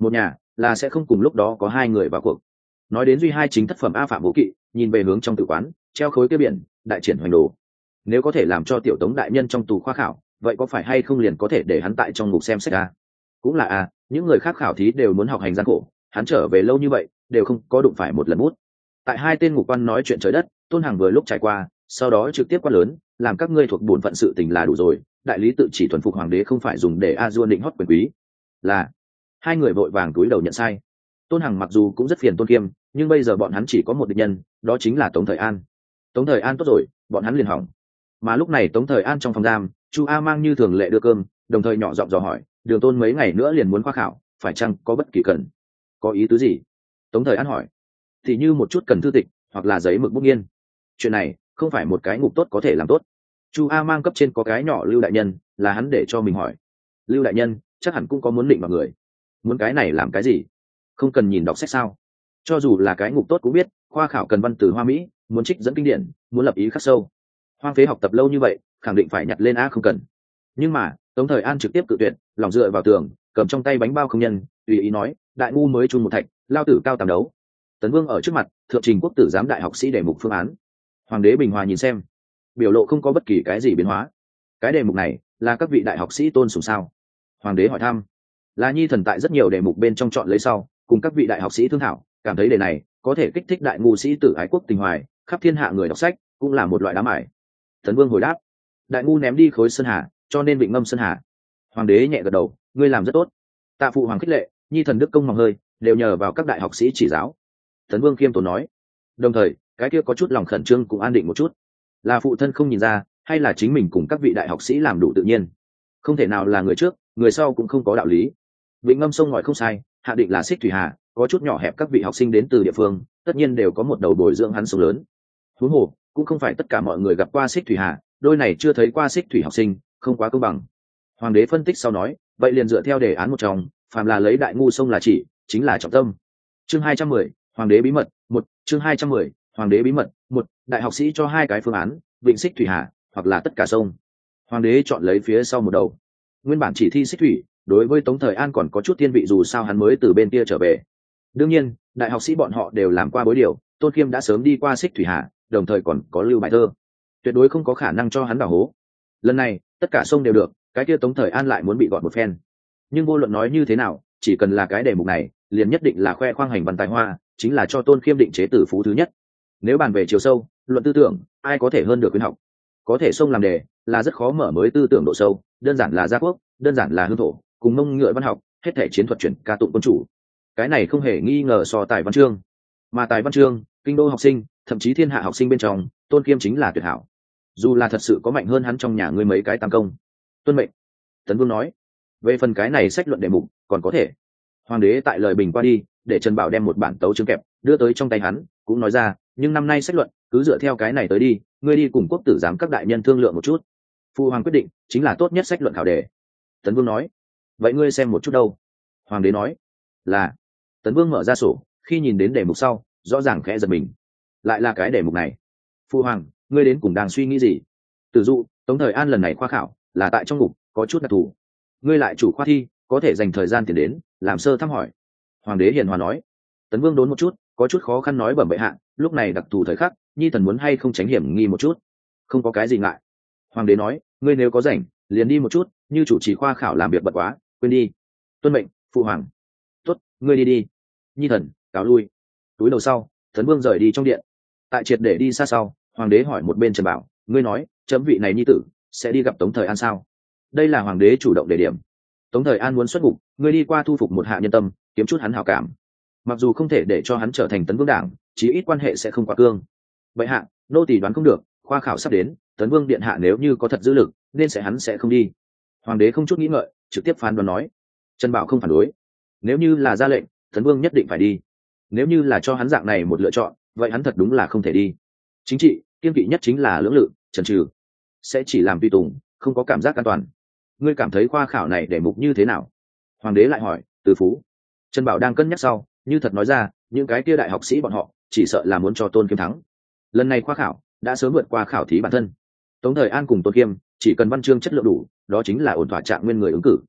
một nhà là sẽ không cùng lúc đó có hai người vào cuộc. Nói đến duy hai chính thất phẩm A Phạm Vô Kỵ, nhìn về hướng trong tử quán treo khối kia biển đại triển hoành đồ. Nếu có thể làm cho tiểu tống đại nhân trong tù khoa khảo, vậy có phải hay không liền có thể để hắn tại trong ngục xem xét a? Cũng là a, những người khác khảo thí đều muốn học hành gian khổ, hắn trở về lâu như vậy đều không có đụng phải một lần bút. Tại hai tên ngục quan nói chuyện trời đất, Tôn Hằng vừa lúc trải qua, sau đó trực tiếp quát lớn, làm các ngươi thuộc bổn phận sự tình là đủ rồi, đại lý tự chỉ thuần phục hoàng đế không phải dùng để a dua định hót quyền quý. Là hai người vội vàng cúi đầu nhận sai. Tôn Hằng mặc dù cũng rất phiền Tôn Kiêm, nhưng bây giờ bọn hắn chỉ có một địch nhân, đó chính là Tống Thời An. Tống Thời An tốt rồi, bọn hắn liền hỏng. Mà lúc này Tống Thời An trong phòng giam, Chu A Mang như thường lệ đưa cơm, đồng thời nhỏ giọng dò hỏi, Đường Tôn mấy ngày nữa liền muốn khoa khảo, phải chăng có bất kỳ cần? Có ý tứ gì? Tống Thời An hỏi. Thì như một chút cần thư tịch, hoặc là giấy mực bút nghiên. Chuyện này không phải một cái ngục tốt có thể làm tốt. Chu A Mang cấp trên có cái nhỏ Lưu đại nhân, là hắn để cho mình hỏi. Lưu đại nhân chắc hẳn cũng có muốn định vào người. Muốn cái này làm cái gì? Không cần nhìn đọc sách sao? Cho dù là cái ngục tốt cũng biết, khoa khảo cần văn từ hoa mỹ, muốn trích dẫn kinh điển, muốn lập ý khắc sâu. Hoang phế học tập lâu như vậy, khẳng định phải nhặt lên a không cần. Nhưng mà Tống Thời An trực tiếp cự tuyệt, lòng dựa vào tường, cầm trong tay bánh bao không nhân, tùy ý nói, đại ngu mới chun một thạch, lao tử cao tầm đấu. Tấn Vương ở trước mặt, thượng trình quốc tử giám đại học sĩ đề mục phương án. Hoàng đế bình hòa nhìn xem, biểu lộ không có bất kỳ cái gì biến hóa. Cái đề mục này là các vị đại học sĩ tôn sùng sao? Hoàng đế hỏi thăm. Là Nhi thần tại rất nhiều đề mục bên trong chọn lấy sau, cùng các vị đại học sĩ thương thảo, cảm thấy đề này có thể kích thích đại ngu sĩ tử ái quốc tình hoài, khắp thiên hạ người đọc sách, cũng là một loại đám ải. Tấn Vương hồi đáp, đại ngu ném đi khối sơn hà, cho nên Vịnh Ngâm sơn hà. Hoàng đế nhẹ gật đầu, ngươi làm rất tốt. Tạ phụ hoàng khích lệ, Nhi thần đức công mỏng hơi, đều nhờ vào các đại học sĩ chỉ giáo. Tấn Vương khiêm tốn nói. Đồng thời cái kia có chút lòng khẩn trương cũng an định một chút. Là phụ thân không nhìn ra, hay là chính mình cùng các vị đại học sĩ làm đủ tự nhiên? Không thể nào là người trước người sau cũng không có đạo lý. Vịnh Ngâm sông ngòi không sai, hạ định là Xích Thủy Hà, có chút nhỏ hẹp, các vị học sinh đến từ địa phương tất nhiên đều có một đầu bồi dưỡng hắn sông lớn. Huống hồ cũng không phải tất cả mọi người gặp qua Xích Thủy Hà, đôi này chưa thấy qua Xích Thủy học sinh không quá công bằng. Hoàng đế phân tích sau nói, vậy liền dựa theo đề án một trong, phàm là lấy đại ngu sông là chỉ, chính là trọng tâm. Chương 210, Hoàng đế bí mật một. Chương 210, Hoàng đế bí mật một. Đại học sĩ cho hai cái phương án, Vịnh Xích Thủy Hà hoặc là tất cả sông. Hoàng đế chọn lấy phía sau một đầu. Nguyên bản chỉ thi Xích Thủy, đối với Tống Thời An còn có chút thiên vị, dù sao hắn mới từ bên kia trở về. Đương nhiên đại học sĩ bọn họ đều làm qua bối điều, Tôn Kiêm đã sớm đi qua Xích Thủy Hà, đồng thời còn có lưu bài thơ, tuyệt đối không có khả năng cho hắn đào hố. Lần này tất cả sông đều được, cái kia Tống Thời An lại muốn bị gọn một phen. Nhưng vô luận nói như thế nào, chỉ cần là cái đề mục này liền nhất định là khoe khoang hành văn tài hoa, chính là cho Tôn Khiêm định chế tử phú thứ nhất. Nếu bàn về chiều sâu, luận tư tưởng, ai có thể hơn được khuyến học? Có thể sông làm đề là rất khó mở mới tư tưởng độ sâu, đơn giản là gia quốc, đơn giản là hương thổ, cùng mông ngựa văn học, hết thể chiến thuật chuyển ca tụng quân chủ. Cái này không hề nghi ngờ so tài văn chương. Mà tài văn chương, kinh đô học sinh, thậm chí thiên hạ học sinh bên trong, Tôn Kiêm chính là tuyệt hảo. Dù là thật sự có mạnh hơn hắn trong nhà ngươi mấy cái tam công. Tuân mệnh. Tấn Vương nói. Về phần cái này sách luận đề mục còn có thể. Hoàng đế tại lời bình qua đi, để Trần Bảo đem một bản tấu chương kẹp đưa tới trong tay hắn, cũng nói ra, nhưng năm nay sách luận cứ dựa theo cái này tới đi, ngươi đi cùng quốc tử giám các đại nhân thương lượng một chút. Phu hoàng quyết định chính là tốt nhất sách luận khảo đề. Tấn Vương nói. Vậy ngươi xem một chút đâu? Hoàng đế nói. Là. Tấn Vương mở ra sổ, khi nhìn đến đề mục sau, rõ ràng khẽ giật mình. Lại là cái đề mục này. Phu hoàng, ngươi đến cùng đang suy nghĩ gì? Tử dụ, Tống Thời An lần này khoa khảo là tại trong ngục, có chút đặc thù. Ngươi lại chủ khoa thi, có thể dành thời gian tiền đến làm sơ thăm hỏi. Hoàng đế hiền hòa nói. Tấn Vương đốn một chút, có chút khó khăn nói bẩm bệ hạ, lúc này đặc thù thời khắc, Nhi thần muốn hay không tránh hiểm nghi một chút. Không có cái gì ngại. Hoàng đế nói, ngươi nếu có rảnh liền đi một chút, như chủ trì khoa khảo làm việc bận quá, quên đi. Tuân mệnh, phụ hoàng. Tốt, ngươi đi đi. Nhi thần cáo lui. Túi đầu sau, Tấn Vương rời đi trong điện. Tại triệt để đi xa sau, hoàng đế hỏi một bên Trần Bảo, ngươi nói chấm vị này nhi tử sẽ đi gặp Tống Thời An sao? Đây là hoàng đế chủ động đề điểm. Tống Thời An muốn xuất ngục, ngươi đi qua thu phục một hạ nhân tâm, kiếm chút hắn hảo cảm. Mặc dù không thể để cho hắn trở thành Tấn Vương đảng, chí ít quan hệ sẽ không quá cương. Vậy hạ, nô tỳ đoán không được, khoa khảo sắp đến, Tấn Vương điện hạ nếu như có thật dữ lực, nên hắn sẽ không đi. Hoàng đế không chút nghĩ ngợi, trực tiếp phán đoán nói. Trần Bảo không phản đối. Nếu như là ra lệnh, Tấn Vương nhất định phải đi. Nếu như là cho hắn dạng này một lựa chọn, vậy hắn thật đúng là không thể đi. Chính trị kiên kỵ nhất chính là lưỡng lự, chần chừ, sẽ chỉ làm tùy tùng, không có cảm giác an toàn. Ngươi cảm thấy khoa khảo này đề mục như thế nào? Hoàng đế lại hỏi. Từ phú. Trần Bảo đang cân nhắc sau, như thật nói ra, những cái kia đại học sĩ bọn họ chỉ sợ là muốn cho Tôn Kiêm thắng. Lần này khoa khảo đã sớm vượt qua khảo thí bản thân. Tống Thời An cùng Tôn Kiêm chỉ cần văn chương chất lượng đủ, đó chính là ổn thỏa trạng nguyên người ứng cử.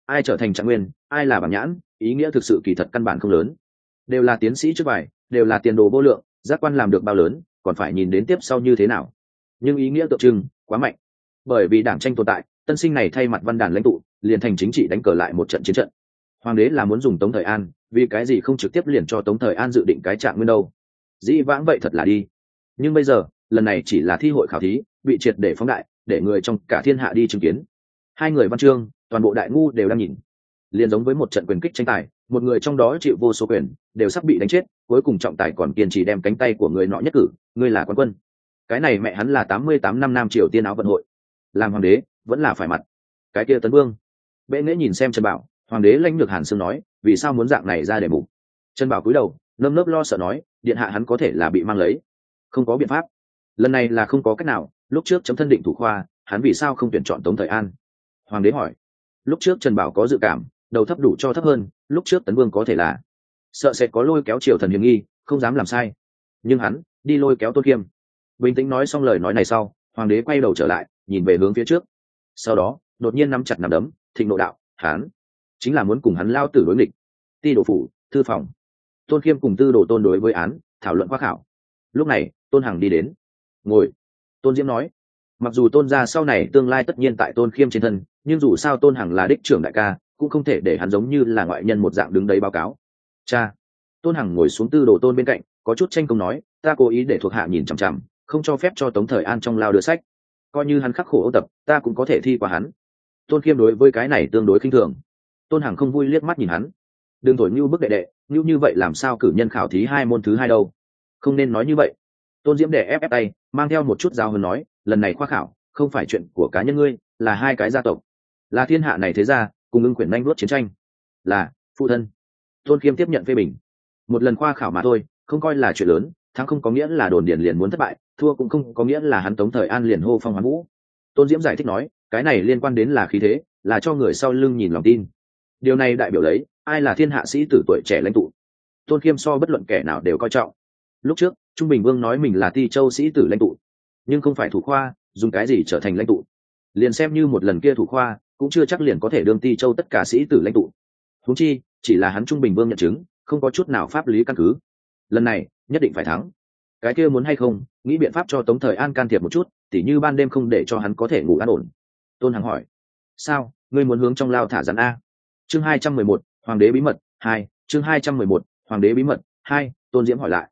ai trở thành trạng nguyên, ai là bảng nhãn, ý nghĩa thực sự kỳ thật căn bản không lớn. Đều là tiến sĩ trước bài, đều là tiền đồ vô lượng, giác quan làm được bao lớn còn phải nhìn đến tiếp sau như thế nào. Nhưng ý nghĩa tượng trưng quá mạnh. Bởi vì đảng tranh tồn tại, tân sinh này thay mặt văn đàn lãnh tụ liền thành chính trị đánh cờ lại một trận chiến trận. Hoàng đế là muốn dùng Tống Thời An, vì cái gì không trực tiếp liền cho Tống Thời An dự định cái trạng nguyên đâu? Dĩ vãng vậy thật là đi. Nhưng bây giờ, lần này chỉ là thi hội khảo thí, bị triệt để phóng đại, để người trong cả thiên hạ đi chứng kiến. Hai người văn chương, toàn bộ đại ngu đều đang nhìn. Liền giống với một trận quyền kích tranh tài, một người trong đó chịu vô số quyền, đều sắp bị đánh chết, cuối cùng trọng tài còn kiên trì đem cánh tay của người nọ nhất cử, ngươi là quán quân. Cái này mẹ hắn là 88 năm Nam Triều Tiên áo vận hội. Làm hoàng đế, vẫn là phải mặt. Cái kia Tấn Vương. Bệ Nghệ nhìn xem Trần Bảo, hoàng đế lãnh lược Hàn Sương nói, vì sao muốn dạng này ra để mục? Trần Bảo cúi đầu, nơm nớp lo sợ nói, điện hạ hắn có thể là bị mang lấy. Không có biện pháp. Lần này là không có cách nào, lúc trước chấm thân định thủ khoa, hắn vì sao không tuyển chọn Tống Thời An? Hoàng đế hỏi. Lúc trước Trần Bảo có dự cảm, đầu thấp đủ cho thấp hơn, lúc trước Tấn Vương có thể là sợ sẽ có lôi kéo triều thần hiểm nghi, không dám làm sai. Nhưng hắn đi lôi kéo Tôn Kiêm. Bình tĩnh nói xong lời nói này sau, hoàng đế quay đầu trở lại, nhìn về hướng phía trước. Sau đó, đột nhiên nắm chặt nắm đấm, thịnh nộ đạo, hắn chính là muốn cùng hắn lao tử đối nghịch. Ti đồ phủ, thư phòng. Tôn Kiêm cùng Tư Đồ Tôn đối với án, thảo luận khoa khảo. Lúc này, Tôn Hằng đi đến. Ngồi. Tôn Diễm nói, mặc dù Tôn gia sau này tương lai tất nhiên tại Tôn Khiêm trên thân, nhưng dù sao Tôn Hằng là đích trưởng đại ca, cũng không thể để hắn giống như là ngoại nhân một dạng đứng đấy báo cáo. Cha. Tôn Hằng ngồi xuống Tư Đồ Tôn bên cạnh, có chút tranh công nói, ta cố ý để thuộc hạ nhìn chằm chằm, không cho phép cho Tống Thời An trong lao đưa sách, coi như hắn khắc khổ ôn tập, ta cũng có thể thi qua hắn. Tôn Khiêm đối với cái này tương đối khinh thường. Tôn Hằng không vui liếc mắt nhìn hắn, đừng thổi như bức đệ đệ, như vậy làm sao cử nhân khảo thí 2 môn thứ 2 đâu? Không nên nói như vậy. Tôn Diễm đè ép tay, mang theo một chút giáo huấn nói, lần này khoa khảo không phải chuyện của cá nhân ngươi, là 2 cái gia tộc, là thiên hạ này thế gia, cùng Ưng Quyển nhanh nuốt chiến tranh. Là phụ thân. Tôn Khiêm tiếp nhận phê bình. Một lần khoa khảo mà thôi, không coi là chuyện lớn, thắng không có nghĩa là đồn điền liền muốn thất bại, thua cũng không có nghĩa là hắn Tống Thời An liền hô phong hoán vũ. Tôn Diễm giải thích nói, cái này liên quan đến là khí thế, là cho người sau lưng nhìn lòng tin. Điều này đại biểu lấy ai là thiên hạ sĩ tử tuổi trẻ lãnh tụ. Tôn Khiêm so bất luận kẻ nào đều coi trọng. Lúc trước Trung Bình Vương nói mình là Ti Châu sĩ tử lãnh tụ, nhưng không phải thủ khoa, dùng cái gì trở thành lãnh tụ? Liền xem như một lần kia thủ khoa, cũng chưa chắc liền có thể đương Ti Châu tất cả sĩ tử lãnh tụ. Huống chi, chỉ là hắn Trung Bình Vương nhận chứng, không có chút nào pháp lý căn cứ. Lần này nhất định phải thắng. Cái kia muốn hay không, nghĩ biện pháp cho Tống Thời An can thiệp một chút, tỉ như ban đêm không để cho hắn có thể ngủ an ổn. Tôn Hằng hỏi, sao, ngươi muốn hướng trong lao thả rắn a? Chương 211, Hoàng đế bí mật 2, chương 211, Hoàng đế bí mật 2, Tôn Diễm hỏi lại.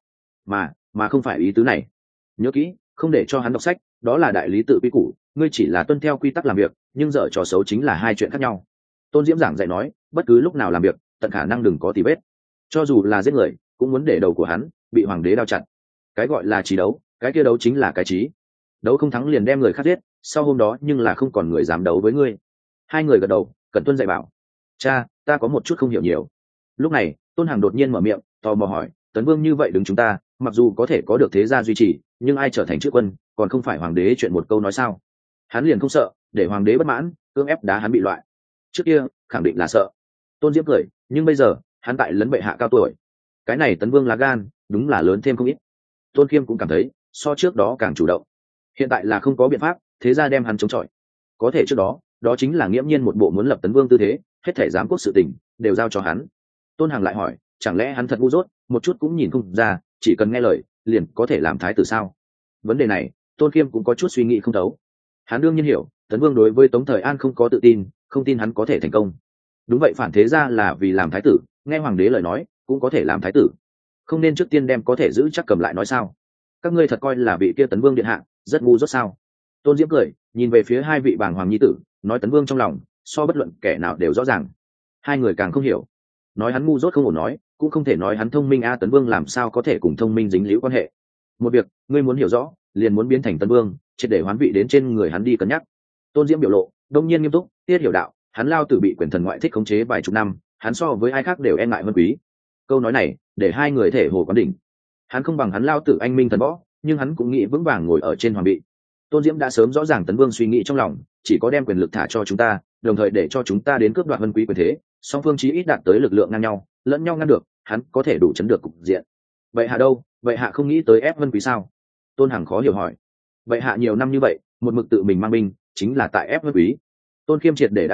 Mà không phải ý tứ này. Nhớ kỹ, không để cho hắn đọc sách, đó là đại lý tự quy củ, ngươi chỉ là tuân theo quy tắc làm việc, nhưng dở trò xấu chính là 2 chuyện khác nhau. Tôn Diễm giảng dạy nói, bất cứ lúc nào làm việc, tận khả năng đừng có tì vết. Cho dù là giết người, cũng muốn để đầu của hắn bị hoàng đế đao chặt. Cái gọi là trí đấu, cái kia đấu chính là cái trí. Đấu không thắng liền đem người khác giết, sau hôm đó nhưng là không còn người dám đấu với ngươi. 2 người gật đầu, Cẩn Tuân dạy bảo. Cha, ta có một chút không hiểu nhiều. Lúc này, Tôn Hằng đột nhiên mở miệng, tò mò hỏi, Tấn Vương như vậy đứng chúng ta, mặc dù có thể có được thế gia duy trì, nhưng ai trở thành chữ quân, còn không phải hoàng đế chuyện một câu nói sao? Hắn liền không sợ, để hoàng đế bất mãn, cưỡng ép đá hắn bị loại. Trước kia, khẳng định là sợ. Tôn Diễm cười, nhưng bây giờ, hắn tại lấn bệ hạ cao tuổi. Cái này Tấn Vương lá gan, đúng là lớn thêm không ít. Tôn Kiêm cũng cảm thấy, so trước đó càng chủ động. Hiện tại là không có biện pháp, thế ra đem hắn chống chọi. Có thể trước đó chính là nghiễm nhiên một bộ muốn lập Tấn Vương tư thế, hết thể giám quốc sự tình đều giao cho hắn. Tôn Hằng lại hỏi, chẳng lẽ hắn thật ngu dốt, một chút cũng nhìn không ra, chỉ cần nghe lời liền có thể làm thái tử sao? Vấn đề này, Tôn Kiêm cũng có chút suy nghĩ không thấu. Hắn đương nhiên hiểu, Tấn Vương đối với Tống Thời An không có tự tin, không tin hắn có thể thành công. Đúng vậy, phản thế ra là vì làm thái tử, nghe hoàng đế lời nói cũng có thể làm thái tử, không nên trước tiên đem có thể giữ chắc cầm lại nói sao? Các ngươi thật coi là vị kia Tấn Vương điện hạ rất ngu dốt sao? Tôn Diễm cười, nhìn về phía 2 vị bàng hoàng nhi tử, nói Tấn Vương trong lòng so bất luận kẻ nào đều rõ ràng. 2 người càng không hiểu, nói hắn ngu dốt không ổn nói, cũng không thể nói hắn thông minh Tấn Vương làm sao có thể cùng thông minh dính líu quan hệ. Một việc ngươi muốn hiểu rõ, liền muốn biến thành Tấn Vương, triệt để hoán vị đến trên người hắn đi cân nhắc. Tôn Diễm biểu lộ đông nhiên nghiêm túc, tiết hiểu đạo, hắn lao tử bị quyền thần ngoại thích khống chế vài chục năm, hắn so với ai khác đều e ngại hơn quý. Câu nói này để 2 người thể hồ quán đỉnh. Hắn không bằng hắn lao tử anh minh thần võ, nhưng hắn cũng nghĩ vững vàng ngồi ở trên hoàng vị. Tôn Diễm đã sớm rõ ràng Tấn Vương suy nghĩ trong lòng, chỉ có đem quyền lực thả cho chúng ta, đồng thời để cho chúng ta đến cướp đoạt vân quý quyền thế, song phương chí ít đạt tới lực lượng ngang nhau, lẫn nhau ngăn được, hắn có thể đủ chấn được cục diện. Vậy hạ đâu? Vậy hạ không nghĩ tới ép vân quý sao? Tôn Hằng khó hiểu hỏi. Vậy hạ nhiều năm như vậy, một mực tự mình mang binh, chính là tại ép vân quý. Tôn Khiêm triệt để đã hiểu,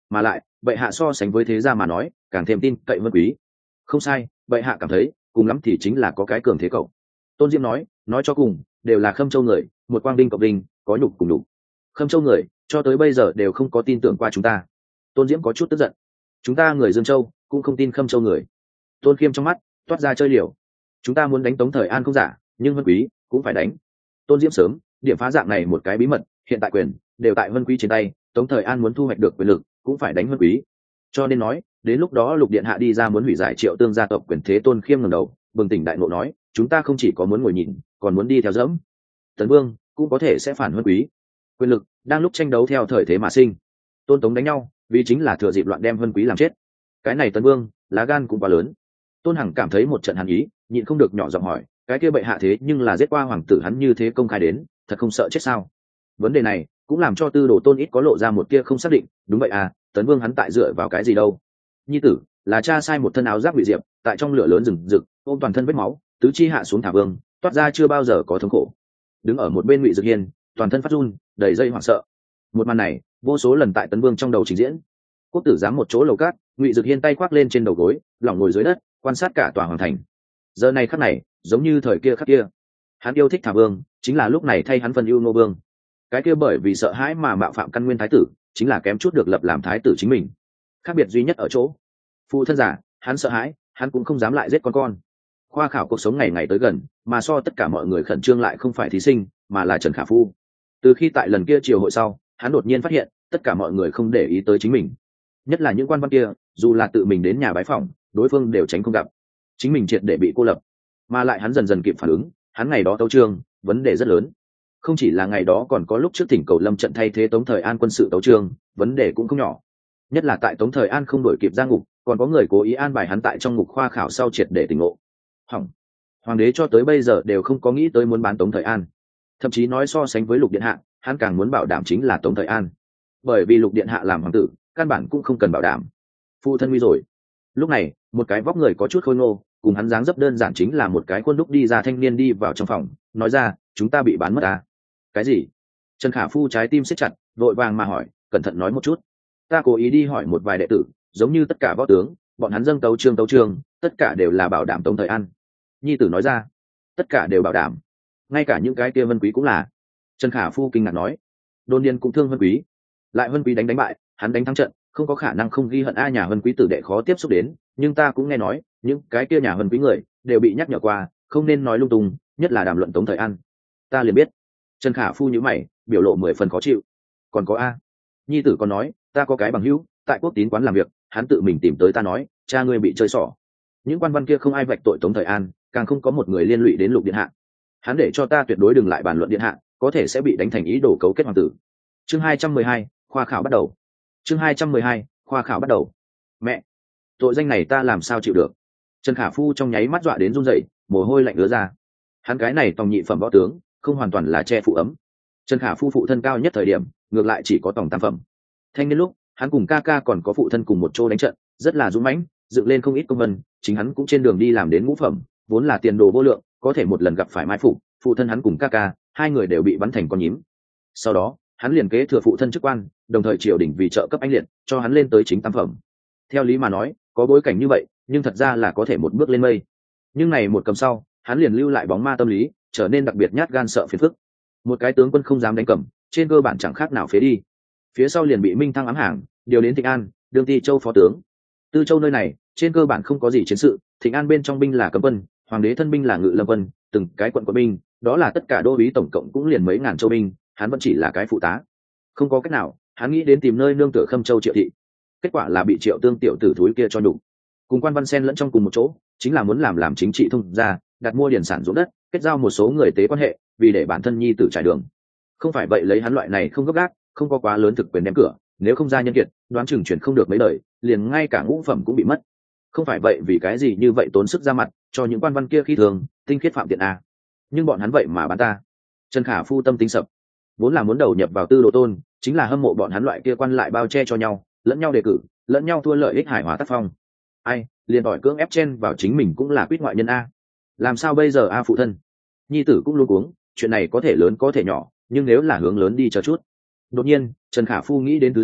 mà lại bệ hạ so sánh với thế gia mà nói càng thêm tin cậy vân quý. Không sai, bệ hạ cảm thấy cùng lắm thì chính là có cái cường thế cậu. Tôn Diễm nói cho cùng đều là Khâm Châu người, một quang đinh cộng đinh có nhục cùng nhục. Khâm Châu người cho tới bây giờ đều không có tin tưởng qua chúng ta. Tôn Diễm có chút tức giận. Chúng ta người Dương Châu cũng không tin Khâm Châu người. Tôn Khiêm trong mắt toát ra chơi liều. Chúng ta muốn đánh Tống Thời An không giả, nhưng Vân Quý cũng phải đánh. Tôn Diễm sớm điểm phá dạng này một cái bí mật, hiện tại quyền đều tại Vân Quý trên tay, Tống Thời An muốn thu hoạch được quyền lực cũng phải đánh Vân Quý. Cho nên nói đến lúc đó Lục điện hạ đi ra muốn hủy giải Triệu Tương gia tộc quyền thế. Tôn Khiêm ngẩng đầu bừng tỉnh đại ngộ nói, chúng ta không chỉ có muốn ngồi nhìn còn muốn đi theo dẫm. Tấn Vương cũng có thể sẽ phản Vân Quý. Quyền lực đang lúc tranh đấu theo thời thế mà sinh. Tôn Tống đánh nhau vì chính là thừa dịp loạn đem Vân Quý làm chết. Cái này Tấn Vương lá gan cũng quá lớn. Tôn Hằng cảm thấy một trận hàn ý, nhịn không được nhỏ giọng hỏi, cái kia bệ hạ thế nhưng là giết qua hoàng tử hắn như thế công khai đến, thật không sợ chết sao? Vấn đề này cũng làm cho Tư Đồ Tôn ít có lộ ra một kia không xác định. Đúng vậy à, Tấn Vương hắn tại dựa vào cái gì đâu? Nhi tử là cha sai một thân áo giáp bị diệp, tại trong lửa lớn rừng rực ôm toàn thân vết máu, tứ chi hạ xuống thả vương, toát ra chưa bao giờ có thống khổ. Đứng ở một bên Ngụy Dực Hiên toàn thân phát run, đầy dây hoảng sợ. Một màn này vô số lần tại Tấn Vương trong đầu trình diễn. Quốc tử giám một chỗ lầu cát, Ngụy Dực Hiên tay khoác lên trên đầu gối, lỏng ngồi dưới đất quan sát cả tòa hoàng thành. Giờ này khắc này giống như thời kia khắc kia, hắn yêu thích thả vương chính là lúc này thay hắn phân ưu Ngô Vương. Cái kia bởi vì sợ hãi mà mạo phạm căn nguyên thái tử chính là kém chút được lập làm thái tử chính mình. Khác biệt duy nhất ở chỗ phụ thân giả, hắn sợ hãi, hắn cũng không dám lại giết con. Khoa khảo cuộc sống ngày ngày tới gần, mà so tất cả mọi người khẩn trương lại không phải thí sinh mà là Trần Khả Phu. Từ khi tại lần kia triều hội sau, hắn đột nhiên phát hiện tất cả mọi người không để ý tới chính mình, nhất là những quan văn kia, dù là tự mình đến nhà bái phỏng đối phương đều tránh không gặp. Chính mình triệt để bị cô lập. Mà lại hắn dần dần kịp phản ứng, hắn ngày đó tấu chương vấn đề rất lớn. Không chỉ là ngày đó, còn có lúc trước thỉnh cầu lâm trận thay thế Tống Thời An quân sự tấu chương, vấn đề cũng không nhỏ. Nhất là tại Tống Thời An không đổi kịp ra ngục, còn có người cố ý an bài hắn tại trong ngục khoa khảo sau triệt để tỉnh ngộ. Hỏng. Hoàng đế cho tới bây giờ đều không có nghĩ tới muốn bán Tống Thời An. Thậm chí nói so sánh với Lục điện hạ, hắn càng muốn bảo đảm chính là Tống Thời An. Bởi vì Lục điện hạ làm hoàng tử, căn bản cũng không cần bảo đảm. Phụ thân nguy rồi. Lúc này, một cái vóc người có chút khôi ngô, cùng hắn dáng dấp đơn giản chính là một cái khuôn đúc đi ra thanh niên đi vào trong phòng, nói ra, chúng ta bị bán mất à? Cái gì? Trần Khả Phu trái tim siết chặt, vội vàng mà hỏi, cẩn thận nói một chút. Ta cố ý đi hỏi một vài đệ tử, giống như tất cả võ tướng, bọn hắn dâng tấu chương, tất cả đều là bảo đảm Tống Thời An. Nhi tử nói ra, tất cả đều bảo đảm, ngay cả những cái kia Vân Quý cũng là. Trần Khả Phu kinh ngạc nói, Đôn Điền cũng thương Vân Quý, lại Vân Quý đánh bại, hắn đánh thắng trận, không có khả năng không ghi hận. Nhà Vân Quý tử đệ khó tiếp xúc đến, nhưng ta cũng nghe nói những cái kia nhà Vân Quý người đều bị nhắc nhở qua, không nên nói lung tung, nhất là đàm luận Tống Thời An. Ta liền biết. Trần Khả Phu nhíu mày, biểu lộ 10 phần khó chịu. Còn có a? Nhi tử còn nói, ta có cái bằng hữu tại Quốc Tín quán làm việc, hắn tự mình tìm tới ta nói, cha ngươi bị chơi xỏ. Những quan văn kia không ai vạch tội Tống Thời An, càng không có một người liên lụy đến Lục điện hạ. Hắn để cho ta tuyệt đối đừng lại bàn luận điện hạ, có thể sẽ bị đánh thành ý đồ cấu kết hoàng tử. Chương 212, khoa khảo bắt đầu. Chương 212, khoa khảo bắt đầu. Mẹ, tội danh này ta làm sao chịu được? Trần Khả Phu trong nháy mắt dọa đến run rẩy, mồ hôi lạnh ứa ra. Hắn cái này tòng nhị phẩm võ tướng, không hoàn toàn là che phụ ấm. Trần Khả Phu phụ thân cao nhất thời điểm, ngược lại chỉ có tòng tam phẩm. Thanh niên lúc, hắn cùng ca ca còn có phụ thân cùng một chỗ đánh trận, rất là dũng mãnh, dựng lên không ít công vân, chính hắn cũng trên đường đi làm đến ngũ phẩm, vốn là tiền đồ vô lượng, có thể một lần gặp phải mai phục, phụ thân hắn cùng ca ca, hai người đều bị bắn thành con nhím. Sau đó, hắn liền kế thừa phụ thân chức quan, đồng thời triều đình vì trợ cấp anh liệt, cho hắn lên tới chính tam phẩm. Theo lý mà nói, có bối cảnh như vậy, nhưng thật ra là có thể một bước lên mây. Nhưng này một cầm sau, hắn liền lưu lại bóng ma tâm lý, trở nên đặc biệt nhát gan sợ phiền phức. Một cái tướng quân không dám đánh cầm, trên cơ bản chẳng khác nào phế đi. Phía sau liền bị Minh Thăng ám hàng, điều đến Thịnh An, đương Ti Châu phó tướng. Tư Châu nơi này, trên cơ bản không có gì chiến sự, Thịnh An bên trong binh là cấm quân, hoàng đế thân binh là ngự lâm quân, từng cái quận quân binh, đó là tất cả đô úy tổng cộng cũng liền mấy ngàn châu binh, hắn vẫn chỉ là cái phụ tá. Không có cách nào, hắn nghĩ đến tìm nơi nương tựa Khâm Châu Triệu thị. Kết quả là bị Triệu Tương tiểu tử thúi kia cho nhục. Cùng quan văn sen lẫn trong cùng một chỗ, chính là muốn làm chính trị thông gia, đặt mua điển sản ruộng đất, kết giao một số người tế quan hệ, vì để bản thân nhi tử trải đường. Không phải vậy lấy hắn loại này không gấp gáp, không có quá lớn thực quyền đem cửa, nếu không ra nhân kiệt, đoán chừng chuyển không được mấy đời, liền ngay cả ngũ phẩm cũng bị mất. Không phải vậy vì cái gì như vậy tốn sức ra mặt, cho những quan văn kia khi thường, tinh khiết phạm tiện a. Nhưng bọn hắn vậy mà bán ta. Trần Khả Phu tâm tính sập, vốn là muốn đầu nhập vào Tư Đồ Tôn, chính là hâm mộ bọn hắn loại kia quan lại bao che cho nhau, lẫn nhau đề cử, lẫn nhau thua lợi ích hài hòa tác phong. Ai, liền đòi cưỡng ép chen vào chính mình cũng là quýt ngoại nhân a. Làm sao bây giờ a phụ thân? Nhi tử cũng luôn cuống, chuyện này có thể lớn có thể nhỏ, nhưng nếu là hướng lớn đi chờ chút. Đột nhiên, Trần Khả Phu nghĩ đến thứ gì,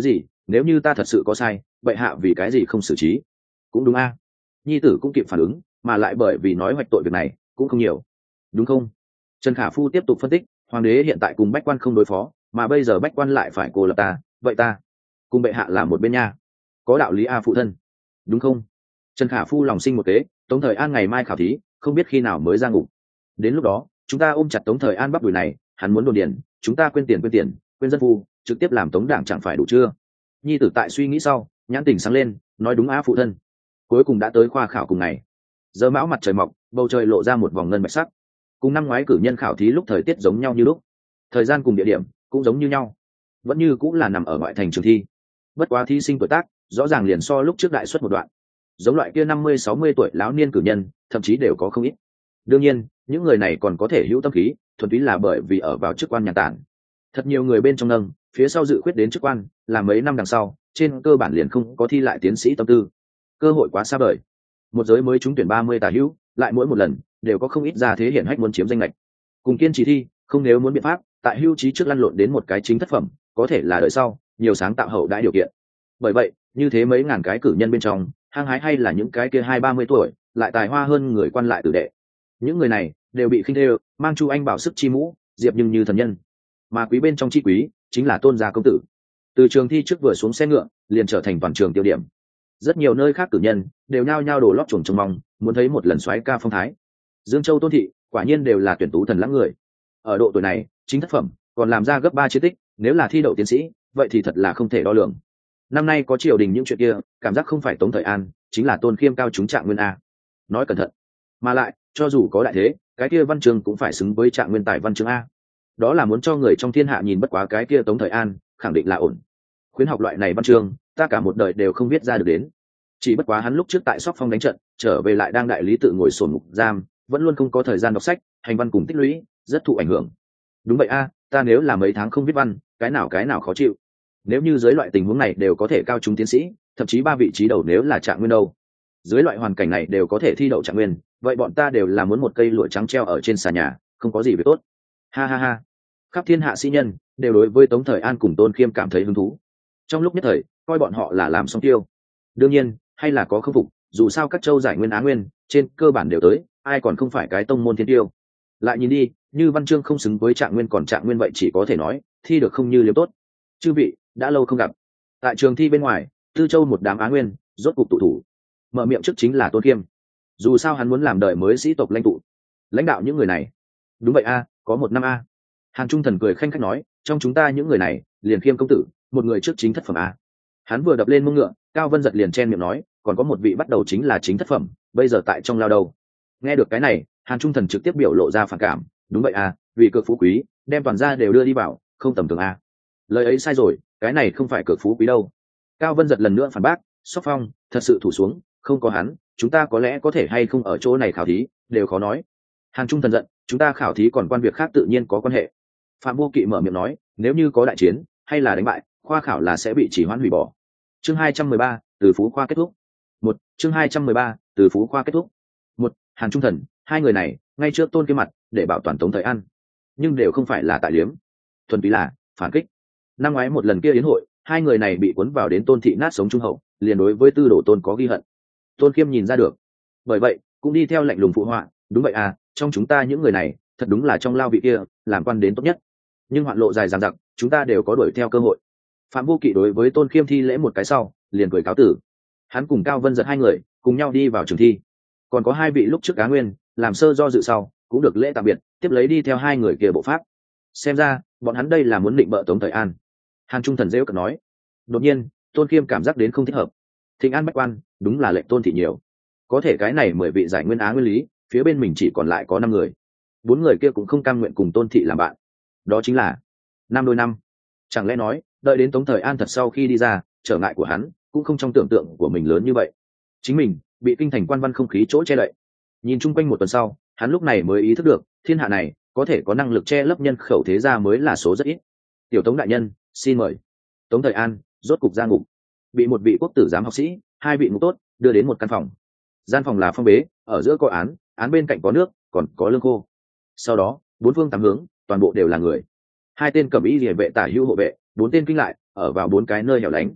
nếu như ta thật sự có sai, bệ hạ vì cái gì không xử trí? Cũng đúng a. Nhi tử cũng kịp phản ứng, mà lại bởi vì nói hoạch tội việc này cũng không nhiều, đúng không? Trần Khả Phu tiếp tục phân tích, hoàng đế hiện tại cùng bách quan không đối phó, mà bây giờ bách quan lại phải cô lập ta, vậy ta cùng bệ hạ là một bên nha, có đạo lý a phụ thân, đúng không? Trần Khả Phu lòng sinh một kế, Tống Thời An ngày mai khảo thí, không biết khi nào mới ra ngục. Đến lúc đó, chúng ta ôm chặt Tống Thời An bắp đùi này, hắn muốn đồn điền, chúng ta quên tiền, quên dân phu, trực tiếp làm Tống đảng chẳng phải đủ chưa? Nhi tử tại suy nghĩ sau, nhãn tình sáng lên, nói đúng a phụ thân. Cuối cùng đã tới khoa khảo cùng ngày. Giờ mão mặt trời mọc, bầu trời lộ ra một vòng ngân bạch sắc. Cùng năm ngoái cử nhân khảo thí lúc thời tiết giống nhau như lúc, thời gian cùng địa điểm cũng giống như nhau, vẫn như cũng là nằm ở ngoại thành trường thi. Bất quá thí sinh tuổi tác rõ ràng liền so lúc trước đại suất một đoạn, giống loại kia 50-60 tuổi lão niên cử nhân thậm chí đều có không ít. Đương nhiên những người này còn có thể hữu tâm khí, thuần túy là bởi vì ở vào chức quan nhà tản. Thật nhiều người bên trong nâng phía sau dự khuyết đến chức quan, là mấy năm đằng sau trên cơ bản liền không có thi lại tiến sĩ tâm tư. Cơ hội quá xa vời, một giới mới trúng tuyển 30 tả hữu, lại mỗi một lần đều có không ít gia thế hiển hách muốn chiếm danh lệch. Cùng kiên trì thi, không nếu muốn biện pháp tại hưu trí trước lăn lộn đến một cái chính thất phẩm, có thể là đợi sau nhiều sáng tạo hậu đãi điều kiện. Bởi vậy như thế mấy ngàn cái cử nhân bên trong, hăng hái hay là những cái kia 20-30 tuổi lại tài hoa hơn người quan lại tử đệ. Những người này đều bị khinh thê, mang Chu Anh bảo sức chi mũ, diệp nhưng như thần nhân. Mà quý bên trong chi quý chính là Tôn gia công tử. Từ trường thi trước vừa xuống xe ngựa, liền trở thành toàn trường tiêu điểm. Rất nhiều nơi khác cử nhân đều nhao nhao đổ lót chuồng trông mong, muốn thấy một lần soái ca phong thái. Dương Châu Tôn thị quả nhiên đều là tuyển tú thần lãng người. Ở độ tuổi này chính thất phẩm còn làm ra gấp 3 chiến tích, nếu là thi đậu tiến sĩ vậy thì thật là không thể đo lường. Năm nay có triều đình những chuyện kia, cảm giác không phải Tống Thời An chính là Tôn Khiêm cao chúng Trạng Nguyên a. Nói cẩn thận, mà lại cho dù có đại thế, cái kia văn chương cũng phải xứng với Trạng Nguyên tài văn chương a. Đó là muốn cho người trong thiên hạ nhìn bất quá cái kia Tống Thời An khẳng định là ổn. Khuyến học loại này văn chương ta cả một đời đều không viết ra được đến. Chỉ bất quá hắn lúc trước tại Sóc Phong đánh trận trở về lại đang đại lý tự ngồi sồn ngục giam, vẫn luôn không có thời gian đọc sách, hành văn cùng tích lũy rất thụ ảnh hưởng. Đúng vậy a, ta nếu là mấy tháng không viết văn, cái nào khó chịu. Nếu như dưới loại tình huống này đều có thể cao trúng tiến sĩ, thậm chí 3 vị trí đầu nếu là Trạng Nguyên đâu, dưới loại hoàn cảnh này đều có thể thi đậu Trạng Nguyên, vậy bọn ta đều là muốn một cây lụa trắng treo ở trên xà nhà, không có gì việc tốt. Ha ha ha. Khắp thiên hạ sĩ nhân đều đối với Tống Thời An cùng Tôn Khiêm cảm thấy hứng thú. Trong lúc nhất thời coi bọn họ là làm xong tiêu. Đương nhiên hay là có khâm phục, dù sao các châu giải nguyên á nguyên trên cơ bản đều tới, ai còn không phải cái tông môn thiên tiêu. Lại nhìn đi, như văn chương không xứng với Trạng Nguyên, còn Trạng Nguyên vậy chỉ có thể nói thi được không như liếm tốt. Chư vị đã lâu không gặp. Tại trường thi bên ngoài, Tư Châu một đám á nguyên rốt cục tụ thủ. Mở miệng trước chính là Tôn Khiêm. Dù sao hắn muốn làm đời mới sĩ tộc lãnh tụ, lãnh đạo những người này. Đúng vậy a, có một năm a. Hàn Trung Thần cười khanh khách nói, trong chúng ta những người này liền Khiêm công tử một người trước chính thất phẩm a. Hắn vừa đập lên mông ngựa, Cao Vân giật liền chen miệng nói, còn có một vị bắt đầu chính là chính thất phẩm, bây giờ tại trong lao đầu. Nghe được cái này, Hàn Trung Thần trực tiếp biểu lộ ra phản cảm, đúng vậy a, vì cược phú quý đem toàn gia đều đưa đi vào, không tầm thường a. Lời ấy sai rồi, cái này không phải cược phú quý đâu. Cao Vân giật lần nữa phản bác, Sóc Phong thật sự thủ xuống, không có hắn chúng ta có lẽ có thể hay không ở chỗ này khảo thí đều khó nói. Hàn Trung Thần giận, chúng ta khảo thí còn quan việc khác tự nhiên có quan hệ. Phạm Vô Kỵ mở miệng nói, nếu như có đại chiến hay là đánh bại, khoa khảo là sẽ bị chỉ hoãn hủy bỏ. Chương 213, từ phú khoa kết thúc. Chương 213, từ phú khoa kết thúc. Hàn Trung Thần, hai người này ngay trước Tôn Khiêm mặt để bảo toàn Tống Thời An, nhưng đều không phải là tại liếm, thuần túy là phản kích. Năm ngoái một lần kia yến hội, hai người này bị cuốn vào đến Tôn thị nát sống trung hậu, liền đối với Tư Đồ Tôn có ghi hận. Tôn Khiêm nhìn ra được, bởi vậy cũng đi theo lạnh lùng phụ họa, đúng vậy à, trong chúng ta những người này thật đúng là trong lao vị kia làm quan đến tốt nhất, nhưng hoạn lộ dài dằng dặc, chúng ta đều có đuổi theo cơ hội. Phạm Vô Kỵ đối với Tôn Khiêm thi lễ một cái sau liền cười cáo tử. Hắn cùng Cao Vân giật hai người cùng nhau đi vào trường thi, còn có hai vị lúc trước Á Nguyên làm sơ do dự sau cũng được lễ tạm biệt, tiếp lấy đi theo hai người kia bộ pháp. Xem ra bọn hắn đây là muốn định bợ Tống Thời An. Hàn Trung Thần rêu cợt nói. Đột nhiên Tôn Khiêm cảm giác đến không thích hợp. Thịnh An bách quan đúng là lệnh Tôn thị nhiều, có thể cái này 10 vị giải nguyên á nguyên lý phía bên mình chỉ còn lại có 5 người, 4 người kia cũng không cam nguyện cùng Tôn thị làm bạn, đó chính là 5 đôi 5. Chẳng lẽ nói đợi đến Tống Thời An thật sau khi đi ra, trở ngại của hắn cũng không trong tưởng tượng của mình lớn như vậy, chính mình bị kinh thành quan văn không khí chỗ che đậy. Nhìn chung quanh một tuần sau, hắn lúc này mới ý thức được thiên hạ này có thể có năng lực che lấp nhân khẩu thế gia mới là số rất ít. Tiểu Tống đại nhân xin mời. Tống Thời An rốt cục ra ngục, bị một vị quốc tử giám học sĩ, hai vị ngục tốt đưa đến một căn phòng. Gian phòng là phong bế, ở giữa có án bên cạnh có nước, còn có lương khô. Sau đó 4 phương 8 hướng toàn bộ đều là người. 2 tên cẩm y liề vệ tả hữu hộ vệ, 4 tên kinh lại ở vào 4 cái nơi hẻo lánh.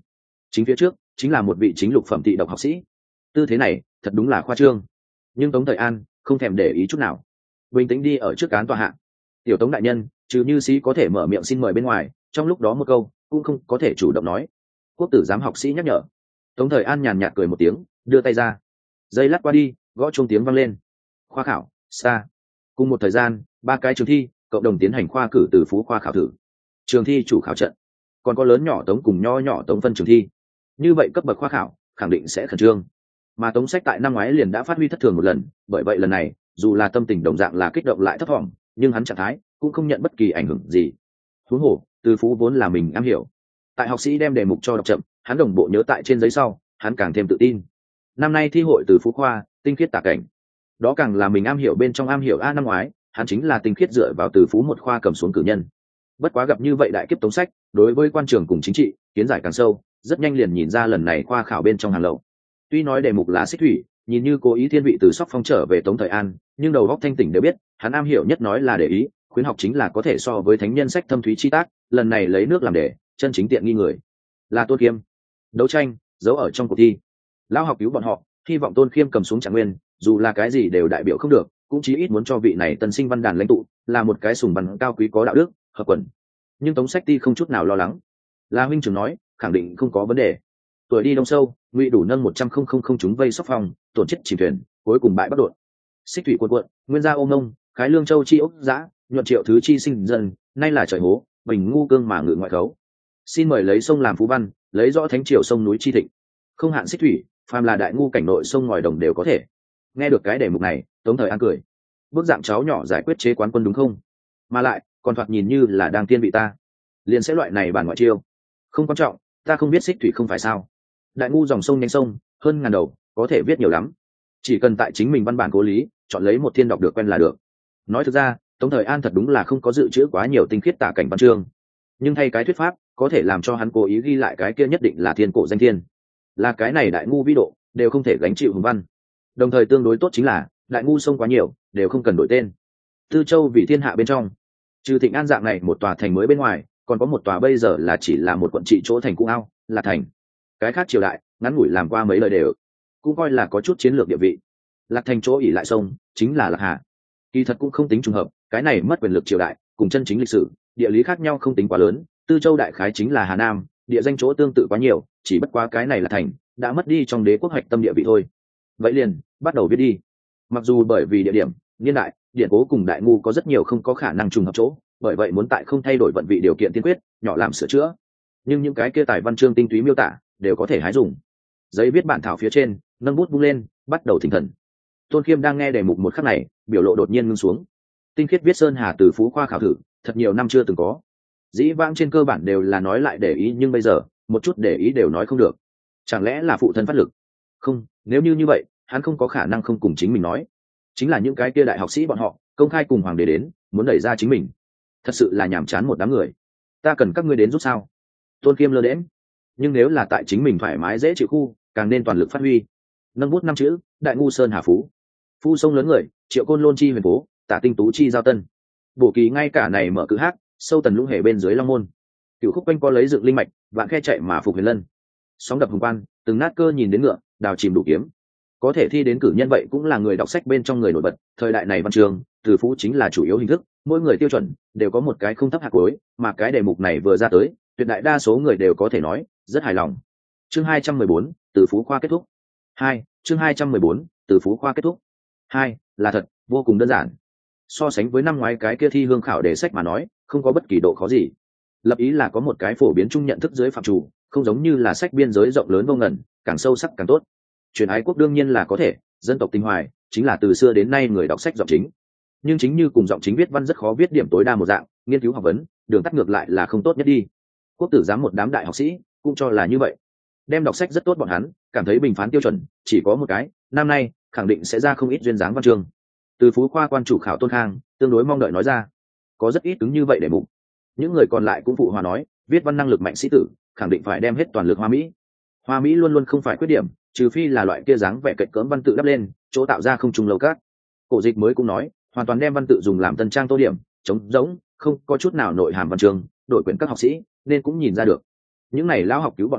chính phía trước chính là một vị chính lục phẩm thị độc học sĩ. Tư thế này thật đúng là khoa trương, nhưng Tống Thời An không thèm để ý chút nào, bình tĩnh đi ở trước án tòa hạ. Tiểu Tống đại nhân, trừ như sĩ có thể mở miệng xin mời bên ngoài, trong lúc đó một câu cũng không có thể chủ động nói. Quốc tử giám học sĩ nhắc nhở. Tống Thời An nhàn nhạt cười một tiếng, đưa tay ra. Giây lát qua đi, gõ chuông tiếng vang lên. Khoa khảo, xa. Cùng một thời gian, 3 cái trường thi cộng đồng tiến hành khoa cử từ phú khoa khảo thử. Trường thi chủ khảo trận, còn có lớn nhỏ Tống cùng nho nhỏ Tống phân trường thi. Như vậy cấp bậc khoa khảo khẳng định sẽ khẩn trương. Mà Tống Sách tại năm ngoái liền đã phát huy thất thường một lần, bởi vậy lần này dù là tâm tình đồng dạng là kích động lại thấp thỏm, nhưng hắn trạng thái cũng không nhận bất kỳ ảnh hưởng gì. Huống hồ từ phú vốn là mình am hiểu, tại học sĩ đem đề mục cho đọc chậm, hắn đồng bộ nhớ tại trên giấy sau, hắn càng thêm tự tin. Năm nay thi hội từ phú khoa tinh khiết tả cảnh, đó càng là mình am hiểu bên trong am hiểu. Năm ngoái hắn chính là tinh khiết dựa vào từ phú một khoa cầm xuống cử nhân. Bất quá gặp như vậy đại kiếp Tống Sách đối với quan trường cùng chính trị kiến giải càng sâu, rất nhanh liền nhìn ra lần này khoa khảo bên trong hàng lậu. Tuy nói đề mục là xích thủy, nhìn như cố ý thiên vị từ Sóc Phong trở về Tống Thời An, nhưng đầu óc thanh tỉnh đều biết hắn am hiểu nhất nói là để ý, khuyến học chính là có thể so với thánh nhân sách thâm thúy chi tác. Lần này lấy nước làm đề, chân chính tiện nghi người là Tôn Khiêm. Đấu tranh giấu ở trong cuộc thi, lao học cứu bọn họ hy vọng Tôn Khiêm cầm xuống Trạng Nguyên, dù là cái gì đều đại biểu không được, cũng chí ít muốn cho vị này tân sinh văn đàn lãnh tụ là một cái sùng văn cao quý có đạo đức hợp quần. Nhưng Tống Sách Ti không chút nào lo lắng. La huynh trưởng nói khẳng định không có vấn đề. Tuổi đi đông sâu, Ngụy đủ nâng 100,000 chúng vây Sóc Phong, tổn chết chìm thuyền, cuối cùng bại bất đội. Xích thủy cuộn cuộn, nguyên gia ôm nông, khái lương châu chi ốc dã, nhuận triệu thứ chi sinh dân, nay là trời hố, bình ngu cương mà ngự ngoại khấu. Xin mời lấy sông làm phú văn, lấy rõ thánh triều sông núi chi thịnh. Không hạn xích thủy, phàm là đại ngu cảnh nội sông ngòi đồng đều có thể. Nghe được cái đề mục này, Tống Thời An cười. Bước dạng cháu nhỏ giải quyết chế quán quân đúng không? Mà lại, còn thoạt nhìn như là đang tiên vị ta. Liền sẽ loại này bản ngoại chiêu. Không quan trọng, ta không biết xích thủy không phải sao? Đại ngu dòng sông nhanh sông, hơn ngàn đầu, có thể viết nhiều lắm. Chỉ cần tại chính mình văn bản cố lý, chọn lấy một thiên đọc được quen là được. Nói thực ra, Tống Thời An thật đúng là không có dự trữ quá nhiều tinh khiết tả cảnh văn chương, nhưng thay cái thuyết pháp có thể làm cho hắn cố ý ghi lại cái kia nhất định là thiên cổ danh thiên, là cái này đại ngu vĩ độ đều không thể gánh chịu hùng văn. Đồng thời tương đối tốt chính là đại ngu sông quá nhiều đều không cần đổi tên. Tư Châu vì thiên hạ bên trong, trừ Thịnh An dạng này một tòa thành mới bên ngoài, còn có một tòa bây giờ là chỉ là một quận trị chỗ thành Cung Ao, là thành. Cái khác triều đại ngắn ngủi làm qua mấy lời đều cũng coi là có chút chiến lược địa vị. Lạc Thành chỗ ỉ lại sông chính là Lạc Hà, kỳ thật cũng không tính trùng hợp, cái này mất quyền lực triều đại cùng chân chính lịch sử địa lý khác nhau không tính quá lớn. Tư Châu đại khái chính là Hà Nam, địa danh chỗ tương tự quá nhiều, chỉ bất quá cái này là thành đã mất đi trong đế quốc hoạch tâm địa vị thôi. Vậy liền bắt đầu viết đi. Mặc dù bởi vì địa điểm, niên đại, điện cố cùng đại ngu có rất nhiều không có khả năng trùng hợp chỗ, bởi vậy muốn tại không thay đổi vận vị điều kiện tiên quyết, nhỏ làm sửa chữa, nhưng những cái kia tài văn chương tinh túy miêu tả đều có thể hái dùng. Giấy viết bản thảo phía trên, nâng bút vung lên, bắt đầu thỉnh thần. Tôn Khiêm đang nghe đề mục một khắc này, biểu lộ đột nhiên ngưng xuống. Tinh khiết viết sơn hà từ phú khoa khảo thử, thật nhiều năm chưa từng có. Dĩ vãng trên cơ bản đều là nói lại để ý, nhưng bây giờ một chút để ý đều nói không được. Chẳng lẽ là phụ thân phát lực? Không, nếu như vậy, hắn không có khả năng không cùng chính mình nói. Chính là những cái kia đại học sĩ bọn họ công khai cùng hoàng đế đến, muốn đẩy ra chính mình. Thật sự là nhàm chán một đám người. Ta cần các ngươi đến giúp sao? Tôn Khiêm lơ đễnh. Nhưng nếu là tại chính mình thoải mái dễ chịu khu, càng nên toàn lực phát huy. Nâng bút 5 chữ, đại ngu sơn hà phú. Phu sông lớn người, triệu côn lôn chi huyền phố, tả tinh tú chi giao tân. Bổ kỳ ngay cả này mở cử hát, sâu tần lũng hề bên dưới long môn. Cửu khúc quanh co lấy dựng linh mạch, vạn khe chạy mà phục huyền lân. Sóng đập hùng quan, từng nát cơ nhìn đến ngựa, đào chìm đủ kiếm. Có thể thi đến cử nhân vậy cũng là người đọc sách bên trong người nổi bật. Thời đại này văn trường, từ phú chính là chủ yếu hình thức, mỗi người tiêu chuẩn đều có một cái không thấp hạt cuối, mà cái đề mục này vừa ra tới, tuyệt đại đa số người đều có thể nói rất hài lòng. Chương 214, từ phú khoa kết thúc. 2, chương 214, từ phú khoa kết thúc. 2, là thật, vô cùng đơn giản. So sánh với năm ngoái cái kia thi hương khảo đề sách mà nói, không có bất kỳ độ khó gì. Lập ý là có một cái phổ biến chung nhận thức dưới phạm chủ, không giống như là sách biên giới rộng lớn vô ngần, càng sâu sắc càng tốt. Truyền ái quốc đương nhiên là có thể, dân tộc tinh hoài chính là từ xưa đến nay người đọc sách giọng chính. Nhưng chính như cùng giọng chính viết văn rất khó viết điểm tối đa một dạng, nghiên cứu học vấn, đường tắt ngược lại là không tốt nhất đi. Quốc tử giám một đám đại học sĩ cũng cho là như vậy, đem đọc sách rất tốt bọn hắn cảm thấy bình phán tiêu chuẩn chỉ có một cái, năm nay khẳng định sẽ ra không ít duyên dáng văn chương. Từ phú khoa quan chủ khảo Tôn Khang tương đối mong đợi nói ra, có rất ít ứng như vậy để mục. Những người còn lại cũng phụ hòa nói, viết văn năng lực mạnh sĩ tử khẳng định phải đem hết toàn lực hoa mỹ. Hoa mỹ luôn luôn không phải khuyết điểm, trừ phi là loại kia dáng vẻ cạnh cỡm văn tự đắp lên chỗ tạo ra không trùng lầu cát. Cổ Dịch mới cũng nói, hoàn toàn đem văn tự dùng làm tân trang tô điểm, trống rỗng, không có chút nào nội hàm văn chương, đổi quyển các học sĩ nên cũng nhìn ra được. Những này lão học cứu bọn họ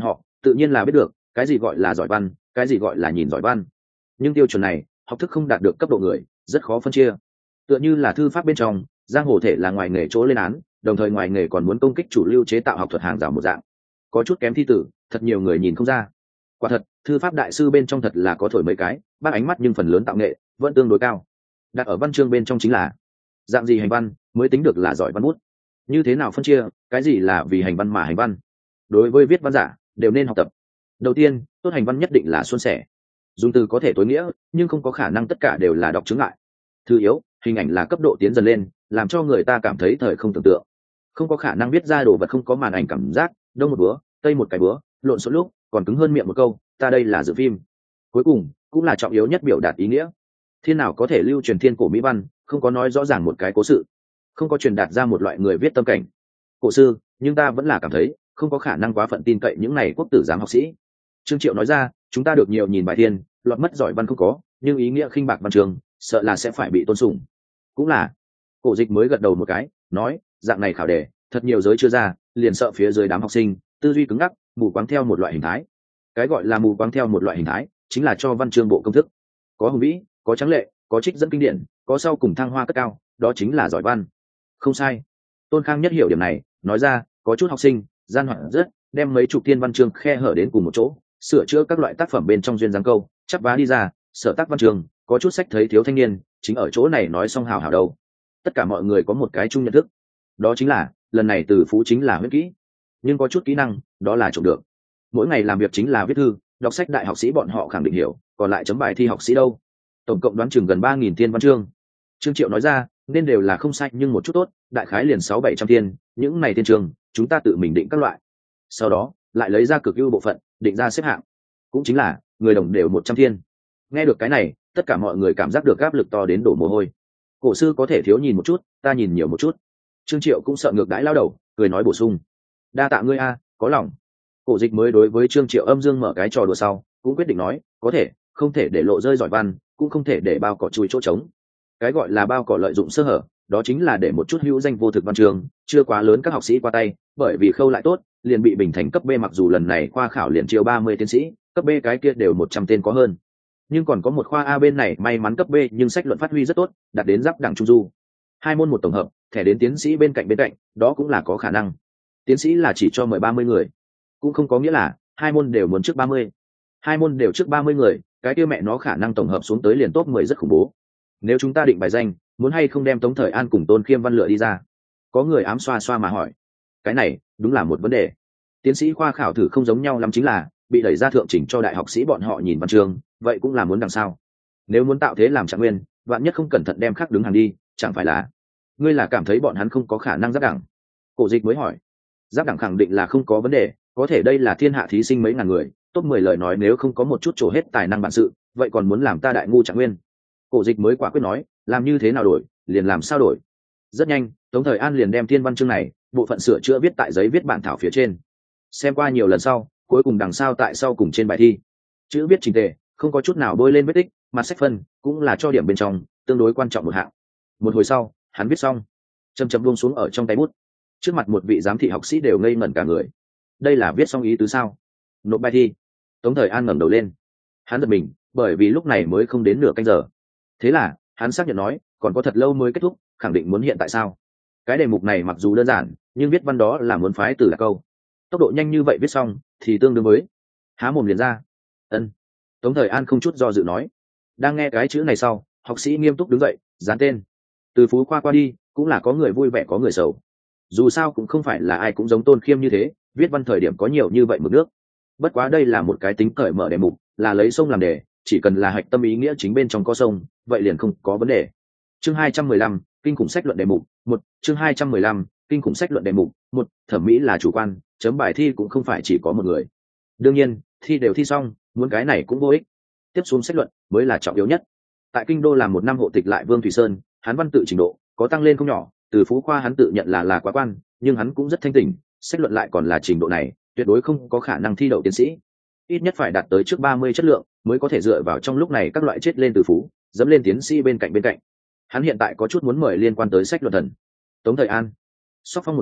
tự nhiên là biết được cái gì gọi là giỏi văn, cái gì gọi là nhìn giỏi văn. Nhưng tiêu chuẩn này học thức không đạt được cấp độ người rất khó phân chia. Tựa như là thư pháp bên trong giang hồ thể là ngoài nghề chỗ lên án, đồng thời ngoài nghề còn muốn công kích chủ lưu chế tạo học thuật hàng rào một dạng, có chút kém thi tử thật nhiều người nhìn không ra. Quả thật thư pháp đại sư bên trong thật là có thổi mấy cái bác ánh mắt, nhưng phần lớn tạo nghệ vẫn tương đối cao. đặt ở văn chương bên trong chính là dạng gì hành văn mới tính được là giỏi văn bút, như thế nào phân chia cái gì là vì hành văn mà hành văn. Đối với viết văn giả đều nên học tập. Đầu tiên, tốt hành văn nhất định là suôn sẻ, dùng từ có thể tối nghĩa nhưng không có khả năng tất cả đều là đọc chứng lại. Thứ yếu, hình ảnh là cấp độ tiến dần lên, làm cho người ta cảm thấy thời không tưởng tượng, không có khả năng viết ra đồ vật không có màn ảnh cảm giác, đông một búa tây một cái búa, lộn xộn lúc còn cứng hơn miệng một câu ta đây là dự phim. Cuối cùng cũng là trọng yếu nhất, biểu đạt ý nghĩa. Thiên nào có thể lưu truyền thiên cổ mỹ văn không có nói rõ ràng một cái cố sự, không có truyền đạt ra một loại người viết tâm cảnh cổ sư, nhưng ta vẫn là cảm thấy không có khả năng quá phận tin cậy những này quốc tử giám học sĩ. Trương Triệu nói ra, chúng ta được nhiều nhìn bài thiên, lọt mất giỏi văn không có, nhưng ý nghĩa khinh bạc văn trường sợ là sẽ phải bị tôn sùng. Cũng là. Cổ Dịch mới gật đầu một cái, nói dạng này khảo đề thật nhiều giới chưa ra, liền sợ phía dưới đám học sinh tư duy cứng ngắc, mù quáng theo một loại hình thái. Cái gọi là mù quáng theo một loại hình thái chính là cho văn chương bộ công thức, có hùng vĩ, có tráng lệ, có trích dẫn kinh điển, có sau cùng thăng hoa cất cao, đó chính là giỏi văn. Không sai. Tôn Khang nhất hiểu điểm này, nói ra có chút học sinh gian hoạn rất, đem mấy chục thiên văn chương khe hở đến cùng một chỗ, sửa chữa các loại tác phẩm bên trong duyên dáng câu chắp vá đi ra, sở tác văn chương. Có chút sách thấy thiếu thanh niên chính ở chỗ này nói xong hào hào đâu. Tất cả mọi người có một cái chung nhận thức, đó chính là lần này từ phú chính là huyết kỹ, nhưng có chút kỹ năng đó là trộm được. Mỗi ngày làm việc chính là viết thư đọc sách, đại học sĩ bọn họ khẳng định hiểu, còn lại chấm bài thi học sĩ đâu. Tổng cộng đoán chừng gần 3.000 thiên văn chương. Trương Triệu nói ra, nên đều là không sai nhưng một chút tốt, đại khái liền 600-700 thiên, những này thiên trường chúng ta tự mình định các loại, sau đó lại lấy ra cực ưu bộ phận định ra xếp hạng, cũng chính là người đồng đều 100 thiên. Nghe được cái này, tất cả mọi người cảm giác được áp lực to đến đổ mồ hôi. Cổ sư có thể thiếu nhìn một chút, ta nhìn nhiều một chút. Trương Triệu cũng sợ ngược đãi lao đầu, cười nói bổ sung, đa tạ ngươi a, có lòng. Cổ Dịch mới đối với Trương Triệu âm dương mở cái trò đùa sau, cũng quyết định nói, có thể, không thể để lộ rơi giỏi văn, cũng không thể để bao cỏ chui chỗ trống. Cái gọi là bao cỏ lợi dụng sơ hở, đó chính là để một chút hữu danh vô thực văn chương chưa quá lớn các học sĩ qua tay, bởi vì khâu lại tốt liền bị bình thành cấp B, mặc dù lần này khoa khảo liền chiêu 30 tiến sĩ, cấp B cái kia đều 100 tên có hơn, nhưng còn có một khoa A bên này may mắn cấp B nhưng sách luận phát huy rất tốt, đạt đến giáp đẳng trung du. Hai môn một tổng hợp, thẻ đến tiến sĩ bên cạnh, đó cũng là có khả năng. Tiến sĩ là chỉ cho mời 30 người, cũng không có nghĩa là hai môn đều muốn trước 30. Hai môn đều trước 30 người, cái kia mẹ nó khả năng tổng hợp xuống tới liền top 10 rất khủng bố. Nếu chúng ta định bài danh, muốn hay không đem Tống Thời An cùng Tôn Khiêm Văn lựa đi ra? Có người ám xoa xoa mà hỏi. Cái này đúng là một vấn đề. Tiến sĩ khoa khảo thử không giống nhau lắm, chính là bị đẩy ra thượng chỉnh cho đại học sĩ bọn họ nhìn văn chương, vậy cũng là muốn đằng sau. Nếu muốn tạo thế làm trạng nguyên, vạn nhất không cẩn thận đem khác đứng hàng đi, chẳng phải là ngươi là cảm thấy bọn hắn không có khả năng giáp đẳng? Cổ Dịch mới hỏi. Giáp đẳng khẳng định là không có vấn đề, có thể đây là thiên hạ thí sinh mấy ngàn người, top 10 lời nói nếu không có một chút trổ hết tài năng bản sự, vậy còn muốn làm ta đại ngu trạng nguyên? Cổ Dịch mới quả quyết nói, làm như thế nào đổi liền làm sao đổi. Rất nhanh, Tống Thời An liền đem thiên văn chương này bộ phận sửa chữa viết tại giấy viết bản thảo phía trên. Xem qua nhiều lần sau, cuối cùng đằng sau tại sau cùng trên bài thi, chữ viết chỉnh tề, không có chút nào bôi lên vết tích, mặt sách phân cũng là cho điểm bên trong tương đối quan trọng một hạng. Một hồi sau, hắn viết xong, chậm chậm buông xuống ở trong tay bút. Trước mặt một vị giám thị học sĩ đều ngây ngẩn cả người. Đây là viết xong ý tứ sao? Nộp bài thi. Tống Thời An ngẩng đầu lên, hắn giật mình, bởi vì lúc này mới không đến nửa canh giờ. Thế là hắn xác nhận nói, còn có thật lâu mới kết thúc, khẳng định muốn hiện tại sao? Cái đề mục này mặc dù đơn giản, nhưng viết văn đó là muốn phái từ là câu, tốc độ nhanh như vậy viết xong thì tương đương với há mồm liền ra. Ân. Tống Thời An không chút do dự nói. Đang nghe cái chữ này sau, học sĩ nghiêm túc đứng dậy, dán tên. Từ phú khoa qua đi, cũng là có người vui vẻ có người sầu. Dù sao cũng không phải là ai cũng giống Tôn Khiêm như thế, viết văn thời điểm có nhiều như vậy mực nước. Bất quá đây là một cái tính cởi mở đề mục, là lấy sông làm đề, chỉ cần là hạch tâm ý nghĩa chính bên trong có sông, vậy liền không có vấn đề. Chương 215, kinh khủng sách luận đề mục 1. Chương 215, kinh khủng sách luận đề mục 1. Thẩm mỹ là chủ quan, chấm bài thi cũng không phải chỉ có một người. Đương nhiên, thi đều thi xong, muốn cái này cũng vô ích. Tiếp xuống sách luận mới là trọng yếu nhất. Tại kinh đô làm một năm hộ tịch lại Vương Thủy Sơn, hắn văn tự trình độ có tăng lên không nhỏ, từ phú khoa hắn tự nhận là quá quan, nhưng hắn cũng rất thanh tỉnh, sách luận lại còn là trình độ này, tuyệt đối không có khả năng thi đậu tiến sĩ. Ít nhất phải đạt tới trước 30 chất lượng mới có thể dựa vào trong lúc này các loại chết lên từ phú, dẫm lên tiến sĩ bên cạnh. Hắn hiện tại có chút muốn mời liên quan tới sách luận thần. Tống Thời An, Sóc Phong một nhóm,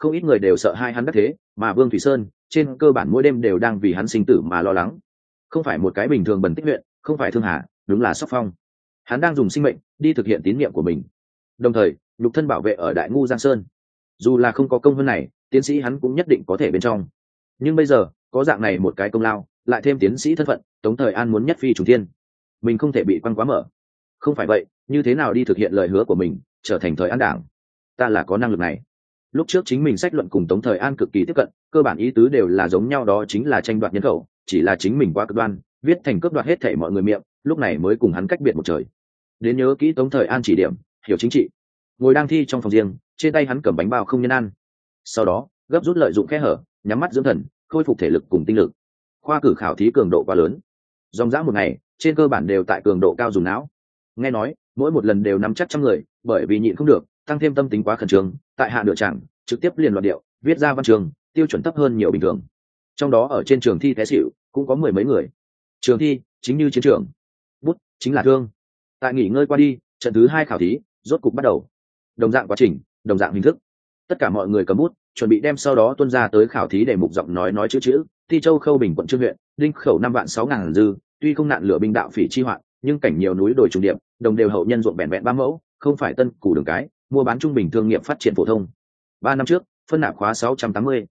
không ít người đều sợ hai hắn đắc thế, mà Vương Thủy Sơn trên cơ bản mỗi đêm đều đang vì hắn sinh tử mà lo lắng. Không phải một cái bình thường bẩn tích huyện, không phải Thương Hà, đúng là Sóc Phong. Hắn đang dùng sinh mệnh đi thực hiện tín nhiệm của mình, đồng thời nhục thân bảo vệ ở Đại Ngu Giang Sơn. Dù là không có công hơn này, tiến sĩ hắn cũng nhất định có thể bên trong. Nhưng bây giờ có dạng này một cái công lao, lại thêm tiến sĩ thân phận, Tống Thời An muốn nhất phi trùng thiên, mình không thể bị quăng quá mở. Không phải vậy, như thế nào đi thực hiện lời hứa của mình, trở thành Thời An đảng? Ta là có năng lực này. Lúc trước chính mình sách luận cùng Tống Thời An cực kỳ tiếp cận, cơ bản ý tứ đều là giống nhau, đó chính là tranh đoạt nhân khẩu, chỉ là chính mình quá cực đoan, viết thành cướp đoạt hết thảy mọi người miệng, lúc này mới cùng hắn cách biệt một trời. Đến nhớ kỹ Tống Thời An chỉ điểm, hiểu chính trị. Ngồi đang thi trong phòng riêng, trên tay hắn cầm bánh bao không nhân ăn. Sau đó gấp rút lợi dụng kẽ hở, nhắm mắt dưỡng thần, khôi phục thể lực cùng tinh lực. Khoa cử khảo thí cường độ quá lớn, dòng dã một ngày trên cơ bản đều tại cường độ cao dùng não. Nghe nói mỗi một lần đều nắm chắc trăm người, bởi vì nhịn không được, tăng thêm tâm tính quá khẩn trương, tại hạ nửa chẳng trực tiếp liền loạt điệu viết ra văn trường, tiêu chuẩn thấp hơn nhiều bình thường. Trong đó ở trên trường thi té xỉu cũng có mười mấy người. Trường thi chính như chiến trường, bút chính là thương. Tại nghỉ ngơi qua đi, trận thứ 2 khảo thí rốt cục bắt đầu. Đồng dạng quá trình, đồng dạng hình thức, tất cả mọi người cầm bút chuẩn bị đem sau đó tuân ra tới khảo thí đề mục giọng nói chữ. Ti Châu Khâu Bình quận Trương huyện, đinh khẩu 5.600.000 dư, tuy không nạn lửa binh đạo phỉ chi hoạn, nhưng cảnh nhiều núi đồi trùng điệp, đồng đều hậu nhân ruộng vẹn vẹn 3 mẫu, không phải tân củ đường cái, mua bán trung bình thương nghiệp phát triển phổ thông. 3 năm trước, phân nạp khóa 680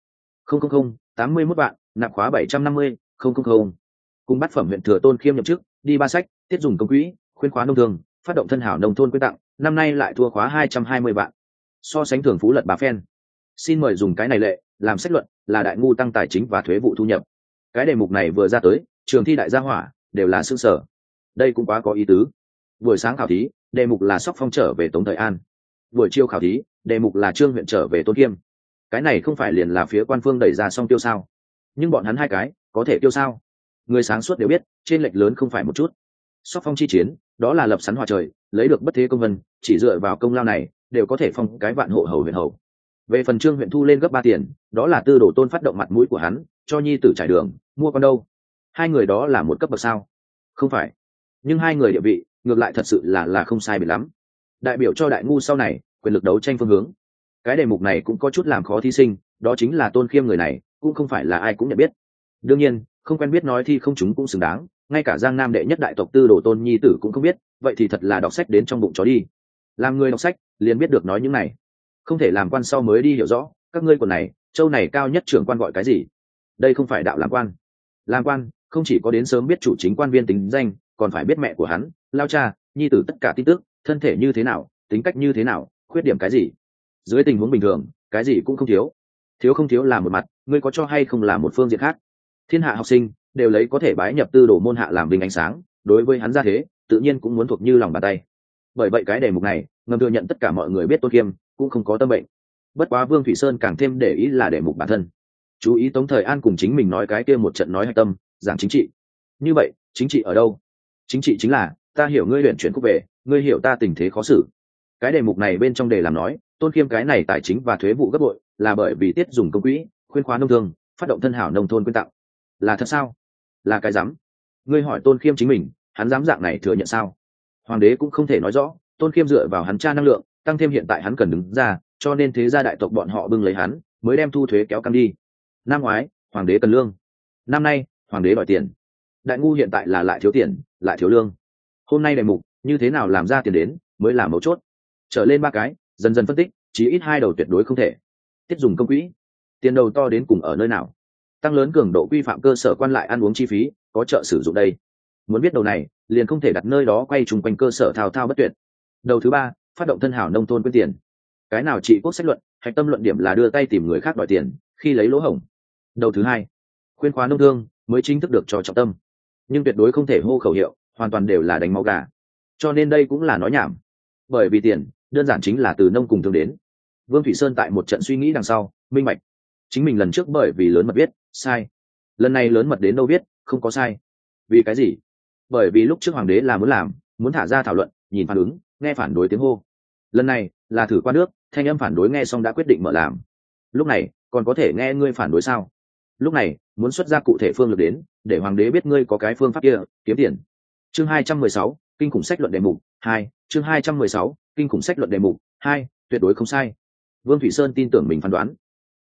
81 vạn, nạp khóa 750 cùng bát phẩm huyện Thừa Tôn Khiêm nhậm chức, đi 3 sách, tiết dùng công quỹ, khuyên khóa nông thương, phát động thân hảo nông thôn quyên tặng, năm nay lại thua khóa 220 vạn. So sánh thường phú lật bà phen. Xin mời dùng cái này lệ làm sách luận, là Đại Ngu tăng tài chính và thuế vụ thu nhập. Cái đề mục này vừa ra tới, trường thi đại gia hỏa đều là sững sờ. Đây cũng quá có ý tứ. Buổi sáng khảo thí, đề mục là Sóc Phong trở về Tống Thời An. Buổi chiều khảo thí, đề mục là Trương huyện trở về Tôn Kiêm. Cái này không phải liền là phía quan phương đẩy ra xong tiêu sao? Nhưng bọn hắn hai cái có thể tiêu sao? Người sáng suốt đều biết, trên lệch lớn không phải một chút. Sóc Phong chi chiến, đó là lập sắn hòa trời, lấy được bất thế công vân, chỉ dựa vào công lao này đều có thể phong cái vạn hộ hầu huyện hầu. Về phần Trương huyện thu lên gấp 3 tiền, đó là Tư Đồ Tôn phát động mặt mũi của hắn, cho nhi tử trải đường, mua con đâu. Hai người đó là một cấp bậc sao? Không phải. Nhưng hai người địa vị ngược lại thật sự là không sai biệt lắm, đại biểu cho Đại Ngu sau này quyền lực đấu tranh phương hướng. Cái đề mục này cũng có chút làm khó thí sinh, đó chính là Tôn Khiêm, người này cũng không phải là ai cũng nhận biết. Đương nhiên không quen biết nói thi không chúng cũng xứng đáng, ngay cả Giang Nam đệ nhất đại tộc Tư Đồ Tôn nhi tử cũng không biết, vậy thì thật là đọc sách đến trong bụng chó đi. Làm người đọc sách liền biết được nói những này, không thể làm quan sau mới đi hiểu rõ. Các ngươi quần này châu này cao nhất trưởng quan gọi cái gì? Đây không phải đạo làm quan. Làm quan không chỉ có đến sớm biết chủ chính quan viên tính danh, còn phải biết mẹ của hắn, lao cha, nhi tử tất cả tin tức, thân thể như thế nào, tính cách như thế nào, khuyết điểm cái gì. Dưới tình huống bình thường cái gì cũng không thiếu. Thiếu không thiếu là một mặt, ngươi có cho hay không là một phương diện khác. Thiên hạ học sinh đều lấy có thể bái nhập Tư Đồ môn hạ làm vinh ánh sáng, đối với hắn ra thế tự nhiên cũng muốn thuộc như lòng bàn tay. Bởi vậy cái đề mục này ngầm thừa nhận tất cả mọi người biết Tôn Kiêm cũng không có tâm bệnh. Bất quá Vương Thủy Sơn càng thêm để ý là đề mục bản thân, chú ý Tống Thời An cùng chính mình nói cái kia một trận nói hạch tâm, giảng chính trị. Như vậy chính trị ở đâu? Chính trị chính là ta hiểu ngươi luyện chuyển khúc về, ngươi hiểu ta tình thế khó xử. Cái đề mục này bên trong đề làm nói Tôn Kiêm cái này tài chính và thuế vụ gấp bội, là bởi vì tiết dùng công quỹ, khuyên khóa nông thương, phát động thân hảo nông thôn quyên tặng. Là thật sao? Là cái dám. Ngươi hỏi Tôn Kiêm chính mình, hắn dám dạng này thừa nhận sao? Hoàng đế cũng không thể nói rõ. Tôn Kiêm dựa vào hắn tra năng lượng, tăng thêm hiện tại hắn cần đứng ra, cho nên thế gia đại tộc bọn họ bưng lấy hắn, mới đem thu thuế kéo căng đi. Năm ngoái hoàng đế cần lương, năm nay hoàng đế đòi tiền. Đại Ngu hiện tại là lại thiếu tiền lại thiếu lương. Hôm nay đề mục như thế nào làm ra tiền đến mới là mấu chốt. Trở lên 3 cái dần dần phân tích, chí ít 2 đầu tuyệt đối không thể. Tiết dùng công quỹ, tiền đầu to đến cùng ở nơi nào? Tăng lớn cường độ quy phạm cơ sở quan lại ăn uống chi phí, có trợ sử dụng đây. Muốn biết đầu này liền không thể đặt nơi đó quay chung quanh cơ sở thao thao bất tuyệt. Đầu thứ 3, phát động thân hảo nông thôn quyên tiền. Cái nào trị quốc sách luận, hạch tâm luận điểm là đưa tay tìm người khác đòi tiền khi lấy lỗ hổng. Đầu thứ 2, khuyên khóa nông thương mới chính thức được cho trọng tâm, nhưng tuyệt đối không thể hô khẩu hiệu, hoàn toàn đều là đánh máu gà. Cho nên đây cũng là nói nhảm, bởi vì tiền đơn giản chính là từ nông cùng thương đến. Vương Thủy Sơn tại một trận suy nghĩ đằng sau minh bạch, chính mình lần trước bởi vì lớn mật viết sai, lần này lớn mật đến đâu viết không có sai. Vì cái gì? Bởi vì lúc trước hoàng đế là muốn thả ra thảo luận, nhìn phản ứng, nghe phản đối tiếng hô. Lần này là thử qua nước, thanh âm phản đối nghe xong đã quyết định mở làm. Lúc này còn có thể nghe ngươi phản đối sao? Lúc này muốn xuất ra cụ thể phương lược đến, để hoàng đế biết ngươi có cái phương pháp kia kiếm tiền. Chương 216, kinh khủng sách luận đề mục 2. Chương 216, kinh khủng sách luận đề mục 2, tuyệt đối không sai. Vương Thủy Sơn tin tưởng mình phán đoán.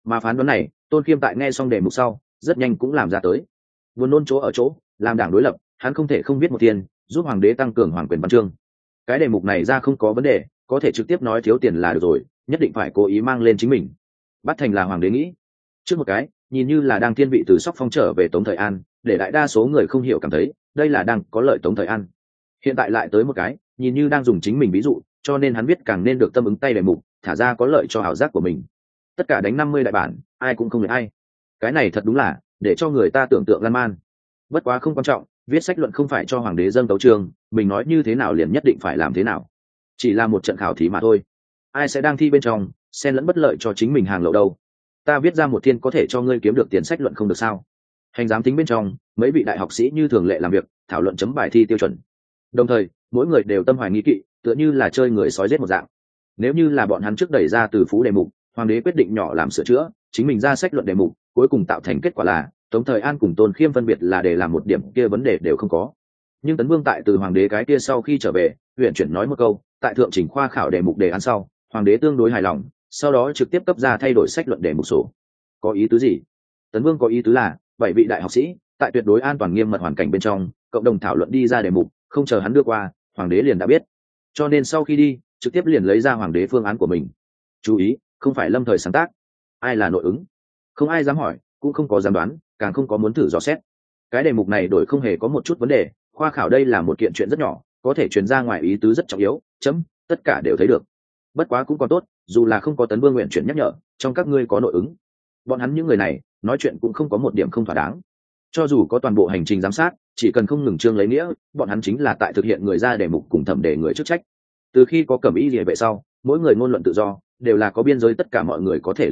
Mà phán đoán này Tôn Khiêm tại nghe xong đề mục sau rất nhanh cũng làm ra tới. Buồn nôn chỗ ở chỗ làm đảng đối lập, hắn không thể không viết một tiền giúp hoàng đế tăng cường hoàng quyền văn chương. Cái đề mục này ra không có vấn đề, có thể trực tiếp nói thiếu tiền là được rồi, nhất định phải cố ý mang lên chính mình. Bắt thành là hoàng đế nghĩ. Trước một cái nhìn như là đang thiên vị từ Sóc Phong trở về Tống Thời An, để đại đa số người không hiểu cảm thấy đây là đang có lợi Tống Thời An. Hiện tại lại tới một cái nhìn như đang dùng chính mình ví dụ, cho nên hắn viết càng nên được tâm ứng tay đề mục, thả ra có lợi cho ảo giác của mình. Tất cả đánh 50 đại bản, ai cũng không được ai. Cái này thật đúng là để cho người ta tưởng tượng lan man. Bất quá không quan trọng, viết sách luận không phải cho hoàng đế dâng tấu trường, mình nói như thế nào liền nhất định phải làm thế nào. Chỉ là một trận khảo thí mà thôi. Ai sẽ đang thi bên trong xen lẫn bất lợi cho chính mình hàng lậu đâu. Ta viết ra một thiên có thể cho ngươi kiếm được tiền sách luận không được sao? Hành giám tính bên trong mấy vị đại học sĩ như thường lệ làm việc thảo luận chấm bài thi tiêu chuẩn. Đồng thời mỗi người đều tâm hoài nghi kỵ, tựa như là chơi người sói giết một dạng. Nếu như là bọn hắn trước đẩy ra từ phú đề mục, hoàng đế quyết định nhỏ làm sửa chữa, chính mình ra sách luận đề mục, cuối cùng tạo thành kết quả là Tống Thời An cùng Tôn Khiêm phân biệt là để làm một điểm kia vấn đề đều không có. Nhưng Tấn Vương tại từ hoàng đế cái kia sau khi trở về huyện chuyển nói một câu, tại thượng chỉnh khoa khảo đề mục đề án sau, hoàng đế tương đối hài lòng, sau đó trực tiếp cấp ra thay đổi sách luận đề mục sổ. Có ý tứ gì? Tấn Vương có ý tứ là bảy vị đại học sĩ tại tuyệt đối an toàn nghiêm mật hoàn cảnh bên trong cộng đồng thảo luận đi ra đề mục, không chờ hắn đưa qua hoàng đế liền đã biết, cho nên sau khi đi trực tiếp liền lấy ra hoàng đế phương án của mình. Chú ý, không phải lâm thời sáng tác. Ai là nội ứng không ai dám hỏi, cũng không có dám đoán, càng không có muốn thử dò xét. Cái đề mục này đổi không hề có một chút vấn đề, khoa khảo đây là một kiện chuyện rất nhỏ, có thể truyền ra ngoài ý tứ rất trọng yếu, chấm tất cả đều thấy được. Bất quá cũng còn tốt, dù là không có Tấn Vương nguyện chuyển nhắc nhở, trong các ngươi có nội ứng. Bọn hắn những người này nói chuyện cũng không có một điểm không thỏa đáng. Cho dù có toàn bộ hành trình giám sát, chỉ cần không ngừng trương lấy nghĩa, bọn hắn chính là tại thực hiện người ra đề mục cùng thẩm đề người chức trách. Từ khi có cẩm ý địa vệ sau, mỗi người ngôn luận tự do đều là có biên giới, tất cả mọi người có thể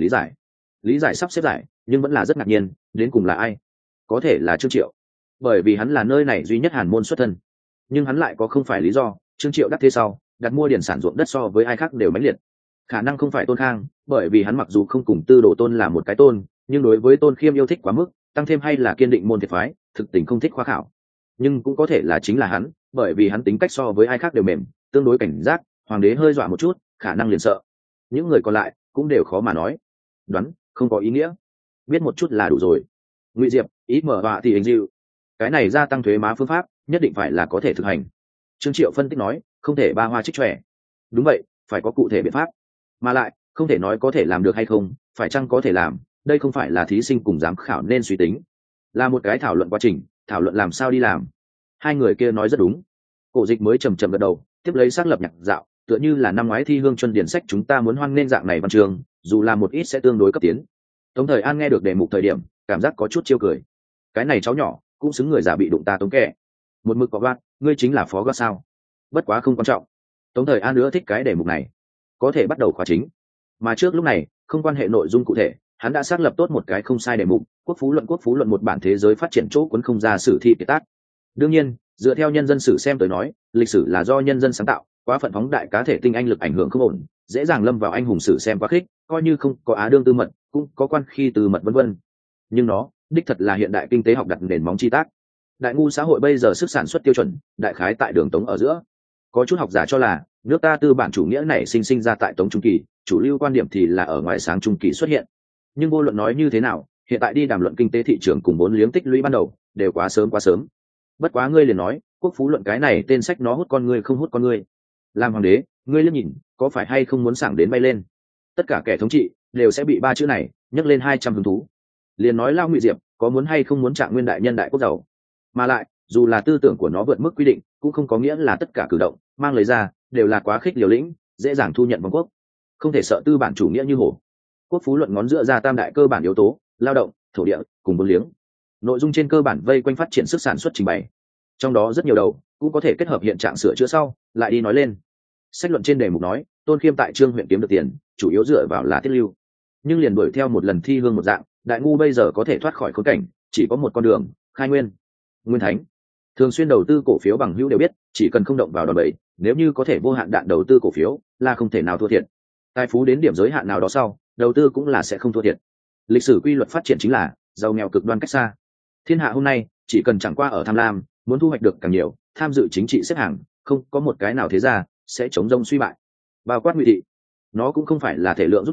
lý giải sắp xếp giải, nhưng vẫn là rất ngạc nhiên, đến cùng là ai? Có thể là Trương Triệu, bởi vì hắn là nơi này duy nhất hàn môn xuất thân. Nhưng hắn lại có không phải lý do. Trương Triệu đắc thế sau đặt mua điển sản ruộng đất so với ai khác đều mãnh liệt. Khả năng không phải Tôn Khang, bởi vì hắn mặc dù không cùng Tư Đồ Tôn là một cái tôn, nhưng đối với Tôn Khiêm yêu thích quá mức, tăng thêm hay là kiên định môn thiệt phái, thực tình không thích khoa khảo. Nhưng cũng có thể là chính là hắn, bởi vì hắn tính cách so với ai khác đều mềm, tương đối cảnh giác, hoàng đế hơi dọa một chút khả năng liền sợ. Những người còn lại cũng đều khó mà nói, đoán không có ý nghĩa, biết một chút là đủ rồi. Ngụy Diệp ý mở họa thì hình dịu, cái này gia tăng thuế má phương pháp nhất định phải là có thể thực hành. Trương Triệu phân tích nói, không thể ba hoa trích tròe. Đúng vậy, phải có cụ thể biện pháp, mà lại không thể nói có thể làm được hay không, phải chăng có thể làm, đây không phải là thí sinh cùng giám khảo nên suy tính, là một cái thảo luận quá trình, thảo luận làm sao đi làm. Hai người kia nói rất đúng. Cổ Dịch mới trầm trầm gật đầu, tiếp lấy xác lập nhạc dạo, tựa như là năm ngoái thi hương chuân điển sách chúng ta muốn hoan nên dạng này văn trường, dù là một ít sẽ tương đối cấp tiến. Tống Thời An nghe được đề mục thời điểm cảm giác có chút chiêu cười, cái này cháu nhỏ cũng xứng người già bị đụng ta tống kẻ. Một mực có gắt, ngươi chính là phó gắt sao? Bất quá không quan trọng. Tống Thời An nữa thích cái đề mục này, có thể bắt đầu khóa chính. Mà trước lúc này không quan hệ nội dung cụ thể, hắn đã xác lập tốt một cái không sai đề mục, quốc phú luận một bản thế giới phát triển chỗ cuốn không ra sử thi kiệt tác. Đương nhiên dựa theo nhân dân sử xem tới nói, lịch sử là do nhân dân sáng tạo, quá phận phóng đại cá thể tinh anh lực ảnh hưởng không ổn, dễ dàng lâm vào anh hùng sử xem quá khích, coi như không có á đương tư mật cũng có quan khi tư mật vân vân. Nhưng nó đích thật là hiện đại kinh tế học đặt nền móng chi tác. Đại ngu xã hội bây giờ sức sản xuất tiêu chuẩn đại khái tại đường Tống ở giữa. Có chút học giả cho là nước ta tư bản chủ nghĩa này sinh ra tại Tống trung kỳ, chủ lưu quan điểm thì là ở ngoài sáng trung kỳ xuất hiện. Nhưng vô luận nói như thế nào, hiện tại đi đàm luận kinh tế thị trường cùng vốn liếng tích lũy ban đầu đều quá sớm. Bất quá ngươi liền nói quốc phú luận cái này tên sách nó hút con ngươi không hút con ngươi. Làm hoàng đế ngươi liếc nhìn có phải hay không muốn sảng đến bay lên. Tất cả kẻ thống trị đều sẽ bị ba chữ này nhấc lên 200 hứng thú. Liền nói Lao Ngụy Diệp có muốn hay không muốn Trạng Nguyên đại nhân đại quốc giàu, mà lại dù là tư tưởng của nó vượt mức quy định cũng không có nghĩa là tất cả cử động mang lời ra đều là quá khích liều lĩnh, dễ dàng thu nhận vòng quốc. Không thể sợ tư bản chủ nghĩa như hổ. Quốc phú luận ngón dựa ra tam đại cơ bản yếu tố: lao động, thổ địa cùng vốn liếng. Nội dung trên cơ bản vây quanh phát triển sức sản xuất trình bày, trong đó rất nhiều đầu cũng có thể kết hợp hiện trạng sửa chữa sau lại đi nói lên. Sách luận trên đề mục nói Tôn Khiêm tại Trương huyện kiếm được tiền chủ yếu dựa vào là tiết lưu, nhưng liền đuổi theo một lần thi hương một dạng, đại ngu bây giờ có thể thoát khỏi khốn cảnh chỉ có một con đường: khai nguyên. Nguyên Thánh thường xuyên đầu tư cổ phiếu bằng hữu đều biết, chỉ cần không động vào đòn bẩy, nếu như có thể vô hạn đạn đầu tư cổ phiếu là không thể nào thua thiệt. Tài phú đến điểm giới hạn nào đó sau, đầu tư cũng là sẽ không thua thiệt. Lịch sử quy luật phát triển chính là giàu nghèo cực đoan cách xa. Thiên hạ hôm nay chỉ cần chẳng qua ở tham lam, muốn thu hoạch được càng nhiều, tham dự chính trị xếp hàng, không có một cái nào thế ra sẽ chống rông suy bại. Bao quát Ngụy thị, nó cũng không phải là thể lượng giúp nhỏ,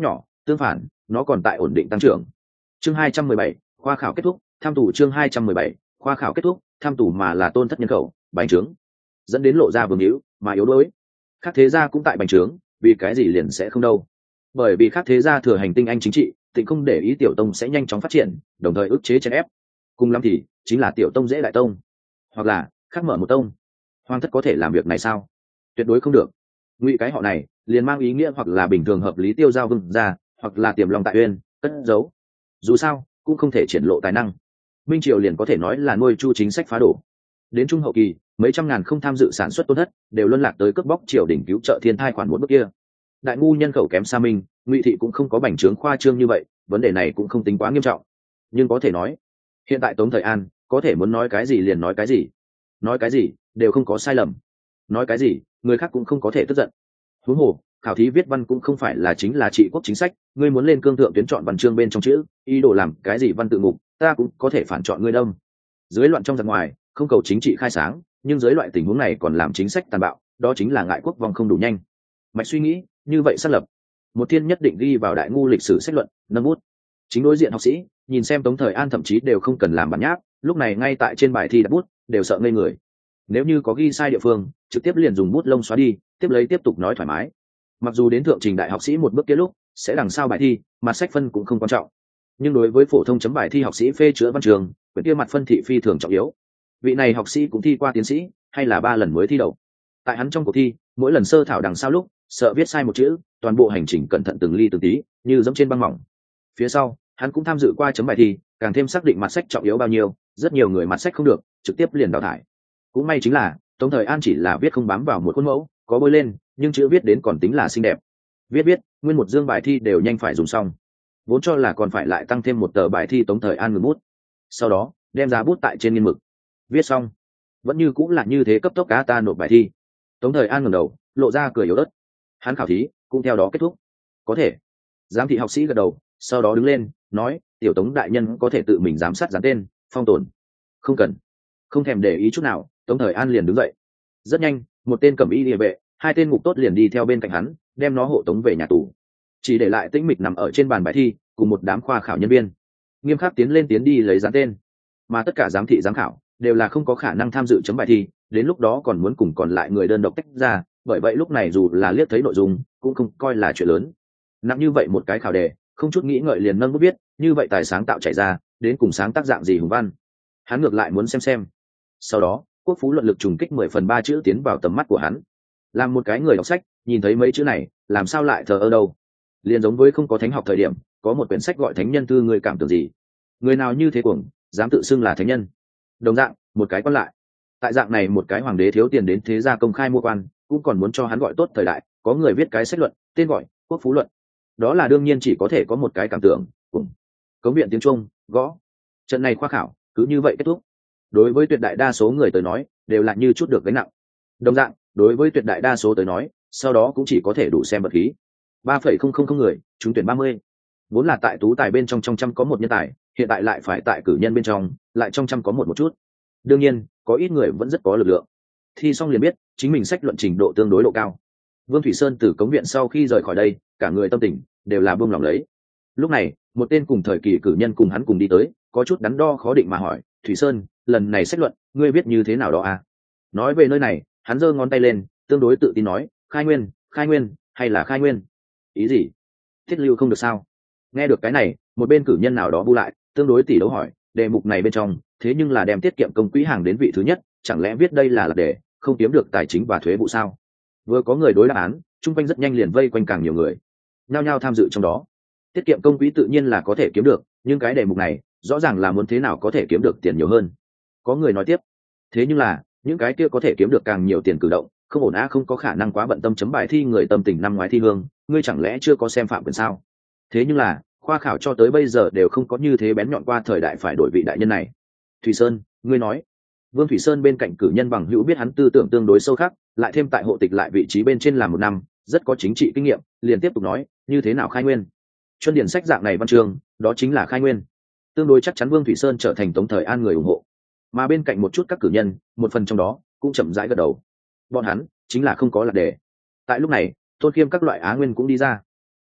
tương phản nó còn tại ổn định tăng trưởng. Chương 217, khoa khảo kết thúc, tham tù. Chương 217, khoa khảo kết thúc, tham tù mà là tôn thất nhân khẩu bành trướng, dẫn đến lộ ra vương hữu mà yếu đuối. Khác thế gia cũng tại bành trướng, vì cái gì liền sẽ không đâu? Bởi vì khác thế gia thừa hành tinh anh chính trị, tịnh không để ý tiểu tông sẽ nhanh chóng phát triển, đồng thời ức chế chèn ép. Cùng lắm thì chính là tiểu tông dễ đại tông, hoặc là khác mở một tông. Hoàng thất có thể làm việc này sao? Tuyệt đối không được. Ngụy cái họ này liền mang ý nghĩa hoặc là bình thường hợp lý tiêu giao vương gia, hoặc là tiềm long tại uyên cất giấu. Dù sao cũng không thể triển lộ tài năng. Minh triều liền có thể nói là nuôi chu chính sách phá đổ. Đến trung hậu kỳ, mấy trăm ngàn không tham dự sản xuất tôn thất đều luân lạc tới cướp bóc triều đình cứu trợ thiên thai khoản một bước kia. Đại ngu nhân khẩu kém xa Minh, Ngụy thị cũng không có bành trướng khoa trương như vậy, vấn đề này cũng không tính quá nghiêm trọng. Nhưng có thể nói, hiện tại Tống Thời An có thể muốn nói cái gì liền nói cái gì, nói cái gì đều không có sai lầm, nói cái gì người khác cũng không có thể tức giận. Huống hồ khảo thí viết văn cũng không phải là chính là trị quốc chính sách, ngươi muốn lên cương thượng tuyến chọn văn chương bên trong chữ, ý đồ làm cái gì văn tự mục, ta cũng có thể phản chọn ngươi đông. Dưới loạn trong giặc ngoài, không cầu chính trị khai sáng, nhưng dưới loại tình huống này còn làm chính sách tàn bạo, đó chính là ngại quốc vong không đủ nhanh. Mạch suy nghĩ như vậy xác lập một thiên nhất định ghi vào đại ngu lịch sử sách luận, nâng bút. Chính đối diện học sĩ nhìn xem Tống Thời An thậm chí đều không cần làm bản nháp, lúc này ngay tại trên bài thi đặt bút đều sợ ngây người. Nếu như có ghi sai địa phương, trực tiếp liền dùng bút lông xóa đi, tiếp lấy tiếp tục nói thoải mái. Mặc dù đến thượng trình đại học sĩ một bước kia lúc sẽ đằng sau bài thi, mặt sách phân cũng không quan trọng, nhưng đối với phổ thông chấm bài thi học sĩ phê chữa văn trường, quyển kia mặt phân thị phi thường trọng yếu. Vị này học sĩ cũng thi qua tiến sĩ, hay là 3 lần mới thi đậu. Tại hắn trong cuộc thi, mỗi lần sơ thảo đằng sau lúc sợ viết sai một chữ, toàn bộ hành trình cẩn thận từng ly từng tí, như dẫm trên băng mỏng. Phía sau hắn cũng tham dự qua chấm bài thi, càng thêm xác định mặt sách trọng yếu bao nhiêu. Rất nhiều người mặt sách không được, trực tiếp liền đào thải. Cũng may chính là Tống Thời An chỉ là viết không bám vào một khuôn mẫu, có bôi lên, nhưng chữ viết đến còn tính là xinh đẹp. Viết nguyên một dương bài thi đều nhanh phải dùng xong, vốn cho là còn phải lại tăng thêm một tờ bài thi. Tống Thời An ngừng bút, sau đó đem ra bút tại trên nghiên mực, viết xong vẫn như cũng là như thế, cấp tốc cá ta nộp bài thi. Tống Thời An ngẩng đầu lộ ra cười yếu ớt. Hắn khảo thí cũng theo đó kết thúc. Có thể. Giám thị học sĩ gật đầu, sau đó đứng lên nói, tiểu Tống đại nhân có thể tự mình giám sát dán tên phong tồn. Không cần. Không thèm để ý chút nào, Tống Thời An liền đứng dậy. Rất nhanh, một tên cẩm y địa vệ, 2 tên ngục tốt liền đi theo bên cạnh hắn, đem nó hộ tống về nhà tù. Chỉ để lại Tĩnh Mịch nằm ở trên bàn bài thi cùng một đám khoa khảo nhân viên. Nghiêm khắc tiến đi lấy dán tên, mà tất cả giám thị giám khảo đều là không có khả năng tham dự chấm bài thi, đến lúc đó còn muốn cùng còn lại người đơn độc tách ra, bởi vậy lúc này dù là liếc thấy nội dung cũng không coi là chuyện lớn. Nặng như vậy một cái khảo đề, không chút nghĩ ngợi liền nâng bút viết, như vậy tài sáng tạo chảy ra, đến cùng sáng tác dạng gì hùng văn. Hắn ngược lại muốn xem. Sau đó Quốc Phú luận lực trùng kích 10/3 chữ tiến vào tầm mắt của hắn. Làm một cái người đọc sách, nhìn thấy mấy chữ này, làm sao lại thờ ơ đâu? Liền giống với không có thánh học thời điểm, có một quyển sách gọi Thánh Nhân Thư, người cảm tưởng gì? Người nào như thế cuồng, dám tự xưng là thánh nhân? Đồng dạng, một cái quan lại, tại dạng này một cái hoàng đế thiếu tiền đến thế gia công khai mua quan, cũng còn muốn cho hắn gọi tốt thời đại, có người viết cái sách luận, tên gọi Quốc Phú luận. Đó là đương nhiên chỉ có thể có một cái cảm tưởng, cùng cống viện tiếng Trung, gõ. Trận này khoa khảo cứ như vậy kết thúc. Đối với tuyệt đại đa số người tới nói, đều là như chút được gánh nặng. Đồng dạng, đối với tuyệt đại đa số tới nói, sau đó cũng chỉ có thể đủ xem vật khí. 3,000 người, trúng tuyển 30. Vốn là tại tú tài bên trong trăm có một nhân tài, hiện tại lại phải tại cử nhân bên trong, lại trong trăm có một chút. Đương nhiên, có ít người vẫn rất có lực lượng. Thi xong liền biết, chính mình sách luận trình độ tương đối độ cao. Vương Thủy Sơn từ cống viện sau khi rời khỏi đây, cả người tâm tình đều là buông lòng lấy. Lúc này, một tên cùng thời kỳ cử nhân cùng hắn cùng đi tới, có chút đắn đo khó định mà hỏi, Thủy Sơn, lần này sách luận, ngươi biết như thế nào đó à? Nói về nơi này, hắn giơ ngón tay lên, tương đối tự tin nói, khai nguyên, hay là khai nguyên? Ý gì? Thiết lưu không được sao? Nghe được cái này, một bên cử nhân nào đó bu lại, tương đối tỉ đấu hỏi, đề mục này bên trong, thế nhưng là đem tiết kiệm công quỹ hàng đến vị thứ nhất, chẳng lẽ viết đây là để không kiếm được tài chính và thuế vụ sao? Vừa có người đối đáp án, chung quanh rất nhanh liền vây quanh càng nhiều người, nhao nhao tham dự trong đó. Tiết kiệm công quỹ tự nhiên là có thể kiếm được, nhưng cái đề mục này rõ ràng là muốn thế nào có thể kiếm được tiền nhiều hơn. Có người nói tiếp, thế nhưng là những cái kia có thể kiếm được càng nhiều tiền cử động không ổn á, không có khả năng quá bận tâm chấm bài thi người tâm tình năm ngoái thi hương, ngươi chẳng lẽ chưa có xem phạm quyền sao? Thế nhưng là khoa khảo cho tới bây giờ đều không có như thế bén nhọn qua, thời đại phải đổi vị đại nhân này. Thủy Sơn, ngươi nói. Vương Thủy Sơn bên cạnh cử nhân bằng hữu biết hắn tư tưởng tương đối sâu khắc, lại thêm tại hộ tịch lại vị trí bên trên làm 1 năm, rất có chính trị kinh nghiệm, liền tiếp tục nói, như thế nào khai nguyên? Chuyên điển sách dạng này văn chương, đó chính là khai nguyên. Tương đối chắc chắn Vương Thủy Sơn trở thành Tống Thời An người ủng hộ. Mà bên cạnh một chút các cử nhân, một phần trong đó cũng chậm rãi gật đầu. Bọn hắn chính là không có lạc đề. Tại lúc này, Tôn Khiêm các loại Á Nguyên cũng đi ra.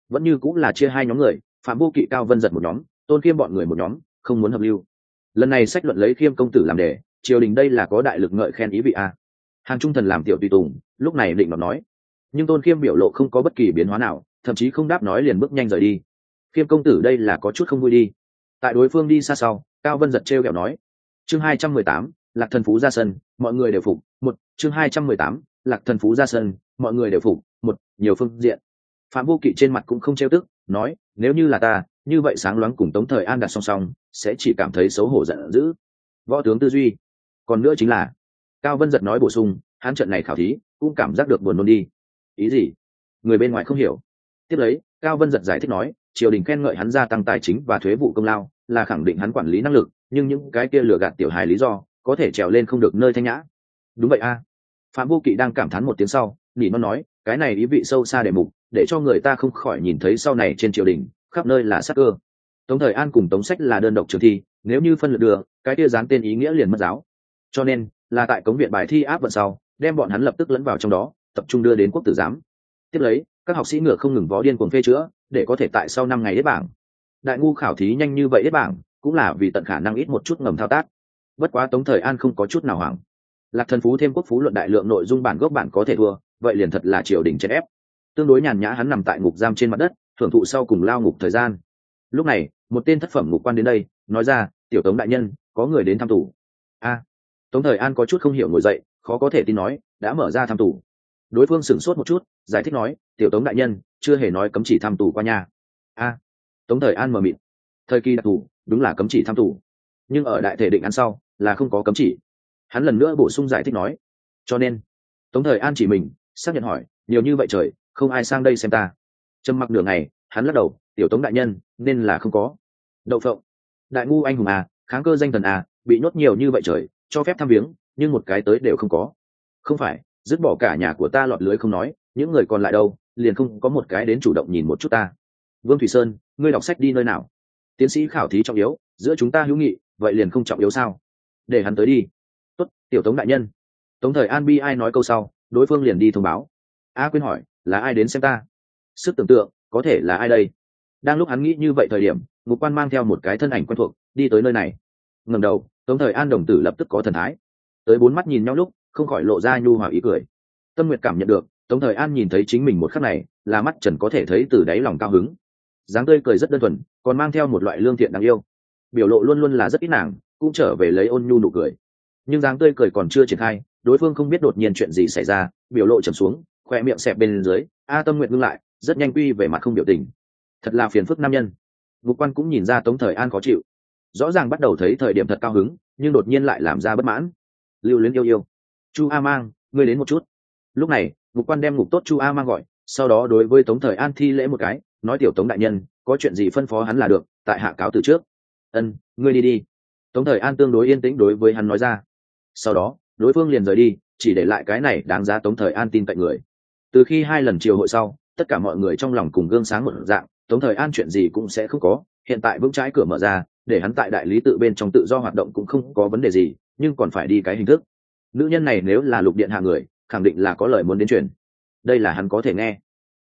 vẫn như cũng là chia hai nhóm người, Phạm Vô Kỵ, Cao Vân Giật một nhóm, Tôn Khiêm bọn người một nhóm, không muốn hợp lưu. Lần này sách luận lấy Khiêm công tử làm đề, triều đình đây là có đại lực ngợi khen ý vị a. Hàn Trung Thần làm tiểu tùy tùng, lúc này định nói, nhưng Tôn Khiêm biểu lộ không có bất kỳ biến hóa nào, thậm chí không đáp nói liền bước nhanh rời đi. Khiêm công tử đây là có chút không vui đi. Tại đối phương đi xa sau, Cao Vân Giật trêu ghẹo nói, chương 218, Lạc Thần Phú ra sân, mọi người đều phục. Một, chương 218, Lạc Thần Phú ra sân, mọi người đều phục. Một, nhiều phương diện. Phạm Vô Kỵ trên mặt cũng không trêu tức, nói, nếu như là ta, như vậy sáng loáng cùng Tống Thời An đặt song song, sẽ chỉ cảm thấy xấu hổ giận dữ. Võ tướng tư duy. Còn nữa chính là, Cao Vân Giật nói bổ sung, hắn trận này khảo thí, cũng cảm giác được buồn nôn đi. Ý gì? Người bên ngoài không hiểu. Tiếp lấy, Cao Vân Giật giải thích nói, triều đình khen ngợi hắn gia tăng tài chính và thuế vụ công lao, là khẳng định hắn quản lý năng lực, nhưng những cái kia lừa gạt tiểu hài lý do, có thể trèo lên không được nơi thanh nhã. Đúng vậy a. Phạm Vô Kỵ đang cảm thán một tiếng sau, nỉ non nói, cái này ý vị sâu xa đề mục, để cho người ta không khỏi nhìn thấy sau này trên triều đình, khắp nơi là sát cơ. Tống Thời An cùng Tống Sách là đơn độc trường thi, nếu như phân lượt đưa, cái kia dán tên ý nghĩa liền mất giáo. Cho nên, là tại cống viện bài thi áp vận sau, đem bọn hắn lập tức lẫn vào trong đó, tập trung đưa đến quốc tử giám. Tiếp lấy, các học sĩ ngựa không ngừng vó điên cuồng phê chữa, để có thể tại sau 5 ngày hết bảng. Đại ngu khảo thí nhanh như vậy hết bảng, cũng là vì tận khả năng ít một chút ngầm thao tác. Bất quá Tống Thời An không có chút nào hoảng. Lạc Thần Phú thêm quốc phú luận đại lượng nội dung bản gốc bản có thể thua, vậy liền thật là triều đình chèn ép. Tương đối nhàn nhã hắn nằm tại ngục giam trên mặt đất, thưởng thụ sau cùng lao ngục thời gian. Lúc này, một tên thất phẩm ngục quan đến đây, nói ra, tiểu Tống đại nhân, có người đến thăm tù. A. Tống Thời An có chút không hiểu ngồi dậy, khó có thể tin nói, đã mở ra thăm tù. Đối phương sửng sốt một chút, giải thích nói, tiểu Tống đại nhân, chưa hề nói cấm chỉ thăm tù qua nhà. A. Tống Thời An mờ mịt. Thời kỳ đặc tù, đúng là cấm chỉ thăm tù, nhưng ở đại thể định ăn sau, là không có cấm chỉ. Hắn lần nữa bổ sung giải thích nói, cho nên, Tống Thời An chỉ mình, xác nhận hỏi, nhiều như vậy trời, không ai sang đây xem ta. Trầm mặc nửa ngày, hắn lắc đầu, tiểu Tống đại nhân, nên là không có. Đậu phộng. Đại ngu anh hùng à, kháng cơ danh thần à, bị nhốt nhiều như vậy trời, cho phép thăm viếng, nhưng một cái tới đều không có. Không phải, dứt bỏ cả nhà của ta lọt lưới không nói, những người còn lại đâu, liền không có một cái đến chủ động nhìn một chút ta. Vương Thủy Sơn, ngươi đọc sách đi nơi nào? Tiến sĩ khảo thí trọng yếu, giữa chúng ta hữu nghị, vậy liền không trọng yếu sao? Để hắn tới đi. Tốt, tiểu Tống đại nhân. Tống Thời An bi ai nói câu sau, đối phương liền đi thông báo. A Quyên hỏi, là ai đến xem ta? Sức tưởng tượng, có thể là ai đây? Đang lúc hắn nghĩ như vậy thời điểm, ngục quan mang theo một cái thân ảnh quen thuộc, đi tới nơi này. Ngẩng đầu, Tống Thời An đồng tử lập tức có thần thái. Tới 4 mắt nhìn nhau lúc, không khỏi lộ ra nhu hòa ý cười. Tâm Nguyệt cảm nhận được, Tống Thời An nhìn thấy chính mình một khắc này, là mắt trần có thể thấy từ đáy lòng cao hứng. Dáng tươi cười rất đơn thuần, còn mang theo một loại lương thiện đáng yêu. Biểu lộ luôn luôn là rất ít nàng, cũng trở về lấy ôn nhu nụ cười. Nhưng dáng tươi cười còn chưa triển khai, đối phương không biết đột nhiên chuyện gì xảy ra, biểu lộ trầm xuống, khoe miệng xẹp bên dưới. Tâm Nguyệt ngưng lại, rất nhanh quy về mặt không biểu tình. Thật là phiền phức nam nhân. Ngục quan cũng nhìn ra Tống Thời An khó chịu, rõ ràng bắt đầu thấy thời điểm thật cao hứng, nhưng đột nhiên lại làm ra bất mãn. Lưu Luyến yêu yêu, Chu A Mang, ngươi đến một chút. Lúc này, ngục quan đem ngục tốt Chu A Mang gọi, sau đó đối với Tống Thời An thi lễ một cái, nói tiểu Tống đại nhân, có chuyện gì phân phó hắn là được, tại hạ cáo từ trước. Ân, ngươi đi đi. Tống Thời An tương đối yên tĩnh đối với hắn nói ra. Sau đó, đối phương liền rời đi, chỉ để lại cái này đáng giá Tống Thời An tin cậy người. Từ khi 2 lần triều hội sau, tất cả mọi người trong lòng cùng gương sáng một dạng, Tống Thời An chuyện gì cũng sẽ không có, hiện tại vững trái cửa mở ra, để hắn tại đại lý tự bên trong tự do hoạt động cũng không có vấn đề gì, nhưng còn phải đi cái hình thức. Nữ nhân này nếu là Lục điện hạ người, khẳng định là có lời muốn đến truyền. Đây là hắn có thể nghe.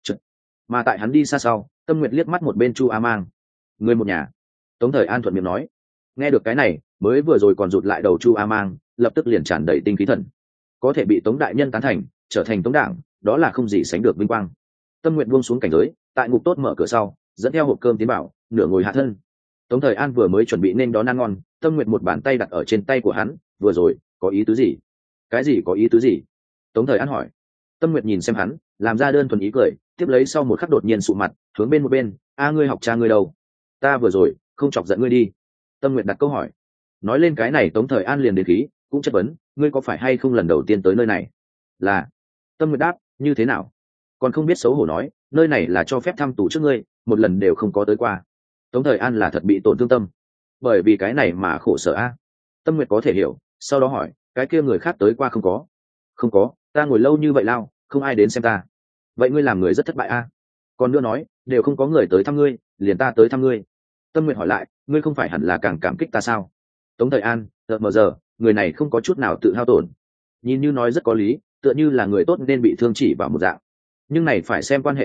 Mà tại hắn đi xa sau, Tâm Nguyệt liếc mắt một bên Chu A Mang. Người một nhà. Tống Thời An thuận miệng nói. Nghe được cái này, mới vừa rồi còn rụt lại đầu Chu A Mang, lập tức liền tràn đầy tinh khí thần. Có thể bị Tống đại nhân tán thành, trở thành Tống đảng, đó là không gì sánh được vinh quang. Tâm Nguyệt buông xuống cảnh giới, tại ngục tốt mở cửa sau, dẫn theo hộp cơm tiến bảo, nửa ngồi hạ thân. Tống Thời An vừa mới chuẩn bị nên đón ăn ngon, Tâm Nguyệt một bàn tay đặt ở trên tay của hắn, vừa rồi, có ý tứ gì? Cái gì có ý tứ gì? Tống Thời An hỏi. Tâm Nguyệt nhìn xem hắn, làm ra đơn thuần ý cười, tiếp lấy sau một khắc đột nhiên sụ mặt, hướng bên một bên, ngươi học cha ngươi đâu? Ta vừa rồi, không chọc giận ngươi đi. Tâm Nguyệt đặt câu hỏi. Nói lên cái này Tống Thời An liền đến khí, cũng chất vấn, ngươi có phải hay không lần đầu tiên tới nơi này? Là. Tâm Nguyệt đáp, như thế nào? Còn không biết xấu hổ nói, nơi này là cho phép thăm tù trước ngươi, một lần đều không có tới qua. Tống Thời An là thật bị tổn thương tâm, bởi vì cái này mà khổ sở a. Tâm Nguyệt có thể hiểu, sau đó hỏi, cái kia người khác tới qua không có? Không có, ta ngồi lâu như vậy lao, không ai đến xem ta. Vậy ngươi làm người rất thất bại a. Còn nữa nói, đều không có người tới thăm ngươi, liền ta tới thăm ngươi. Tâm Nguyệt hỏi lại, ngươi không phải hẳn là càng cảm kích ta sao? Tống Thời An, mờ giờ, người này không có chút nào tự hao tổn, nhìn như nói rất có lý, tựa như là người tốt nên bị thương chỉ vào một dạng. Nhưng này phải xem quan hệ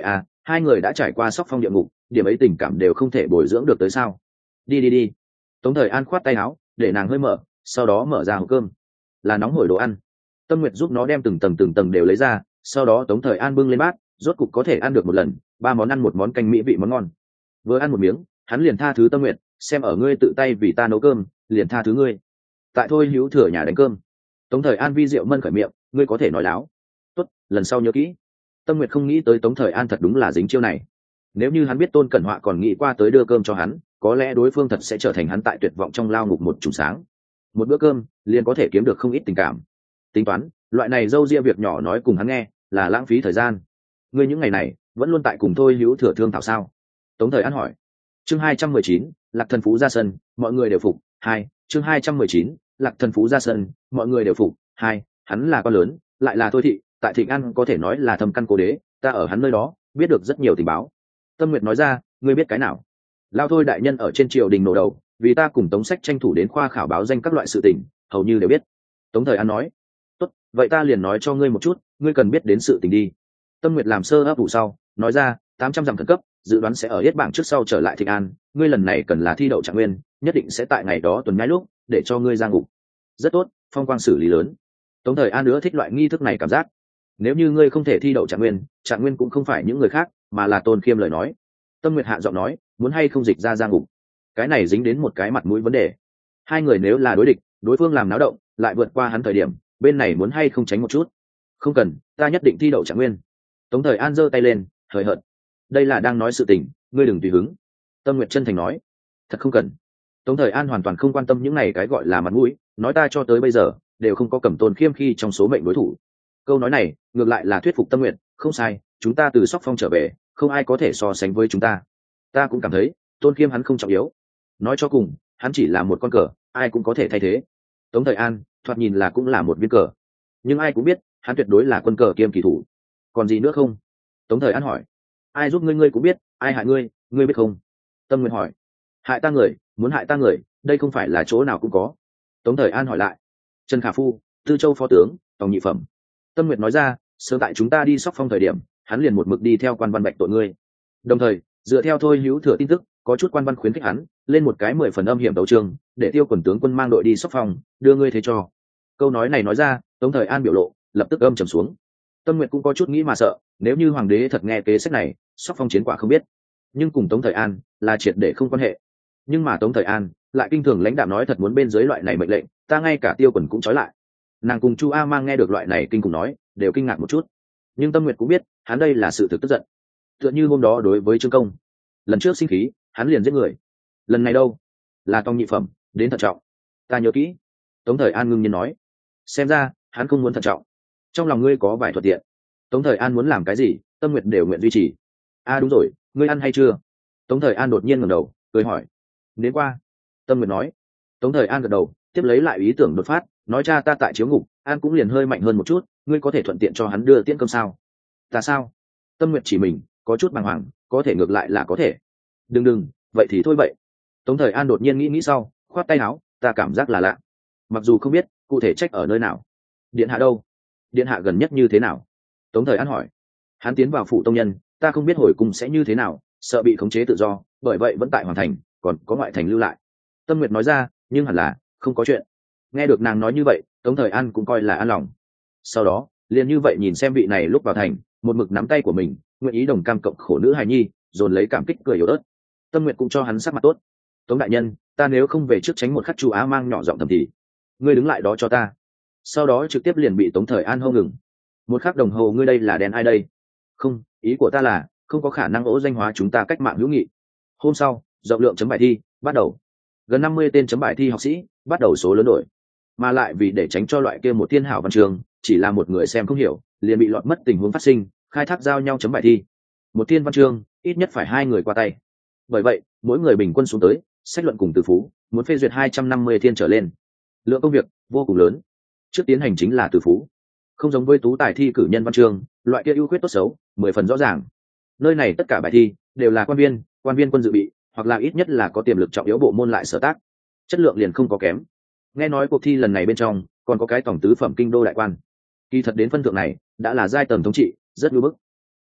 hai người đã trải qua sóc phong địa ngục, điểm ấy tình cảm đều không thể bồi dưỡng được tới sao? Đi. Tống Thời An khoát tay áo để nàng hơi mở, sau đó mở ra hộp cơm, là nóng hổi đồ ăn. Tâm Nguyệt giúp nó đem từng tầng đều lấy ra, sau đó Tống Thời An bưng lên bát, rốt cục có thể ăn được một lần, 3 món ăn một món canh mỹ vị món ngon. Vừa ăn một miếng, hắn liền tha thứ Tâm Nguyệt, xem ở ngươi tự tay vì ta nấu cơm, liền tha thứ ngươi. Tại thôi hữu thừa nhà đánh cơm. Tống Thời An vi diệu mân khởi miệng, ngươi có thể nói láo. Tốt, lần sau nhớ kỹ. Tâm Nguyệt không nghĩ tới Tống Thời An thật đúng là dính chiêu này. Nếu như hắn biết Tôn Cẩn Họa còn nghĩ qua tới đưa cơm cho hắn, có lẽ đối phương thật sẽ trở thành hắn tại tuyệt vọng trong lao ngục một chùm sáng. Một bữa cơm liền có thể kiếm được không ít tình cảm. Tính toán, loại này dâu ria việc nhỏ nói cùng hắn nghe là lãng phí thời gian. Ngươi những ngày này vẫn luôn tại cùng thôi hữu thừa thương thảo sao? Tống Thời An hỏi. Chương 219, Lạc Thần Phú ra sân, mọi người đều phục. 2, chương 219, Lạc Thần Phú ra sân, mọi người đều phục. 2, hắn là con lớn, lại là thôi thị, tại Thịnh An có thể nói là thâm căn cố đế, ta ở hắn nơi đó biết được rất nhiều tình báo. Tâm Nguyệt nói ra, ngươi biết cái nào? Lao thôi đại nhân ở trên triều đình nổ đầu, vì ta cùng Tống Sách tranh thủ đến khoa khảo báo danh các loại sự tình, hầu như đều biết. Tống Thời An nói. Tốt, vậy ta liền nói cho ngươi một chút, ngươi cần biết đến sự tình đi. Tâm Nguyệt làm sơ ấp ủ sau, nói ra, 800 dặm khẩn cấp, dự đoán sẽ ở Yết bảng trước sau trở lại Thịnh An, ngươi lần này cần là thi đậu trạng nguyên, nhất định sẽ tại ngày đó tuần ngay lúc, để cho ngươi ra ngục. Rất tốt, phong quang xử lý lớn. Tống Thời An nữa thích loại nghi thức này cảm giác. Nếu như ngươi không thể thi đậu trạng nguyên cũng không phải những người khác, mà là Tôn Khiêm lời nói. Tâm Nguyệt hạ giọng nói, muốn hay không dịch ra ngục. Cái này dính đến một cái mặt mũi vấn đề. Hai người nếu là đối địch, đối phương làm náo động, lại vượt qua hắn thời điểm, bên này muốn hay không tránh một chút. Không cần, ta nhất định thi đậu trạng nguyên. Tống Thời An giơ tay lên, hời hợt. Đây là đang nói sự tình, ngươi đừng tùy hứng. Tâm Nguyệt chân thành nói. Thật không cần. Tống Thời An hoàn toàn không quan tâm những này cái gọi là mặt mũi, nói ta cho tới bây giờ đều không có cầm Tôn Khiêm khi trong số mệnh đối thủ. Câu nói này ngược lại là thuyết phục Tâm Nguyệt, không sai, chúng ta từ Sóc Phong trở về, không ai có thể so sánh với chúng ta. Ta cũng cảm thấy Tôn Khiêm hắn không trọng yếu, nói cho cùng hắn chỉ là một con cờ, ai cũng có thể thay thế. Tống Thời An thoạt nhìn là cũng là một viên cờ, nhưng ai cũng biết hắn tuyệt đối là quân cờ kiêm kỳ thủ. Còn gì nữa không? Tống Thời An hỏi. Ai giúp ngươi, ngươi cũng biết, ai hại ngươi, ngươi biết không? Tâm Nguyệt hỏi. Hại ta người, muốn hại ta người, đây không phải là chỗ nào cũng có. Tống Thời An hỏi lại. Trần Khả Phu, Tư Châu phó tướng, Tòng Nhị Phẩm. Tâm Nguyệt nói ra, sớm tại chúng ta đi Sóc Phong thời điểm, hắn liền một mực đi theo quan văn bạch tội ngươi. Đồng thời dựa theo thôi hữu thừa tin tức, có chút quan văn khuyến khích hắn lên một cái 10 phần âm hiểm đấu trường, để Tiêu Quần tướng quân mang đội đi Sóc Phong đưa ngươi thế cho. Câu nói này nói ra, Tống Thời An biểu lộ lập tức âm trầm xuống. Tâm Nguyệt cũng có chút nghĩ mà sợ, nếu như hoàng đế thật nghe kế sách này, Sóc Phong chiến quả không biết, nhưng cùng Tống Thời An là triệt để không quan hệ. Nhưng mà Tống Thời An lại kinh thường lãnh đạo nói thật muốn bên dưới loại này mệnh lệnh, ta ngay cả Tiêu Quần cũng trói lại. Nàng cùng Chu A Mang nghe được loại này kinh cùng nói, đều kinh ngạc một chút. Nhưng Tâm Nguyệt cũng biết, hắn đây là sự thực tức giận. Tựa như hôm đó đối với Trương Công, lần trước sinh khí, hắn liền giết người. Lần này đâu, là Tòng Nhị Phẩm, đến thận trọng. Ta nhớ kỹ. Tống Thời An ngưng nhiên nói. Xem ra hắn không muốn thận trọng. Trong lòng ngươi có vài thuận tiện. Tống Thời An muốn làm cái gì, Tâm Nguyệt đều nguyện duy trì. Đúng rồi, ngươi ăn hay chưa? Tống Thời An đột nhiên ngẩng đầu, cười hỏi. Đến qua. Tâm Nguyệt nói. Tống Thời An gật đầu, tiếp lấy lại ý tưởng đột phát, nói cha ta tại chiếu ngục, An cũng liền hơi mạnh hơn một chút, ngươi có thể thuận tiện cho hắn đưa tiễn cơm sao? Ta sao? Tâm Nguyệt chỉ mình, có chút bàng hoàng, có thể ngược lại là có thể. Đừng, vậy thì thôi vậy. Tống Thời An đột nhiên nghĩ sau, khoát tay áo, ta cảm giác là lạ. Mặc dù không biết cụ thể trách ở nơi nào. Điện hạ đâu? Điện hạ gần nhất như thế nào? Tống Thời An hỏi. Hắn tiến vào phủ tông nhân, ta không biết hồi cung sẽ như thế nào, sợ bị khống chế tự do, bởi vậy vẫn tại hoàng thành, còn có ngoại thành lưu lại. Tâm Nguyệt nói ra, nhưng hẳn là không có chuyện. Nghe được nàng nói như vậy, Tống Thời An cũng coi là an lòng. Sau đó liền như vậy nhìn xem vị này lúc vào thành, một mực nắm tay của mình, nguyện ý đồng cam cộng khổ nữ hài nhi, dồn lấy cảm kích cười yếu ớt. Tâm Nguyệt cũng cho hắn sắc mặt tốt. Tống đại nhân, ta nếu không về trước tránh một khắc, Chu Á Mang nhỏ giọng thầm thì, ngươi đứng lại đó cho ta. Sau đó trực tiếp liền bị Tống Thời An hô ngừng. Một khắc đồng hồ, ngươi đây là đèn ai đây? Không, ý của ta là không có khả năng ỗ danh hóa chúng ta cách mạng hữu nghị. Hôm sau rộng lượng chấm bài thi bắt đầu, gần 50 tên chấm bài thi học sĩ bắt đầu số lớn đổi, mà lại vì để tránh cho loại kia một thiên hảo văn trường chỉ là một người xem không hiểu liền bị lọt mất tình huống phát sinh, khai thác giao nhau chấm bài thi. Một thiên văn chương ít nhất phải 2 người qua tay, bởi vậy mỗi người bình quân xuống tới sách luận cùng từ phú muốn phê duyệt 250 thiên trở lên, lượng công việc vô cùng lớn. Trước tiến hành chính là từ phú, không giống với tú tài thi cử nhân văn chương, loại kia ưu khuyết tốt xấu 10 phần rõ ràng. Nơi này tất cả bài thi đều là quan viên quân dự bị, hoặc là ít nhất là có tiềm lực trọng yếu bộ môn lại sở tác, chất lượng liền không có kém. Nghe nói cuộc thi lần này bên trong còn có cái tổng tứ phẩm kinh đô đại quan, kỳ thật đến phân thượng này đã là giai tầng thống trị, rất ngưỡng bức.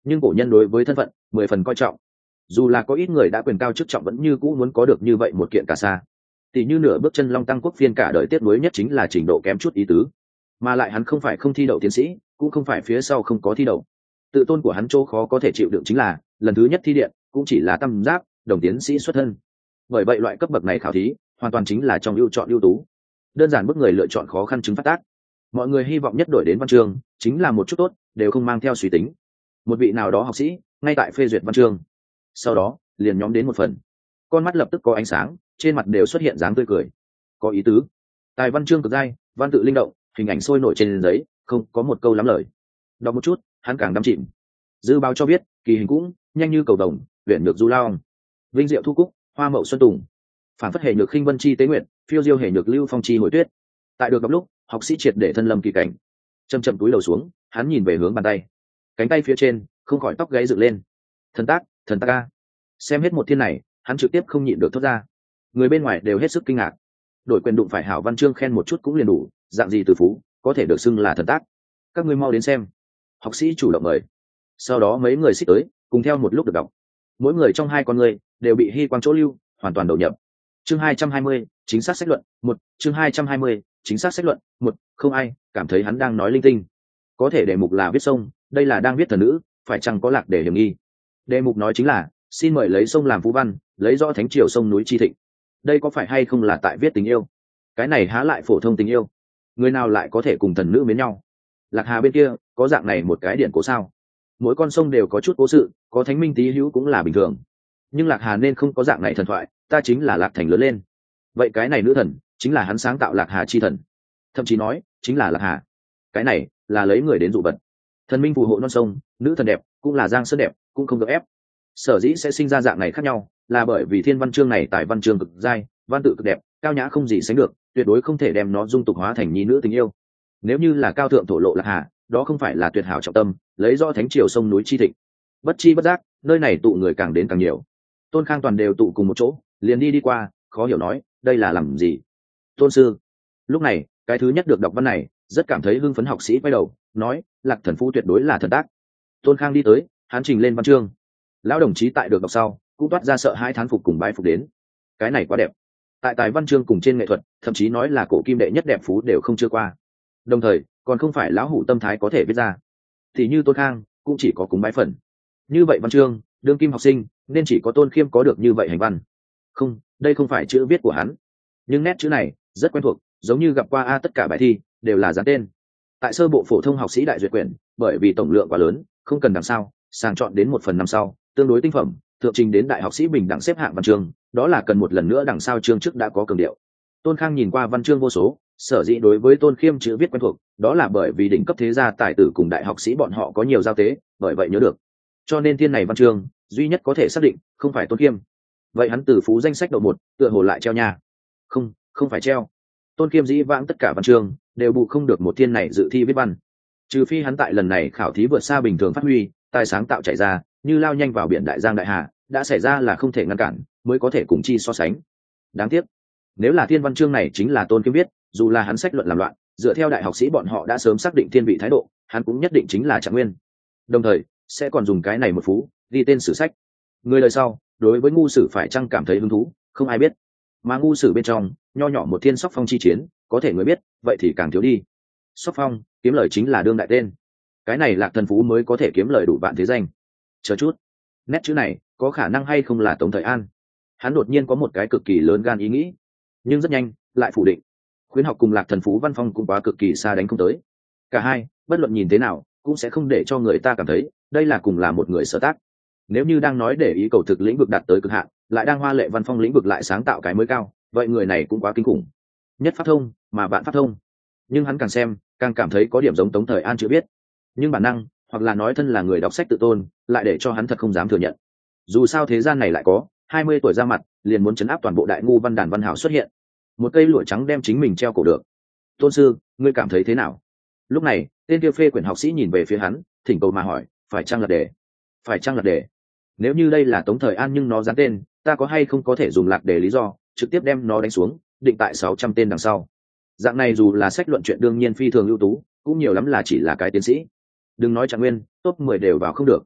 nhưng cổ nhân đối với thân phận 10 phần coi trọng, dù là có ít người đã quyền cao chức trọng vẫn như cũ muốn có được như vậy một kiện cả sa. Tỷ như nửa bước chân long tăng quốc phiên cả đời tiếc nuối nhất chính là trình độ kém chút ý tứ, mà lại hắn không phải không thi đậu tiến sĩ, cũng không phải phía sau không có thi đậu. Tự tôn của hắn chỗ khó có thể chịu đựng chính là lần thứ nhất thi điện cũng chỉ là tam giáp đồng tiến sĩ xuất thân. Bởi vậy loại cấp bậc này khảo thí hoàn toàn chính là trong ưu chọn ưu tú, đơn giản bức người lựa chọn khó khăn chứng phát tác. Mọi người hy vọng nhất đổi đến văn chương chính là một chút tốt, đều không mang theo suy tính. Một vị nào đó học sĩ ngay tại phê duyệt văn chương, sau đó liền nhóm đến một phần, con mắt lập tức có ánh sáng, trên mặt đều xuất hiện dáng tươi cười, có ý tứ. Tài văn chương cực dai, văn tự linh động, hình ảnh sôi nổi trên giấy, không có một câu lắm lời. Đọc một chút hắn càng đắm chìm. Dư báo cho biết kỳ hình cũng nhanh như cầu đồng, huyện được du lao, vinh diệu thu cúc, hoa mậu xuân tùng, phản phất hệ nhược khinh vân chi tế nguyện, phiêu diêu hệ nhược lưu phong chi hồi tuyết. Tại được đọc lúc học sĩ triệt để thân lâm kỳ cảnh, chậm chậm cúi đầu xuống, hắn nhìn về hướng bàn tay, cánh tay phía trên không khỏi tóc gáy dựng lên. Thần tác ca. Xem hết một thiên này hắn trực tiếp không nhịn được thốt ra. Người bên ngoài đều hết sức kinh ngạc, đổi quyền đụng phải hảo văn chương khen một chút cũng liền đủ, dạng gì từ phú có thể được xưng là thần tác. Các ngươi mau đến xem. Học sĩ chủ động mời, sau đó mấy người xích tới cùng theo một lúc được đọc. Mỗi người trong hai con người đều bị hy quang chỗ lưu hoàn toàn đầu nhập. Chương 220, chính xác sách luận 1. Chương 220, chính xác sách luận 1. Không ai cảm thấy hắn đang nói linh tinh. Có thể đề mục là viết sông, đây là đang viết thần nữ, phải chăng có lạc để hiểm nghi. Đề mục nói chính là xin mời lấy sông làm phú văn, lấy rõ thánh triều sông núi chi thịnh. Đây có phải hay không là tại viết tình yêu? Cái này há lại phổ thông tình yêu, người nào lại có thể cùng thần nữ mến nhau? Lạc Hà bên kia có dạng này một cái điển cố sao? Mỗi con sông đều có chút cố sự, có thánh minh tí hữu cũng là bình thường, nhưng Lạc Hà nên không có dạng này thần thoại. Ta chính là Lạc Thành lớn lên, vậy cái này nữ thần chính là hắn sáng tạo Lạc Hà chi thần, thậm chí nói chính là Lạc Hà. Cái này là lấy người đến dụ vật. Thần minh phù hộ non sông, nữ thần đẹp cũng là giang sơn đẹp, cũng không được ép. Sở dĩ sẽ sinh ra dạng này khác nhau là bởi vì thiên văn chương này tài văn chương cực dai, văn tự cực đẹp, cao nhã không gì sánh được, tuyệt đối không thể đem nó dung tục hóa thành nhi nữ tình yêu. Nếu như là cao thượng thổ lộ Lạc Hà, đó không phải là tuyệt hảo trọng tâm, lấy do thánh triều sông núi chi thịnh. Bất chi bất giác nơi này tụ người càng đến càng nhiều. Tôn Khang toàn đều tụ cùng một chỗ, liền đi qua, khó hiểu nói đây là làm gì. Tôn sư. Lúc này cái thứ nhất được đọc văn này rất cảm thấy hưng phấn học sĩ quay đầu nói Lạc thần phú tuyệt đối là thần tác. Tôn Khang đi tới, hắn trình lên văn chương. Lão đồng chí tại được đọc sau cũng toát ra sợ hai thán phục cùng bái phục đến. Cái này quá đẹp, tại tài văn chương cùng trên nghệ thuật, thậm chí nói là cổ kim đệ nhất đẹp phú đều không chưa qua, đồng thời còn không phải lão hủ tâm thái có thể viết ra. Thì như Tôn Khang cũng chỉ có cúng bái phần. Như vậy văn chương đương kim học sinh nên chỉ có Tôn Khiêm có được như vậy hành văn. Không, đây không phải chữ viết của hắn, nhưng nét chữ này rất quen thuộc, giống như gặp qua tất cả bài thi đều là dán tên. Tại sơ bộ phổ thông học sĩ đại duyệt quyển, bởi vì tổng lượng quá lớn, không cần đằng sau sàng chọn đến 1/5 sau tương đối tinh phẩm, thượng trình đến đại học sĩ bình đẳng xếp hạng văn chương, đó là cần một lần nữa đằng sau chương trước đã có cường điệu. Tôn Khang nhìn qua văn chương vô số, sở dĩ đối với Tôn Khiêm chữ viết quen thuộc, đó là bởi vì đỉnh cấp thế gia tài tử cùng đại học sĩ bọn họ có nhiều giao tế, bởi vậy nhớ được. Cho nên thiên này văn chương duy nhất có thể xác định không phải Tôn Khiêm. Vậy hắn từ phú danh sách độ 1 tựa hồ lại treo nhà. Không phải treo. Tôn Khiêm dĩ vãng tất cả văn chương đều bù không được một thiên này dự thi viết văn, trừ phi hắn tại lần này khảo thí vượt xa bình thường phát huy, tài sáng tạo chảy ra như lao nhanh vào biển đại giang đại hà, đã xảy ra là không thể ngăn cản, mới có thể cùng chi so sánh. Đáng tiếc, nếu là thiên văn chương này chính là Tôn Khiêm viết, dù là hắn sách luận làm loạn, dựa theo đại học sĩ bọn họ đã sớm xác định thiên vị thái độ, hắn cũng nhất định chính là Trạng Nguyên, đồng thời sẽ còn dùng cái này một phú ghi tên sử sách. Người đời sau đối với ngu sử phải chăng cảm thấy hứng thú, không ai biết, mà ngu sử bên trong nho nhỏ một thiên Sóc Phong chi chiến, có thể người biết, vậy thì càng thiếu đi. Sóc Phong kiếm lời chính là đương đại tên, cái này Lạc thần phú mới có thể kiếm lời đủ vạn thế danh. Chờ chút, nét chữ này có khả năng hay không là Tống Thời An? Hắn đột nhiên có một cái cực kỳ lớn gan ý nghĩ, nhưng rất nhanh lại phủ định. Khuyến học cùng Lạc thần phú văn phong cũng quá cực kỳ xa đánh không tới, cả hai bất luận nhìn thế nào cũng sẽ không để cho người ta cảm thấy đây là cùng là một người sở tác. Nếu như đang nói để ý cầu thực lĩnh vực đạt tới cực hạn, lại đang hoa lệ văn phong lĩnh vực lại sáng tạo cái mới cao, vậy người này cũng quá kinh khủng. Nhất pháp thông mà vạn pháp thông. Nhưng hắn càng xem càng cảm thấy có điểm giống Tống Thời An chưa biết, nhưng bản năng hoặc là nói thân là người đọc sách tự tôn lại để cho hắn thật không dám thừa nhận. Dù sao thế gian này lại có 20 tuổi ra mặt liền muốn chấn áp toàn bộ đại ngu văn đàn văn hảo xuất hiện, một cây lụa trắng đem chính mình treo cổ được. Tôn sư, ngươi cảm thấy thế nào? Lúc này tên kia phê quyển học sĩ nhìn về phía hắn, thỉnh cầu mà hỏi, phải chăng là đề? Phải chăng là đề? Nếu như đây là Tống Thời An nhưng nó dán tên, ta có hay không có thể dùng lạc đề lý do trực tiếp đem nó đánh xuống, định tại 600 tên đằng sau. Dạng này dù là sách luận chuyện đương nhiên phi thường ưu tú, cũng nhiều lắm là chỉ là cái tiến sĩ. Đừng nói Trạng Nguyên, top 10 đều vào không được.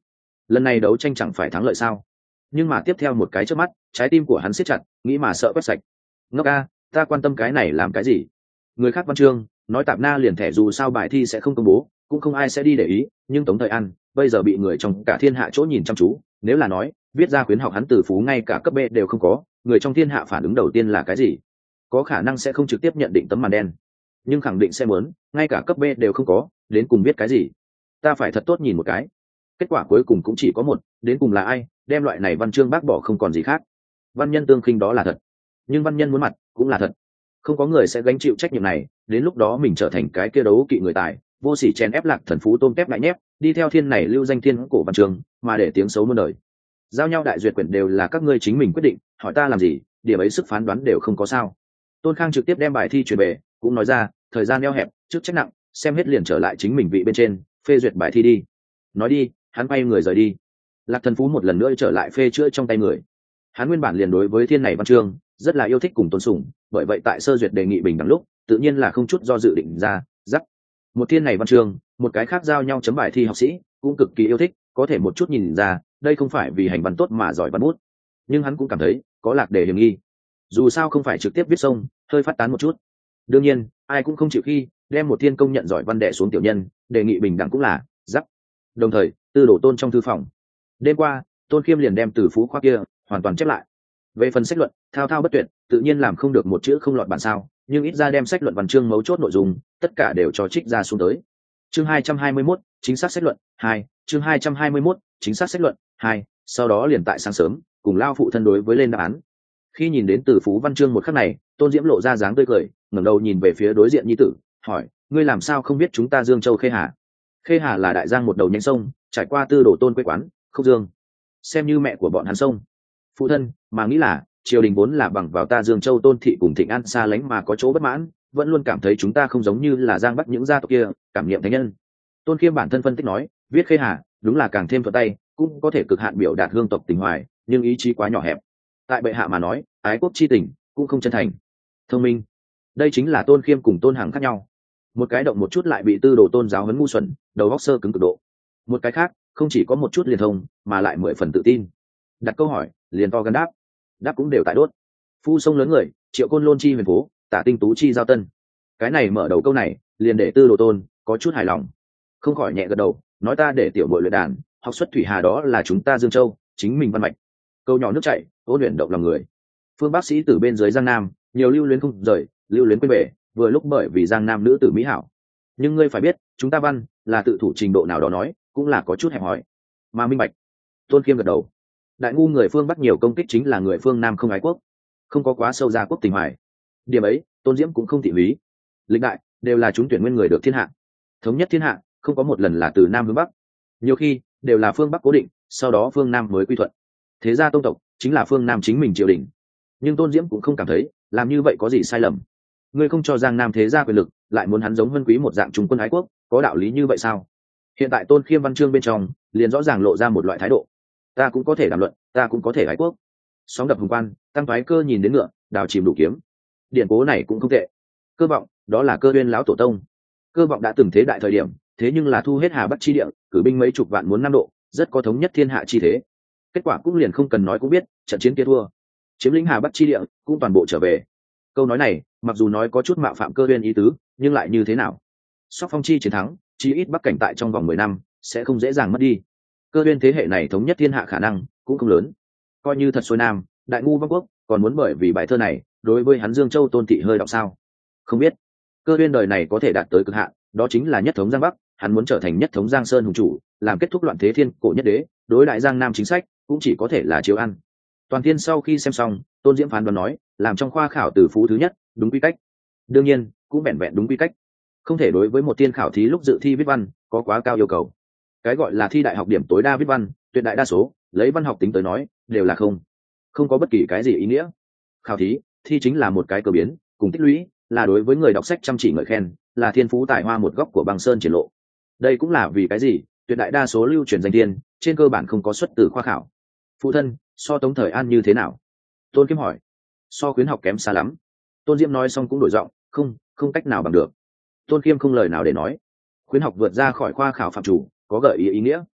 lần này đấu tranh chẳng phải thắng lợi sao? Nhưng mà tiếp theo một cái trước mắt, trái tim của hắn siết chặt, nghĩ mà sợ quét sạch. Ngốc a, ta quan tâm cái này làm cái gì? Người khác văn chương nói tạp na liền thẻ dù sao bài thi sẽ không công bố, cũng không ai sẽ đi để ý, nhưng Tống Thời An bây giờ bị người trong cả thiên hạ chỗ nhìn chăm chú, nếu là nói viết ra khuyến học hắn từ phú ngay cả cấp B đều không có, người trong thiên hạ phản ứng đầu tiên là cái gì? Có khả năng sẽ không trực tiếp nhận định tấm màn đen, nhưng khẳng định sẽ muốn ngay cả cấp B đều không có, đến cùng biết cái gì? Ta phải thật tốt nhìn một cái. Kết quả cuối cùng cũng chỉ có một, đến cùng là ai đem loại này văn chương bác bỏ không còn gì khác. Văn nhân tương khinh đó là thật, nhưng văn nhân muốn mặt cũng là thật. Không có người sẽ gánh chịu trách nhiệm này, đến lúc đó mình trở thành cái kia đấu kỵ người tài, vô sỉ chen ép Lạc Thần Phú tôm tép lại nhép, đi theo thiên này lưu danh thiên cổ văn chương, mà để tiếng xấu muôn đời. Giao nhau đại duyệt quyển đều là các ngươi chính mình quyết định, hỏi ta làm gì, điểm ấy sức phán đoán đều không có sao. Tôn Khang trực tiếp đem bài thi chuyển về, cũng nói ra, thời gian eo hẹp, trước trách nặng, xem hết liền trở lại chính mình vị bên trên, phê duyệt bài thi đi. Nói đi, hắn bay người rời đi. Lạc Thần Phú một lần nữa trở lại phê chữa trong tay người. Hắn nguyên bản liền đối với thiên này văn chương rất là yêu thích cùng tôn sùng, bởi vậy tại sơ duyệt đề nghị bình đẳng lúc tự nhiên là không chút do dự định ra dắt một thiên này văn chương, một cái khác giao nhau chấm bài thi học sĩ cũng cực kỳ yêu thích, có thể một chút nhìn ra đây không phải vì hành văn tốt mà giỏi văn bút, nhưng hắn cũng cảm thấy có lạc đề hiểm nghi, dù sao không phải trực tiếp viết sông, hơi phát tán một chút. Đương nhiên ai cũng không chịu khi đem một thiên công nhận giỏi văn đệ xuống tiểu nhân, đề nghị bình đẳng cũng là dắt. Đồng thời Tư Đồ Tôn trong thư phòng, đêm qua Tôn Khiêm liền đem từ phú khoa kia hoàn toàn chép lại. Về phần sách luận thao thao bất tuyệt, tự nhiên làm không được một chữ không lọt bản sao, nhưng ít ra đem sách luận văn chương mấu chốt nội dung tất cả đều cho trích ra xuống tới. Chương 221, chính xác sách luận 2, chương 221, chính xác sách luận 2, sau đó liền tại sáng sớm cùng lao phụ thân đối với lên đáp án. Khi nhìn đến từ phú văn chương một khắc này, Tôn Diễm lộ ra dáng tươi cười, ngẩng đầu nhìn về phía đối diện nhi tử, hỏi: ngươi làm sao không biết chúng ta Dương Châu Khê Hà? Khê Hà là đại giang một đầu nhánh sông, trải qua Tư Đồ Tôn quê quán Khúc Dương, xem như mẹ của bọn hắn sông. Phụ thân mà nghĩ là triều đình vốn là bằng vào ta Dương Châu Tôn thị cùng Thịnh An xa lánh mà có chỗ bất mãn, vẫn luôn cảm thấy chúng ta không giống như là giang bắc những gia tộc kia cảm nghiệm thánh nhân. Tôn Khiêm bản thân phân tích nói, viết Khê Hà đúng là càng thêm thuận tay, cũng có thể cực hạn biểu đạt hương tộc tình hoài, nhưng ý chí quá nhỏ hẹp. Tại bệ hạ mà nói, ái quốc chi tình cũng không chân thành. Thông minh, đây chính là Tôn Khiêm cùng Tôn Hằng khác nhau. Một cái động một chút lại bị Tư Đồ Tôn giáo huấn ngu xuẩn, đầu óc sơ cứng cực độ. Một cái khác không chỉ có một chút liền thông, mà lại 10 phần tự tin. Đặt câu hỏi liền to gần đáp, đáp cũng đều tại đốt. Phu sông lớn người, Triệu Côn Lôn chi huyền phố, Tả Tinh Tú chi giao tân. Cái này mở đầu câu này liền để Tư Đồ Tôn có chút hài lòng, không khỏi nhẹ gật đầu, nói ta để tiểu bội luyện đàn, học xuất thủy hà đó là chúng ta Dương Châu chính mình văn mạch. Câu nhỏ nước chảy, ôn luyện động lòng người. Phương bác sĩ từ bên dưới Giang Nam nhiều lưu luyến không rời, lưu luyến quên bể, vừa lúc bởi vì Giang Nam nữ tử mỹ hảo. Nhưng ngươi phải biết, chúng ta văn là tự thủ trình độ nào đó nói cũng là có chút hẹp hòi mà minh bạch. Tôn Khiêm gật đầu. Đại ngu người phương Bắc nhiều công kích chính là người phương Nam không ái quốc, không có quá sâu gia quốc tình hoài. Điểm ấy Tôn Diễm cũng không thị lý. Lịch đại đều là chúng tuyển nguyên người được thiên hạ, thống nhất thiên hạ không có một lần là từ Nam hướng Bắc, nhiều khi đều là phương Bắc cố định, sau đó phương Nam mới quy thuận. Thế gia tông tộc chính là phương Nam chính mình triều đình. Nhưng Tôn Diễm cũng không cảm thấy làm như vậy có gì sai lầm. Ngươi không cho Giang Nam thế gia quyền lực, lại muốn hắn giống Vân Quý một dạng trung quân ái quốc, có đạo lý như vậy sao? Hiện tại Tôn Khiêm văn chương bên trong liền rõ ràng lộ ra một loại thái độ, ta cũng có thể đàm luận, ta cũng có thể ái quốc. Sóng đập hùng quan, tăng thoái cơ nhìn đến ngựa, đào chìm đủ kiếm. Điện cố này cũng không tệ. Cơ vọng đó là Cơ Uyên lão tổ tông. Cơ vọng đã từng thế đại thời điểm, thế nhưng là thu hết Hà Bắc chi địa, cử binh mấy chục vạn muốn Nam Độ, rất có thống nhất thiên hạ chi thế. Kết quả cũng liền không cần nói cũng biết, trận chiến kia thua, chiếm lĩnh Hà Bắc chi địa, cũng toàn bộ trở về. Câu nói này mặc dù nói có chút mạo phạm Cơ Uyên ý tứ, nhưng lại như thế nào? Sóc Phong chi chiến thắng, chí ít Bắc cảnh tại trong vòng 10 năm sẽ không dễ dàng mất đi. Cơ Uyên thế hệ này thống nhất thiên hạ khả năng cũng không lớn. Coi như thật xuôi nam, đại ngu vong quốc, còn muốn bởi vì bài thơ này đối với hắn Dương Châu Tôn thị hơi đọc sao? Không biết. Cơ Uyên đời này có thể đạt tới cực hạn, đó chính là nhất thống Giang Bắc, hắn muốn trở thành nhất thống Giang Sơn hùng chủ, làm kết thúc loạn thế thiên cổ nhất đế, đối đại Giang Nam chính sách cũng chỉ có thể là chiếu ăn. Toàn thiên sau khi xem xong, Tôn Diễm phán đoán nói, làm trong khoa khảo từ phú thứ nhất, đúng quy cách. Đương nhiên, cũng vẹn vẹn đúng quy cách. Không thể đối với một tiên khảo thí lúc dự thi viết văn có quá cao yêu cầu. Cái gọi là thi đại học điểm tối đa viết văn, tuyệt đại đa số lấy văn học tính tới nói đều là không có bất kỳ cái gì ý nghĩa. Khảo thí thi chính là một cái cơ biến cùng tích lũy, là đối với người đọc sách chăm chỉ ngợi khen, là thiên phú tài hoa một góc của băng sơn triển lộ. Đây cũng là vì cái gì tuyệt đại đa số lưu truyền danh tiên trên cơ bản không có xuất từ khoa khảo. Phụ thân, so Tống Thời An như thế nào? Tôn Kiếm hỏi. So khuyến học kém xa lắm. Tôn Diễm nói xong cũng đổi giọng, không cách nào bằng được. Tôn Khiêm không lời nào để nói. Khuyến học vượt ra khỏi khoa khảo phạm chủ, có gợi ý nghĩa.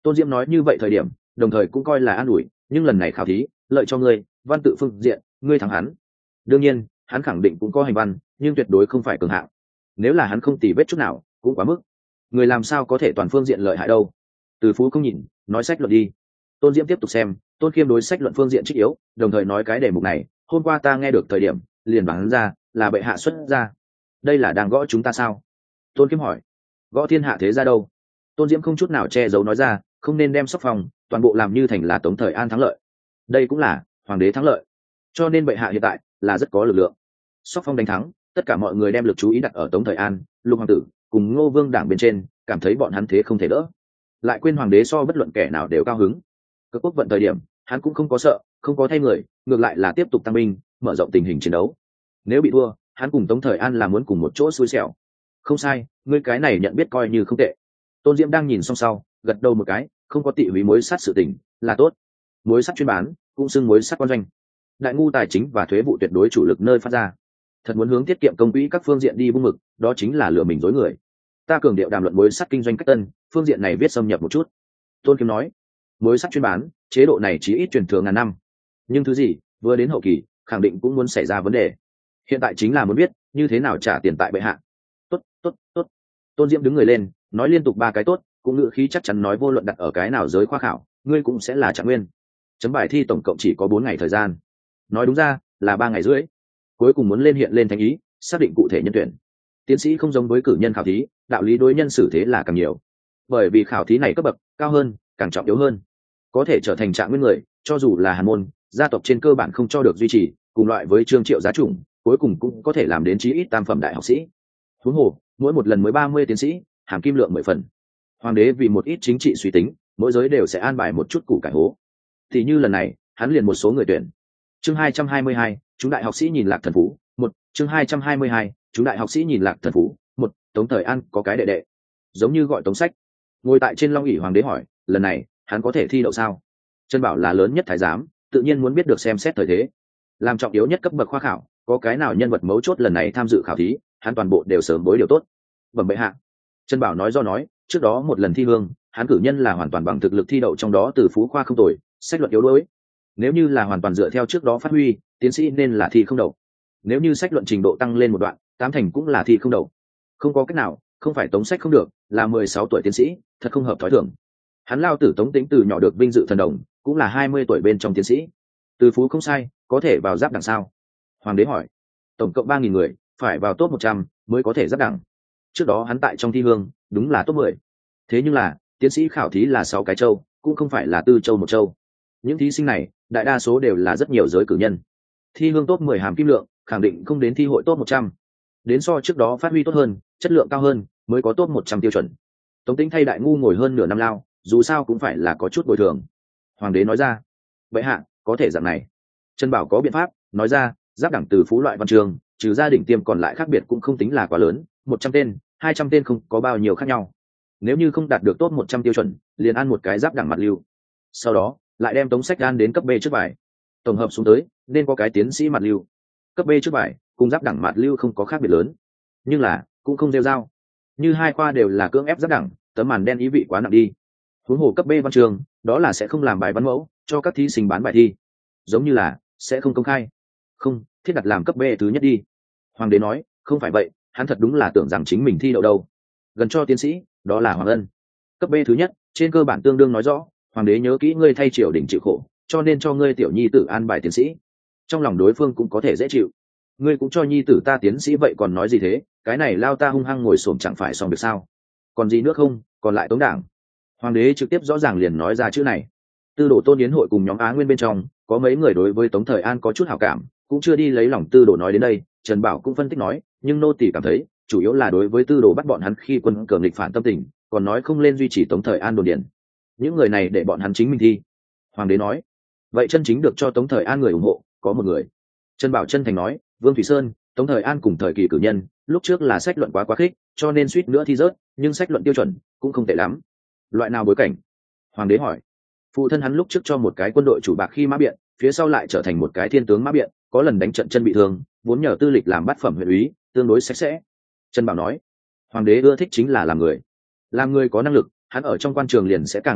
Tôn Diễm nói như vậy thời điểm đồng thời cũng coi là an ủi, nhưng lần này khảo thí lợi cho ngươi, văn tự phương diện ngươi thắng hắn. Đương nhiên hắn khẳng định cũng có hành văn, nhưng tuyệt đối không phải cường hạng. Nếu là hắn không tì vết chút nào cũng quá mức. Người làm sao có thể toàn phương diện lợi hại đâu. Từ Phú không nhìn, nói sách luận đi. Tôn Diễm tiếp tục xem, Tôn Khiêm đối sách luận phương diện trích yếu, đồng thời nói cái đề mục này hôm qua ta nghe được thời điểm liền đoán ra là bệ hạ xuất ra. Đây là đang gõ chúng ta sao? Tôn Khiêm hỏi. Gõ thiên hạ thế ra đâu? Tôn Diễm không chút nào che giấu nói ra, không nên đem Sóc Phong toàn bộ làm như thành là Tống Thời An thắng lợi. Đây cũng là hoàng đế thắng lợi, cho nên bệ hạ hiện tại là rất có lực lượng. Sóc Phong đánh thắng, tất cả mọi người đem lực chú ý đặt ở Tống Thời An, Lục hoàng tử cùng Ngô Vương đảng bên trên, cảm thấy bọn hắn thế không thể đỡ, lại quên hoàng đế so bất luận kẻ nào đều cao hứng. Các quốc vận thời điểm hắn cũng không có sợ, không có thay người, ngược lại là tiếp tục tăng binh, mở rộng tình hình chiến đấu. Nếu bị thua, hắn cùng Tống Thời An là muốn cùng một chỗ xui xẻo. Không sai, ngươi cái này nhận biết coi như không tệ. Tôn Diễm đang nhìn xong sau gật đầu một cái, không có tị húy mối sắt sự tình là tốt. Mối sắt chuyên bán cũng xưng mối sắt quan doanh, đại ngu tài chính và thuế vụ tuyệt đối chủ lực nơi phát ra. Thật muốn hướng tiết kiệm công quỹ các phương diện đi bung mực, đó chính là lừa mình dối người. Ta cường điệu đàm luận mối sắt kinh doanh cách tân, phương diện này viết xâm nhập một chút. Tôn Kiếm nói, mối sắt chuyên bán chế độ này chỉ ít truyền thừa ngàn năm, nhưng thứ gì vừa đến hậu kỳ khẳng định cũng muốn xảy ra vấn đề. Hiện tại chính là muốn biết như thế nào trả tiền tại bệ hạ. Tốt tốt tốt. Tôn Diễm đứng người lên nói liên tục 3 cái tốt, cũng ngữ khí chắc chắn nói vô luận đặt ở cái nào giới khoa khảo ngươi cũng sẽ là trạng nguyên. Chấm bài thi tổng cộng chỉ có 4 ngày thời gian, nói đúng ra là 3 ngày rưỡi. Cuối cùng muốn lên hiện lên thánh ý, xác định cụ thể nhân tuyển. Tiến sĩ không giống với cử nhân khảo thí, đạo lý đối nhân xử thế là càng nhiều, bởi vì khảo thí này cấp bậc cao hơn càng trọng yếu hơn. Có thể trở thành trạng nguyên người, cho dù là hàn môn gia tộc trên cơ bản không cho được duy trì, cùng loại với Trương Triệu giá chủng, cuối cùng cũng có thể làm đến chí ít tam phẩm đại học sĩ. Huống hồ mỗi một lần mới 30 tiến sĩ, hàm kim lượng 10 phần. Hoàng đế vì một ít chính trị suy tính, mỗi giới đều sẽ an bài một chút củ cải hố. Thì như lần này hắn liền một số người tuyển. Chương 222, chúng đại học sĩ nhìn Lạc Thần Phú. Chương 222, chúng đại học sĩ nhìn Lạc Thần Phú. Tống Thời An có cái đệ đệ giống như gọi Tống Sách, ngồi tại trên long ỷ. Hoàng đế hỏi, lần này hắn có thể thi đậu sao? Trân Bảo là lớn nhất thái giám, tự nhiên muốn biết được xem xét thời thế, làm trọng yếu nhất cấp bậc khoa khảo, có cái nào nhân vật mấu chốt lần này tham dự khảo thí, hắn toàn bộ đều sớm bối điều tốt. Bẩm bệ hạ. Trân Bảo nói trước đó một lần thi hương, hắn cử nhân là hoàn toàn bằng thực lực thi đậu, trong đó Từ Phú khoa không tồi, sách luận yếu đuối. Nếu như là hoàn toàn dựa theo trước đó phát huy, tiến sĩ nên là thi không đậu. Nếu như sách luận trình độ tăng lên một đoạn, 8 thành cũng là thi không đậu. Không có cách nào, không phải Tống Sách không được, là 16 tuổi tiến sĩ, thật không hợp thói thường. Hắn lao tử Tống Tĩnh từ nhỏ được vinh dự thần đồng, cũng là 20 tuổi bên trong tiến sĩ. Từ Phú không sai, có thể vào giáp đẳng sao? Hoàng đế hỏi. Tổng cộng 3.000 người, phải vào top 100 mới có thể giáp đẳng. Trước đó hắn tại trong thi hương đúng là top 10. Thế nhưng là tiến sĩ khảo thí là 6 cái châu, cũng không phải là 4 châu 1 châu. Những thí sinh này đại đa số đều là rất nhiều giới cử nhân. Thi hương top 10 hàm kim lượng khẳng định không đến thi hội top 100. Đến so trước đó phát huy tốt hơn, chất lượng cao hơn mới có top 100 tiêu chuẩn. Tống Tĩnh thay đại ngu ngồi hơn nửa năm lao, dù sao cũng phải là có chút bồi thường. Hoàng đế nói ra. Vậy hạ có thể dạng này. Trân Bảo có biện pháp nói ra, giáp đẳng Từ Phú loại văn trường, trừ gia đình tiêm còn lại khác biệt cũng không tính là quá lớn, 100 tên 200 tên không có bao nhiêu khác nhau. Nếu như không đạt được top 100 tiêu chuẩn, liền ăn một cái giáp đẳng mặt lưu, sau đó lại đem Tống Sách gan đến cấp B trước bài, tổng hợp xuống tới nên có cái tiến sĩ mặt lưu. Cấp B trước bài cùng giáp đẳng mặt lưu không có khác biệt lớn, nhưng là cũng không rêu rao. Như hai khoa đều là cưỡng ép giáp đẳng, tấm màn đen ý vị quá nặng đi. Huống hồ cấp B văn trường, đó là sẽ không làm bài văn mẫu cho các thí sinh bán bài thi, giống như là sẽ không công khai. Không, thiết đặt làm cấp B thứ nhất đi. Hoàng đế nói, không phải vậy, hắn thật đúng là tưởng rằng chính mình thi đậu đâu. Gần cho tiến sĩ, đó là Hoàng Ân. Cấp B thứ nhất, trên cơ bản tương đương nói rõ, hoàng đế nhớ kỹ ngươi thay triều đình chịu khổ, cho nên cho ngươi tiểu nhi tử an bài tiến sĩ. Trong lòng đối phương cũng có thể dễ chịu. Ngươi cũng cho nhi tử ta tiến sĩ vậy còn nói gì thế, cái này lao ta hung hăng ngồi xổm chẳng phải xong được sao? Còn gì nữa không, còn lại Tống đảng. Hoàng đế trực tiếp rõ ràng liền nói ra chữ này. Tư đồ Tôn Yến hội cùng nhóm Á Nguyên bên trong, có mấy người đối với Tống Thời An có chút hảo cảm, cũng chưa đi lấy lòng Tư đồ nói đến đây. Trần Bảo cũng phân tích nói, nhưng nô tỳ cảm thấy chủ yếu là đối với Tư đồ bắt bọn hắn khi quân cường nghịch phản tâm tình, còn nói không lên duy trì Tống Thời An đồn điển. Những người này để bọn hắn chính mình thi. Hoàng đế nói, vậy chân chính được cho Tống Thời An người ủng hộ có một người. Trần Bảo chân thành nói, Vương Thủy Sơn. Tống Thời An cùng thời kỳ cử nhân, lúc trước là sách luận quá khích, cho nên suýt nữa thi rớt, nhưng sách luận tiêu chuẩn cũng không tệ lắm. Loại nào bối cảnh? Hoàng đế hỏi. Phụ thân hắn lúc trước cho một cái quân đội chủ bạc khi mã biện, phía sau lại trở thành một cái thiên tướng mã biện, có lần đánh trận chân bị thương, vốn nhờ tư lịch làm bát phẩm huyện úy, tương đối sạch sẽ. Trần Bảo nói, hoàng đế ưa thích chính là làm người có năng lực, hắn ở trong quan trường liền sẽ càng liều mạng,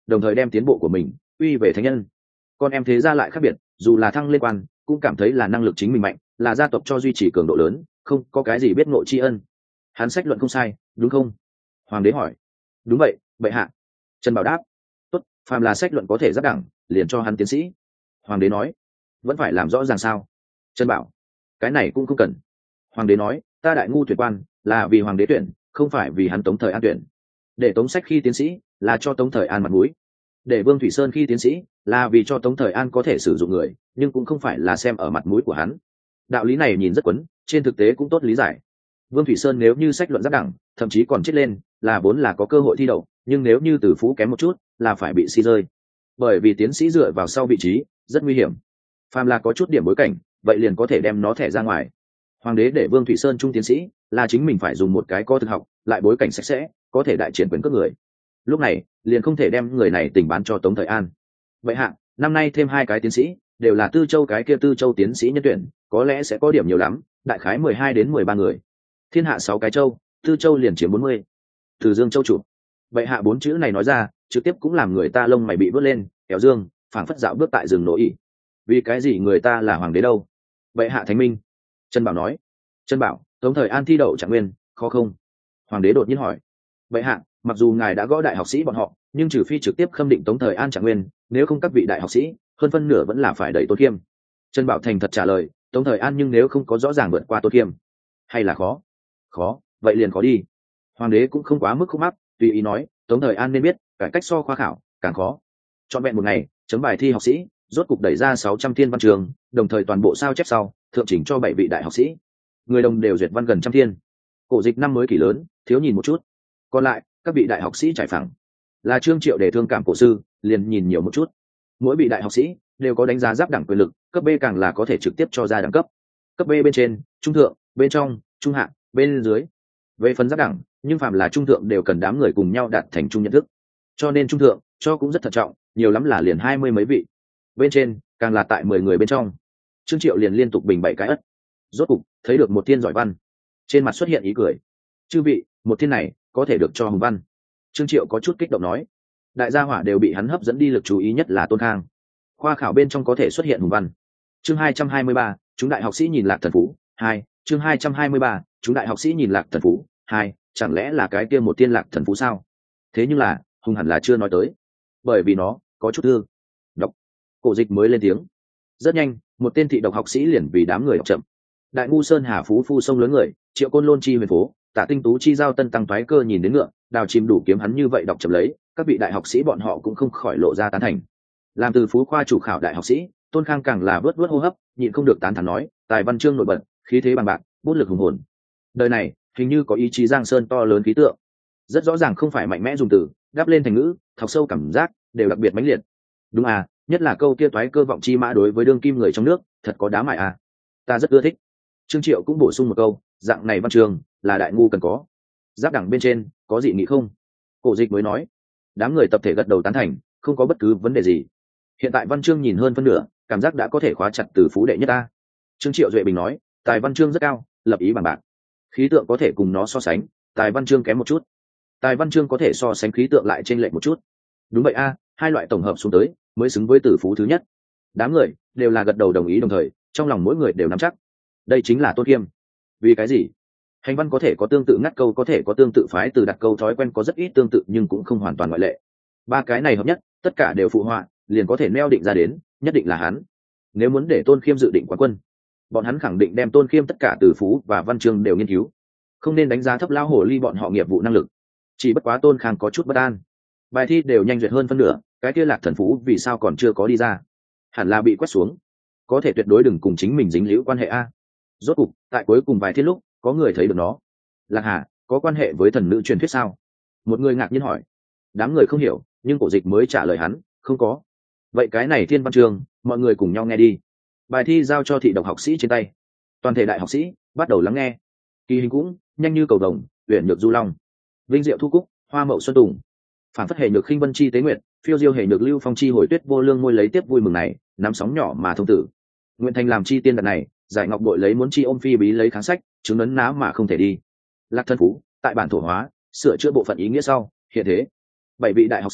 đồng thời đem tiến bộ của mình uy về thánh nhân. Con em thế gia lại khác biệt, dù là thăng lên quan cũng cảm thấy là năng lực chính mình mạnh, là gia tộc cho duy trì cường độ lớn, không có cái gì biết ngộ tri ân. Hắn sách luận không sai đúng không? Hoàng đế hỏi. Đúng vậy bệ hạ. Trần Bảo đáp. Tốt, phàm là sách luận có thể giáp đẳng liền cho hắn tiến sĩ. Hoàng đế nói. Vẫn phải làm rõ ràng sao? Trần Bảo. Cái này cũng không cần. Hoàng đế nói, ta đại ngu tuyển quan là vì hoàng đế tuyển, không phải vì hắn Tống Thời An tuyển. Để Tống Sách khi tiến sĩ là cho Tống Thời An mặt mũi, để Vương Thủy Sơn khi tiến sĩ là vì cho Tống Thời An có thể sử dụng người, nhưng cũng không phải là xem ở mặt mũi của hắn. Đạo lý này nhìn rất quấn, trên thực tế cũng tốt lý giải. Vương Thủy Sơn nếu như sách luận giáp đẳng, thậm chí còn chết lên, là vốn là có cơ hội thi đậu, nhưng nếu như Từ Phú kém một chút, là phải bị si rơi. Bởi vì tiến sĩ dựa vào sau vị trí, rất nguy hiểm. Phàm là có chút điểm bối cảnh, vậy liền có thể đem nó thẻ ra ngoài. Hoàng đế để Vương Thủy Sơn trung tiến sĩ, là chính mình phải dùng một cái có thực học, lại bối cảnh sạch sẽ, có thể đại triển quyền cước người. Lúc này, liền không thể đem người này tình bán cho Tống Thời An. Vậy hạ, năm nay thêm 2 cái tiến sĩ, đều là Tư Châu cái kia Tư Châu tiến sĩ nhân tuyển, có lẽ sẽ có điểm nhiều lắm, đại khái 12 đến 13 người. Thiên hạ 6 cái châu, Tư Châu liền chiếm 40. Từ Dương Châu chủ. Vậy hạ 4 chữ này nói ra, trực tiếp cũng làm người ta lông mày bị vớt lên, kéo dương, phảng phất dạo bước tại rừng nổi. Vì cái gì người ta là hoàng đế đâu? Vậy hạ thánh minh. Trần Bảo nói. Trần Bảo, Tống Thời An thi đậu Trạng Nguyên, khó không? Hoàng đế đột nhiên hỏi. Vậy hạ, mặc dù ngài đã gõ đại học sĩ bọn họ, nhưng trừ phi trực tiếp khâm định Tống Thời An Trạng Nguyên, nếu không các vị đại học sĩ hơn phân nửa vẫn là phải đẩy Tôn Kiêm. Trần Bảo thành thật trả lời, Tống Thời An nhưng nếu không có rõ ràng vượt qua Tôn Kiêm, hay là khó? Khó, vậy liền khó đi. Hoàng đế cũng không quá mức khúc mắc, tùy ý nói, Tống Thời An nên biết, cải cách so khoa khảo càng khó. Trọn vẹn một ngày, chấm bài thi học sĩ, rốt cục đẩy ra 600 thiên văn trường, đồng thời toàn bộ sao chép sau, thượng chỉnh cho 7 vị đại học sĩ. Người đồng đều duyệt văn gần trăm thiên. Cổ dịch năm mới kỷ lớn, thiếu nhìn một chút. Còn lại, các vị đại học sĩ trải phẳng. Là Trương Triệu để thương cảm cổ sư, liền nhìn nhiều một chút. Mỗi vị đại học sĩ đều có đánh giá giáp đẳng quyền lực, cấp B càng là có thể trực tiếp cho ra đẳng cấp. Cấp B bên trên, trung thượng, bên trong, trung hạ, bên dưới. Về phần giáp đẳng, nhưng phạm là trung thượng đều cần đám người cùng nhau đạt thành chung nhận thức. Cho nên trung thượng cho cũng rất thận trọng, nhiều lắm là liền 20 mấy vị. Bên trên, càng là tại 10 người bên trong. Trương Triệu liền liên tục bình 7 cái ất. Rốt cục thấy được một thiên giỏi văn, trên mặt xuất hiện ý cười. Chư vị, một thiên này có thể được cho hùng văn. Trương Triệu có chút kích động nói. Đại gia hỏa đều bị hắn hấp dẫn đi, lực chú ý nhất là Tôn Khang. Khoa khảo bên trong có thể xuất hiện hùng văn. Chương 223, chúng đại học sĩ nhìn Lạc Thần Phú 2. Chương 223, chúng đại học sĩ nhìn Lạc Thần Phú 2. Chẳng lẽ là cái kia một thiên Lạc Thần Phú sao? Thế nhưng là hùng hẳn là chưa nói tới, bởi vì nó có chút thương đọc. Cổ dịch mới lên tiếng. Rất nhanh, một tên thị độc học sĩ liền vì đám người đọc chậm. Đại ngu sơn hà phú phu sông lớn người, Triệu Côn Lôn chi huyền phố, Tả Tinh Tú chi giao tân tăng toái cơ nhìn đến ngựa, đào chìm đủ kiếm hắn như vậy đọc chậm lấy, các vị đại học sĩ bọn họ cũng không khỏi lộ ra tán thành. Làm từ phú khoa chủ khảo đại học sĩ, Tôn Khang càng là vớt vớt hô hấp, nhịn không được tán thán nói, tài văn chương nổi bật, khí thế bằng bạc, bút lực hùng hồn. Đời này hình như có ý chí giang sơn to lớn khí tượng, rất rõ ràng không phải mạnh mẽ dùng từ, đáp lên thành ngữ, thọc sâu cảm giác đều đặc biệt mãnh liệt. Đúng à, nhất là câu kia toái cơ vọng chi mã đối với đương kim người trong nước, thật có đá mại à. Ta rất ưa thích. Trương Triệu cũng bổ sung một câu, dạng này văn trường là đại ngu cần có. Giáp đẳng bên trên có dị nghị không? Cổ dịch mới nói. Đám người tập thể gật đầu tán thành, không có bất cứ vấn đề gì. Hiện tại văn chương nhìn hơn phân nửa, cảm giác đã có thể khóa chặt từ phú đệ nhất ta. Trương Triệu Duệ Bình nói, tài văn chương rất cao, lập ý bằng bạc. Khí tượng có thể cùng nó so sánh, tài văn chương kém một chút. Tài văn chương có thể so sánh khí tượng lại trên lệch một chút. Đúng vậy a, hai loại tổng hợp xuống tới mới xứng với từ phú thứ nhất. Đám người đều là gật đầu đồng ý, đồng thời trong lòng mỗi người đều nắm chắc đây chính là Tôn Kiêm. Vì cái gì? Hành văn có thể có tương tự ngắt câu, có thể có tương tự phái từ đặt câu, thói quen có rất ít tương tự nhưng cũng không hoàn toàn ngoại lệ. Ba cái này hợp nhất, tất cả đều phụ họa, liền có thể neo định ra đến, nhất định là hắn. Nếu muốn để Tôn Kiêm dự định quán quân, bọn hắn khẳng định đem Tôn Kiêm tất cả từ phú và văn chương đều nghiên cứu, không nên đánh giá thấp lão hồ ly bọn họ nghiệp vụ năng lực. Chỉ bất quá Tôn Khang có chút bất an. Bài thi đều nhanh duyệt hơn phân nửa, cái kia Lạc Thần Phú vì sao còn chưa có đi ra? Hẳn là bị quét xuống. Có thể tuyệt đối đừng cùng chính mình dính líu quan hệ a. Rốt cục, tại cuối cùng vài thiên lúc, có người thấy được nó. Lạc Hà có quan hệ với thần nữ truyền thuyết sao? Một người ngạc nhiên hỏi. Đám người không hiểu, nhưng Cổ Dịch mới trả lời hắn, không có. Vậy cái này thiên văn chương, mọi người cùng nhau nghe đi. Bài thi giao cho thị độc học sĩ trên tay. Toàn thể đại học sĩ bắt đầu lắng nghe. Kỳ hình cũng nhanh như cầu vồng, uyển nhược du long, vinh diệu thu cúc, hoa mậu xuân tùng, phản phất hệ nhược khinh vân chi tế nguyện, phiêu diêu hệ nhược lưu phong chi hồi tuyết vô lương ngôi lấy tiếp vui mừng này, nắm sóng nhỏ mà thông tử. Nguyện thành làm chi tiên đặt này, giải ngọc bội lấy muốn chi ôm phi bí lấy kháng sách, chứng ấn ná mà không thể đi. Lạc Thần Phú tại bản thổ hóa, sửa chữa bộ phận ý nghĩa sau, hiện thế. 7 vị đại học sĩ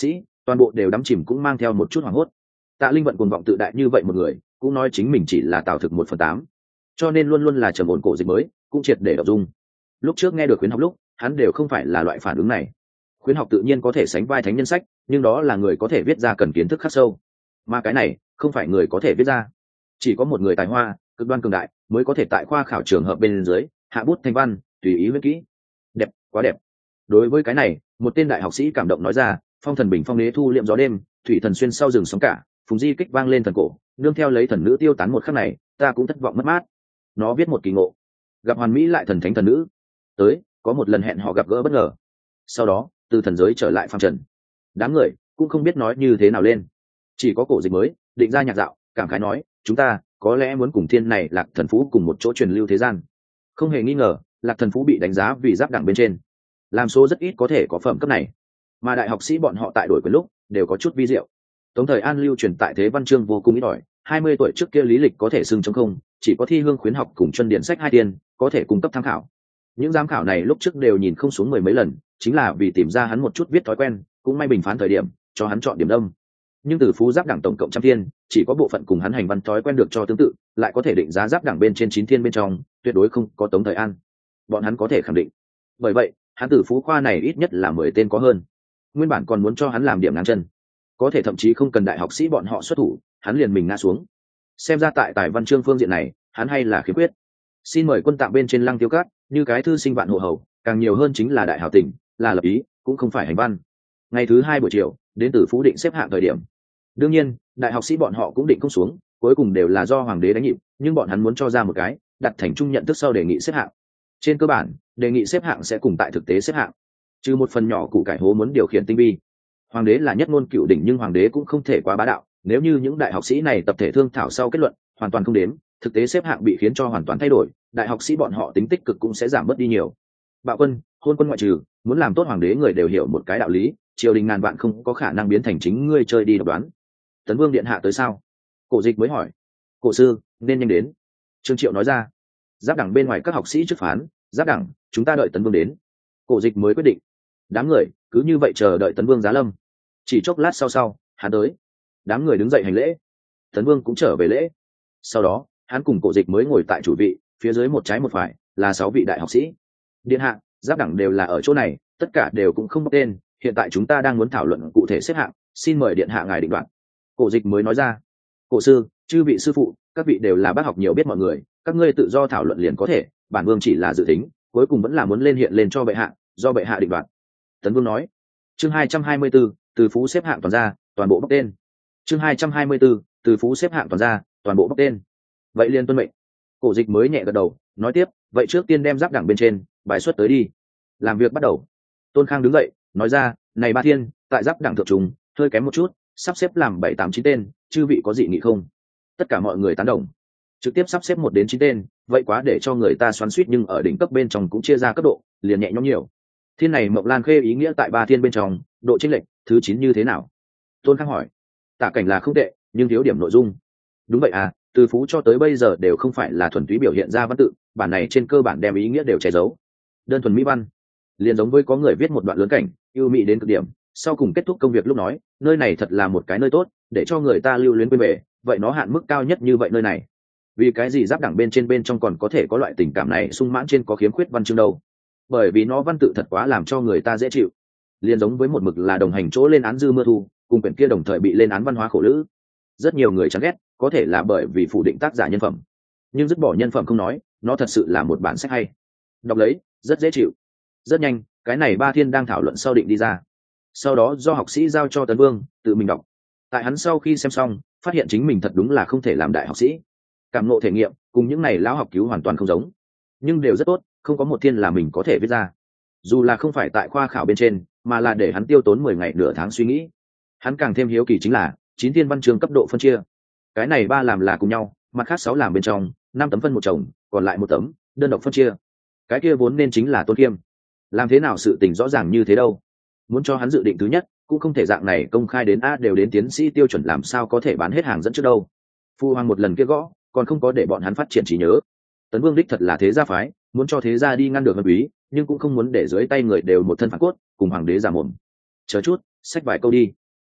toàn bộ đều đắm chìm cũng mang theo một chút hoảng hốt. Tạ Linh Vận cuồng vọng tự đại như vậy một người, cũng nói chính mình chỉ là Tào Thực 1/8, cho nên luôn luôn là trầm ổn. Cổ Dịch mới cũng triệt để đọc dung. Lúc trước nghe được khuyến học lúc, hắn đều không phải là loại phản ứng này. Khuyến học tự nhiên có thể sánh vai thánh nhân sách, nhưng đó là người có thể viết ra cần kiến thức khắc sâu, mà cái này không phải người có thể viết ra. Chỉ có một người tài hoa cực đoan cường đại mới có thể tại khoa khảo trường hợp bên dưới hạ bút thành văn, tùy ý viết kỹ. Đẹp, quá đẹp. Đối với cái này, một tên đại học sĩ cảm động nói ra, phong thần bình phong đế thu liệm gió đêm, thủy thần xuyên sau rừng sóng cả, phùng di kích vang lên thần cổ, nương theo lấy thần nữ tiêu tán một khắc này, ta cũng thất vọng mất mát. Nó viết một kỳ ngộ, gặp hoàn mỹ lại thần thánh thần nữ tới, có một lần hẹn họ gặp gỡ bất ngờ, sau đó từ thần giới trở lại phàm trần. Đám người cũng không biết nói như thế nào lên, chỉ có Cổ Dịch mới định ra nhạc dạo, cảm khái nói, chúng ta có lẽ muốn cùng thiên này Lạc Thần Phú cùng một chỗ truyền lưu thế gian. Không hề nghi ngờ, Lạc Thần Phú bị đánh giá vì giáp đẳng bên trên, làm số rất ít có thể có phẩm cấp này, mà đại học sĩ bọn họ tại đổi quyền lúc đều có chút vi diệu. Tống Thời An lưu truyền tại thế văn chương vô cùng ít ỏi, 20 tuổi trước kia lý lịch có thể xưng trống không, chỉ có thi hương khuyến học cùng chân điển sách hai tiền có thể cung cấp tham khảo. Những giám khảo này lúc trước đều nhìn không xuống 10 mấy lần, chính là vì tìm ra hắn một chút viết thói quen, cũng may bình phán thời điểm cho hắn chọn điểm đông. Nhưng từ phú giáp đẳng tổng cộng trăm thiên, chỉ có bộ phận cùng hắn hành văn thói quen được cho tương tự, lại có thể định giá giáp đẳng bên trên 9 thiên bên trong, tuyệt đối không có Tống Thời An. Bọn hắn có thể khẳng định. Bởi vậy, hắn từ phú khoa này ít nhất là 10 tên có hơn. Nguyên bản còn muốn cho hắn làm điểm ngang chân, có thể thậm chí không cần đại học sĩ bọn họ xuất thủ, hắn liền mình ngã xuống. Xem ra tại tài văn chương phương diện này, hắn hay là khiếm khuyết. Xin mời quân tạm bên trên Lăng Tiêu Cát, như cái thư sinh vạn hộ hầu, càng nhiều hơn chính là đại hảo tình, là lập ý, cũng không phải hành văn. Ngày thứ 2 buổi chiều, đến từ phú định xếp hạng thời điểm. Đương nhiên, đại học sĩ bọn họ cũng định không xuống, cuối cùng đều là do hoàng đế đánh nhịp, nhưng bọn hắn muốn cho ra một cái đặt thành chung nhận thức sau đề nghị xếp hạng. Trên cơ bản, đề nghị xếp hạng sẽ cùng tại thực tế xếp hạng, trừ một phần nhỏ củ cải hố muốn điều khiển tinh vi. Hoàng đế là nhất ngôn cựu đỉnh, nhưng hoàng đế cũng không thể quá bá đạo, nếu như những đại học sĩ này tập thể thương thảo sau kết luận hoàn toàn không đếm, thực tế xếp hạng bị khiến cho hoàn toàn thay đổi, đại học sĩ bọn họ tính tích cực cũng sẽ giảm bớt đi nhiều. Bạo quân, hôn quân ngoại trừ, muốn làm tốt hoàng đế người đều hiểu một cái đạo lý, triều đình ngàn vạn không có khả năng biến thành chính ngươi chơi đi độc đoán. Tấn Vương điện hạ tới sao? Cổ Dịch mới hỏi. Cổ sư nên nhanh đến. Trương Triệu nói ra. Giáp đẳng bên ngoài các học sĩ trước phán, giáp đẳng chúng ta đợi Tấn Vương đến. Cổ Dịch mới quyết định. Đám người cứ như vậy chờ đợi Tấn Vương giá lâm. Chỉ chốc lát sau hắn tới. Đám người đứng dậy hành lễ. Tấn Vương cũng trở về lễ. Sau đó hắn cùng Cổ Dịch mới ngồi tại chủ vị, phía dưới một trái một phải là 6 vị đại học sĩ. Điện hạ, giáp đẳng đều là ở chỗ này, tất cả đều cũng không bốc tên, hiện tại chúng ta đang muốn thảo luận cụ thể xếp hạng, xin mời điện hạ ngài định đoạt. Cổ Dịch mới nói ra. Cổ sư, chư vị sư phụ, các vị đều là bác học nhiều biết mọi người, các ngươi tự do thảo luận liền có thể, bản vương chỉ là dự tính, cuối cùng vẫn là muốn lên hiện lên cho bệ hạ, do bệ hạ định đoạt. Tấn Vương nói. Chương 224, từ phú xếp hạng toàn ra, toàn bộ bốc tên. Chương 224, từ phú xếp hạng toàn ra, toàn bộ bốc tên. Vậy liền tuân mệnh. Cổ Dịch mới nhẹ gật đầu, nói tiếp, vậy trước tiên đem giáp đẳng bên trên bài xuất tới đi. Làm việc bắt đầu. Tôn Khang đứng dậy, nói ra, này Ba Thiên, tại giáp đẳng thượng trùng, hơi kém một chút, sắp xếp làm 7, 8, 9 tên, chư vị có dị nghị không? Tất cả mọi người tán đồng. Trực tiếp sắp xếp 1 đến 9 tên, vậy quá để cho người ta xoắn xuýt, nhưng ở đỉnh cấp bên trong cũng chia ra cấp độ, liền nhẹ nhõm nhiều. Thiên này Mộng Lan Khê ý nghĩa tại Ba Thiên bên trong, độ chênh lệch thứ 9 như thế nào? Tôn Khang hỏi. Tả cảnh là không tệ, nhưng thiếu điểm nội dung. Đúng vậy à, từ phú cho tới bây giờ đều không phải là thuần túy biểu hiện ra văn tự, bản này trên cơ bản đem ý nghĩa đều che giấu. Đơn thuần mỹ văn, liền giống với có người viết một đoạn lớn cảnh, ưu mỹ đến cực điểm, sau cùng kết thúc công việc lúc nói, nơi này thật là một cái nơi tốt, để cho người ta lưu luyến quên về, vậy nó hạn mức cao nhất như vậy nơi này. Vì cái gì giáp đẳng bên trong còn có thể có loại tình cảm này sung mãn trên có khiếm khuyết văn chương đâu? Bởi vì nó văn tự thật quá làm cho người ta dễ chịu. Liền giống với một mực là đồng hành chỗ lên án dư mưa thu, cùng quyển kia đồng thời bị lên án văn hóa khổ lữ. Rất nhiều người chán ghét, có thể là bởi vì phủ định tác giả nhân phẩm. Nhưng dứt bỏ nhân phẩm không nói, nó thật sự là một bản sách hay. Đọc lấy, rất dễ chịu. Rất nhanh, cái này Ba Thiên đang thảo luận sau định đi ra. Sau đó do học sĩ giao cho Tấn Vương tự mình đọc. Tại hắn sau khi xem xong, phát hiện chính mình thật đúng là không thể làm đại học sĩ. Cảm ngộ thể nghiệm cùng những này lão học cứu hoàn toàn không giống, nhưng đều rất tốt, không có một thiên là mình có thể viết ra. Dù là không phải tại khoa khảo bên trên, mà là để hắn tiêu tốn 10 ngày nửa tháng suy nghĩ. Hắn càng thêm hiếu kỳ chính là 9 thiên văn chương cấp độ phân chia. Cái này 3 làm là cùng nhau, mặt khác 6 làm bên trong, 5 tấm phân một chồng, còn lại 1 tấm đơn độc phân chia. Cái kia vốn nên chính là Tôn Kiêm. Làm thế nào sự tình rõ ràng như thế đâu? Muốn cho hắn dự định thứ nhất, cũng không thể dạng này công khai đến đều đến tiến sĩ tiêu chuẩn, làm sao có thể bán hết hàng dẫn trước đâu. Phu hoàng một lần kia gõ, còn không có để bọn hắn phát triển trí nhớ. Tấn Vương đích thật là thế gia phái, muốn cho thế gia đi ngăn được Vân Quý, nhưng cũng không muốn để dưới tay người đều một thân phản cốt, cùng hoàng đế giả mồm. Chờ chút, xách vài câu đi.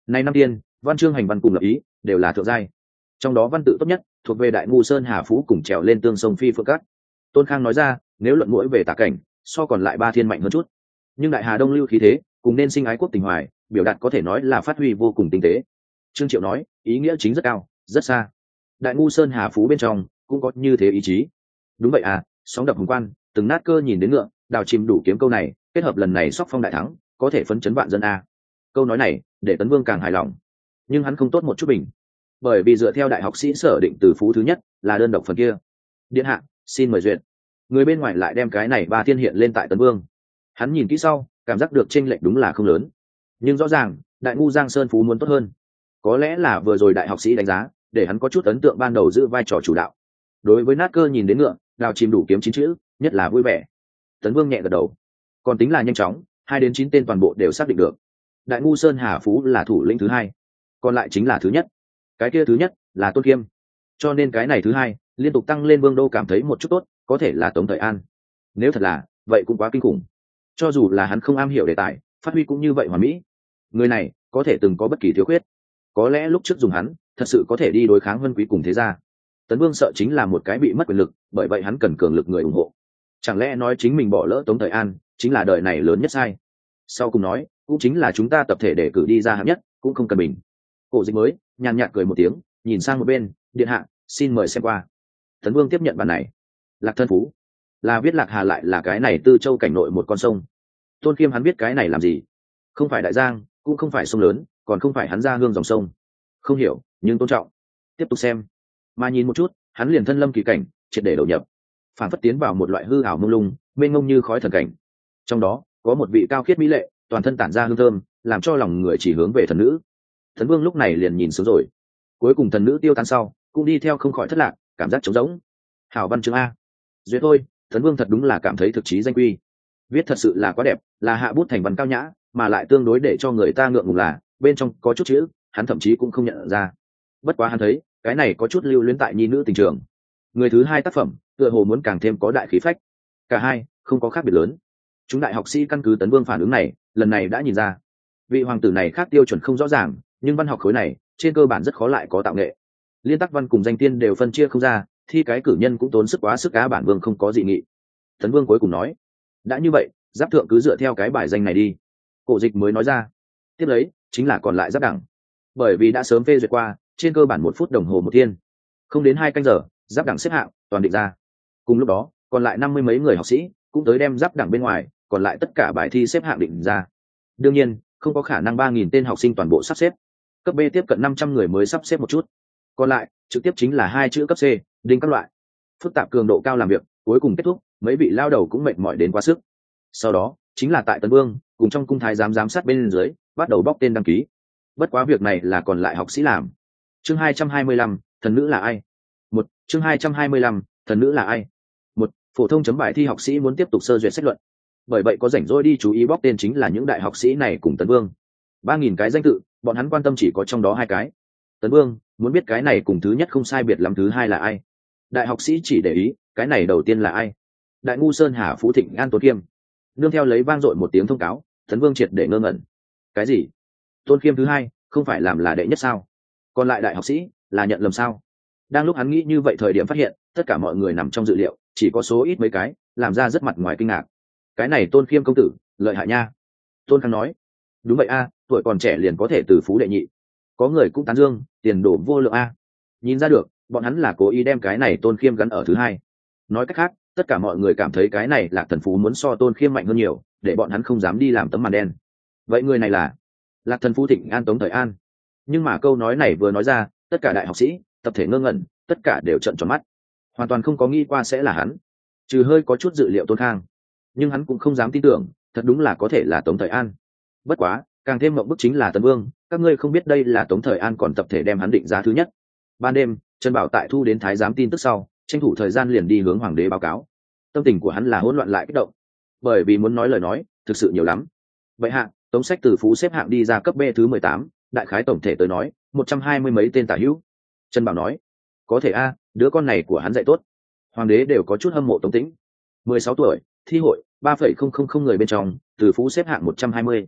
Nay năm tiên, văn chương hành văn cùng lập ý đều là thượng giai, trong đó văn tự tốt nhất thuộc về Đại Ngu Sơn Hà Phú cùng trèo lên tương sông Phi Phượng Cát. Tôn Khang nói ra, nếu luận mũi về tả cảnh, so còn lại ba thiên mạnh hơn chút, nhưng Đại Hà Đông lưu khí thế cùng nên sinh ái quốc tình hoài, biểu đạt có thể nói là phát huy vô cùng tinh tế. Trương Triệu nói, ý nghĩa chính rất cao, rất xa. Đại Ngu Sơn Hà Phú bên trong cũng có như thế ý chí. Đúng vậy à, sóng đập hùng quan, từng nát cơ nhìn đến ngựa, đào chìm đủ kiếm câu này, kết hợp lần này sóc phong đại thắng, có thể phấn chấn vạn dân a. Câu nói này để Tấn Vương càng hài lòng, nhưng hắn không tốt một chút bình, bởi vì dựa theo đại học sĩ sở định từ phú thứ nhất là đơn độc phần kia. Điện hạ, xin mời duyệt. Người bên ngoài lại đem cái này ba thiên hiện lên tại Tấn Vương. Hắn nhìn kỹ sau, cảm giác được chênh lệch đúng là không lớn, nhưng rõ ràng Đại Ngu Giang Sơn Phú muốn tốt hơn. Có lẽ là vừa rồi đại học sĩ đánh giá để hắn có chút ấn tượng ban đầu giữ vai trò chủ đạo. Đối với nát cơ nhìn đến ngựa, đào chìm đủ kiếm 9 chữ, nhất là vui vẻ. Tấn Vương nhẹ gật đầu, còn tính là nhanh chóng, 2 đến 9 tên toàn bộ đều xác định được. Đại Ngu Sơn Hà Phú là thủ lĩnh thứ hai, còn lại chính là thứ nhất. Cái kia thứ nhất là Tôn Kiêm, cho nên cái này thứ hai liên tục tăng lên Vương đô cảm thấy một chút tốt, có thể là Tống Thời An. Nếu thật là vậy cũng quá kinh khủng, cho dù là hắn không am hiểu đề tài, phát huy cũng như vậy hoàn mỹ. Người này có thể từng có bất kỳ thiếu khuyết, có lẽ lúc trước dùng hắn thật sự có thể đi đối kháng Vân Quý cùng thế gia. Tấn Vương sợ chính là một cái bị mất quyền lực, bởi vậy hắn cần cường lực người ủng hộ. Chẳng lẽ nói chính mình bỏ lỡ Tống Thời An chính là đời này lớn nhất sai? Sau cùng nói cũng chính là chúng ta tập thể để cử đi ra hạng nhất, cũng không cần mình. Cổ Dịch mới nhàn nhạt cười một tiếng, nhìn sang một bên, điện hạ, xin mời xem qua. Tấn Vương tiếp nhận bản này. Lạc Thân Phú là viết Lạc Hà lại là cái này Tư Châu cảnh nội một con sông. Tôn Kiêm hắn biết cái này làm gì? Không phải đại giang, cũng không phải sông lớn, còn không phải hắn ra hương dòng sông. Không hiểu, nhưng tôn trọng. Tiếp tục xem. Mà nhìn một chút, hắn liền thân lâm kỳ cảnh, triệt để đầu nhập, phản phất tiến vào một loại hư ảo mông lung, mênh mông như khói thần cảnh. Trong đó có một vị cao khiết mỹ lệ, toàn thân tản ra hương thơm, làm cho lòng người chỉ hướng về thần nữ. Tấn Vương lúc này liền nhìn xuống rồi. Cuối cùng thần nữ tiêu tan sau, cũng đi theo không khỏi thất lạc, cảm giác trống rỗng. Hảo văn chương a, duyệt thôi. Tấn Vương thật đúng là cảm thấy thực chí danh quy, viết thật sự là quá đẹp, là hạ bút thành văn cao nhã, mà lại tương đối để cho người ta ngượng ngùng là bên trong có chút chữ hắn thậm chí cũng không nhận ra. Bất quá hắn thấy cái này có chút lưu luyến tại nhi nữ tình trường. Người thứ hai tác phẩm tựa hồ muốn càng thêm có đại khí phách. Cả hai không có khác biệt lớn. Chúng đại học sĩ căn cứ Tấn Vương phản ứng này, lần này đã nhìn ra vị hoàng tử này khác tiêu chuẩn không rõ ràng, nhưng văn học khối này trên cơ bản rất khó lại có tạo nghệ. Liên tác văn cùng danh tiên đều phân chia không ra, thi cái cử nhân cũng tốn sức quá sức, cá bản vương không có dị nghị. Tấn Vương cuối cùng nói, đã như vậy giáp thượng cứ dựa theo cái bài danh này đi. Cổ Dịch mới nói ra, tiếp lấy chính là còn lại giáp đẳng, bởi vì đã sớm phê duyệt qua, trên cơ bản 1 phút đồng hồ một thiên, không đến 2 canh giờ giáp đẳng xếp hạng toàn định ra. Cùng lúc đó còn lại 50 mấy người học sĩ cũng tới đem giáp đẳng bên ngoài còn lại tất cả bài thi xếp hạng định ra. Đương nhiên không có khả năng 3.000 tên học sinh toàn bộ sắp xếp, cấp B tiếp cận 500 người mới sắp xếp một chút, còn lại trực tiếp chính là 2 chữ cấp C, đinh các loại. Phức tạp cường độ cao làm việc cuối cùng kết thúc, mấy vị lao đầu cũng mệt mỏi đến quá sức. Sau đó chính là tại Tấn Vương cùng trong cung thái giám giám sát bên dưới bắt đầu bóc tên đăng ký. Bất quá việc này là còn lại học sĩ làm. Chương 225, thần nữ là ai? Chương 225, thần nữ là ai? Phổ thông chấm bài thi học sĩ muốn tiếp tục sơ duyệt xét luận, bởi vậy có rảnh rỗi đi chú ý bóc tên chính là những đại học sĩ này cùng Tấn Vương. 3.000 cái danh tự, bọn hắn quan tâm chỉ có trong đó 2 cái. Tấn Vương muốn biết cái này cùng thứ nhất không sai biệt lắm thứ hai là ai. Đại học sĩ chỉ để ý cái này đầu tiên là ai. Đại Ngu Sơn Hà Phú Thịnh An Tôn Kiêm. Nương theo lấy vang dội một tiếng thông cáo, Tấn Vương triệt để ngơ ngẩn. Cái gì? Tôn Kiêm thứ hai không phải làm là đệ nhất sao? Còn lại đại học sĩ là nhận lầm sao? Đang lúc hắn nghĩ như vậy thời điểm phát hiện tất cả mọi người nằm trong dự liệu, chỉ có số ít mấy cái làm ra rất mặt ngoài kinh ngạc. Cái này Tôn Kiêm công tử lợi hại nha. Tôn Khang nói, đúng vậy a, tuổi còn trẻ liền có thể từ phú đệ nhị. Có người cũng tán dương, tiền đổ vô lượng a. Nhìn ra được bọn hắn là cố ý đem cái này Tôn Khiêm gắn ở thứ hai. Nói cách khác tất cả mọi người cảm thấy cái này Lạc Thần Phú muốn so Tôn Khiêm mạnh hơn nhiều, để bọn hắn không dám đi làm tấm màn đen. Vậy người này là Lạc Thần Phú Thịnh An Tống Thời An. Nhưng mà câu nói này vừa nói ra, tất cả đại học sĩ tập thể ngơ ngẩn, tất cả đều trợn tròn mắt, hoàn toàn không có nghĩ qua sẽ là hắn, trừ hơi có chút dự liệu Tôn Khang, nhưng hắn cũng không dám tin tưởng thật đúng là có thể là Tống Thời An. Bất quá càng thêm mộng bức chính là Tấn Vương, các ngươi không biết đây là Tống Thời An còn tập thể đem hắn định giá thứ nhất. Ban đêm Trần Bảo tại thu đến thái giám tin tức sau, tranh thủ thời gian liền đi hướng hoàng đế báo cáo. Tâm tình của hắn là hỗn loạn lại kích động, bởi vì muốn nói lời nói thực sự nhiều lắm. Vậy hạ Tống Sách từ phú xếp hạng đi ra cấp B thứ 18, đại khái tổng thể tới nói 120 mấy tên tả hữu. Trần Bảo nói, có thể a, đứa con này của hắn dạy tốt. Hoàng đế đều có chút hâm mộ Tống Tĩnh. 16 tuổi thi hội 3,000 người bên trong, từ phú xếp hạng 120.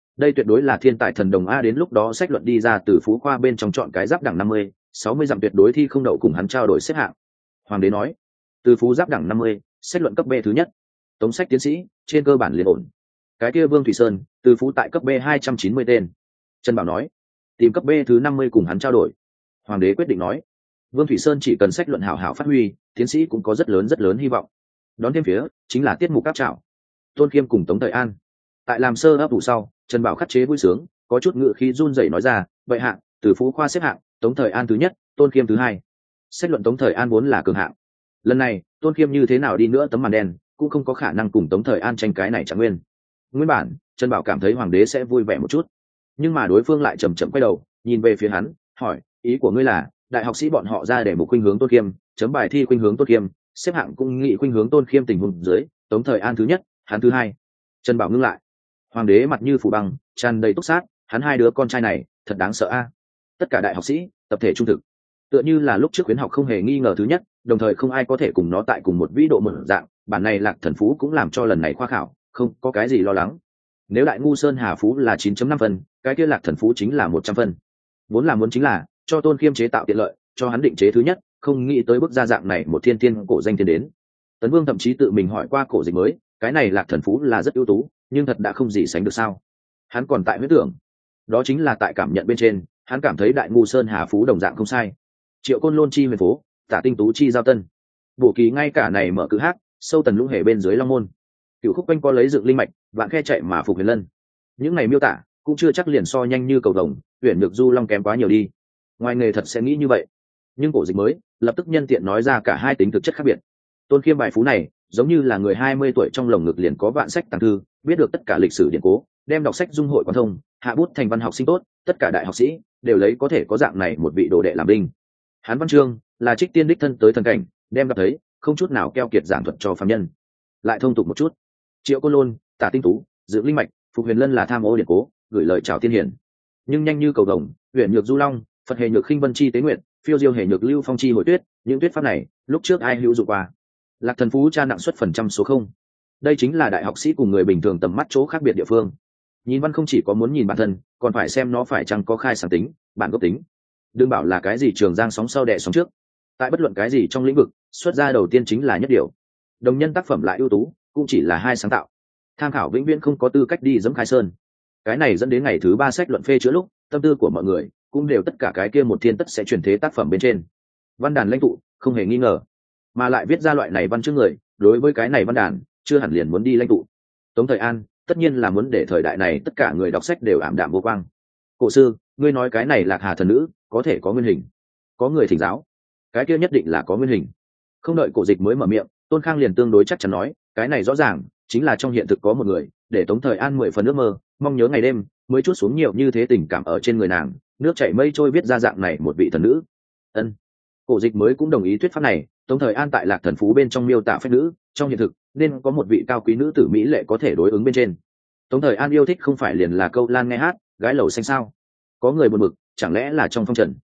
Đây tuyệt đối là thiên tài thần đồng a, đến lúc đó sách luận đi ra từ phú khoa bên trong chọn cái giáp đẳng 50, 60 dặm tuyệt đối thi không đậu cùng hắn trao đổi xếp hạng. Hoàng đế nói, từ phú giáp đẳng 50, sách luận cấp B thứ nhất. Tống sách tiến sĩ, trên cơ bản liền ổn. Cái kia Vương Thủy Sơn, từ phú tại cấp B 290 tên. Trần Bảo nói, tìm cấp B thứ 50 cùng hắn trao đổi. Hoàng đế quyết định nói, Vương Thủy Sơn chỉ cần sách luận hảo hảo phát huy, tiến sĩ cũng có rất lớn hy vọng. Đón thêm phía chính là tiết mục áp trảo. Tôn Khiêm cùng Tống Thời An. Tại làm sơ ấp vụ sau, Trần Bảo khắc chế vui sướng, có chút ngự khí run rẩy nói ra, vậy hạng, từ phú khoa xếp hạng, Tống Thời An thứ nhất, Tôn Khiêm thứ hai. Sách luận Tống Thời An vốn là cường hạng. Lần này, Tôn Khiêm như thế nào đi nữa tấm màn đen, cũng không có khả năng cùng Tống Thời An tranh cái này trạng nguyên. Nguyên bản, Trần Bảo cảm thấy hoàng đế sẽ vui vẻ một chút, nhưng mà đối phương lại chậm chậm quay đầu, nhìn về phía hắn, hỏi, ý của ngươi là, đại học sĩ bọn họ ra để một khuynh hướng Tôn Khiêm, chấm bài thi khuynh hướng Tôn Khiêm, xếp hạng cũng nghị khuynh hướng Tôn Khiêm tình huống dưới, Tống Thời An thứ nhất, hắn thứ hai. Trần Bảo ngưng lại. Hoàng đế mặt như phủ băng, tràn đầy túc sát, hắn hai đứa con trai này thật đáng sợ a. Tất cả đại học sĩ tập thể trung thực, tựa như là lúc trước khuyến học không hề nghi ngờ thứ nhất, đồng thời không ai có thể cùng nó tại cùng một vĩ độ mở dạng. Bản này Lạc Thần Phú cũng làm cho lần này khoa khảo không có cái gì lo lắng. Nếu Đại Ngu Sơn Hà Phú là 9.5 phân, cái kia Lạc Thần Phú chính là 100 phân. Vốn là muốn chính là cho Tôn Khiêm chế tạo tiện lợi, cho hắn định chế thứ nhất, không nghĩ tới bức gia dạng này một thiên tiên cổ danh thiên đến. Tấn Vương thậm chí tự mình hỏi qua Cổ Dịch mới, cái này Lạc Thần Phú là rất ưu tú, nhưng thật đã không gì sánh được sao? Hắn còn tại huyết tưởng, đó chính là tại cảm nhận bên trên, hắn cảm thấy Đại Ngu Sơn Hà Phú đồng dạng không sai. Triệu Côn Lôn chi huyền phố, Tả Tinh Tú chi giao tân, bổ kỳ ngay cả này mở cử hát, sâu tần lũng hề bên dưới long môn, cựu khúc quanh co lấy dựng linh mạch, vạn khe chạy mà phục huyền lân. Những này miêu tả cũng chưa chắc liền so nhanh như cầu vồng, huyền nhược du long kém quá nhiều đi. Ngoài nghề thật sẽ nghĩ như vậy, nhưng Cổ Dịch mới lập tức nhân tiện nói ra cả hai tính thực chất khác biệt. Tôn Khiêm bài phú này giống như là người 20 tuổi trong lồng ngực liền có vạn sách tàng thư, biết được tất cả lịch sử điển cố, đem đọc sách dung hội quan thông, hạ bút thành văn học sinh tốt, tất cả đại học sĩ đều lấy có thể có dạng này một vị đồ đệ làm đinh. Hán văn chương là trích tiên đích thân tới thần cảnh, đem gặp thấy, không chút nào keo kiệt giảng thuật cho phàm nhân. Lại thông tục một chút, Triệu Côn Lôn, Tả Tinh Tú, Dự Linh Mạch, Phục Huyền Lân là tham ô điển cố, gửi lời chào tiên hiển. Nhưng nhanh như cầu vồng, huyền nhược du long, Phật hề nhược khinh vân chi tế nguyện, phiêu diêu hề nhược lưu phong chi hồi tuyết, những tuyết pháp này lúc trước ai hữu dụng qua. Lạc Thần Phú tra nặng suất phần trăm số không. Đây chính là đại học sĩ cùng người bình thường tầm mắt chỗ khác biệt địa phương. Nhìn văn không chỉ có muốn nhìn bản thân, còn phải xem nó phải chăng có khai sáng tính, bản gốc tính. Đừng bảo là cái gì trường giang sóng sau đẻ sóng trước. Tại bất luận cái gì trong lĩnh vực, xuất ra đầu tiên chính là nhất điều. Đồng nhân tác phẩm lại ưu tú, cũng chỉ là hai sáng tạo. Tham khảo vĩnh viễn không có tư cách đi dẫm khai sơn. Cái này dẫn đến ngày thứ 3 sách luận phê chữa lúc, tâm tư của mọi người cũng đều tất cả cái kia một thiên tất sẽ truyền thế tác phẩm bên trên. Văn đàn lãnh tụ, không hề nghi ngờ, mà lại viết ra loại này văn chương người, đối với cái này văn đàn chưa hẳn liền muốn đi lãnh tụ. Tống Thời An tất nhiên là muốn để thời đại này tất cả người đọc sách đều ảm đạm vô quang. Cổ sư, ngươi nói cái này Lạc Hà thần nữ có thể có nguyên hình? Có người thỉnh giáo, cái kia nhất định là có nguyên hình. Không đợi Cổ Dịch mới mở miệng, Tôn Khang liền tương đối chắc chắn nói, cái này rõ ràng chính là trong hiện thực có một người để Tống Thời An 10 phần ước mơ, mong nhớ ngày đêm mới chút xuống nhiều như thế tình cảm ở trên người nàng, nước chảy mây trôi viết ra dạng này một vị thần nữ. Ân. Cổ Dịch mới cũng đồng ý thuyết pháp này, Tống Thời An tại Lạc Thần Phú bên trong miêu tả phép nữ, trong hiện thực nên có một vị cao quý nữ tử mỹ lệ có thể đối ứng bên trên. Tống Thời An yêu thích không phải liền là câu lan nghe hát, gái lầu xanh sao? Có người buồn bực, chẳng lẽ là trong phong trần?